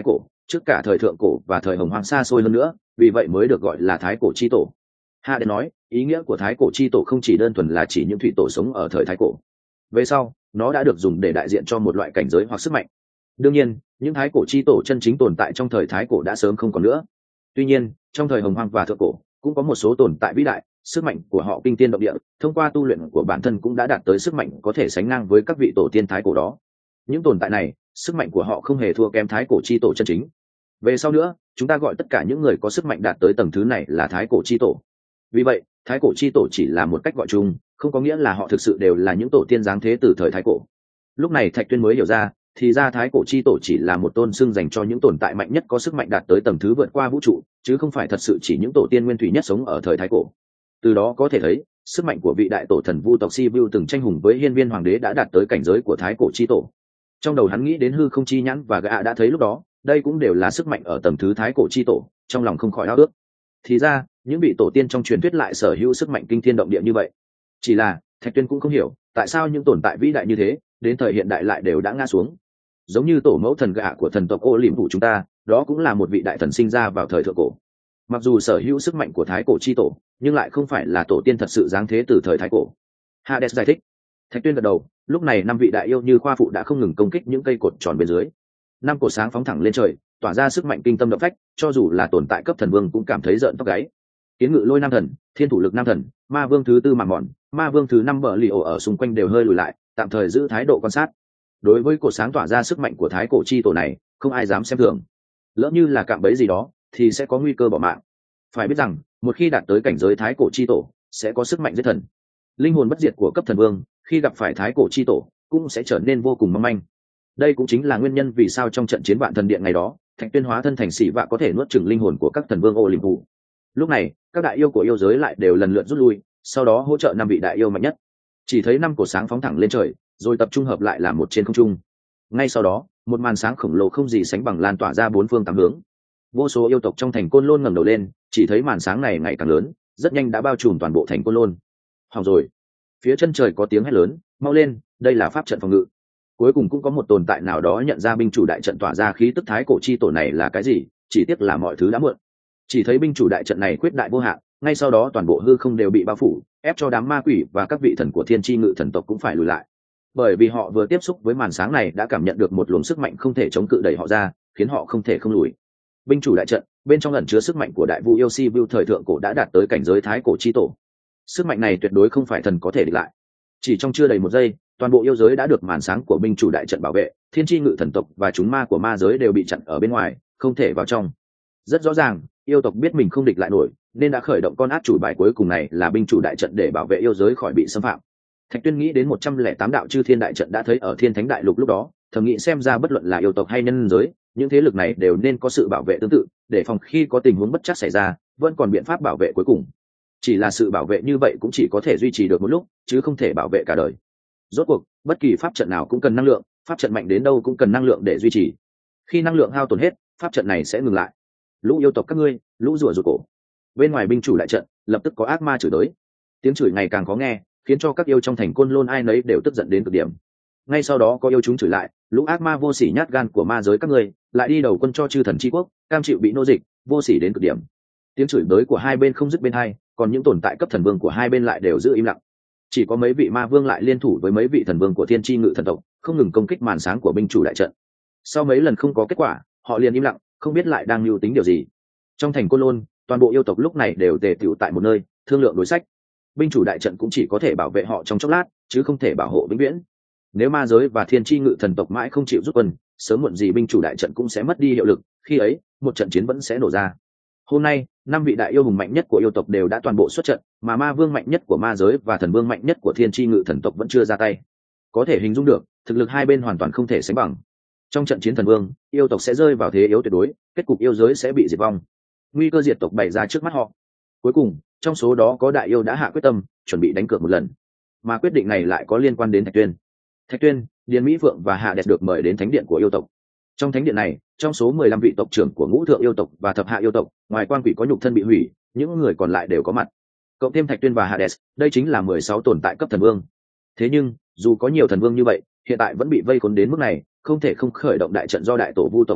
trước cả thời thượng cổ và thời hồng hoang xa xôi hơn nữa, vì vậy mới được gọi là thái cổ chi tổ. Hades nói, ý nghĩa của thái cổ chi tổ không chỉ đơn thuần là chỉ những thủy tổ sống ở thời thái cổ. Về sau, nó đã được dùng để đại diện cho một loại cảnh giới hoặc sức mạnh. Đương nhiên, những thái cổ chi tổ chân chính tồn tại trong thời thái cổ đã sớm không còn nữa. Tuy nhiên, trong thời hồng hoang và thượng cổ, cũng có một số tồn tại vĩ đại, sức mạnh của họ kinh thiên động địa, thông qua tu luyện của bản thân cũng đã đạt tới sức mạnh có thể sánh ngang với các vị tổ tiên thái cổ đó. Những tồn tại này, sức mạnh của họ không hề thua kém thái cổ chi tổ chân chính. Về sau nữa, chúng ta gọi tất cả những người có sức mạnh đạt tới tầng thứ này là thái cổ chi tổ. Vì vậy, thái cổ chi tổ chỉ là một cách gọi chung, không có nghĩa là họ thực sự đều là những tổ tiên giáng thế từ thời thái cổ. Lúc này Thạch Tuyên mới hiểu ra, thì ra thái cổ chi tổ chỉ là một tôn xưng dành cho những tồn tại mạnh nhất có sức mạnh đạt tới tầng thứ vượt qua vũ trụ, chứ không phải thật sự chỉ những tổ tiên nguyên thủy nhất sống ở thời thái cổ. Từ đó có thể thấy, sức mạnh của vị đại tổ thần vu tộc Sibiu từng tranh hùng với hiên viên hoàng đế đã đạt tới cảnh giới của thái cổ chi tổ. Trong đầu hắn nghĩ đến hư không chi nhãn và gã đã thấy lúc đó, đây cũng đều là sức mạnh ở tầng thứ thái cổ chi tổ, trong lòng không khỏi ao ước. Thì ra, những vị tổ tiên trong truyền thuyết lại sở hữu sức mạnh kinh thiên động địa như vậy. Chỉ là, Thạch Tuyên cũng không hiểu, tại sao những tồn tại vĩ đại như thế, đến thời hiện đại lại đều đã ngã xuống. Giống như tổ mẫu thần gã của thần tộc Ô Liễm Vũ chúng ta, đó cũng là một vị đại thần sinh ra vào thời thượng cổ. Mặc dù sở hữu sức mạnh của thái cổ chi tổ, nhưng lại không phải là tổ tiên thật sự giáng thế từ thời thái cổ. Hades giải thích. Thạch Tuyên gật đầu, lúc này năm vị đại yêu như khoa phụ đã không ngừng công kích những cây cột tròn bên dưới. Năm cột sáng phóng thẳng lên trời, tỏa ra sức mạnh kinh tâm động phách, cho dù là tồn tại cấp thần vương cũng cảm thấy rợn tóc gáy. Kiến ngự lôi nam thần, thiên thủ lực nam thần, ma vương thứ tư màng mòn, ma vương thứ năm bờ lì ổ ở xung quanh đều hơi lùi lại, tạm thời giữ thái độ quan sát. Đối với cột sáng tỏa ra sức mạnh của thái cổ chi tổ này, không ai dám xem thường. Lỡ như là cạm bẫy gì đó, thì sẽ có nguy cơ bỏ mạng. Phải biết rằng, một khi đạt tới cảnh giới thái cổ chi tổ, sẽ có sức mạnh giết thần. Linh hồn bất diệt của cấp thần vương, khi gặp phải thái cổ chi tổ, cũng sẽ trở nên vô cùng mong manh. Đây cũng chính là nguyên nhân vì sao trong trận chiến vạn thần điện ngày đó, Thạch Tuyên hóa thân thành Sĩ Vạ có thể nuốt chửng linh hồn của các thần vương ô liềm vụ. Lúc này, các đại yêu của yêu giới lại đều lần lượt rút lui, sau đó hỗ trợ năm vị đại yêu mạnh nhất. Chỉ thấy năm cột sáng phóng thẳng lên trời, rồi tập trung hợp lại làm một trên không trung. Ngay sau đó, một màn sáng khổng lồ không gì sánh bằng lan tỏa ra bốn phương tám hướng. Vô số yêu tộc trong thành Côn Lôn ngẩng đầu lên, chỉ thấy màn sáng này ngày càng lớn, rất nhanh đã bao trùm toàn bộ thành Côn Lôn. Hỏng rồi! Phía chân trời có tiếng hét lớn, mau lên, đây là pháp trận phòng ngự. Cuối cùng cũng có một tồn tại nào đó nhận ra binh chủ đại trận tỏa ra khí tức thái cổ chi tổ này là cái gì, chỉ tiếc là mọi thứ đã muộn. Chỉ thấy binh chủ đại trận này quyết đại vô hạn, ngay sau đó toàn bộ hư không đều bị bao phủ, ép cho đám ma quỷ và các vị thần của thiên tri ngự thần tộc cũng phải lùi lại. Bởi vì họ vừa tiếp xúc với màn sáng này đã cảm nhận được một luồng sức mạnh không thể chống cự đẩy họ ra, khiến họ không thể không lùi. Binh chủ đại trận bên trong ẩn chứa sức mạnh của đại vu yêu Sibiu thời thượng cổ đã đạt tới cảnh giới thái cổ chi tổ. Sức mạnh này tuyệt đối không phải thần có thể địch lại. Chỉ trong chưa đầy một giây, toàn bộ yêu giới đã được màn sáng của binh chủ đại trận bảo vệ, thiên tri ngự thần tộc và chúng ma của ma giới đều bị chặn ở bên ngoài, không thể vào trong. Rất rõ ràng, yêu tộc biết mình không địch lại nổi, nên đã khởi động con át chủ bài cuối cùng này là binh chủ đại trận để bảo vệ yêu giới khỏi bị xâm phạm. Thạch Tuyên nghĩ đến một trăm lẻ tám đạo chư thiên đại trận đã thấy ở Thiên Thánh Đại Lục lúc đó, thầm nghĩ xem ra bất luận là yêu tộc hay nhân giới, những thế lực này đều nên có sự bảo vệ tương tự, để phòng khi có tình huống bất trắc xảy ra, vẫn còn biện pháp bảo vệ cuối cùng. Chỉ là sự bảo vệ như vậy cũng chỉ có thể duy trì được một lúc, chứ không thể bảo vệ cả đời. Rốt cuộc, bất kỳ pháp trận nào cũng cần năng lượng, pháp trận mạnh đến đâu cũng cần năng lượng để duy trì. Khi năng lượng hao tổn hết, pháp trận này sẽ ngừng lại. Lũ yêu tộc các ngươi, lũ rùa rụt cổ. Bên ngoài binh chủ đại trận, lập tức có ác ma chửi tới. Tiếng chửi ngày càng khó nghe, khiến cho các yêu trong thành Côn Lôn ai nấy đều tức giận đến cực điểm. Ngay sau đó có yêu chúng chửi lại, lũ ác ma vô sỉ nhát gan của ma giới các ngươi, lại đi đầu quân cho chư thần chi quốc, cam chịu bị nô dịch, vô sỉ đến cực điểm. Tiếng chửi bới của hai bên không dứt bên hai, còn những tồn tại cấp thần vương của hai bên lại đều giữ im lặng. Chỉ có mấy vị ma vương lại liên thủ với mấy vị thần vương của thiên tri ngự thần tộc, không ngừng công kích màn sáng của binh chủ đại trận. Sau mấy lần không có kết quả, họ liền im lặng, không biết lại đang mưu tính điều gì. Trong thành Côn Lôn, toàn bộ yêu tộc lúc này đều tề tựu tại một nơi, thương lượng đối sách. Binh chủ đại trận cũng chỉ có thể bảo vệ họ trong chốc lát, chứ không thể bảo hộ vĩnh viễn. Nếu ma giới và thiên tri ngự thần tộc mãi không chịu rút quân, sớm muộn gì binh chủ đại trận cũng sẽ mất đi hiệu lực, khi ấy một trận chiến vẫn sẽ nổ ra. Hôm nay, năm vị đại yêu hùng mạnh nhất của yêu tộc đều đã toàn bộ xuất trận, mà ma vương mạnh nhất của ma giới và thần vương mạnh nhất của thiên tri ngự thần tộc vẫn chưa ra tay. Có thể hình dung được, thực lực hai bên hoàn toàn không thể sánh bằng. Trong trận chiến thần vương, yêu tộc sẽ rơi vào thế yếu tuyệt đối, kết cục yêu giới sẽ bị diệt vong. Nguy cơ diệt tộc bày ra trước mắt họ. Cuối cùng, trong số đó có đại yêu đã hạ quyết tâm, chuẩn bị đánh cược một lần. Mà quyết định này lại có liên quan đến Thạch Tuyên. Thạch Tuyên, Điền Mỹ Phượng và Hạ Đẹp được mời đến thánh điện của yêu tộc. Trong thánh điện này, trong số mười lăm vị tộc trưởng của ngũ thượng yêu tộc và thập hạ yêu tộc, ngoài quan quỷ có nhục thân bị hủy, những người còn lại đều có mặt. Cộng thêm Thạch Tuyên và Hades, đây chính là mười sáu tồn tại cấp thần vương. Thế nhưng, dù có nhiều thần vương như vậy, hiện tại vẫn bị vây khốn đến mức này, không thể không khởi động đại trận do đại tổ vu tộc để lại,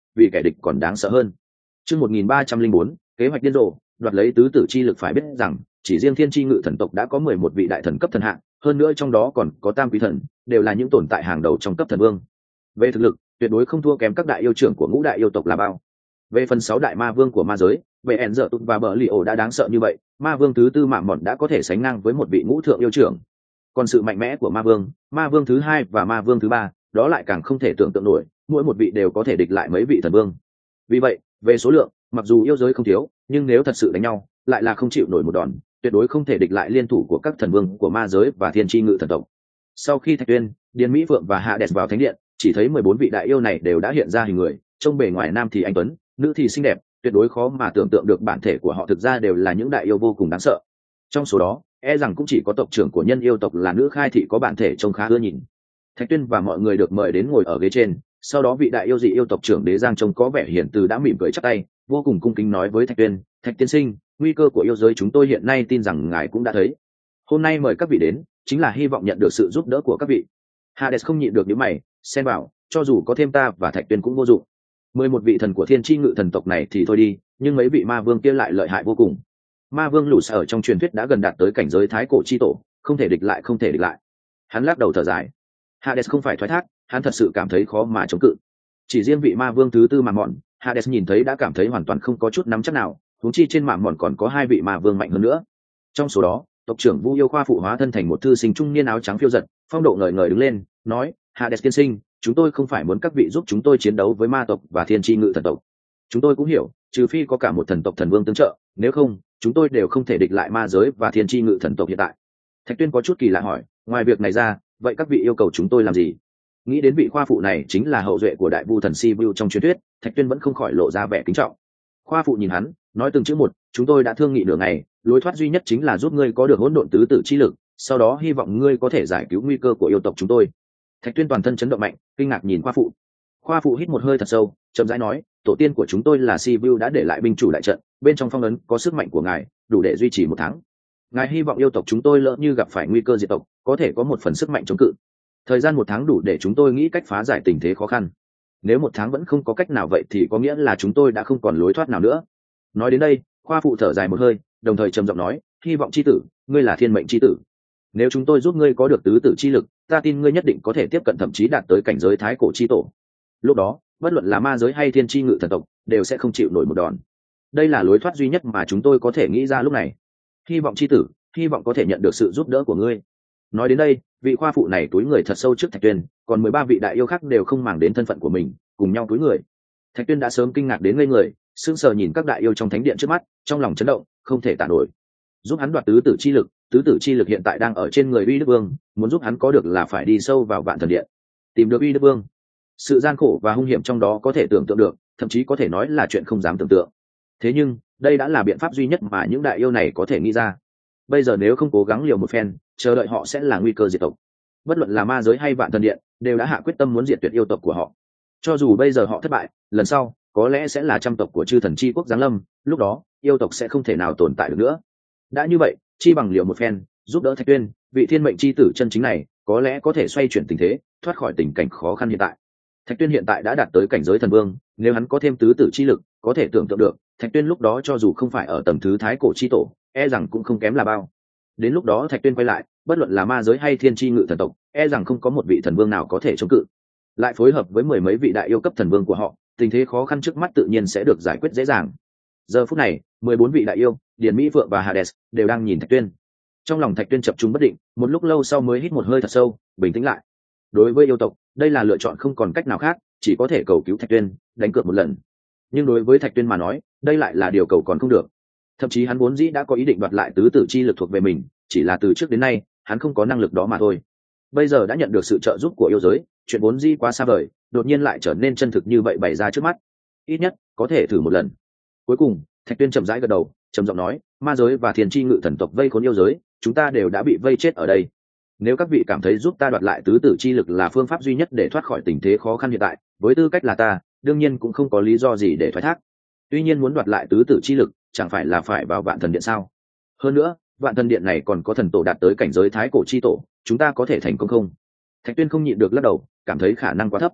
vì kẻ địch còn đáng sợ hơn. Chương một nghìn ba trăm linh bốn, kế hoạch điên rồ, đoạt lấy tứ tử chi lực. Phải biết rằng, chỉ riêng Thiên Chi Ngự thần tộc đã có mười một vị đại thần cấp thần hạng, hơn nữa trong đó còn có tam quý thần, đều là những tồn tại hàng đầu trong cấp thần vương. Về thực lực, tuyệt đối không thua kém các đại yêu trưởng của ngũ đại yêu tộc là bao. Về phần sáu đại ma vương của ma giới, về ẻn dở tụt và bờ li ổ đã đáng sợ như vậy, ma vương thứ tư Mạm Mọn đã có thể sánh ngang với một vị ngũ thượng yêu trưởng. Còn sự mạnh mẽ của ma vương, ma vương thứ hai và ma vương thứ ba, đó lại càng không thể tưởng tượng nổi, mỗi một vị đều có thể địch lại mấy vị thần vương. Vì vậy, về số lượng, mặc dù yêu giới không thiếu, nhưng nếu thật sự đánh nhau, lại là không chịu nổi một đòn, tuyệt đối không thể địch lại liên thủ của các thần vương của ma giới và Thiên Chi Ngự thần tộc. Sau khi Thạch Tuyên, Điền Mỹ Phượng và Hades vào thánh điện, chỉ thấy mười bốn vị đại yêu này đều đã hiện ra hình người, trông bề ngoài nam thì anh tuấn, nữ thì xinh đẹp, tuyệt đối khó mà tưởng tượng được bản thể của họ thực ra đều là những đại yêu vô cùng đáng sợ. Trong số đó, e rằng cũng chỉ có tộc trưởng của nhân yêu tộc là nữ khai thị có bản thể trông khá ưa nhìn. Thạch Tuyên và mọi người được mời đến ngồi ở ghế trên, sau đó vị đại yêu dị yêu tộc trưởng Đế Giang trông có vẻ hiền từ đã mỉm cười chắp tay, vô cùng cung kính nói với Thạch Tuyên: "Thạch tiên sinh, nguy cơ của yêu giới chúng tôi hiện nay tin rằng ngài cũng đã thấy. Hôm nay mời các vị đến, chính là hy vọng nhận được sự giúp đỡ của các vị." Hades không nhịn được nhíu mày, xen vào: "Cho dù có thêm ta và Thạch Tuyên cũng vô dụng. Mười một vị thần của Thiên Chi Ngự thần tộc này thì thôi đi, nhưng mấy vị ma vương kia lại lợi hại vô cùng. Ma vương lũ sở ở trong truyền thuyết đã gần đạt tới cảnh giới thái cổ chi tổ, không thể địch lại, không thể địch lại." Hắn lắc đầu thở dài. Hades không phải thoái thác, hắn thật sự cảm thấy khó mà chống cự. Chỉ riêng vị ma vương thứ tư Mạm Mọn, Hades nhìn thấy đã cảm thấy hoàn toàn không có chút nắm chắc nào, huống chi trên Mạm Mọn còn có hai vị ma vương mạnh hơn nữa. Trong số đó, tộc trưởng Vu Yêu Khoa phụ hóa thân thành một thư sinh trung niên áo trắng phiêu giật, phong độ ngời ngời đứng lên, nói: "Hades tiên sinh, chúng tôi không phải muốn các vị giúp chúng tôi chiến đấu với ma tộc và Thiên Chi Ngự thần tộc. Chúng tôi cũng hiểu, trừ phi có cả một thần tộc thần vương tương trợ, nếu không, chúng tôi đều không thể địch lại ma giới và Thiên Chi Ngự thần tộc hiện tại." Thạch Tuyên có chút kỳ lạ hỏi: "Ngoài việc này ra, vậy các vị yêu cầu chúng tôi làm gì?" Nghĩ đến vị khoa phụ này chính là hậu duệ của đại vu thần Sibiu trong truyền thuyết, Thạch Tuyên vẫn không khỏi lộ ra vẻ kính trọng. Khoa phụ nhìn hắn, nói từng chữ một: "Chúng tôi đã thương nghị nửa ngày, lối thoát duy nhất chính là giúp ngươi có được hỗn độn tứ tử chi lực, sau đó hy vọng ngươi có thể giải cứu nguy cơ của yêu tộc chúng tôi." Thạch Tuyên toàn thân chấn động mạnh, kinh ngạc nhìn khoa phụ. Khoa phụ hít một hơi thật sâu, chậm rãi nói: "Tổ tiên của chúng tôi là Sibiu đã để lại binh chủ đại trận, bên trong phong ấn có sức mạnh của ngài, đủ để duy trì một tháng. Ngài hy vọng yêu tộc chúng tôi lỡ như gặp phải nguy cơ diệt tộc, có thể có một phần sức mạnh chống cự. Thời gian một tháng đủ để chúng tôi nghĩ cách phá giải tình thế khó khăn. Nếu một tháng vẫn không có cách nào vậy thì có nghĩa là chúng tôi đã không còn lối thoát nào nữa." Nói đến đây, khoa phụ thở dài một hơi, đồng thời trầm giọng nói: "Hy vọng chi tử, ngươi là thiên mệnh chi tử. Nếu chúng tôi giúp ngươi có được tứ tử chi lực, ta tin ngươi nhất định có thể tiếp cận thậm chí đạt tới cảnh giới thái cổ chi tổ. Lúc đó, bất luận là ma giới hay Thiên Chi Ngự thần tộc, đều sẽ không chịu nổi một đòn. Đây là lối thoát duy nhất mà chúng tôi có thể nghĩ ra lúc này. Hy vọng chi tử, hy vọng có thể nhận được sự giúp đỡ của ngươi." Nói đến đây, vị khoa phụ này túi người thật sâu trước Thạch Tuyên, còn mười ba vị đại yêu khác đều không màng đến thân phận của mình, cùng nhau túi người. Thạch Tuyên đã sớm kinh ngạc đến ngây người, sững sờ nhìn các đại yêu trong thánh điện trước mắt, trong lòng chấn động, không thể tả nổi. Giúp hắn đoạt tứ tử chi lực, tứ tử chi lực hiện tại đang ở trên người Uy Đức Vương, muốn giúp hắn có được là phải đi sâu vào Vạn Thần Điện, tìm được Uy Đức Vương. Sự gian khổ và hung hiểm trong đó có thể tưởng tượng được, thậm chí có thể nói là chuyện không dám tưởng tượng. Thế nhưng, đây đã là biện pháp duy nhất mà những đại yêu này có thể nghĩ ra. Bây giờ nếu không cố gắng liều một phen, chờ đợi họ sẽ là nguy cơ diệt tộc. Bất luận là ma giới hay Vạn Thần Điện, đều đã hạ quyết tâm muốn diệt tuyệt yêu tộc của họ. Cho dù bây giờ họ thất bại, lần sau có lẽ sẽ là trăm tộc của chư thần chi quốc giáng lâm, lúc đó yêu tộc sẽ không thể nào tồn tại được nữa. Đã như vậy, chi bằng liều một phen, giúp đỡ Thạch Tuyên, vị thiên mệnh chi tử chân chính này, có lẽ có thể xoay chuyển tình thế, thoát khỏi tình cảnh khó khăn hiện tại. Thạch Tuyên hiện tại đã đạt tới cảnh giới thần vương, nếu hắn có thêm tứ tử chi lực, có thể tưởng tượng được, Thạch Tuyên lúc đó cho dù không phải ở tầm thứ thái cổ chi tổ, e rằng cũng không kém là bao. Đến lúc đó Thạch Tuyên quay lại, bất luận là ma giới hay Thiên Chi Ngự thần tộc, e rằng không có một vị thần vương nào có thể chống cự. Lại phối hợp với mười mấy vị đại yêu cấp thần vương của họ, tình thế khó khăn trước mắt tự nhiên sẽ được giải quyết dễ dàng. Giờ phút này, mười bốn vị đại yêu, Điền Mỹ Phượng và Hades đều đang nhìn Thạch Tuyên. Trong lòng Thạch Tuyên chập trung bất định, một lúc lâu sau mới hít một hơi thật sâu, bình tĩnh lại. Đối với yêu tộc, đây là lựa chọn không còn cách nào khác, chỉ có thể cầu cứu Thạch Tuyên, đánh cược một lần. Nhưng đối với Thạch Tuyên mà nói, đây lại là điều cầu còn không được. Thậm chí hắn vốn dĩ đã có ý định đoạt lại tứ tử chi lực thuộc về mình, chỉ là từ trước đến nay, hắn không có năng lực đó mà thôi. Bây giờ đã nhận được sự trợ giúp của yêu giới, chuyện vốn dĩ quá xa vời, đột nhiên lại trở nên chân thực như vậy bày ra trước mắt. Ít nhất, có thể thử một lần. Cuối cùng, Thạch Tuyên chậm rãi gật đầu, trầm giọng nói: "Ma giới và Thiên Chi Ngự thần tộc vây khốn yêu giới, chúng ta đều đã bị vây chết ở đây. Nếu các vị cảm thấy giúp ta đoạt lại tứ tử chi lực là phương pháp duy nhất để thoát khỏi tình thế khó khăn hiện tại, với tư cách là ta, đương nhiên cũng không có lý do gì để thoái thác. Tuy nhiên muốn đoạt lại tứ tử chi lực, chẳng phải là phải vào Vạn Thần Điện sao? Hơn nữa, Vạn Thần Điện này còn có thần tổ đạt tới cảnh giới thái cổ chi tổ, chúng ta có thể thành công không?" Thạch Tuyên không nhịn được lắc đầu, cảm thấy khả năng quá thấp.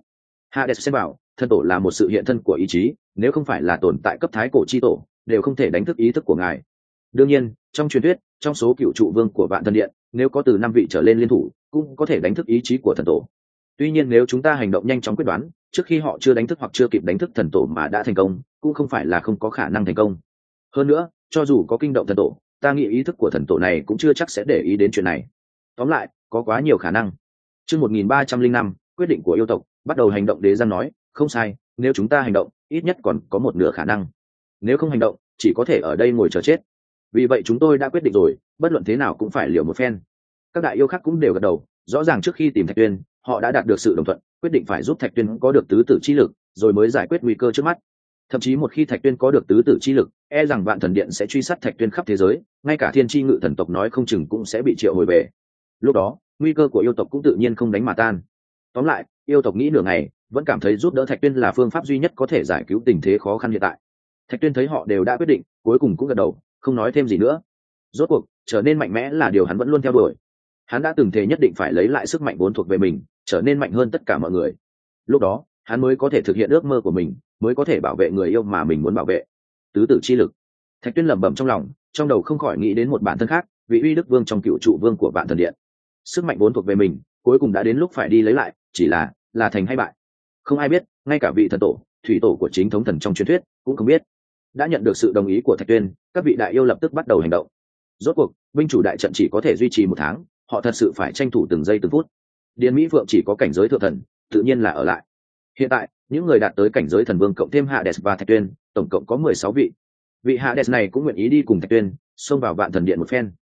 Hades xem bảo thần tổ là một sự hiện thân của ý chí, nếu không phải là tồn tại cấp thái cổ chi tổ đều không thể đánh thức ý thức của ngài. Đương nhiên trong truyền thuyết, trong số cựu trụ vương của vạn thần điện nếu có từ năm vị trở lên liên thủ cũng có thể đánh thức ý chí của thần tổ. Tuy nhiên nếu chúng ta hành động nhanh chóng quyết đoán trước khi họ chưa đánh thức hoặc chưa kịp đánh thức thần tổ mà đã thành công, cũng không phải là không có khả năng thành công. Hơn nữa, cho dù có kinh động thần tổ, ta nghĩ ý thức của thần tổ này cũng chưa chắc sẽ để ý đến chuyện này. Tóm lại, có quá nhiều khả năng. Chương một nghìn ba trăm linh năm, quyết định của yêu tộc, bắt đầu hành động. Đế Giang nói, không sai, nếu chúng ta hành động, ít nhất còn có một nửa khả năng. Nếu không hành động, chỉ có thể ở đây ngồi chờ chết. Vì vậy chúng tôi đã quyết định rồi, bất luận thế nào cũng phải liều một phen. Các đại yêu khác cũng đều gật đầu, rõ ràng trước khi tìm Thạch Tuyên, họ đã đạt được sự đồng thuận, quyết định phải giúp Thạch Tuyên có được tứ tử chi lực, rồi mới giải quyết nguy cơ trước mắt. Thậm chí một khi Thạch Tuyên có được tứ tử chi lực, e rằng Vạn Thần Điện sẽ truy sát Thạch Tuyên khắp thế giới, ngay cả Thiên Chi Ngự thần tộc nói không chừng cũng sẽ bị triệu hồi về. Lúc đó, nguy cơ của yêu tộc cũng tự nhiên không đánh mà tan. Tóm lại, yêu tộc nghĩ nửa ngày, vẫn cảm thấy giúp đỡ Thạch Tuyên là phương pháp duy nhất có thể giải cứu tình thế khó khăn hiện tại. Thạch Tuyên thấy họ đều đã quyết định, cuối cùng cũng gật đầu, không nói thêm gì nữa. Rốt cuộc, trở nên mạnh mẽ là điều hắn vẫn luôn theo đuổi. Hắn đã từng thề nhất định phải lấy lại sức mạnh vốn thuộc về mình, trở nên mạnh hơn tất cả mọi người. Lúc đó, hắn mới có thể thực hiện ước mơ của mình, mới có thể bảo vệ người yêu mà mình muốn bảo vệ. Tứ tử chi lực. Thạch Tuyên lẩm bẩm trong lòng, trong đầu không khỏi nghĩ đến một bản thân khác, vị Uy Đức Vương trong cựu trụ vương của Vạn Thần Điện. Sức mạnh vốn thuộc về mình, cuối cùng đã đến lúc phải đi lấy lại, chỉ là là thành hay bại, không ai biết, ngay cả vị thần tổ, thủy tổ của chính thống thần trong truyền thuyết cũng không biết. Đã nhận được sự đồng ý của Thạch Tuyên, các vị đại yêu lập tức bắt đầu hành động. Rốt cuộc, binh chủ đại trận chỉ có thể duy trì một tháng, họ thật sự phải tranh thủ từng giây từng phút. Điền Mỹ Phượng chỉ có cảnh giới thượng thần, tự nhiên là ở lại. Hiện tại, những người đạt tới cảnh giới thần vương cộng thêm Hades và Thạch Tuyên, tổng cộng có mười sáu vị. Vị Hades này cũng nguyện ý đi cùng Thạch Tuyên, xông vào Vạn Thần Điện một phen.